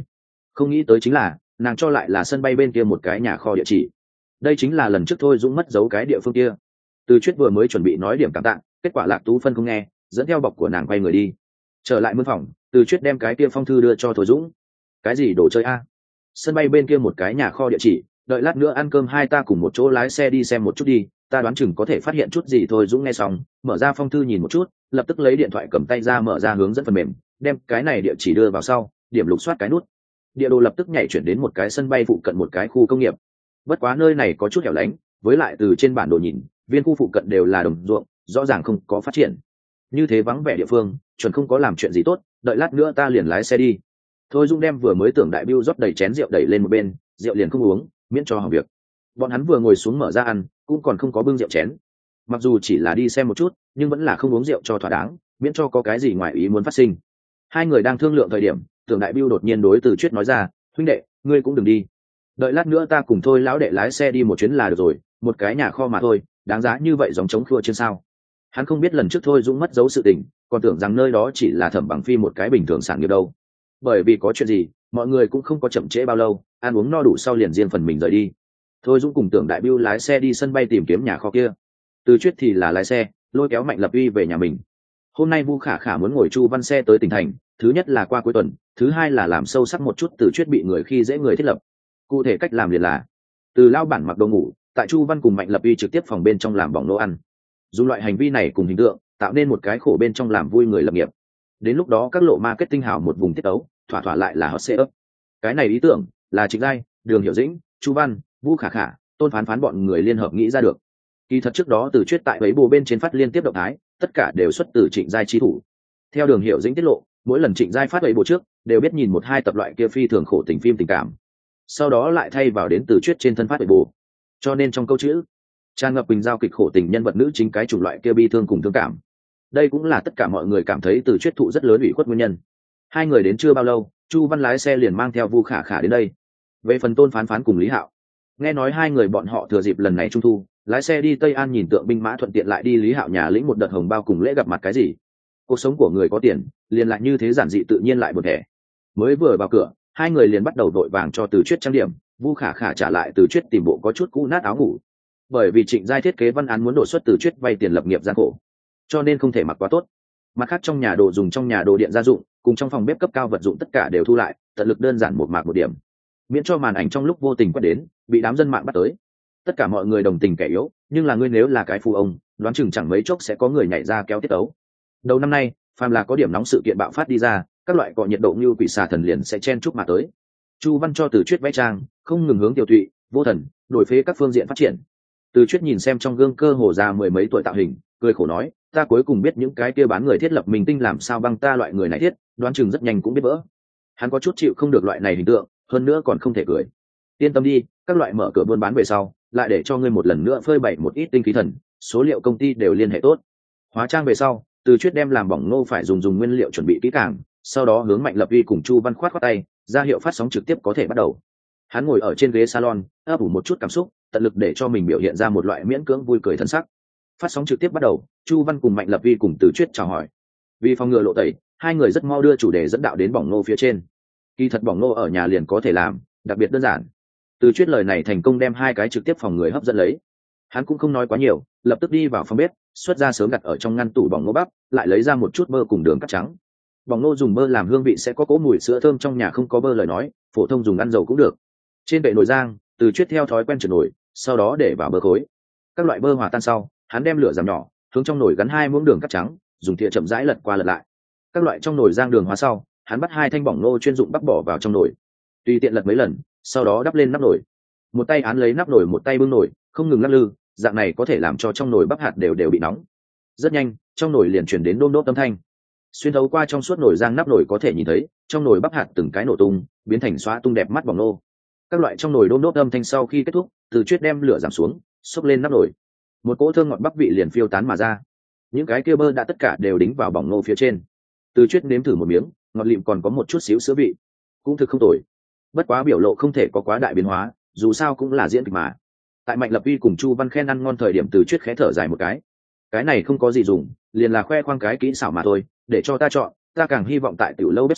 Không nghĩ tới chính là nàng cho lại là sân bay bên kia một cái nhà kho địa chỉ. Đây chính là lần trước Thôi Dũng mất dấu cái địa phương kia. Từ Chuyết vừa mới chuẩn bị nói điểm cảm tạ, kết quả Lạc Tú Phân không nghe, dẫn theo bọc của nàng quay người đi. Trở lại mân phòng, Từ Chuyết đem cái kia phong thư đưa cho Thôi Dũng. Cái gì đồ chơi a? Sân bay bên kia một cái nhà kho địa chỉ, đợi lát nữa ăn cơm hai ta cùng một chỗ lái xe đi xem một chút đi, ta đoán chừng có thể phát hiện chút gì thôi. Dũng nghe xong, mở ra phong thư nhìn một chút, lập tức lấy điện thoại cầm tay ra mở ra hướng dẫn phần mềm, đem cái này địa chỉ đưa vào sau, điểm lục soát cái nút. Địa đồ lập tức nhảy chuyển đến một cái sân bay phụ cận một cái khu công nghiệp. Bất quá nơi này có chút hẻo lánh, với lại từ trên bản đồ nhìn, viên khu phụ cận đều là đồng ruộng, rõ ràng không có phát triển. Như thế vắng vẻ địa phương, chuẩn không có làm chuyện gì tốt, đợi lát nữa ta liền lái xe đi. Thôi Dung đem vừa mới tưởng đại bưu rót đầy chén rượu đẩy lên một bên, rượu liền không uống, miễn cho hỏng việc. Bọn hắn vừa ngồi xuống mở ra ăn, cũng còn không có bưng rượu chén. Mặc dù chỉ là đi xem một chút, nhưng vẫn là không uống rượu cho thỏa đáng, miễn cho có cái gì ngoài ý muốn phát sinh. Hai người đang thương lượng thời điểm, tưởng đại bưu đột nhiên đối Từ Chuyết nói ra, huynh đệ, ngươi cũng đừng đi. Đợi lát nữa ta cùng Thôi lão đệ lái xe đi một chuyến là được rồi, một cái nhà kho mà thôi, đáng giá như vậy dòng chống khua trên sao. Hắn không biết lần trước Thôi Dũng mất dấu sự tình, còn tưởng rằng nơi đó chỉ là Thẩm Bằng Phi một cái bình thường sản nghiệp đâu. Bởi vì có chuyện gì, mọi người cũng không có chậm trễ bao lâu, ăn uống no đủ sau liền riêng phần mình rời đi. Thôi Dũng cùng tưởng đại bưu lái xe đi sân bay tìm kiếm nhà kho kia. Từ Chuyết thì là lái xe lôi kéo Mạnh Lập Uy về nhà mình. Hôm nay Vu Khả Khả muốn ngồi Chu Văn xe tới tỉnh thành, thứ nhất là qua cuối tuần, thứ hai là làm sâu sắc một chút Từ Chuyết bị người khi dễ người thiết lập. Cụ thể cách làm liền là từ lao bản mặc đồ ngủ, tại Chu Văn cùng Mạnh Lập Uy trực tiếp phòng bên trong làm bỏng nô ăn. Dùng loại hành vi này cùng hình tượng tạo nên một cái khổ bên trong làm vui người lập nghiệp. Đến lúc đó các lộ marketing hào một vùng tiết ấu, thỏa thỏa lại là hot setup. Cái này ý tưởng là Trịnh Giai, Đường Hiểu Dĩnh, Chu Văn, Vu Khả Khả, Tôn Phán Phán bọn người liên hợp nghĩ ra được. Kỳ thật trước đó Từ Chuyết tại ấy bù bên trên phát liên tiếp động thái, tất cả đều xuất từ Trịnh Giai chi thủ. Theo Đường Hiểu Dĩnh tiết lộ, mỗi lần Trịnh Giai phát ấy bù trước, đều biết nhìn một hai tập loại kia phi thường khổ tình phim tình cảm, sau đó lại thay vào đến Từ Chuyết trên thân phát ấy bù. Cho nên trong câu chữ tràn ngập bình giao kịch khổ tình nhân vật nữ chính cái chủng loại kia bi thương cùng thương cảm. Đây cũng là tất cả mọi người cảm thấy Từ Chuyết thụ rất lớn ủy khuất nguyên nhân. Hai người đến chưa bao lâu, Chu Văn lái xe liền mang theo Vu Khả Khả đến đây. Về phần Tôn Phán Phán cùng Lý Hạo, nghe nói hai người bọn họ thừa dịp lần này trung thu, lái xe đi Tây An nhìn tượng binh mã, thuận tiện lại đi Lý Hạo nhà lĩnh một đợt hồng bao cùng lễ gặp mặt cái gì. Cuộc sống của người có tiền liền lại như thế giản dị tự nhiên lại buồn thẻ. Mới vừa vào cửa, hai người liền bắt đầu vội vàng cho Từ Chuyết trang điểm. Vu Khả Khả trả lại Từ Chuyết tìm bộ có chút cũ nát áo ngủ, bởi vì Trịnh Giai thiết kế văn án muốn đột xuất Từ Chuyết vay tiền lập nghiệp gian khổ, cho nên không thể mặc quá tốt. Mặt khác trong nhà đồ dùng, trong nhà đồ điện gia dụng cùng trong phòng bếp cấp cao vật dụng tất cả đều thu lại, tận lực đơn giản một mạc một điểm, miễn cho màn ảnh trong lúc vô tình quét đến bị đám dân mạng bắt tới. Tất cả mọi người đồng tình kẻ yếu, nhưng là ngươi nếu là cái phú ông, đoán chừng chẳng mấy chốc sẽ có người nhảy ra kéo tiết ấu. Đầu năm nay phàm là có điểm nóng sự kiện bạo phát đi ra, các loại cọ nhiệt độ như quỷ xà thần liền sẽ chen chúc mà tới. Chu Văn cho Từ Chuyết vẽ trang, không ngừng hướng Tiểu Thụy, Vô Thần, đổi phế các phương diện phát triển. Từ Chuyết nhìn xem trong gương cơ hồ già mười mấy tuổi tạo hình, cười khổ nói, ta cuối cùng biết những cái kia bán người thiết lập mình tinh làm sao băng ta loại người này thiết, đoán chừng rất nhanh cũng biết vỡ. Hắn có chút chịu không được loại này hình tượng, hơn nữa còn không thể cười. Yên tâm đi, các loại mở cửa buôn bán về sau, lại để cho ngươi một lần nữa phơi bày một ít tinh khí thần, số liệu công ty đều liên hệ tốt. Hóa trang về sau, Từ Chuyết đem làm bỏng ngô phải dùng nguyên liệu chuẩn bị kỹ càng, sau đó hướng Mạnh Lập Uy cùng Chu Văn khoát tay, ra hiệu phát sóng trực tiếp có thể bắt đầu. Hắn ngồi ở trên ghế salon, ấp ủ một chút cảm xúc, tận lực để cho mình biểu hiện ra một loại miễn cưỡng vui cười thân sắc. Phát sóng trực tiếp bắt đầu, Chu Văn cùng Mạnh Lập Uy cùng Từ Chuyết chào hỏi. Vì phòng ngừa lộ tẩy, hai người rất mau đưa chủ đề dẫn đạo đến bỏng ngô phía trên. Kỳ thật bỏng ngô ở nhà liền có thể làm, đặc biệt đơn giản. Từ Chuyết lời này thành công đem hai cái trực tiếp phòng người hấp dẫn lấy. Hắn cũng không nói quá nhiều, lập tức đi vào phòng bếp, xuất ra sớm đặt ở trong ngăn tủ bỏng ngô bắp, lại lấy ra một chút bơ cùng đường cắt trắng. Bỏng ngô dùng bơ làm hương vị sẽ có cỗ mùi sữa thơm, trong nhà không có bơ lời nói, phổ thông dùng ăn dầu cũng được. Trên bệ nồi rang, Từ Chuyết theo thói quen trượt nồi, sau đó để vào bơ khối. Các loại bơ hòa tan sau, hắn đem lửa giảm nhỏ, hướng trong nồi gắn hai muỗng đường cắt trắng, dùng thìa chậm rãi lật qua lật lại. Các loại trong nồi rang đường hóa sau, hắn bắt hai thanh bỏng ngô chuyên dụng bắc bỏ vào trong nồi, tùy tiện lật mấy lần, sau đó đắp lên nắp nồi. Một tay án lấy nắp nồi, một tay bưng nồi, không ngừng lắc lư, dạng này có thể làm cho trong nồi bắp hạt đều bị nóng. Rất nhanh, trong nồi liền truyền đến đôm đốp âm thanh. Xuyên thấu qua trong suốt nồi rang nắp nồi có thể nhìn thấy, trong nồi bắp hạt từng cái nổ tung, biến thành xóa tung đẹp mắt bỏng ngô. Các loại trong nồi đôm đốp âm thanh sau khi kết thúc, Từ Chuyết đem lửa giảm xuống, xốc lên nắp nồi. Một cỗ thơm ngọt bắp vị liền phiêu tán mà ra. Những cái kia bơ đã tất cả đều đính vào bỏng ngô phía trên. Từ Chuyết nếm thử một miếng, ngọt lịm còn có một chút xíu sữa vị, cũng thực không tồi. Bất quá biểu lộ không thể có quá đại biến hóa, dù sao cũng là diễn kịch mà. Tại Mạnh Lập Uy cùng Chu Văn khen ăn ngon thời điểm, Từ Chuyết khẽ thở dài một cái này không có gì dùng, liền là khoe khoang cái kỹ xảo mà thôi, để cho ta chọn, ta càng hy vọng tại tiểu lâu bếp sau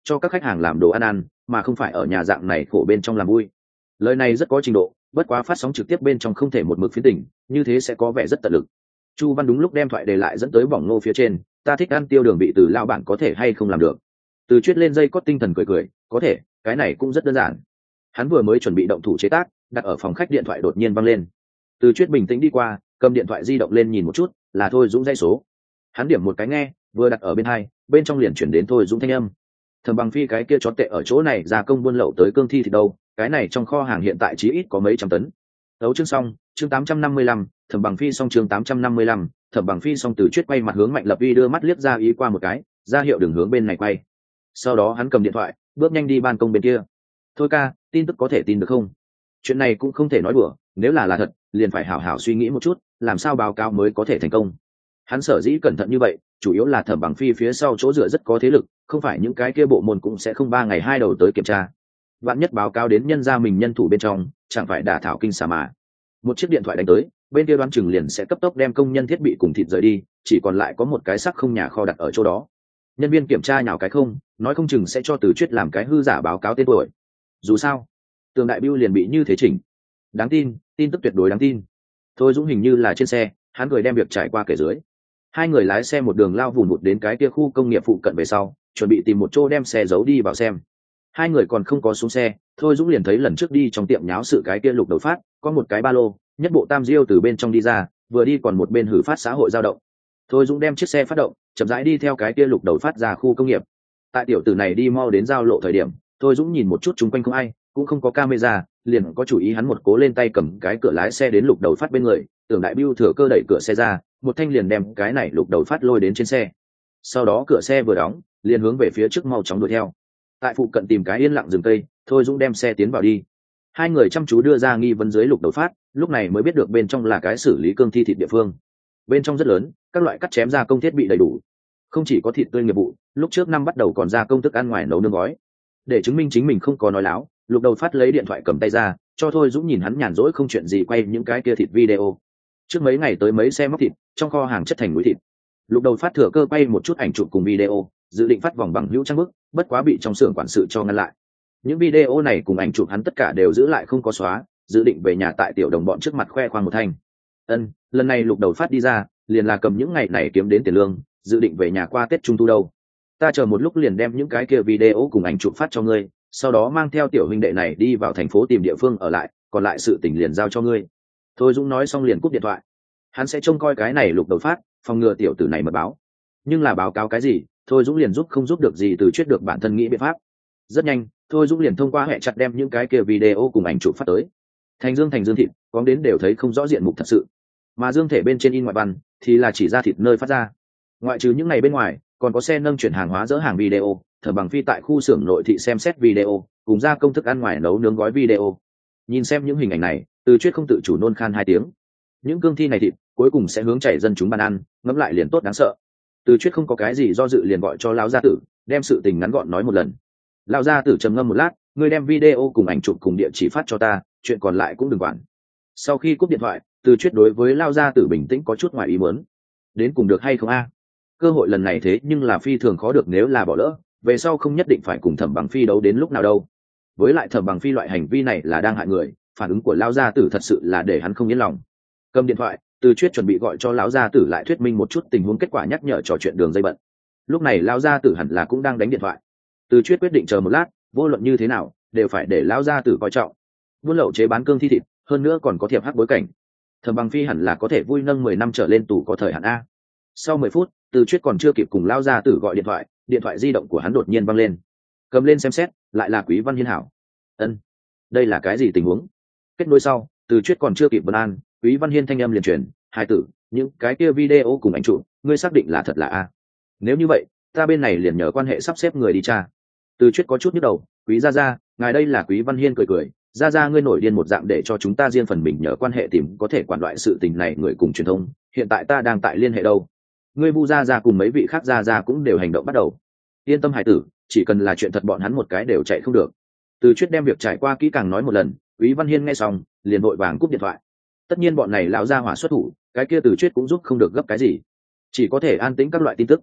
cho các khách hàng làm đồ ăn ăn, mà không phải ở nhà dạng này khổ bên trong làm vui. Lời này rất có trình độ, bất quá phát sóng trực tiếp bên trong không thể một mực phiến tình, như thế sẽ có vẻ rất tận lực. Chu Văn đúng lúc đem thoại đề lại dẫn tới bỏng nô phía trên, ta thích ăn tiêu đường vị từ lao bản có thể hay không làm được. Từ Chuyết lên dây cót tinh thần cười cười, có thể, cái này cũng rất đơn giản. Hắn vừa mới chuẩn bị động thủ chế tác, đặt ở phòng khách điện thoại đột nhiên văng lên. Từ Chuyết bình tĩnh đi qua, cầm điện thoại di động lên nhìn một chút, là Thôi Dũng dây số. Hắn điểm một cái nghe, vừa đặt ở bên hai, bên trong liền chuyển đến Thôi Dũng thanh âm. Thẩm Bằng Phi cái kia chó tệ ở chỗ này gia công buôn lậu tới cương thi thì đâu, cái này trong kho hàng hiện tại chí ít có mấy trăm tấn. Đấu chương xong, chương 855, Thẩm Bằng Phi xong chương 855, Thẩm Bằng Phi xong. Từ Chuyết quay mặt hướng Mạnh Lập Vi đưa mắt liếc ra ý qua một cái, ra hiệu đường hướng bên này quay. Sau đó hắn cầm điện thoại, bước nhanh đi ban công bên kia. Thôi ca, tin tức có thể tin được không? Chuyện này cũng không thể nói đùa, nếu là thật, liền phải hảo hảo suy nghĩ một chút, làm sao báo cáo mới có thể thành công. Hắn sở dĩ cẩn thận như vậy, chủ yếu là Thẩm Bằng Phi phía sau chỗ dựa rất có thế lực, không phải những cái kia bộ môn cũng sẽ không 3 ngày 2 đầu tới kiểm tra. Vạn nhất báo cáo đến nhân gia mình nhân thủ bên trong, chẳng phải đả thảo kinh xà mà. Một chiếc điện thoại đánh tới, bên kia đoán chừng liền sẽ cấp tốc đem công nhân thiết bị cùng thịt rời đi, chỉ còn lại có một cái xác không nhà kho đặt ở chỗ đó. Nhân viên kiểm tra nhào cái không, nói không chừng sẽ cho Từ Chuyết làm cái hư giả báo cáo tên tuổi. Dù sao, Tường Đại Bưu liền bị như thế chỉnh. Đáng tin, tin tức tuyệt đối đáng tin. Thôi Dũng hình như là trên xe, hắn cười đem việc trải qua kể dưới. Hai người lái xe một đường lao vùn vụt đến cái kia khu công nghiệp phụ cận về sau, chuẩn bị tìm một chỗ đem xe giấu đi vào xem. Hai người còn không có xuống xe, Thôi Dũng liền thấy lần trước đi trong tiệm nháo sự cái kia Lục Đầu Phát, có một cái ba lô, nhất bộ tam diêu từ bên trong đi ra, vừa đi còn một bên hử phát xã hội dao động. Thôi Dũng đem chiếc xe phát động, chậm rãi đi theo cái kia Lục Đầu Phát ra khu công nghiệp. Tại tiểu tử này đi mau đến giao lộ thời điểm, Thôi Dũng nhìn một chút chung quanh không ai, cũng không có camera, liền có chủ ý hắn một cố lên tay cầm cái cửa lái xe đến Lục Đầu Phát bên người, Tưởng Đại Bưu thừa cơ đẩy cửa xe ra, một thanh liền đem cái này Lục Đầu Phát lôi đến trên xe. Sau đó cửa xe vừa đóng, liền hướng về phía trước mau chóng đuổi theo. Tại phụ cận tìm cái yên lặng rừng cây, Thôi Dũng đem xe tiến vào đi. Hai người chăm chú đưa ra nghi vấn dưới Lục Đầu Phát, lúc này mới biết được bên trong là cái xử lý cương thi thịt địa phương. Bên trong rất lớn, các loại cắt chém gia công thiết bị đầy đủ. Không chỉ có thịt tươi nghiệp vụ, lúc trước năm bắt đầu còn gia công thức ăn ngoài nấu nướng gói. Để chứng minh chính mình không có nói láo, Lục Đầu Phát lấy điện thoại cầm tay ra, cho Thôi Dũng nhìn hắn nhàn rỗi không chuyện gì quay những cái kia thịt video. Trước mấy ngày tới mấy xe móc thịt, trong kho hàng chất thành núi thịt. Lục Đầu Phát thừa cơ quay một chút ảnh chụp cùng video, dự định phát vòng bằng hữu trang bức, bất quá bị trong xưởng quản sự cho ngăn lại. Những video này cùng ảnh chụp hắn tất cả đều giữ lại không có xóa, dự định về nhà tại tiểu đồng bọn trước mặt khoe khoang một thanh. Lần này Lục Đầu Phát đi ra, liền là cầm những ngày này kiếm đến tiền lương, dự định về nhà qua Tết Trung thu đâu. Ta chờ một lúc liền đem những cái kia video cùng ảnh chụp phát cho ngươi, sau đó mang theo tiểu huynh đệ này đi vào thành phố tìm địa phương ở lại, còn lại sự tình liền giao cho ngươi. Thôi Dũng nói xong liền cúp điện thoại. Hắn sẽ trông coi cái này Lục Đầu Phát, phòng ngừa tiểu tử này mật báo. Nhưng là báo cáo cái gì, Thôi Dũng liền giúp không giúp được gì, Từ Chuyết được bản thân nghĩ biện pháp. Rất nhanh, Thôi Dũng liền thông qua hệ chặt đem những cái kia video cùng ảnh chụp phát tới. Thành dương thịt, có đến đều thấy không rõ diện mục thật sự. Mà dương thể bên trên in ngoại văn thì là chỉ ra thịt nơi phát ra. Ngoại trừ những ngày bên ngoài, còn có xe nâng chuyển hàng hóa dỡ hàng video, Thẩm Bằng Phi tại khu xưởng nội thị xem xét video, cùng ra công thức ăn ngoài nấu nướng gói video. Nhìn xem những hình ảnh này, Từ Chuyết không tự chủ nôn khan 2 tiếng. Những cương thi này thịt cuối cùng sẽ hướng chảy dân chúng bàn ăn, ngẫm lại liền tốt đáng sợ. Từ Chuyết không có cái gì do dự liền gọi cho lão gia tử, đem sự tình ngắn gọn nói một lần. Lão gia tử trầm ngâm một lát, ngươi đem video cùng ảnh chụp cùng địa chỉ phát cho ta, chuyện còn lại cũng đừng quản. Sau khi cúp điện thoại, Từ Chuyết đối với lão gia tử bình tĩnh có chút ngoài ý muốn. Đến cùng được hay không a? Cơ hội lần này thế nhưng là phi thường khó được, nếu là bỏ lỡ, về sau không nhất định phải cùng Thẩm Bằng Phi đấu đến lúc nào đâu. Với lại Thẩm Bằng Phi loại hành vi này là đang hại người, phản ứng của lão gia tử thật sự là để hắn không yên lòng. Cầm điện thoại, Từ Chuyết chuẩn bị gọi cho lão gia tử lại thuyết minh một chút tình huống, kết quả nhắc nhở trò chuyện đường dây bận. Lúc này lão gia tử hẳn là cũng đang đánh điện thoại. Từ Chuyết quyết định chờ một lát, vô luận như thế nào đều phải để lão gia tử coi trọng. Buôn lậu chế bán cương thi thịt, hơn nữa còn có thiệp hắc bối cảnh. Thẩm Bằng Phi hẳn là có thể vui nâng 10 năm trở lên tù có thời hạn a. Sau 10 phút, Từ Chuyết còn chưa kịp cùng lão gia tử gọi điện thoại di động của hắn đột nhiên vang lên. Cầm lên xem xét, lại là Quý Văn Hiên hảo. Đây là cái gì tình huống? Kết nối sau, Từ Chuyết còn chưa kịp vấn an, Quý Văn Hiên thanh âm liền truyền, hai tử, những cái kia video cùng ảnh chụp, ngươi xác định là thật là a? Nếu như vậy, ta bên này liền nhờ quan hệ sắp xếp người đi tra. Từ Chuyết có chút nhức đầu, Quý gia gia, ngài đây là Quý Văn Hiên cười, gia gia ngươi nổi điên một dạng để cho chúng ta riêng phần mình nhờ quan hệ tìm có thể quản loại sự tình này người cùng truyền thông, hiện tại ta đang tại liên hệ đâu. Ngươi Bu gia gia cùng mấy vị khác gia gia cũng đều hành động bắt đầu. Yên tâm hải tử, chỉ cần là chuyện thật bọn hắn một cái đều chạy không được. Từ Chuyết đem việc trải qua kỹ càng nói một lần, Quý Văn Hiên nghe xong, liền vội vàng cúp điện thoại. Tất nhiên bọn này lão gia hỏa xuất thủ, cái kia Từ Chuyết cũng giúp không được gấp cái gì, chỉ có thể an tĩnh các loại tin tức.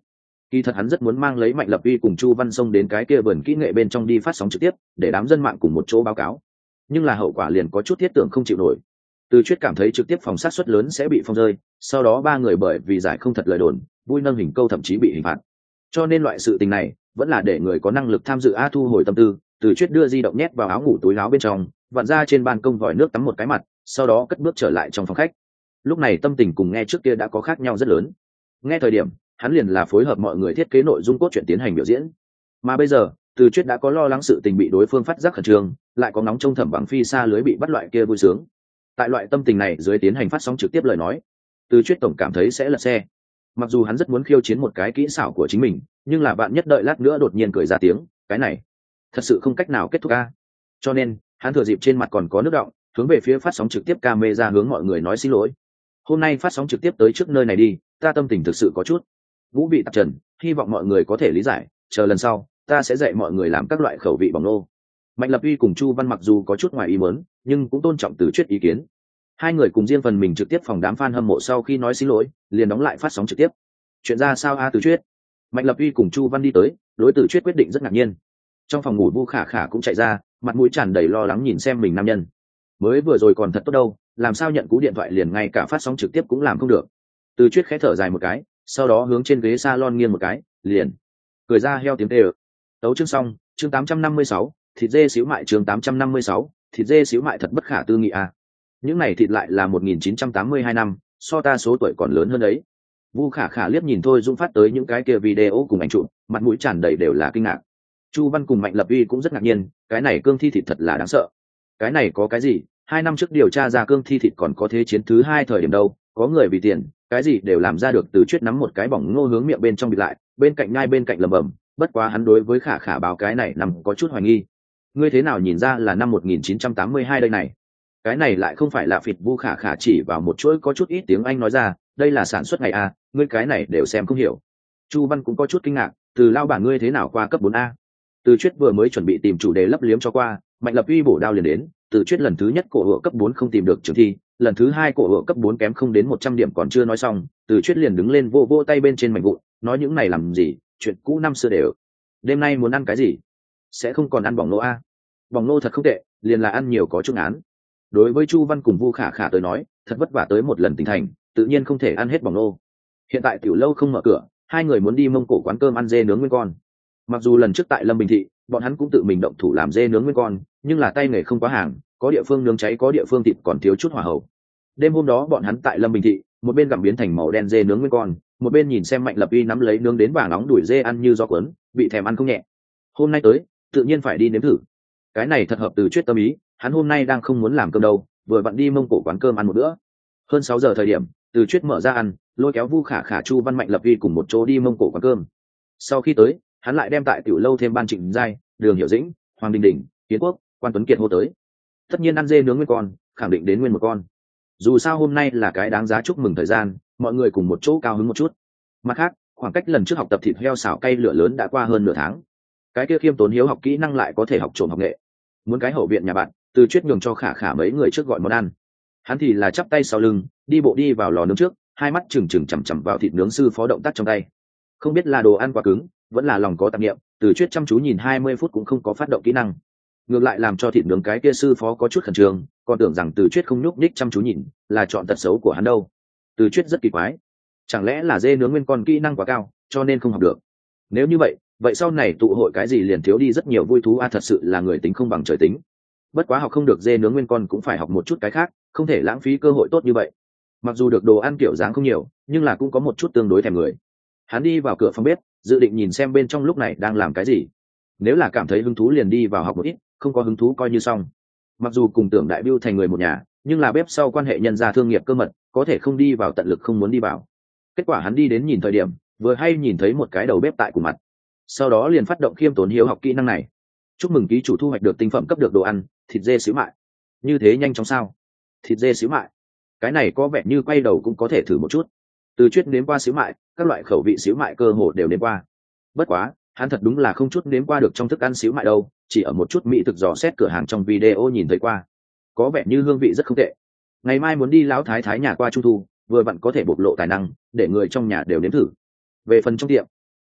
Kỳ thật hắn rất muốn mang lấy Mạnh Lập Uy cùng Chu Văn Sông đến cái kia vườn kỹ nghệ bên trong đi phát sóng trực tiếp để đám dân mạng cùng một chỗ báo cáo, nhưng là hậu quả liền có chút thiết tưởng không chịu nổi. Từ Chuyết cảm thấy trực tiếp phòng sát suất lớn sẽ bị phong rơi, sau đó ba người bởi vì giải không thật lời đồn vui nâng hình câu thậm chí bị hình phạt, cho nên loại sự tình này vẫn là để người có năng lực tham dự a thu hồi tâm tư. Từ Chuyết đưa di động nhét vào áo ngủ túi áo bên trong, vặn ra trên ban công vòi nước tắm một cái mặt, sau đó cất bước trở lại trong phòng khách. Lúc này tâm tình cùng nghe trước kia đã có khác nhau rất lớn. Nghe thời điểm hắn liền là phối hợp mọi người thiết kế nội dung cốt truyện tiến hành biểu diễn, mà bây giờ Từ Chuyết đã có lo lắng sự tình bị đối phương phát giác khẩn trương, lại có nóng trong Thẩm Bằng Phi xa lưới bị bắt loại kia vui sướng. Tại loại tâm tình này dưới tiến hành phát sóng trực tiếp lời nói, Từ Chuyết tổng cảm thấy sẽ lật xe. Mặc dù hắn rất muốn khiêu chiến một cái kỹ xảo của chính mình, nhưng là bạn nhất đợi lát nữa đột nhiên cười ra tiếng, cái này thật sự không cách nào kết thúc a. Cho nên hắn thừa dịp trên mặt còn có nước đọng, hướng về phía phát sóng trực tiếp camera hướng mọi người nói xin lỗi. Hôm nay phát sóng trực tiếp tới trước nơi này đi, ta tâm tình thực sự có chút vũ vị tạp trần, hy vọng mọi người có thể lý giải, chờ lần sau ta sẽ dạy mọi người làm các loại khẩu vị bỏng nô. Mạnh Lập Uy cùng Chu Văn mặc dù có chút ngoài ý muốn, nhưng cũng tôn trọng Từ Chuyết ý kiến. Hai người cùng riêng phần mình trực tiếp phòng đám fan hâm mộ, sau khi nói xin lỗi liền đóng lại phát sóng trực tiếp. Chuyện ra sao a Từ Chuyết? Mạnh Lập Uy cùng Chu Văn đi tới, đối Từ Chuyết quyết định rất ngạc nhiên. Trong phòng ngủ Vu Khả Khả cũng chạy ra, mặt mũi tràn đầy lo lắng nhìn xem mình nam nhân. Mới vừa rồi còn thật tốt đâu, làm sao nhận cú điện thoại liền ngay cả phát sóng trực tiếp cũng làm không được. Từ Chuyết khẽ thở dài một cái, sau đó hướng trên ghế salon nghiêng một cái, liền cười ra heo tiếng tê ơ. Tấu chương xong, chương 856, thịt dê xíu mại, chương 856, thịt dê xíu mại thật bất khả tư nghị à. Những này thịt lại là 1982 năm, so ta số tuổi còn lớn hơn đấy. Vu Khả Khả liếc nhìn Thôi Dũng phát tới những cái kia video cùng ảnh chụp, mặt mũi tràn đầy đều là kinh ngạc. Chu Văn cùng Mạnh Lập Uy cũng rất ngạc nhiên, cái này cương thi thịt thật là đáng sợ. Cái này có cái gì? 2 năm trước điều tra ra cương thi thịt còn có thế chiến thứ 2 thời điểm đâu, có người vì tiền, cái gì đều làm ra được. Từ Chuyết nắm một cái bỏng ngô hướng miệng bên trong bịt lại, bên cạnh nhai bên cạnh lẩm bẩm, bất quá hắn đối với Khả Khả báo cái này nằm có chút hoài nghi. Ngươi thế nào nhìn ra là năm 1982 đây này? Cái này lại không phải là phịt. Vu Khả Khả chỉ vào một chuỗi có chút ít tiếng Anh nói ra, đây là sản xuất ngày a, ngươi cái này đều xem không hiểu. Chu Văn cũng có chút kinh ngạc, Từ lao bản ngươi thế nào qua cấp 4A? Từ Chuyết vừa mới chuẩn bị tìm chủ đề lấp liếm cho qua, Mạnh Lập Uy bổ đao liền đến. Từ Chuyết lần thứ nhất cổ hựa cấp 4 không tìm được trường thi, lần thứ 2 cổ hựa cấp 4 kém không đến 100 điểm còn chưa nói xong, Từ Chuyết liền đứng lên vô vô tay bên trên mảnh vụn, nói những này làm gì, chuyện cũ năm xưa đều. Đêm nay muốn ăn cái gì? Sẽ không còn ăn bỏng nô a? Bỏng nô thật không tệ, liền là ăn nhiều có chút án. Đối với Chu Văn cùng Vu Khả Khả tới nói, thật vất vả tới một lần tỉnh thành, tự nhiên không thể ăn hết bỏng nô. Hiện tại tiểu lâu không mở cửa, hai người muốn đi Mông Cổ quán cơm ăn dê nướng nguyên con. Mặc dù lần trước tại Lâm Bình Thị, bọn hắn cũng tự mình động thủ làm dê nướng nguyên con, nhưng là tay nghề không quá hàng, có địa phương nướng cháy có địa phương thịt còn thiếu chút hỏa hậu. Đêm hôm đó bọn hắn tại Lâm Bình Thị, một bên gặm biến thành màu đen dê nướng nguyên con, một bên nhìn xem Mạnh Lập Uy nắm lấy nướng đến vàng nóng đuổi dê ăn như gió cuốn, bị thèm ăn không nhẹ. Hôm nay tới, tự nhiên phải đi nếm thử. Cái này thật hợp Từ Chuyết tâm ý, hắn hôm nay đang không muốn làm cơm đâu, vừa vặn đi Mông Cổ quán cơm ăn một bữa. Hơn 6 giờ thời điểm, Từ Chuyết mở ra ăn, lôi kéo Vu Khả Khả, Chu Văn, Mạnh Lập Uy cùng một chỗ đi Mông Cổ quán cơm. Sau khi tới, hắn lại đem tại tiểu lâu thêm Ban Trịnh Giai, Đường Hiểu Dĩnh, Hoàng Đình Đình, Kiến Quốc, Quan Tuấn Kiệt hô tới. Tất nhiên ăn dê nướng nguyên con, khẳng định đến nguyên một con. Dù sao hôm nay là cái đáng giá chúc mừng thời gian, mọi người cùng một chỗ cao hứng một chút. Mặt khác, khoảng cách lần trước học tập thịt heo xào cay lửa lớn đã qua hơn nửa tháng. Cái kia khiêm tốn hiếu học kỹ năng lại có thể học trộm học nghệ. Muốn cái hậu viện nhà bạn, Từ Chuyết nhường cho Khả Khả mấy người trước gọi món ăn. Hắn thì là chắp tay sau lưng, đi bộ đi vào lò nướng trước, hai mắt trừng trừng chằm chằm vào thịt nướng sư phó động tác trong tay. Không biết là đồ ăn quá cứng, vẫn là lòng có tạp niệm, Từ Chuyết chăm chú nhìn 20 phút cũng không có phát động kỹ năng. Ngược lại làm cho thịt nướng cái kia sư phó có chút khẩn trương, còn tưởng rằng Từ Chuyết không nhúc nhích chăm chú nhìn, là chọn tật xấu của hắn đâu. Từ Chuyết rất kỳ quái, chẳng lẽ là dê nướng nguyên con kỹ năng quá cao, cho nên không học được. Nếu như vậy sau này tụ hội cái gì liền thiếu đi rất nhiều vui thú a, thật sự là người tính không bằng trời tính. Bất quá học không được dê nướng nguyên con cũng phải học một chút cái khác, không thể lãng phí cơ hội tốt như vậy. Mặc dù được đồ ăn kiểu dáng không nhiều, nhưng là cũng có một chút tương đối thèm người. Hắn đi vào cửa phòng bếp, dự định nhìn xem bên trong lúc này đang làm cái gì. Nếu là cảm thấy hứng thú liền đi vào học một ít, không có hứng thú coi như xong. Mặc dù cùng Tưởng Đại Biêu thành người một nhà, nhưng là bếp sau quan hệ nhân gia thương nghiệp cơ mật, có thể không đi vào tận lực không muốn đi vào. Kết quả hắn đi đến nhìn thời điểm, vừa hay nhìn thấy một cái đầu bếp tại cùng mặt. Sau đó liền phát động khiêm tốn hiếu học kỹ năng này. Chúc mừng ký chủ thu hoạch được tinh phẩm cấp được đồ ăn, thịt dê xíu mại. Như thế nhanh chóng sao? Thịt dê xíu mại. Cái này có vẻ như quay đầu cũng có thể thử một chút. Từ Chuyết nếm qua xíu mại, các loại khẩu vị xíu mại cơ hồ đều nếm qua. Bất quá, hắn thật đúng là không chút nếm qua được trong thức ăn xíu mại đâu, chỉ ở một chút mỹ thực dò xét cửa hàng trong video nhìn thấy qua. Có vẻ như hương vị rất không tệ. Ngày mai muốn đi lão thái thái nhà qua trung thu, vừa vặn có thể bộc lộ tài năng, để người trong nhà đều nếm thử. Về phần trong tiệm,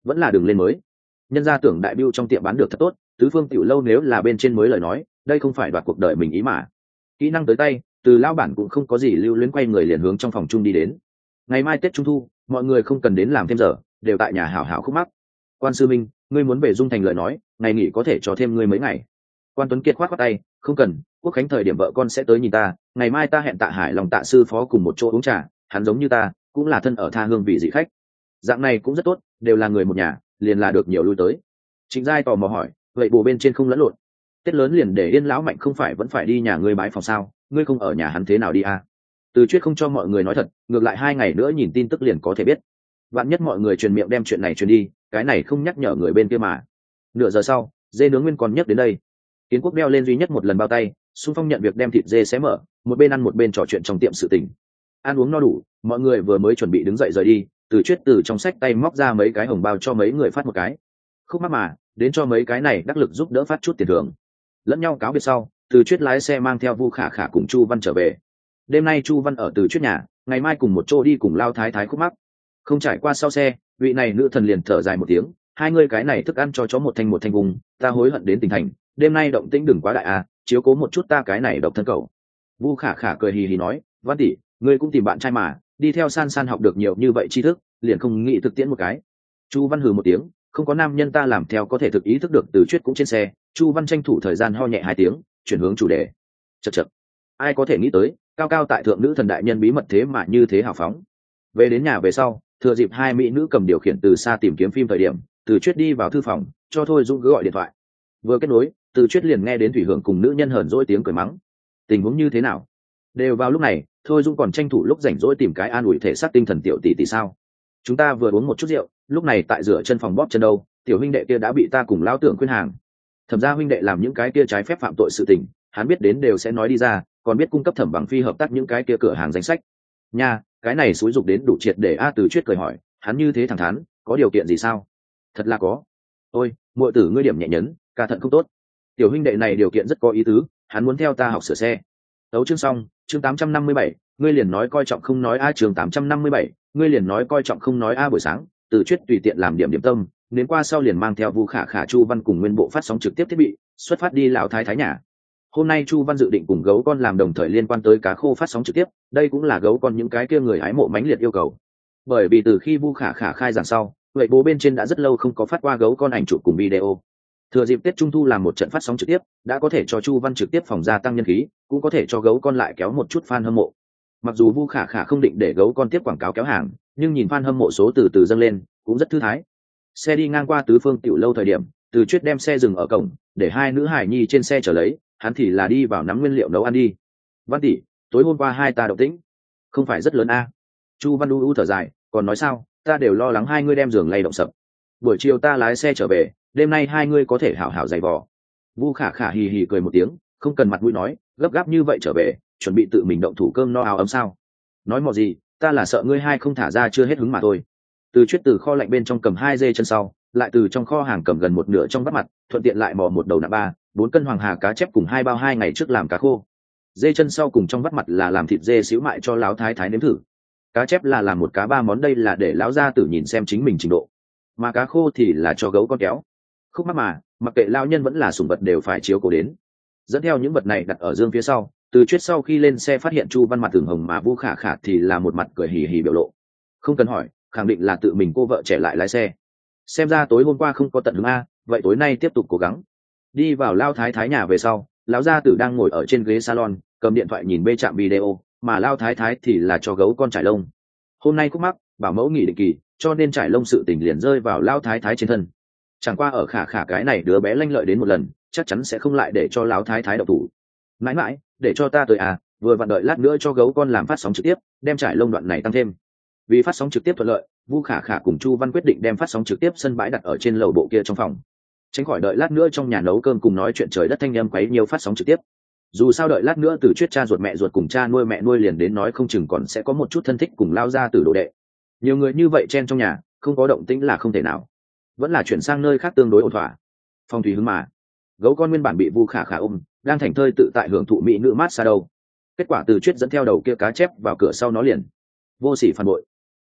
vẫn là đường lên mới. Nhân gia tưởng đại biêu trong tiệm bán được thật tốt, tứ phương tiểu lâu nếu là bên trên mới lời nói, đây không phải đoạt cuộc đời mình ý mà. Kỹ năng tới tay, từ lao bản cũng không có gì lưu luyến, quay người liền hướng trong phòng chung đi đến. Ngày mai Tết Trung thu, mọi người không cần đến làm thêm giờ, đều tại nhà hảo hảo khúc mắc. Quan sư minh, ngươi muốn về Dung Thành lời nói, ngày nghỉ có thể cho thêm ngươi mấy ngày. Quan Tuấn Kiệt khoát khoát tay, không cần, Quốc khánh thời điểm vợ con sẽ tới nhìn ta, ngày mai ta hẹn Tạ Hải Long Tạ sư phó cùng một chỗ uống trà, hắn giống như ta, cũng là thân ở tha hương vị dị khách. Dạng này cũng rất tốt, đều là người một nhà, liền là được nhiều lui tới. Trịnh Giai tò mò hỏi, vậy bồ bên trên không lẫn lộn, Tết lớn liền để Yên lão Mạnh không phải vẫn phải đi nhà ngươi bái phòng sao, ngươi không ở nhà hắn thế nào đi à? Từ Chuyết không cho mọi người nói thật, ngược lại 2 ngày nữa nhìn tin tức liền có thể biết. Vạn nhất mọi người truyền miệng đem chuyện này truyền đi, cái này không nhắc nhở người bên kia mà. Nửa giờ sau, dê nướng nguyên còn nhắc đến đây. Kiến Quốc đeo lên duy nhất một lần bao tay, xung phong nhận việc đem thịt dê xé mở, một bên ăn một bên trò chuyện trong tiệm sự tình. Ăn uống no đủ, mọi người vừa mới chuẩn bị đứng dậy rời đi, Từ Chuyết từ trong sách tay móc ra mấy cái hồng bao cho mấy người phát một cái. Khúc mắc mà, đến cho mấy cái này đắc lực giúp đỡ phát chút tiền thưởng. Lẫn nhau cáo biệt sau, Từ Chuyết lái xe mang theo Vu Khả Khả cùng Chu Văn trở về. Đêm nay Chu Văn ở Từ Chuyết nhà, ngày mai cùng một chỗ đi cùng Lao Thái Thái khúc mắc. Không trải qua sau xe, vị này nữ thần liền thở dài một tiếng, hai ngươi cái này thức ăn cho chó một thanh vùng, ta hối hận đến tỉnh thành, đêm nay động tĩnh đừng quá đại à, chiếu cố một chút ta cái này độc thân cậu. Vu Khả Khả cười hì hì nói, Văn tỷ, ngươi cũng tìm bạn trai mà, đi theo San San học được nhiều như vậy tri thức, liền không nghĩ thực tiễn một cái. Chu Văn hừ một tiếng, không có nam nhân ta làm theo có thể thực ý thức được. Từ Chuyết cũng trên xe. Chu Văn tranh thủ thời gian ho nhẹ 2 tiếng, chuyển hướng chủ đề. Chậc chậc, ai có thể nghĩ tới, cao cao tại thượng nữ thần đại nhân bí mật thế mà như thế hào phóng. Về đến nhà về sau, thừa dịp 2 mỹ nữ cầm điều khiển từ xa tìm kiếm phim thời điểm, Từ Chuyết đi vào thư phòng, cho Thôi Dung cứ gọi điện thoại. Vừa kết nối, Từ Chuyết liền nghe đến Thủy Hưởng cùng nữ nhân hờn dỗi tiếng cười mắng. Tình huống như thế nào? Đều vào lúc này, Thôi Dung còn tranh thủ lúc rảnh rỗi tìm cái an ủi thể xác tinh thần tiểu tỷ tỷ sao? Chúng ta vừa uống một chút rượu, lúc này tại rửa chân phòng bóp chân đâu, tiểu huynh đệ kia đã bị ta cùng lão tưởng khuyên hàng. Thẩm gia huynh đệ làm những cái kia trái phép phạm tội sự tình, hắn biết đến đều sẽ nói đi ra, còn biết cung cấp Thẩm Bằng Phi hợp tác những cái kia cửa hàng danh sách. Nha, cái này xúi dục đến đủ triệt để a. Từ Chuyết cười hỏi, hắn như thế thẳng thắn, có điều kiện gì sao? Thật là có. Ôi, muội tử ngươi điểm nhẹ nhấn, ca thận không tốt. Tiểu huynh đệ này điều kiện rất có ý tứ, hắn muốn theo ta học sửa xe. Tấu chương xong, chương 857, ngươi liền nói coi trọng không nói a. Chương 857, ngươi liền nói coi trọng không nói a. Buổi sáng, Từ Chuyết tùy tiện làm điểm tâm, đến qua sau liền mang theo Vu Khả Khả, Chu Văn cùng nguyên bộ phát sóng trực tiếp thiết bị, xuất phát đi lão thái thái nhà. Hôm nay Chu Văn dự định cùng gấu con làm đồng thời liên quan tới cá khô phát sóng trực tiếp, đây cũng là gấu con những cái kia người hái mộ mãnh liệt yêu cầu. Bởi vì từ khi Vu Khả Khả khai giảng sau, vậy bố bên trên đã rất lâu không có phát qua gấu con ảnh chụp cùng video. Thừa dịp Tết Trung thu làm một trận phát sóng trực tiếp, đã có thể cho Chu Văn trực tiếp phòng gia tăng nhân khí, cũng có thể cho gấu con lại kéo một chút fan hâm mộ. Mặc dù Vu Khả Khả không định để gấu con tiếp quảng cáo kéo hàng, nhưng nhìn fan hâm mộ số từ từ dâng lên, cũng rất thư thái. Xe đi ngang qua tứ phương tiểu lâu thời điểm, Từ Chuyết đem xe dừng ở cổng, để 2 nữ hải nhi trên xe chở lấy, hắn thì là đi vào nắm nguyên liệu nấu ăn đi. Văn tỷ, tối hôm qua hai ta động tĩnh không phải rất lớn a. Chu Văn u thở dài, còn nói sao, ta đều lo lắng hai ngươi đem giường lay động sập. Buổi chiều ta lái xe trở về, đêm nay hai ngươi có thể hảo hảo giày vò. Vu Khả Khả hì hì cười một tiếng, không cần mặt mũi nói, gấp gáp như vậy trở về, chuẩn bị tự mình động thủ cơm no áo ấm sao? Nói mò gì, ta là sợ ngươi hai không thả ra chưa hết hứng mà thôi. Từ Chuyết từ kho lạnh bên trong cầm 2 dê chân sau, lại từ trong kho hàng cầm gần một nửa trong bát mặt, thuận tiện lại mò một đầu nạm 4 cân hoàng hà cá chép cùng 2 bao 2 ngày trước làm cá khô. Dê chân sau cùng trong bát mặt là làm thịt dê xíu mại cho lão thái thái nếm thử. Cá chép là làm một cá 3 món, đây là để lão gia tử nhìn xem chính mình trình độ. Mà cá khô thì là cho gấu con kéo. Khúc mắc mà, mặc kệ lão nhân vẫn là sủng vật đều phải chiếu cố đến. Dẫn theo những vật này đặt ở dương phía sau, Từ Chuyết sau khi lên xe phát hiện Chu Văn mặt thường hồng mà Vu Khả Khả thì là một mặt cười hì hì biểu lộ. Không cần hỏi, khẳng định là tự mình cô vợ trẻ lại lái xe. Xem ra tối hôm qua không có tận hứng a, vậy tối nay tiếp tục cố gắng. Đi vào lao thái thái nhà về sau, lão gia tử đang ngồi ở trên ghế salon, cầm điện thoại nhìn bê trạm video, mà lao thái thái thì là cho gấu con trải lông. Hôm nay Cúc mắc bảo mẫu nghỉ định kỳ, cho nên trải lông sự tình liền rơi vào lao thái thái trên thân. Chẳng qua ở Khả Khả cái này đứa bé lanh lợi đến một lần, chắc chắn sẽ không lại để cho lão thái thái độc thủ. Mãi mãi, để cho ta tới à, vừa vặn đợi lát nữa cho gấu con làm phát sóng trực tiếp, đem trải lông đoạn này tăng thêm. Vì phát sóng trực tiếp thuận lợi, Vu Khả Khả cùng Chu Văn quyết định đem phát sóng trực tiếp sân bãi đặt ở trên lầu bộ kia trong phòng, tránh khỏi đợi lát nữa trong nhà nấu cơm cùng nói chuyện trời đất thanh âm quấy nhiều phát sóng trực tiếp. Dù sao đợi lát nữa Từ Chuyết cha ruột mẹ ruột cùng cha nuôi mẹ nuôi liền đến nói không chừng còn sẽ có một chút thân thích cùng lao ra từ đồ đệ. Nhiều người như vậy chen trong nhà, không có động tĩnh là không thể nào. Vẫn là chuyển sang nơi khác tương đối ổn thỏa. Phong thủy hứng mà. Gấu con nguyên bản bị Vu Khả Khả ôm, đang thành thơi tự tại hưởng thụ mỹ nữ mát xa đâu. Kết quả Từ Chuyết dẫn theo đầu kia cá chép vào cửa sau nó liền vô sỉ phản bội.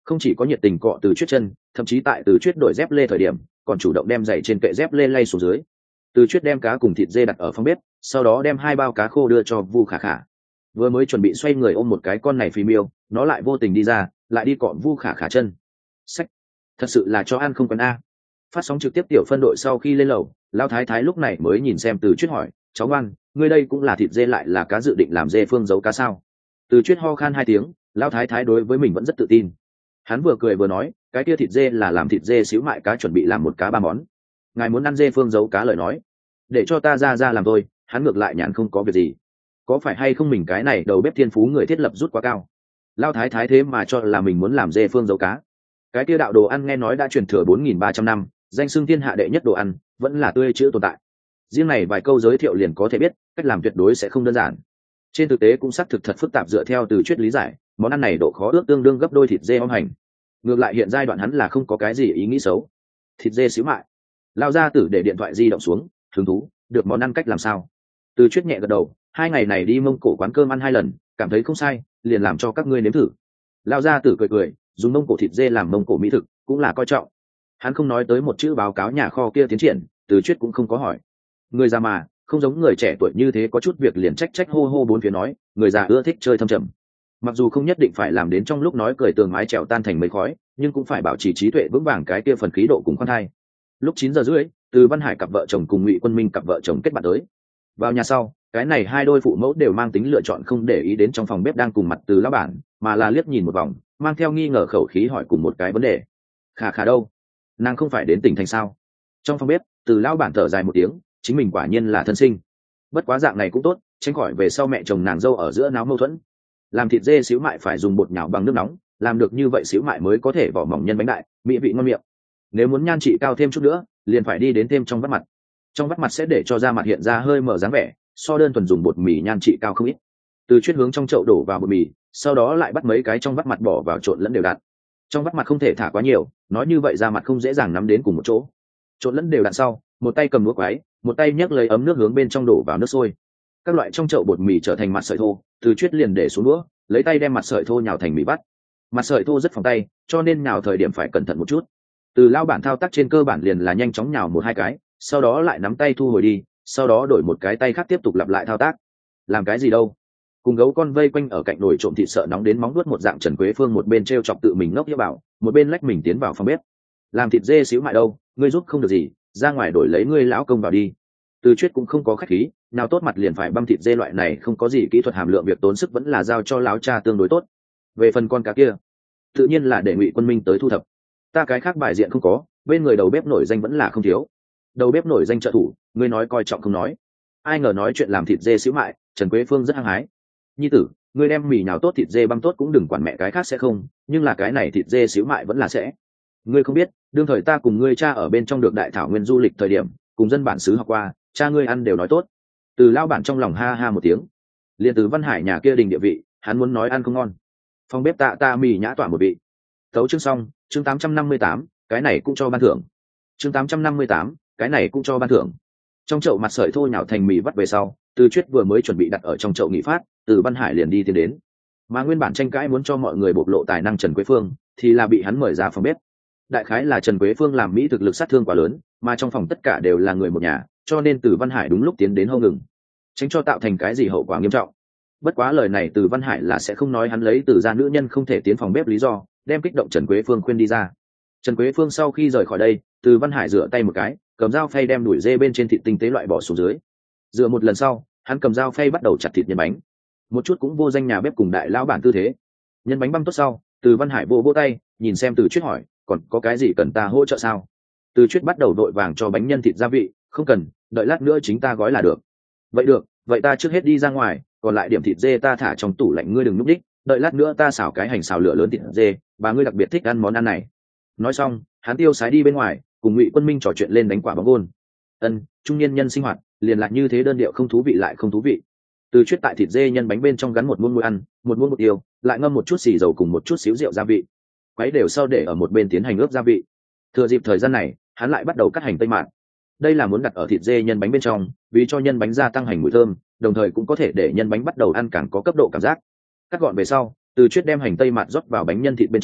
Không chỉ có nhiệt tình cọ Từ Chuyết chân, thậm chí tại Từ Chuyết đổi dép lê thời điểm còn chủ động đem giày trên kệ dép lê lay xuống dưới. Từ Chuyết đem cá cùng thịt dê đặt ở phòng bếp, sau đó đem 2 bao cá khô đưa cho Vu Khả Khả. Vừa mới chuẩn bị xoay người ôm một cái con này phì miêu, nó lại vô tình đi ra, lại đi cọ Vu Khả Khả chân. Sách, thật sự là cho ăn không quen a. Phát sóng trực tiếp tiểu phân đội sau khi lên lầu, Lão Thái Thái lúc này mới nhìn xem Từ Chuyết hỏi, cháu ngoan, ngươi đây cũng là thịt dê lại là cá, dự định làm dê phương giấu cá sao? Từ Chuyết ho khan 2 tiếng, Lão Thái Thái đối với mình vẫn rất tự tin. Hắn vừa cười vừa nói, cái kia thịt dê là làm thịt dê xíu mại cá, chuẩn bị làm một cá 3 món. Ngài muốn ăn dê phương giấu cá lời nói, để cho ta ra làm thôi. Hắn ngược lại nhàn không có việc gì. Có phải hay không mình cái này đầu bếp thiên phú người thiết lập rút quá cao? Lão Thái Thái thế mà cho là mình muốn làm dê phương giấu cá. Cái kia đạo đồ ăn nghe nói đã truyền thừa 4.300 năm, danh xưng thiên hạ đệ nhất đồ ăn, vẫn là tươi chữ tồn tại. Riêng này vài câu giới thiệu liền có thể biết, cách làm tuyệt đối sẽ không đơn giản. Trên thực tế cũng xác thực thật phức tạp, dựa theo Từ Chuyết lý giải, món ăn này độ khó ước tương đương gấp đôi thịt dê om hành. Ngược lại hiện giai đoạn hắn là không có cái gì ý nghĩ xấu. Thịt dê xíu mại. Lao gia tử để điện thoại di động xuống, hứng thú, được món ăn cách làm sao? Từ Chuyết nhẹ gật đầu, 2 ngày này đi Mông Cổ quán cơm ăn 2 lần, cảm thấy không sai, liền làm cho các ngươi nếm thử. Lao gia tử cười cười, dùng Mông Cổ thịt dê làm Mông Cổ mỹ thực, cũng là coi trọng. Hắn không nói tới một chữ báo cáo nhà kho kia tiến triển, Từ Chuyết cũng không có hỏi. Người già mà, không giống người trẻ tuổi như thế có chút việc liền trách hô hô bốn phía nói, người già ưa thích chơi thâm trầm. Mặc dù không nhất định phải làm đến trong lúc nói cười tường mái trèo tan thành mây khói, nhưng cũng phải bảo trì trí tuệ vững vàng cái kia phần khí độ cùng khoan thai. Lúc 9:30, Từ Văn Hải cặp vợ chồng cùng Ngụy Quân Minh cặp vợ chồng kết bạn tới. Vào nhà sau, cái này 2 đôi phụ mẫu đều mang tính lựa chọn, không để ý đến trong phòng bếp đang cùng mặt Từ lão bản, mà là liếc nhìn một vòng, mang theo nghi ngờ khẩu khí hỏi cùng một cái vấn đề. Khả Khả đâu? Nàng không phải đến tỉnh thành sao? Trong phòng bếp, Từ lão bản thở dài một tiếng, chính mình quả nhiên là thân sinh. Bất quá dạng này cũng tốt, tránh khỏi về sau mẹ chồng nàng dâu ở giữa náo mâu thuẫn. Làm thịt dê xíu mại phải dùng bột nhào bằng nước nóng, làm được như vậy xíu mại mới có thể vỏ mỏng nhân bánh đại, mỹ vị ngon miệng. Nếu muốn nhan trị cao thêm chút nữa, liền phải đi đến thêm trong vắt mặt. Trong vắt mặt sẽ để cho da mặt hiện ra hơi mở dáng vẻ, so đơn thuần dùng bột mì nhan trị cao không ít. Từ Chuyết hướng trong chậu đổ vào bột mì, sau đó lại bắt mấy cái trong vắt mặt bỏ vào trộn lẫn đều đặn. Trong vắt mặt không thể thả quá nhiều, nói như vậy da mặt không dễ dàng nắm đến cùng một chỗ. Trộn lẫn đều đặn sau, một tay cầm đũa quái, một tay nhấc lấy ấm nước hướng bên trong đổ vào nước sôi. Các loại trong chậu bột mì trở thành mặt sợi thô, Từ Chuyết liền để xuống đũa, lấy tay đem mặt sợi thô nhào thành mì bắt. Mặt sợi thô rất phòng tay, cho nên nhào thời điểm phải cẩn thận một chút. Từ lao bản thao tác trên cơ bản liền là nhanh chóng nhào 1-2 cái, sau đó lại nắm tay thu hồi đi, sau đó đổi một cái tay khác tiếp tục lặp lại thao tác. Làm cái gì đâu? Cùng gấu con vây quanh ở cạnh nồi trộm thịt sợ nóng đến móng đuốt một dạng Trần Quế Phương một bên trêu chọc tự mình ngốc nhớ bảo, một bên lách mình tiến vào phòng bếp. Làm thịt dê xíu mại đâu, ngươi giúp không được gì, ra ngoài đổi lấy ngươi lão công vào đi. Từ Chuyết cũng không có khách khí, nào tốt mặt liền phải băm thịt dê loại này không có gì kỹ thuật hàm lượng việc tốn sức vẫn là giao cho láo cha tương đối tốt. Về phần con cá kia, tự nhiên là để Ngụy Quân Minh tới thu thập. Ta cái khác bài diện không có, bên người đầu bếp nổi danh vẫn là không thiếu. Đầu bếp nổi danh trợ thủ, ngươi nói coi trọng không nói. Ai ngờ nói chuyện làm thịt dê xíu mại, Trần Quế Phương rất hăng hái. Nhi tử, ngươi đem mì nào tốt thịt dê băm tốt cũng đừng quản mẹ cái khác sẽ không, nhưng là cái này thịt dê xíu mại vẫn là sẽ. Ngươi không biết, đương thời ta cùng ngươi cha ở bên trong được đại thảo nguyên du lịch thời điểm, cùng dân bản xứ học qua, cha ngươi ăn đều nói tốt. Từ lao bản trong lòng ha ha một tiếng. Liên Từ Văn Hải nhà kia đình địa vị, hắn muốn nói ăn không ngon. Phòng bếp ta mì nhã tỏa một vị. Tấu chương xong, chương 858, cái này cũng cho ban thưởng. Chương 858, cái này cũng cho ban thưởng. Trong chậu mặt sợi thô nhào thành mì vắt về sau, Từ Chuyết vừa mới chuẩn bị đặt ở trong chậu nghỉ phát, Từ Văn Hải liền đi tiến đến. Mà nguyên bản tranh cãi muốn cho mọi người bộc lộ tài năng Trần Quế Phương, thì là bị hắn mời ra phòng bếp. Đại khái là Trần Quế Phương làm mỹ thực lực sát thương quá lớn, mà trong phòng tất cả đều là người một nhà, cho nên Từ Văn Hải đúng lúc tiến đến hô ngừng, tránh cho tạo thành cái gì hậu quả nghiêm trọng. Bất quá lời này Từ Văn Hải là sẽ không nói, hắn lấy từ gia nữ nhân không thể tiến phòng bếp lý do, đem kích động Trần Quế Phương khuyên đi ra. Trần Quế Phương sau khi rời khỏi đây, Từ Văn Hải rửa tay một cái, cầm dao phay đem đùi dê bên trên thịt tinh tế loại bỏ xuống dưới. Rửa một lần sau, hắn cầm dao phay bắt đầu chặt thịt nhân bánh. Một chút cũng vô danh nhà bếp cùng đại lão bản tư thế. Nhân bánh băm tốt sau, Từ Văn Hải vỗ tay, nhìn xem Từ Chuyết hỏi, còn có cái gì cần ta hỗ trợ sao? Từ Chuyết bắt đầu vội vàng cho bánh nhân thịt gia vị, không cần, đợi lát nữa chính ta gói là được. Vậy được, vậy ta trước hết đi ra ngoài, còn lại điểm thịt dê ta thả trong tủ lạnh, ngươi đừng núp đích, đợi lát nữa ta xào cái hành xào lửa lớn thịt dê, bà ngươi đặc biệt thích ăn món ăn này. Nói xong, hắn tiêu sái đi bên ngoài, cùng Ngụy Quân Minh trò chuyện lên đánh quả bóng gôn. Trung niên nhân sinh hoạt liền lại như thế, đơn điệu không thú vị lại không thú vị. Từ Chuyết tại thịt dê nhân bánh bên trong gắn một muỗng muối ăn, một muỗng bột tiêu, lại ngâm một chút xì dầu cùng một chút xíu rượu gia vị, quấy đều sau để ở một bên tiến hành ướp gia vị. Thừa dịp thời gian này, hắn lại bắt đầu cắt hành tây mạt. Đây là muốn đặt ở thịt dê nhân bánh bên trong, vì cho nhân bánh gia tăng hành mùi thơm, đồng thời cũng có thể để nhân bánh bắt đầu ăn càng có cấp độ cảm giác. Cắt gọn về sau, Từ Chuyết đem hành tây mạt rót vào bánh nhân thịt bên trong,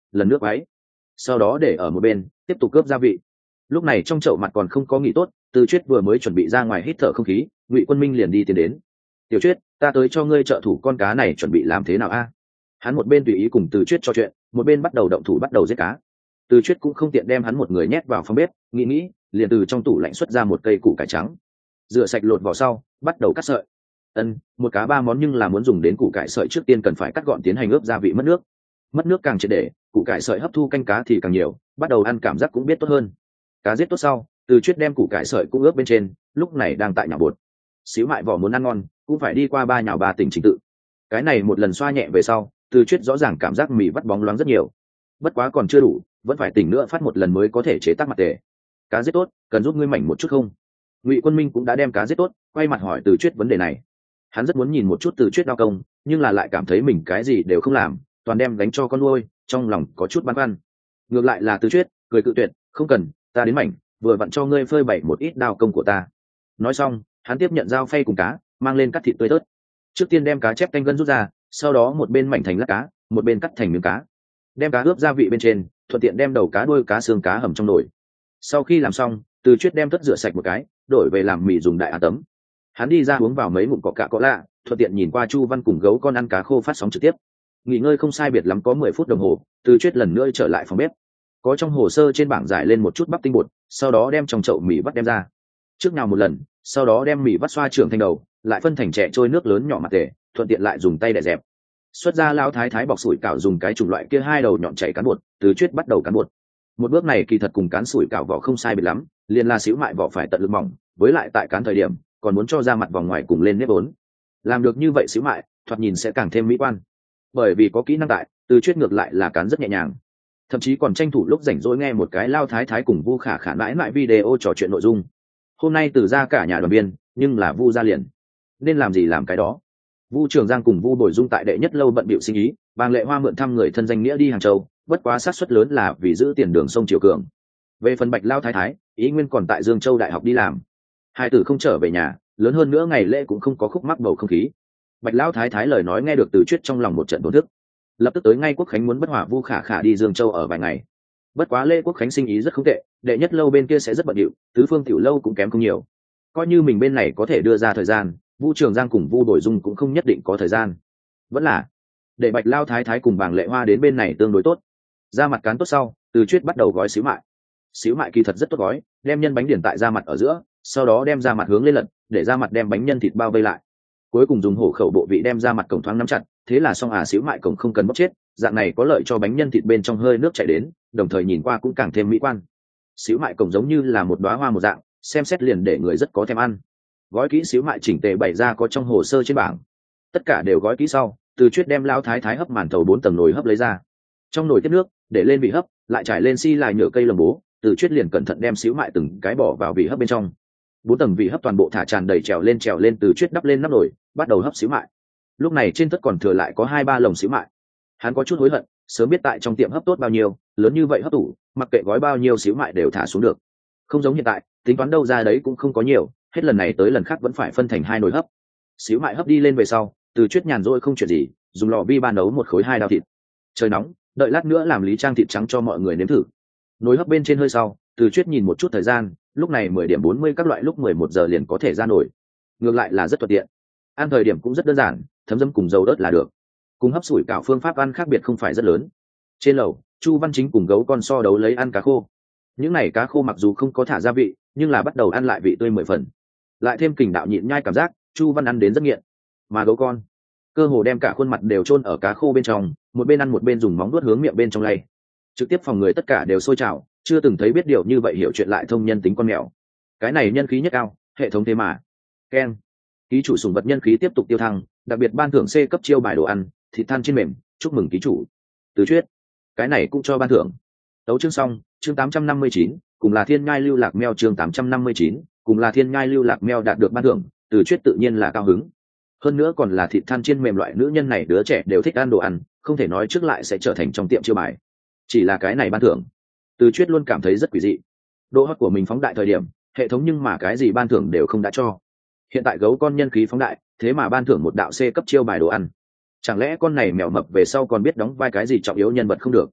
lần nước váy, sau đó để ở một bên tiếp tục cướp gia vị. Lúc này trong chậu mặt còn không có nghỉ tốt, Từ Chuyết vừa mới chuẩn bị ra ngoài hít thở không khí, Ngụy Quân Minh liền đi tiến đến. Tiểu Chuyết, ta tới cho ngươi trợ thủ con cá này chuẩn bị làm thế nào a? Hắn một bên tùy ý cùng Từ Chuyết trò chuyện, một bên bắt đầu động thủ bắt đầu giết cá. Từ Chuyết cũng không tiện đem hắn một người nhét vào phòng bếp, nghĩ liền từ trong tủ lạnh xuất ra một cây củ cải trắng, rửa sạch lột vỏ sau bắt đầu cắt sợi. Một cá ba món nhưng là muốn dùng đến củ cải sợi trước tiên cần phải cắt gọn tiến hành ướp gia vị mất nước càng triệt để, củ cải sợi hấp thu canh cá thì càng nhiều, bắt đầu ăn cảm giác cũng biết tốt hơn. Cá giết tốt sau, Từ Chuyết đem củ cải sợi cũng ướp bên trên, lúc này đang tại nhào bột. Xíu mại vỏ muốn ăn ngon cũng phải đi qua ba nhào ba tình trình tự. Cái này một lần xoa nhẹ về sau, Từ Chuyết rõ ràng cảm giác mì vắt bóng loáng rất nhiều. Bất quá còn chưa đủ, vẫn phải tỉnh nữa phát một lần mới có thể chế tác mặt tề. Cá giết tốt, cần giúp ngươi mảnh một chút không? Ngụy Quân Minh cũng đã đem cá giết tốt, quay mặt hỏi Từ Chuyết vấn đề này. Hắn rất muốn nhìn một chút Từ Chuyết đao công, nhưng là lại cảm thấy mình cái gì đều không làm, toàn đem gánh cho con nuôi, trong lòng có chút băn khoăn. Ngược lại là Từ Chuyết cười cự tuyệt, không cần, ta đến mảnh, vừa vặn cho ngươi phơi bày một ít đao công của ta. Nói xong, hắn tiếp nhận dao phay cùng cá, mang lên cắt thịt tươi tớt. Trước tiên đem cá chép canh gân rút ra, sau đó một bên mảnh thành lát cá, một bên cắt thành miếng cá. Đem cá ướp gia vị bên trên, thuận tiện đem đầu cá đuôi cá xương cá hầm trong nồi. Sau khi làm xong, Từ Chuyết đem tất rửa sạch một cái, đổi về làm mì dùng đại á tấm. Hắn đi ra uống vào mấy ngụm cọ lạ, thuận tiện nhìn qua Chu Văn cùng gấu con ăn cá khô phát sóng trực tiếp. Nghỉ ngơi không sai biệt lắm có 10 phút đồng hồ, Từ Chuyết lần nữa trở lại phòng bếp. Có trong hồ sơ trên bảng giải lên một chút bắp tinh bột, sau đó đem trong chậu mì vắt đem ra. Trước nào một lần, sau đó đem mì vắt xoa trưởng thành đầu, lại phân thành chè trôi nước lớn nhỏ mặt tể, thuận tiện lại dùng tay để dẹp. Xuất ra lão thái thái bọc sủi cảo dùng cái chủng loại kia hai đầu nhọn chảy cán bột, Từ Chuyết bắt đầu cán bột. Một bước này kỳ thật cùng cán sủi cảo vỏ không sai biệt lắm, liền là xíu mại vỏ phải tận lực mỏng, với lại tại cán thời điểm còn muốn cho ra mặt vòng ngoài cùng lên nếp vốn. Làm được như vậy xíu mại, thoạt nhìn sẽ càng thêm mỹ quan. Bởi vì có kỹ năng tại, Từ Chuyết ngược lại là cán rất nhẹ nhàng, thậm chí còn tranh thủ lúc rảnh rỗi nghe một cái lao thái thái cùng Vu Khả Khả mãi mãi video trò chuyện nội dung. Hôm nay Từ ra cả nhà đoàn viên, nhưng là Vu ra liền, nên làm gì làm cái đó. Vu Trường Giang cùng Vu Bồi Dung tại đệ nhất lâu bận bịu sinh ý, Bàng Lệ Hoa mượn thăm người thân danh nghĩa đi Hàng Châu, bất quá xác suất lớn là vì giữ tiền đường sông Triều Cường. Về phần Bạch lao thái thái, ý nguyên còn tại Dương Châu đại học đi làm. Hai tử không trở về nhà, lớn hơn nữa ngày lễ cũng không có khúc mắc bầu không khí. Bạch lao thái thái lời nói nghe được Từ Chuyết trong lòng một trận tổn thức, lập tức tới ngay Quốc Khánh muốn bất hòa Vu Khả Khả đi Dương Châu ở vài ngày. Bất quá lễ Quốc Khánh sinh ý rất không tệ, đệ nhất lâu bên kia sẽ rất bận rộn, tứ phương tiểu lâu cũng kém không nhiều. Coi như mình bên này có thể đưa ra thời gian, Vu Trường Giang cùng Vu Bồi Dung cũng không nhất định có thời gian. Vẫn là để Bạch lao thái thái cùng Bàng Lệ Hoa đến bên này tương đối tốt. Ra mặt cán tốt sau, Từ Chuyết bắt đầu gói xíu mại. Xíu mại kỳ thật rất tốt gói, đem nhân bánh điển tại ra mặt ở giữa, sau đó đem ra mặt hướng lên lật, để ra mặt đem bánh nhân thịt bao vây lại. Cuối cùng dùng hổ khẩu bộ vị đem ra mặt cổng thoáng nắm chặt, thế là xong. Xíu mại cổng không cần bóc chết, dạng này có lợi cho bánh nhân thịt bên trong hơi nước chảy đến, đồng thời nhìn qua cũng càng thêm mỹ quan. Xíu mại cổng giống như là một đóa hoa một dạng, xem xét liền để người rất có thèm ăn. Gói kỹ xíu mại chỉnh tề bày ra có trong hồ sơ trên bảng, tất cả đều gói kỹ sau, Từ Chuyết đem lao thái thái hấp màn thầu 4 tầng nồi hấp lấy ra. Trong nồi tiếp nước, để lên vị hấp, lại trải lên xi lại nhựa cây lồng bố, Từ Chuyết liền cẩn thận đem xíu mại từng cái bỏ vào vị hấp bên trong. 4 tầng vị hấp toàn bộ thả tràn đầy trèo lên, Từ Chuyết đắp lên nắp nồi, bắt đầu hấp xíu mại. Lúc này trên tất còn thừa lại có 2-3 lồng xíu mại. Hắn có chút hối hận, sớm biết tại trong tiệm hấp tốt bao nhiêu, lớn như vậy hấp tủ, mặc kệ gói bao nhiêu xíu mại đều thả xuống được. Không giống hiện tại, tính toán đâu ra đấy cũng không có nhiều, hết lần này tới lần khác vẫn phải phân thành 2 nồi hấp. Xíu mại hấp đi lên về sau, Từ Chuyết nhàn rỗi không chuyện gì, dùng lò vi ba nấu một khối 2 đao thịt. Trời nóng, đợi lát nữa làm Lý Trang thịt trắng cho mọi người nếm thử. Nồi hấp bên trên hơi sau, Từ Chuyết nhìn một chút thời gian, lúc này 10:40 các loại lúc 11 giờ liền có thể ra nổi. Ngược lại là rất thuận tiện. Ăn thời điểm cũng rất đơn giản, thấm dấm cùng dầu ớt là được. Cùng hấp sủi cảo phương pháp ăn khác biệt không phải rất lớn. Trên lầu, Chu Văn Chính cùng gấu con so đấu lấy ăn cá khô. Những này cá khô mặc dù không có thả gia vị, nhưng là bắt đầu ăn lại vị tươi 10 phần. Lại thêm kình đạo nhịn nhai cảm giác, Chu Văn ăn đến rất nghiện. Mà gấu con, cơ hồ đem cả khuôn mặt đều chôn ở cá khô bên trong, một bên ăn một bên dùng móng vuốt hướng miệng bên trong lay. Trực tiếp phòng người tất cả đều sôi trào, chưa từng thấy biết điều như vậy hiểu chuyện lại thông nhân tính con mèo. Cái này nhân khí nhất cao, hệ thống thế mà. Keng. Ký chủ sủng vật nhân khí tiếp tục tiêu thăng, đặc biệt ban thưởng C cấp chiêu bài đồ ăn, thịt than trên mềm, chúc mừng ký chủ. Từ Chuyết. Cái này cũng cho ban thưởng. Tấu chương xong, chương 859, cùng là thiên nhai lưu lạc mèo chương 859, cùng là thiên nhai lưu lạc mèo đạt được ban thưởng, Từ Chuyết tự nhiên là cao hứng. Hơn nữa còn là thịt than chiên mềm, loại nữ nhân này đứa trẻ đều thích ăn đồ ăn, không thể nói trước lại sẽ trở thành trong tiệm chiêu bài. Chỉ là cái này ban thưởng, Từ Chuyết luôn cảm thấy rất quỷ dị. Độ hot của mình phóng đại thời điểm, hệ thống nhưng mà cái gì ban thưởng đều không đã cho. Hiện tại gấu con nhân khí phóng đại, thế mà ban thưởng một đạo C cấp chiêu bài đồ ăn. Chẳng lẽ con này mèo mập về sau còn biết đóng vai cái gì trọng yếu nhân vật không được?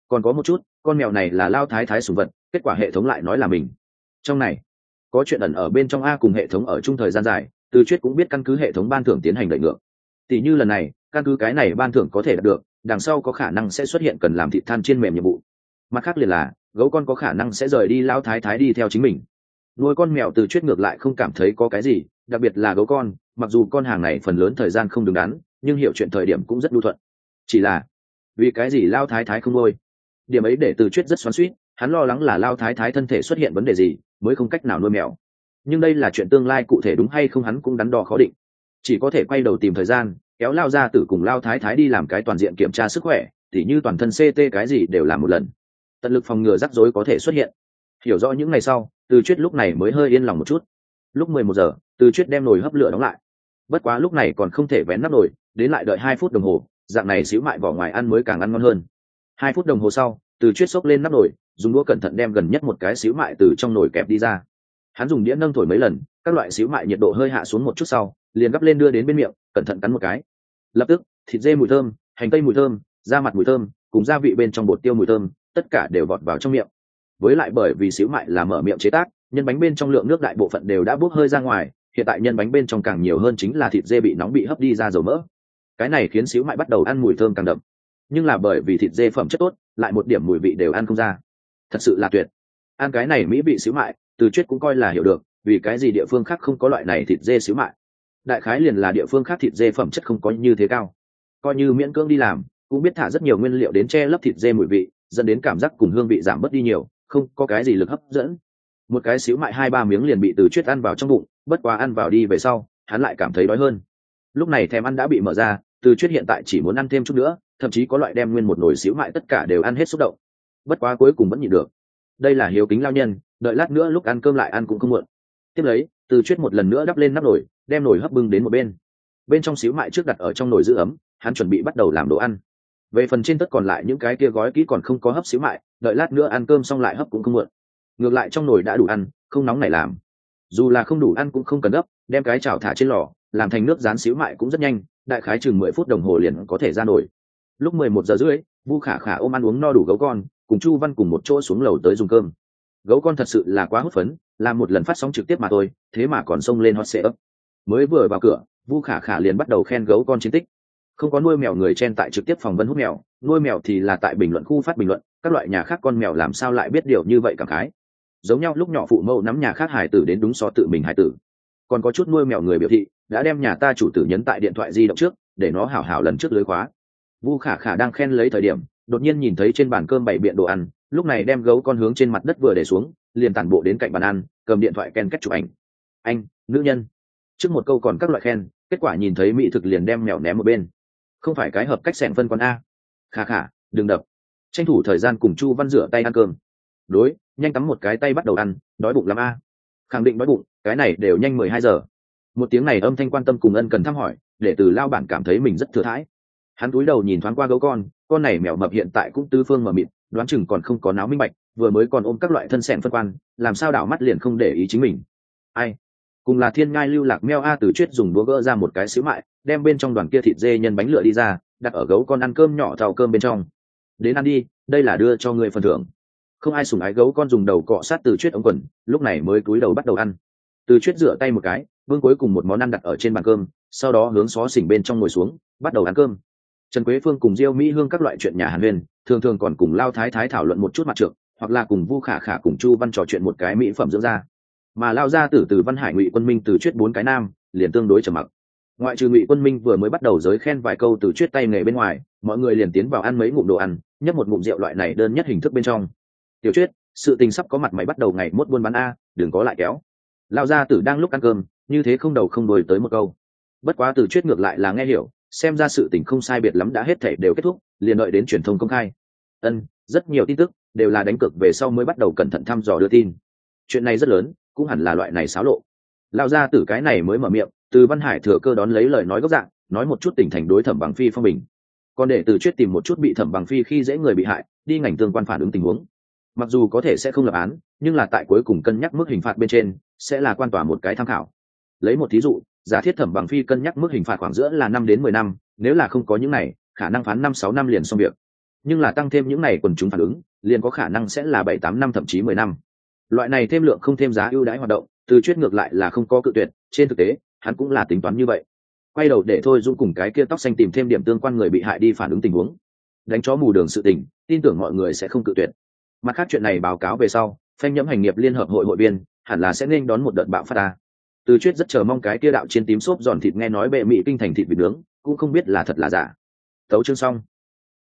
còn có một chút, con mèo này là lao thái thái sủng vật, kết quả hệ thống lại nói là mình. Trong này có chuyện ẩn ở bên trong a. Cùng hệ thống ở chung thời gian dài, Từ Chuyết cũng biết căn cứ hệ thống ban thưởng tiến hành đẩy ngược. Tỷ như lần này, căn cứ cái này ban thưởng có thể đạt được, đằng sau có khả năng sẽ xuất hiện cần làm thịt than chiên mềm nhiệm vụ. Mặt khác liền là gấu con có khả năng sẽ rời đi lao thái thái đi theo chính mình. Nuôi con mèo Từ Chuyết ngược lại không cảm thấy có cái gì, đặc biệt là gấu con, mặc dù con hàng này phần lớn thời gian không đứng đắn, nhưng hiểu chuyện thời điểm cũng rất nhu thuận. Chỉ là vì cái gì lao thái thái không nuôi? Điểm ấy để Từ Chuyết rất xoắn xuýt, hắn lo lắng là lao thái thái thân thể xuất hiện vấn đề gì mới không cách nào nuôi mèo. Nhưng đây là chuyện tương lai cụ thể đúng hay không hắn cũng đắn đo khó định, chỉ có thể quay đầu tìm thời gian kéo lao ra tử cùng lao thái thái đi làm cái toàn diện kiểm tra sức khỏe, tỉ như toàn thân CT cái gì đều làm một lần, tận lực phòng ngừa rắc rối có thể xuất hiện. Hiểu rõ những ngày sau, Từ Chuyết lúc này mới hơi yên lòng một chút. Lúc 11 giờ, Từ Chuyết đem nồi hấp lửa đóng lại. Bất quá lúc này còn không thể vén nắp nồi, đến lại đợi 2 phút đồng hồ, dạng này xíu mại vỏ ngoài ăn mới càng ăn ngon hơn. 2 phút đồng hồ sau, Từ Chuyết xốc lên nắp nồi, dùng đũa cẩn thận đem gần nhất một cái xíu mại từ trong nồi kẹp đi ra. Hắn dùng đĩa nâng thổi mấy lần, các loại xíu mại nhiệt độ hơi hạ xuống một chút sau, liền gắp lên đưa đến bên miệng, cẩn thận cắn một cái. Lập tức, thịt dê mùi thơm, hành tây mùi thơm, da mặt mùi thơm, cùng gia vị bên trong bột tiêu mùi thơm, tất cả đều vọt vào trong miệng. Với lại bởi vì xíu mại là mở miệng chế tác, nhân bánh bên trong lượng nước đại bộ phận đều đã bốc hơi ra ngoài, hiện tại nhân bánh bên trong càng nhiều hơn chính là thịt dê bị nóng bị hấp đi ra dầu mỡ. Cái này khiến xíu mại bắt đầu ăn mùi thơm càng đậm. Nhưng là bởi vì thịt dê phẩm chất tốt, lại một điểm mùi vị đều ăn không ra. Thật sự là tuyệt. Ăn cái này mỹ vị xíu mại, Từ Chuyết cũng coi là hiểu được, vì cái gì địa phương khác không có loại này thịt dê xíu mại. Đại khái liền là địa phương khác thịt dê phẩm chất không có như thế cao. Coi như miễn cưỡng đi làm, cũng biết thả rất nhiều nguyên liệu đến che lấp thịt dê mùi vị, dẫn đến cảm giác cùng hương vị giảm bớt đi nhiều, không có cái gì lực hấp dẫn. Một cái xíu mại 2-3 miếng liền bị Từ Chuyết ăn vào trong bụng, bất quá ăn vào đi về sau, hắn lại cảm thấy đói hơn. Lúc này thèm ăn đã bị mở ra, Từ Chuyết hiện tại chỉ muốn ăn thêm chút nữa, thậm chí có loại đem nguyên một nồi xíu mại tất cả đều ăn hết xúc động. Bất quá cuối cùng vẫn nhịn được. Đây là hiếu kính lao nhân, đợi lát nữa lúc ăn cơm lại ăn cũng không muộn. Tiếp lấy, Từ Chuyết một lần nữa đắp lên nắp nồi, đem nồi hấp bưng đến một bên. Bên trong xíu mại trước đặt ở trong nồi giữ ấm, hắn chuẩn bị bắt đầu làm đồ ăn. Về phần trên tất còn lại những cái kia gói kỹ còn không có hấp xíu mại, đợi lát nữa ăn cơm xong lại hấp cũng không muộn. Ngược lại trong nồi đã đủ ăn, không nóng nảy làm. Dù là không đủ ăn cũng không cần gấp, đem cái chảo thả trên lò, làm thành nước rán xíu mại cũng rất nhanh, đại khái chừng 10 phút đồng hồ liền có thể ra nồi. Lúc 11 giờ rưỡi, Vu Khả Khả ôm ăn uống no đủ gấu con, cùng Chu Văn cùng một chỗ xuống lầu tới dùng cơm. Gấu con thật sự là quá hút phấn, làm một lần phát sóng trực tiếp mà thôi, thế mà còn xông lên hot setup. Mới vừa vào cửa, Vu Khả Khả liền bắt đầu khen gấu con chiến tích. Không có nuôi mèo người chen tại trực tiếp phòng vấn hút mèo, nuôi mèo thì là tại bình luận khu phát bình luận, các loại nhà khác con mèo làm sao lại biết điều như vậy cảm khái. Giống nhau lúc nhỏ phụ mẫu nắm nhà khác hải tử đến đúng so tự mình hải tử. Còn có chút nuôi mèo người biểu thị, đã đem nhà ta chủ tử nhấn tại điện thoại di động trước, để nó hảo hảo lần trước lưới khóa. Vu Khả Khả đang khen lấy thời điểm, đột nhiên nhìn thấy trên bàn cơm bày biện đồ ăn, lúc này đem gấu con hướng trên mặt đất vừa để xuống, liền tản bộ đến cạnh bàn ăn, cầm điện thoại ken kết chụp ảnh. Anh, nữ nhân. Trước một câu còn các loại khen, kết quả nhìn thấy mỹ thực liền đem mèo ném một bên. Không phải cái hợp cách xẻn phân con a. Khả Khả, đừng đập. Tranh thủ thời gian cùng Chu Văn rửa tay ăn cơm. Đối, nhanh cắm một cái tay bắt đầu ăn, đói bụng lắm a. Khẳng định đói bụng, cái này đều nhanh 12 giờ. Một tiếng này âm thanh quan tâm cùng ân cần thăm hỏi, để Từ lao bản cảm thấy mình rất thừa thãi. Hắn cúi đầu nhìn thoáng qua gấu con này mèo mập hiện tại cũng tư phương mờ mịt, đoán chừng còn không có náo minh bạch, vừa mới còn ôm các loại thân sẹn phân quan, làm sao đảo mắt liền không để ý chính mình. Ai? Cùng là thiên ngai lưu lạc meo a. Từ Chuyết dùng đũa gỡ ra một cái xíu mại, đem bên trong đoàn kia thịt dê nhân bánh lựa đi ra, đặt ở gấu con ăn cơm nhỏ thau cơm bên trong. Đến ăn đi, đây là đưa cho người phần thưởng. Không ai sủng ái gấu con dùng đầu cọ sát Từ Chuyết ống quần, lúc này mới cúi đầu bắt đầu ăn. Từ Chuyết rửa tay một cái, vương cuối cùng một món ăn đặt ở trên bàn cơm, sau đó hướng xó xỉnh bên trong ngồi xuống, bắt đầu ăn cơm. Trần Quế Phương cùng Diêu Mỹ Hương các loại chuyện nhà hàn huyên, thường thường còn cùng Lao Thái Thái thảo luận một chút mặt trược, hoặc là cùng Vu Khả Khả cùng Chu Văn trò chuyện một cái mỹ phẩm dưỡng da. Mà Lao gia tử Từ Văn Hải, Ngụy Quân Minh Từ Chuyết 4 cái nam, liền tương đối trầm mặc. Ngoại trừ Ngụy Quân Minh vừa mới bắt đầu giới khen vài câu Từ Chuyết tay nghề bên ngoài, mọi người liền tiến vào ăn mấy ngụm đồ ăn, nhấp một ngụm rượu loại này đơn nhất hình thức bên trong. Tiểu Chuyết, sự tình sắp có mặt mày bắt đầu ngày mốt buôn bán a, đừng có lại kéo. Lao gia tử đang lúc ăn cơm, như thế không đầu không đuôi tới một câu. Bất quá Từ Chuyết ngược lại là nghe hiểu, xem ra sự tình không sai biệt lắm đã hết thảy đều kết thúc, liền đợi đến truyền thông công khai. Rất nhiều tin tức đều là đánh cược về sau mới bắt đầu cẩn thận thăm dò đưa tin. Chuyện này rất lớn, cũng hẳn là loại này xáo lộ. Lao gia tử cái này mới mở miệng, Từ Văn Hải thừa cơ đón lấy lời nói gốc dạng, nói một chút tình thành đối Thẩm Bằng Phi phong bình. Còn để Từ Chuyết tìm một chút bị Thẩm Bằng Phi khi dễ người bị hại, đi ngành tương quan phản ứng tình huống. Mặc dù có thể sẽ không lập án, nhưng là tại cuối cùng cân nhắc mức hình phạt bên trên, sẽ là quan tòa một cái tham khảo. Lấy một thí dụ, giả thiết Thẩm Bằng Phi cân nhắc mức hình phạt khoảng giữa là 5 đến 10 năm, nếu là không có những này, khả năng phán 5-6 năm liền xong việc. nhưng là tăng thêm những ngày quần chúng phản ứng liền có khả năng sẽ là 7-8 năm thậm chí 10 năm. Loại này thêm lượng không thêm giá ưu đãi hoạt động, Từ Chuyết ngược lại là không có cự tuyệt, trên thực tế hắn cũng là tính toán như vậy. Quay đầu để Thôi Dũng cùng cái kia tóc xanh tìm thêm điểm tương quan người bị hại đi phản ứng tình huống, đánh chó mù đường sự tình, tin tưởng mọi người sẽ không cự tuyệt. Mặt khác chuyện này báo cáo về sau, phanh nhẫm hành nghiệp liên hợp hội hội viên hẳn là sẽ nên đón một đợt bạo phát ta. Từ Chuyết rất chờ mong cái kia đạo chiên tím xốp giòn thịt, nghe nói bệ mỹ kinh thành thịt vịt nướng, cũng không biết là thật là giả. Tấu chương xong.